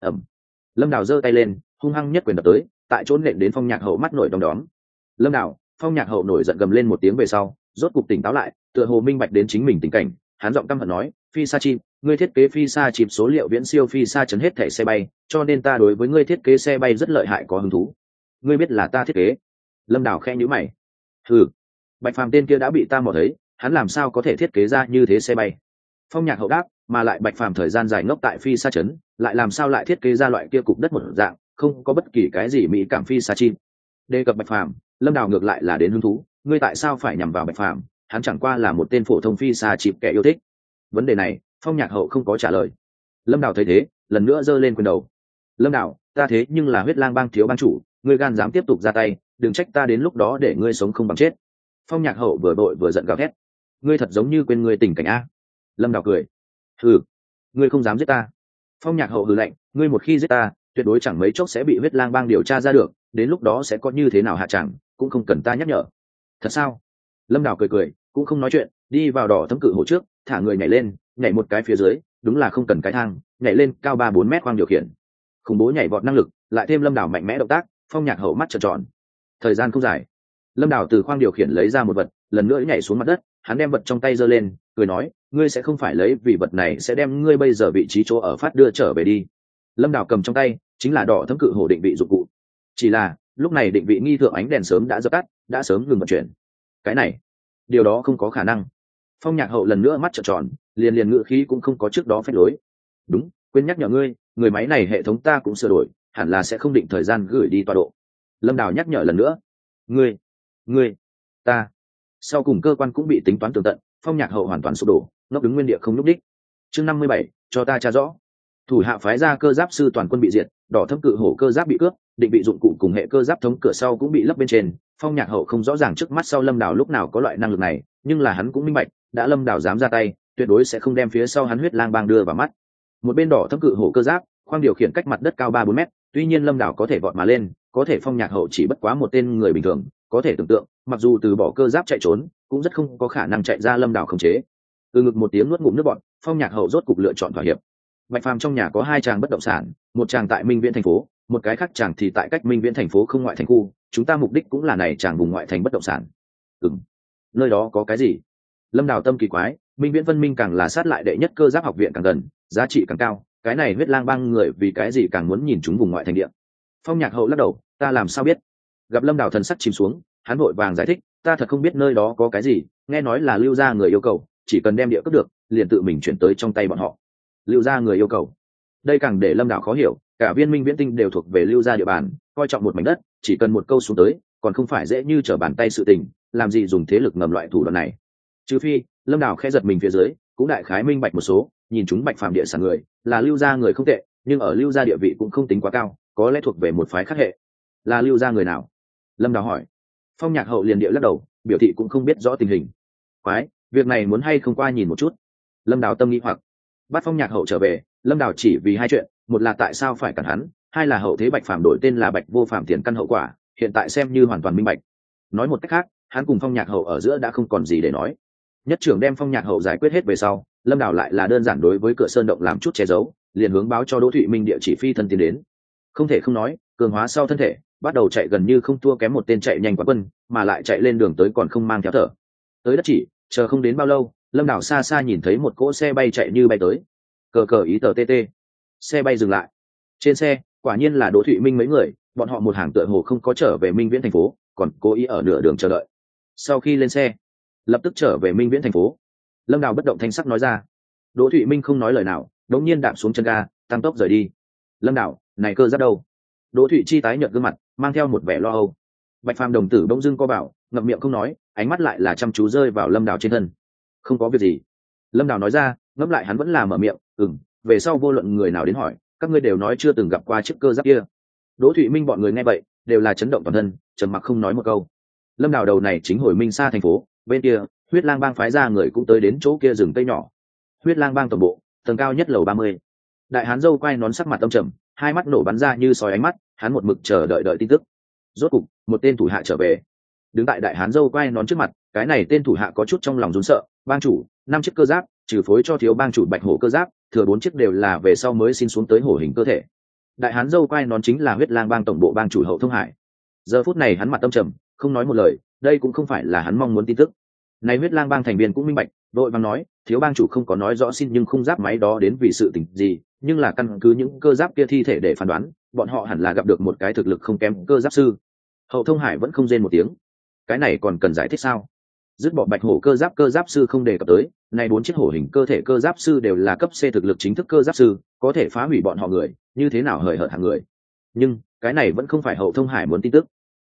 Lâm Đảo giơ tay lên, hung hăng nhất quyền đập tới, tại chỗ nện đến Phong Nhạc Hậu mắt nổi đom đóm. Lâm Đảo, Phong Nhạc Hậu nổi giận gầm lên một tiếng về sau, rốt cục tỉnh táo lại, tựa hồ minh bạch đến chính mình tình cảnh, hắn giọng căm hận nói, phi sa chim, ngươi thiết kế phi sa chìm số liệu viễn siêu phi sa chấn hết thảy xe bay, cho nên ta đối với ngươi thiết kế xe bay rất lợi hại có hứng thú. Ngươi biết là ta thiết kế? Lâm Đảo khẽ nhíu mày. Hừ, Bạch Phàm tên kia đã bị ta mò thấy, hắn làm sao có thể thiết kế ra như thế xe bay? Phong Nhạc Hậu đáp, mà lại Bạch Phàm thời gian dài ngốc tại phi sa chấn, lại làm sao lại thiết kế ra loại kia cục đất một dạng, không có bất kỳ cái gì mỹ cảm phi sa chim. Đề cập Bạch Phàm, Lâm Đào ngược lại là đến hứng thú, ngươi tại sao phải nhằm vào Bạch Phàm? Hắn chẳng qua là một tên phổ thông phi xà chịp kẻ yêu thích. Vấn đề này Phong Nhạc Hậu không có trả lời. Lâm Đào thấy thế lần nữa giơ lên quyền đầu. Lâm Đào, ta thế nhưng là Huyết Lang Bang thiếu bang chủ, ngươi gan dám tiếp tục ra tay, đừng trách ta đến lúc đó để ngươi sống không bằng chết. Phong Nhạc Hậu vừa đội vừa giận gào thét. Ngươi thật giống như quên ngươi tình cảnh a. Lâm Đào cười. Hừ, ngươi không dám giết ta. Phong Nhạc Hậu hừ lạnh, ngươi một khi giết ta, tuyệt đối chẳng mấy chốc sẽ bị Huyết Lang Bang điều tra ra được, đến lúc đó sẽ có như thế nào hạ chẳng, cũng không cần ta nhắc nhở. Thật sao? Lâm Đào cười, cũng không nói chuyện, đi vào đỏ thấm cự hổ trước, thả người nhảy lên, nhảy một cái phía dưới, đúng là không cần cái thang, nhảy lên cao 3-4 mét khoang điều khiển. Khủng bố nhảy vọt năng lực, lại thêm Lâm Đào mạnh mẽ động tác, Phong Nhạc Hậu mắt trợn tròn. Thời gian không dài, Lâm Đào từ khoang điều khiển lấy ra một vật, lần nữa nhảy xuống mặt đất, hắn đem vật trong tay giơ lên, cười nói, ngươi sẽ không phải lấy vì vật này sẽ đem ngươi bây giờ vị trí chỗ ở phát đưa trở về đi. Lâm Đào cầm trong tay chính là đỏ thấm cự hổ định vị dụng cụ, chỉ là lúc này định vị nghi thượng ánh đèn sớm đã dập tắt, đã sớm ngừng vận chuyển. Cái này, điều đó không có khả năng. Phong Nhạc Hậu lần nữa mắt trợn tròn, liền ngữ khí cũng không có trước đó phép lối. Đúng, quên nhắc nhở ngươi, người máy này hệ thống ta cũng sửa đổi, hẳn là sẽ không định thời gian gửi đi tọa độ. Lâm Đào nhắc nhở lần nữa. Ngươi, ta. Sau cùng cơ quan cũng bị tính toán tường tận, Phong Nhạc Hậu hoàn toàn sụp đổ, ngốc đứng nguyên địa không nhúc đích. Chương 57, cho ta tra rõ. Thủ hạ phái ra cơ giáp sư toàn quân bị diệt, đỏ thấm cự hổ cơ giáp bị cướp, định vị dụng cụ cùng hệ cơ giáp thống cửa sau cũng bị lấp bên trên. Phong Nhạc Hậu không rõ ràng trước mắt sau Lâm Đào lúc nào có loại năng lực này, nhưng là hắn cũng minh bạch, đã Lâm Đào dám ra tay, tuyệt đối sẽ không đem phía sau hắn Huyết Lang Bang đưa vào mắt. Một bên đỏ thấm cự hổ cơ giáp, khoang điều khiển cách mặt đất cao 3-4 mét, tuy nhiên Lâm Đào có thể vọt mà lên, có thể Phong Nhạc Hậu chỉ bất quá một tên người bình thường, có thể tưởng tượng, mặc dù từ bỏ cơ giáp chạy trốn, cũng rất không có khả năng chạy ra Lâm Đào khống chế. Từ ngực một tiếng nuốt ngụm nước bọt, Phong Nhạc Hậu rốt cục lựa chọn thỏa hiệp. Bạch Phàm trong nhà có 2 tràng bất động sản, một tràng tại Minh Viễn thành phố, một cái khác tràng thì tại cách Minh Viễn thành phố không ngoại thành khu, chúng ta mục đích cũng là này tràng vùng ngoại thành bất động sản. Nơi đó có cái gì? Lâm Đào tâm kỳ quái, Minh Viễn Vân Minh càng là sát lại đệ nhất cơ giáp học viện càng gần, giá trị càng cao, cái này Huyết Lang Bang người vì cái gì càng muốn nhìn chúng vùng ngoại thành địa. Phong Nhạc Hậu lắc đầu, ta làm sao biết? Gặp Lâm Đào thần sắc chìm xuống, hắn vội vàng giải thích, ta thật không biết nơi đó có cái gì, nghe nói là Lưu gia người yêu cầu, chỉ cần đem địa cướp được, liền tự mình chuyển tới trong tay bọn họ. Lưu gia người yêu cầu. Đây càng để Lâm Đào khó hiểu, cả viên Minh Viễn tinh đều thuộc về Lưu gia địa bàn, coi trọng một mảnh đất, chỉ cần một câu xuống tới, còn không phải dễ như trở bàn tay sự tình, làm gì dùng thế lực ngầm loại thủ đoạn này. Trừ phi, Lâm Đào khẽ giật mình phía dưới, cũng đại khái minh bạch một số, nhìn chúng Bạch Phàm địa sản người, là Lưu gia người không tệ, nhưng ở Lưu gia địa vị cũng không tính quá cao, có lẽ thuộc về một phái khác hệ. Là Lưu gia người nào? Lâm Đào hỏi. Phong Nhạc Hậu liền địa lắc đầu, biểu thị cũng không biết rõ tình hình. Quái, việc này muốn hay không qua nhìn một chút. Lâm Đào tâm nghĩ hoặc. Bắt Phong Nhạc Hậu trở về, Lâm Đào chỉ vì 2 chuyện, một là tại sao phải cản hắn, 2 là hậu thế Bạch Phàm đổi tên là Bạch Vô Phàm tiền căn hậu quả, hiện tại xem như hoàn toàn minh bạch. Nói một cách khác, hắn cùng Phong Nhạc Hậu ở giữa đã không còn gì để nói. Nhất trưởng đem Phong Nhạc Hậu giải quyết hết về sau, Lâm Đào lại là đơn giản đối với cửa sơn động làm chút che giấu, liền hướng báo cho Đỗ Thụy Minh địa chỉ phi thân tiến đến. Không thể không nói, cường hóa sau thân thể, bắt đầu chạy gần như không thua kém một tên chạy nhanh quá quân, mà lại chạy lên đường tới còn không mang theo thở. Tới đất chỉ, chờ không đến bao lâu, Lâm Đào xa xa nhìn thấy một cỗ xe bay chạy như bay tới. Cờ ý tờ TT. Xe bay dừng lại. Trên xe, quả nhiên là Đỗ Thụy Minh mấy người, bọn họ một hàng tựa hồ không có trở về Minh Viễn thành phố, còn cố ý ở nửa đường chờ đợi. Sau khi lên xe, lập tức trở về Minh Viễn thành phố. Lâm Đào bất động thanh sắc nói ra. Đỗ Thụy Minh không nói lời nào, đống nhiên đạp xuống chân ga, tăng tốc rời đi. Lâm Đào, này cơ giáp đâu? Đỗ Thụy Chi tái nhợt gương mặt, mang theo một vẻ lo âu. Bạch Phàm đồng tử bỗng dưng co bảo, ngậm miệng không nói, ánh mắt lại là chăm chú rơi vào Lâm Đào trên thân. Không có việc gì. Lâm Đào nói ra, ngẫm lại hắn vẫn là mở miệng, về sau vô luận người nào đến hỏi, các ngươi đều nói chưa từng gặp qua chiếc cơ giáp kia. Đỗ Thụy Minh bọn người nghe vậy, đều là chấn động toàn thân, trầm mặc không nói một câu. Lâm Đào đầu này chính hồi Minh Sa thành phố, bên kia, Huyết Lang Bang phái ra người cũng tới đến chỗ kia rừng cây nhỏ. Huyết Lang Bang tổng bộ, tầng cao nhất lầu 30. Đại hán dâu quay nón sắc mặt âm trầm, 2 mắt nổ bắn ra như sói ánh mắt, hắn một mực chờ đợi tin tức. Rốt cục, một tên thủ hạ trở về. Đứng tại đại hán dâu quay nón trước mặt, cái này tên thủ hạ có chút trong lòng run sợ, bang chủ, 5 chiếc cơ giáp, trừ phối cho thiếu bang chủ Bạch Hổ cơ giáp, thừa 4 chiếc đều là về sau mới xin xuống tới hổ hình cơ thể. Đại hán dâu quay nón chính là Huyết Lang Bang tổng bộ bang chủ Hậu Thông Hải. Giờ phút này hắn mặt âm trầm, không nói một lời, đây cũng không phải là hắn mong muốn tin tức. Này Huyết Lang Bang thành viên cũng minh bạch, đội vàng nói, thiếu bang chủ không có nói rõ xin nhưng khung giáp máy đó đến vì sự tình gì, nhưng là căn cứ những cơ giáp kia thi thể để phán đoán, bọn họ hẳn là gặp được một cái thực lực không kém cơ giáp sư. Hậu Thông Hải vẫn không rên một tiếng. Cái này còn cần giải thích sao? Dứt bỏ Bạch Hổ cơ giáp sư không đề cập tới, này 4 chiếc hổ hình cơ thể cơ giáp sư đều là cấp C thực lực chính thức cơ giáp sư, có thể phá hủy bọn họ người, như thế nào hời hợt hạng người. Nhưng cái này vẫn không phải Hậu Thông Hải muốn tin tức.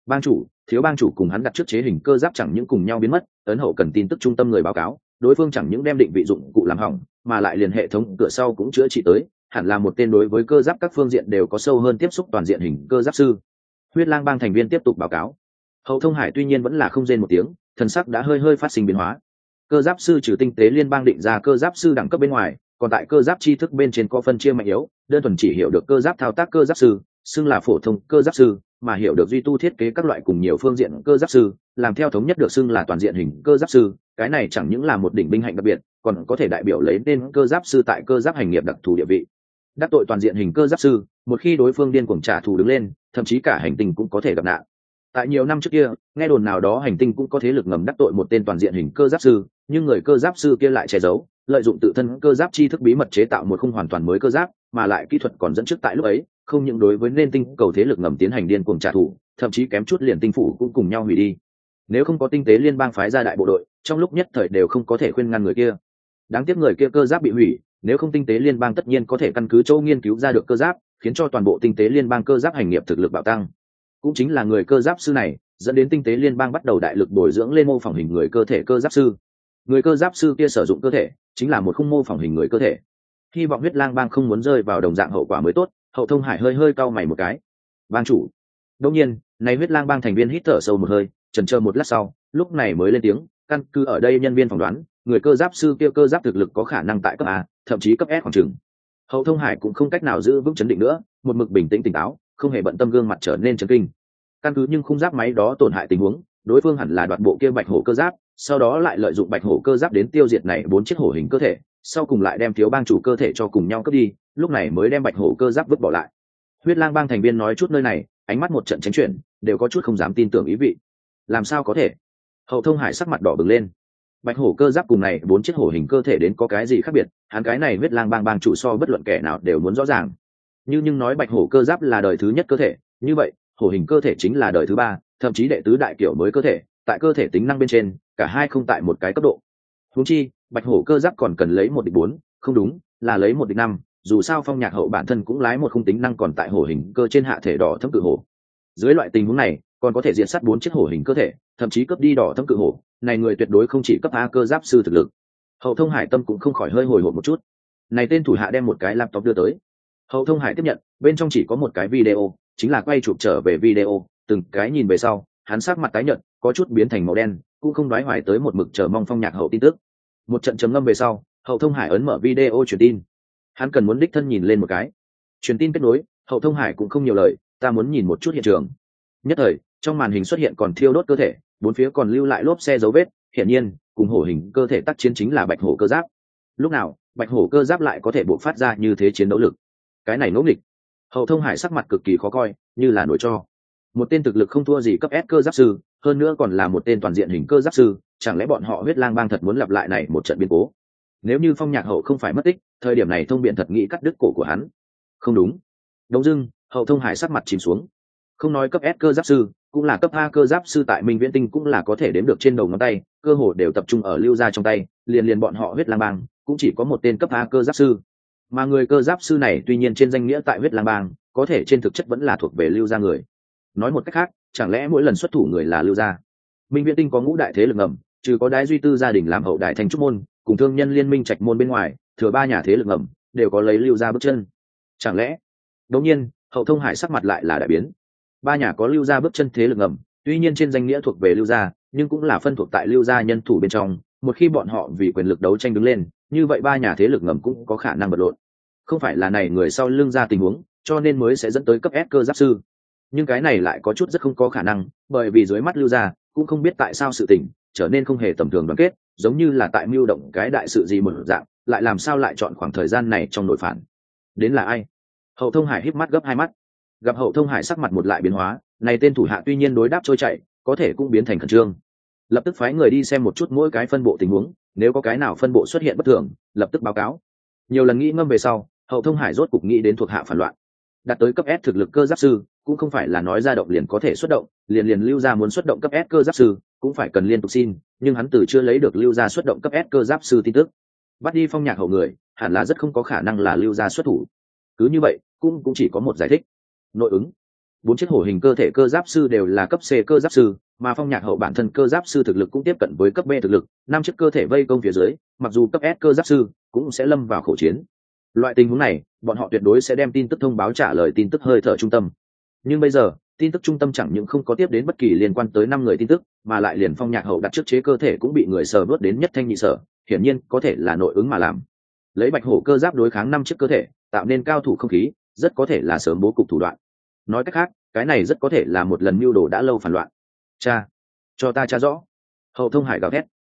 Bang chủ, thiếu bang chủ cùng hắn đặt trước chế hình cơ giáp chẳng những cùng nhau biến mất, ấn hậu cần tin tức trung tâm người báo cáo, đối phương chẳng những đem định vị dụng cụ làm hỏng, mà lại liền hệ thống cửa sau cũng chữa trị tới, hẳn là một tên đối với cơ giáp các phương diện đều có sâu hơn tiếp xúc toàn diện hình cơ giáp sư. Huyết Lang Bang thành viên tiếp tục báo cáo. Hậu Thông Hải tuy nhiên vẫn là không rên một tiếng, thần sắc đã hơi hơi phát sinh biến hóa. Cơ giáp sư trừ tinh tế liên bang định ra cơ giáp sư đẳng cấp bên ngoài, còn tại cơ giáp tri thức bên trên có phân chia mạnh yếu, đơn thuần chỉ hiểu được cơ giáp thao tác cơ giáp sư, xưng là phổ thông cơ giáp sư, mà hiểu được duy tu thiết kế các loại cùng nhiều phương diện cơ giáp sư, làm theo thống nhất được xưng là toàn diện hình cơ giáp sư, cái này chẳng những là một đỉnh binh hạnh đặc biệt, còn có thể đại biểu lấy tên cơ giáp sư tại cơ giáp hành nghiệp đặc thù địa vị. Đắc tội toàn diện hình cơ giáp sư, một khi đối phương điên cuồng trả thù đứng lên, thậm chí cả hành tinh cũng có thể gặp nạn. Tại nhiều năm trước kia, nghe đồn nào đó hành tinh cũng có thế lực ngầm đắc tội một tên toàn diện hình cơ giáp sư, nhưng người cơ giáp sư kia lại che giấu, lợi dụng tự thân cơ giáp tri thức bí mật chế tạo một khung hoàn toàn mới cơ giáp, mà lại kỹ thuật còn dẫn trước tại lúc ấy, không những đối với nên tinh cầu thế lực ngầm tiến hành điên cuồng trả thù, thậm chí kém chút liền tinh phủ cũng cùng nhau hủy đi. Nếu không có tinh tế liên bang phái ra đại bộ đội, trong lúc nhất thời đều không có thể khuyên ngăn người kia. Đáng tiếc người kia cơ giáp bị hủy, nếu không tinh tế liên bang tất nhiên có thể căn cứ châu nghiên cứu ra được cơ giáp, khiến cho toàn bộ tinh tế liên bang cơ giáp hành nghiệp thực lực bạo tăng. Cũng chính là người cơ giáp sư này dẫn đến tinh tế liên bang bắt đầu đại lực bồi dưỡng lên mô phỏng hình người cơ thể cơ giáp sư. Người cơ giáp sư kia sử dụng cơ thể chính là một khung mô phỏng hình người cơ thể. Hy vọng Huyết Lang Bang không muốn rơi vào đồng dạng hậu quả mới tốt. Hậu Thông Hải hơi hơi cau mày một cái. Bang chủ. Đương nhiên, này Huyết Lang Bang thành viên hít thở sâu một hơi, chần chờ một lát sau, lúc này mới lên tiếng, căn cứ ở đây nhân viên phỏng đoán, người cơ giáp sư kia cơ giáp thực lực có khả năng tại cấp A, thậm chí cấp S khoảng chừng. Hậu Thông Hải cũng không cách nào giữ vững chấn định nữa, một mực bình tĩnh tỉnh táo, không hề bận tâm gương mặt trở nên chấn kinh. Căn cứ nhưng khung giáp máy đó tổn hại tình huống, đối phương hẳn là đoạt bộ kia bạch hổ cơ giáp, sau đó lại lợi dụng bạch hổ cơ giáp đến tiêu diệt này 4 chiếc hổ hình cơ thể, sau cùng lại đem thiếu bang chủ cơ thể cho cùng nhau cướp đi, lúc này mới đem bạch hổ cơ giáp vứt bỏ lại. Huyết Lang Bang thành viên nói chút nơi này, ánh mắt một trận tránh chuyển, đều có chút không dám tin tưởng ý vị. Làm sao có thể? Hậu Thông Hải sắc mặt đỏ bừng lên. Bạch hổ cơ giáp cùng này 4 chiếc hổ hình cơ thể đến có cái gì khác biệt, hắn cái này Huyết Lang Bang bang chủ so bất luận kẻ nào đều muốn rõ ràng. Nhưng nói bạch hổ cơ giáp là đời thứ nhất cơ thể, như vậy hổ hình cơ thể chính là đời thứ 3, thậm chí đệ tứ đại kiểu mới cơ thể, tại cơ thể tính năng bên trên cả hai không tại một cái cấp độ. Huống chi bạch hổ cơ giáp còn cần lấy 1 địch 4, không đúng, là lấy 1 địch 5, dù sao Phong Nhạc Hậu bản thân cũng lái một khung tính năng còn tại hổ hình cơ trên hạ thể đỏ thâm cự hổ. Dưới loại tình huống này còn có thể diệt sát 4 chiếc hổ hình cơ thể, thậm chí cướp đi đỏ thâm cự hổ, này người tuyệt đối không chỉ cấp A cơ giáp sư thực lực. Hậu Thông Hải tâm cũng không khỏi hơi hồi hộp một chút. Này tên thủ hạ đem một cái laptop đưa tới. Hậu Thông Hải tiếp nhận, bên trong chỉ có một cái video, chính là quay chụp trở về video, từng cái nhìn về sau, hắn sắc mặt tái nhợt, có chút biến thành màu đen, cũng không đoái hoài tới một mực chờ mong Phong Nhạc Hậu tin tức. Một trận trầm ngâm về sau, Hậu Thông Hải ấn mở video truyền tin. Hắn cần muốn đích thân nhìn lên một cái. Truyền tin kết nối, Hậu Thông Hải cũng không nhiều lời, ta muốn nhìn một chút hiện trường. Nhất thời, trong màn hình xuất hiện còn thiêu đốt cơ thể, bốn phía còn lưu lại lốp xe dấu vết, hiển nhiên, cùng hổ hình cơ thể tác chiến chính là bạch hổ cơ giáp. Lúc nào, bạch hổ cơ giáp lại có thể bộc phát ra như thế chiến đấu lực? Cái này ngẫu nghịch. Hậu Thông Hải sắc mặt cực kỳ khó coi, như là nổi cho. Một tên thực lực không thua gì cấp S cơ giáp sư, hơn nữa còn là một tên toàn diện hình cơ giáp sư, chẳng lẽ bọn họ Huyết Lang Bang thật muốn lặp lại này một trận biến cố? Nếu như Phong Nhạc Hậu không phải mất tích, thời điểm này Thông Biện thật nghĩ cắt đứt cổ của hắn. Không đúng. Đông dưng, Hậu Thông Hải sắc mặt chìm xuống. Không nói cấp S cơ giáp sư, cũng là cấp A cơ giáp sư tại Minh Viễn Tinh cũng là có thể đếm được trên đầu ngón tay, cơ hồ đều tập trung ở Lưu gia trong tay, liền bọn họ Huyết Lang Bang cũng chỉ có một tên cấp A cơ giáp sư. Mà người cơ giáp sư này tuy nhiên trên danh nghĩa tại Huyết Lang Bang, có thể trên thực chất vẫn là thuộc về Lưu gia người. Nói một cách khác, chẳng lẽ mỗi lần xuất thủ người là Lưu gia? Minh Viễn Tinh có ngũ đại thế lực ngầm, trừ có Đái Duy Tư gia đình làm hậu đại thành trúc môn, cùng thương nhân liên minh Trạch môn bên ngoài, thừa ba nhà thế lực ngầm đều có lấy Lưu gia bước chân. Chẳng lẽ? Đột nhiên, Hậu Thông Hải sắc mặt lại là đại biến. Ba nhà có Lưu gia bước chân thế lực ngầm, tuy nhiên trên danh nghĩa thuộc về Lưu gia, nhưng cũng là phân thuộc tại Lưu gia nhân thủ bên trong, một khi bọn họ vì quyền lực đấu tranh đứng lên, như vậy ba nhà thế lực ngầm cũng có khả năng vật lộn. Không phải là này người sau lưng ra tình huống, cho nên mới sẽ dẫn tới cấp S cơ giáp sư. Nhưng cái này lại có chút rất không có khả năng, bởi vì dưới mắt Lưu gia cũng không biết tại sao sự tình trở nên không hề tầm thường đoàn kết, giống như là tại mưu động cái đại sự gì một dạng, lại làm sao lại chọn khoảng thời gian này trong nội phản. Đến là ai? Hậu Thông Hải híp mắt gấp hai mắt. Gặp Hậu Thông Hải sắc mặt một lại biến hóa, này tên thủ hạ tuy nhiên đối đáp trôi chảy, có thể cũng biến thành khẩn trương. Lập tức phái người đi xem một chút mỗi cái phân bộ tình huống, nếu có cái nào phân bộ xuất hiện bất thường, lập tức báo cáo. Nhiều lần nghĩ ngâm về sau, Hậu Thông Hải rốt cục nghĩ đến thuộc hạ phản loạn. Đạt tới cấp S thực lực cơ giáp sư, cũng không phải là nói ra động liền có thể xuất động, liền Lưu gia muốn xuất động cấp S cơ giáp sư, cũng phải cần liên tục xin, nhưng hắn từ chưa lấy được Lưu gia xuất động cấp S cơ giáp sư tin tức. Bắt đi Phong Nhạc Hậu người, hẳn là rất không có khả năng là Lưu gia xuất thủ. Cứ như vậy, cũng chỉ có một giải thích. Nội ứng. 4 chiếc hổ hình cơ thể cơ giáp sư đều là cấp C cơ giáp sư, mà Phong Nhạc Hậu bản thân cơ giáp sư thực lực cũng tiếp cận với cấp B thực lực, 5 chiếc cơ thể vây công phía dưới, mặc dù cấp S cơ giáp sư cũng sẽ lâm vào khẩu chiến. Loại tình huống này, bọn họ tuyệt đối sẽ đem tin tức thông báo trả lời tin tức hơi thở trung tâm. Nhưng bây giờ, tin tức trung tâm chẳng những không có tiếp đến bất kỳ liên quan tới 5 người tin tức, mà lại liền Phong Nhạc Hậu đặt trước chế cơ thể cũng bị người sờ vớt đến nhất thanh nhị sở, hiển nhiên có thể là nội ứng mà làm. Lấy Bạch Hổ cơ giáp đối kháng 5 chiếc cơ thể, tạo nên cao thủ không khí, rất có thể là sớm bố cục thủ đoạn. Nói cách khác, cái này rất có thể là một lần mưu đồ đã lâu phản loạn. Cha, cho ta tra rõ. Hậu Thông Hải gào thét,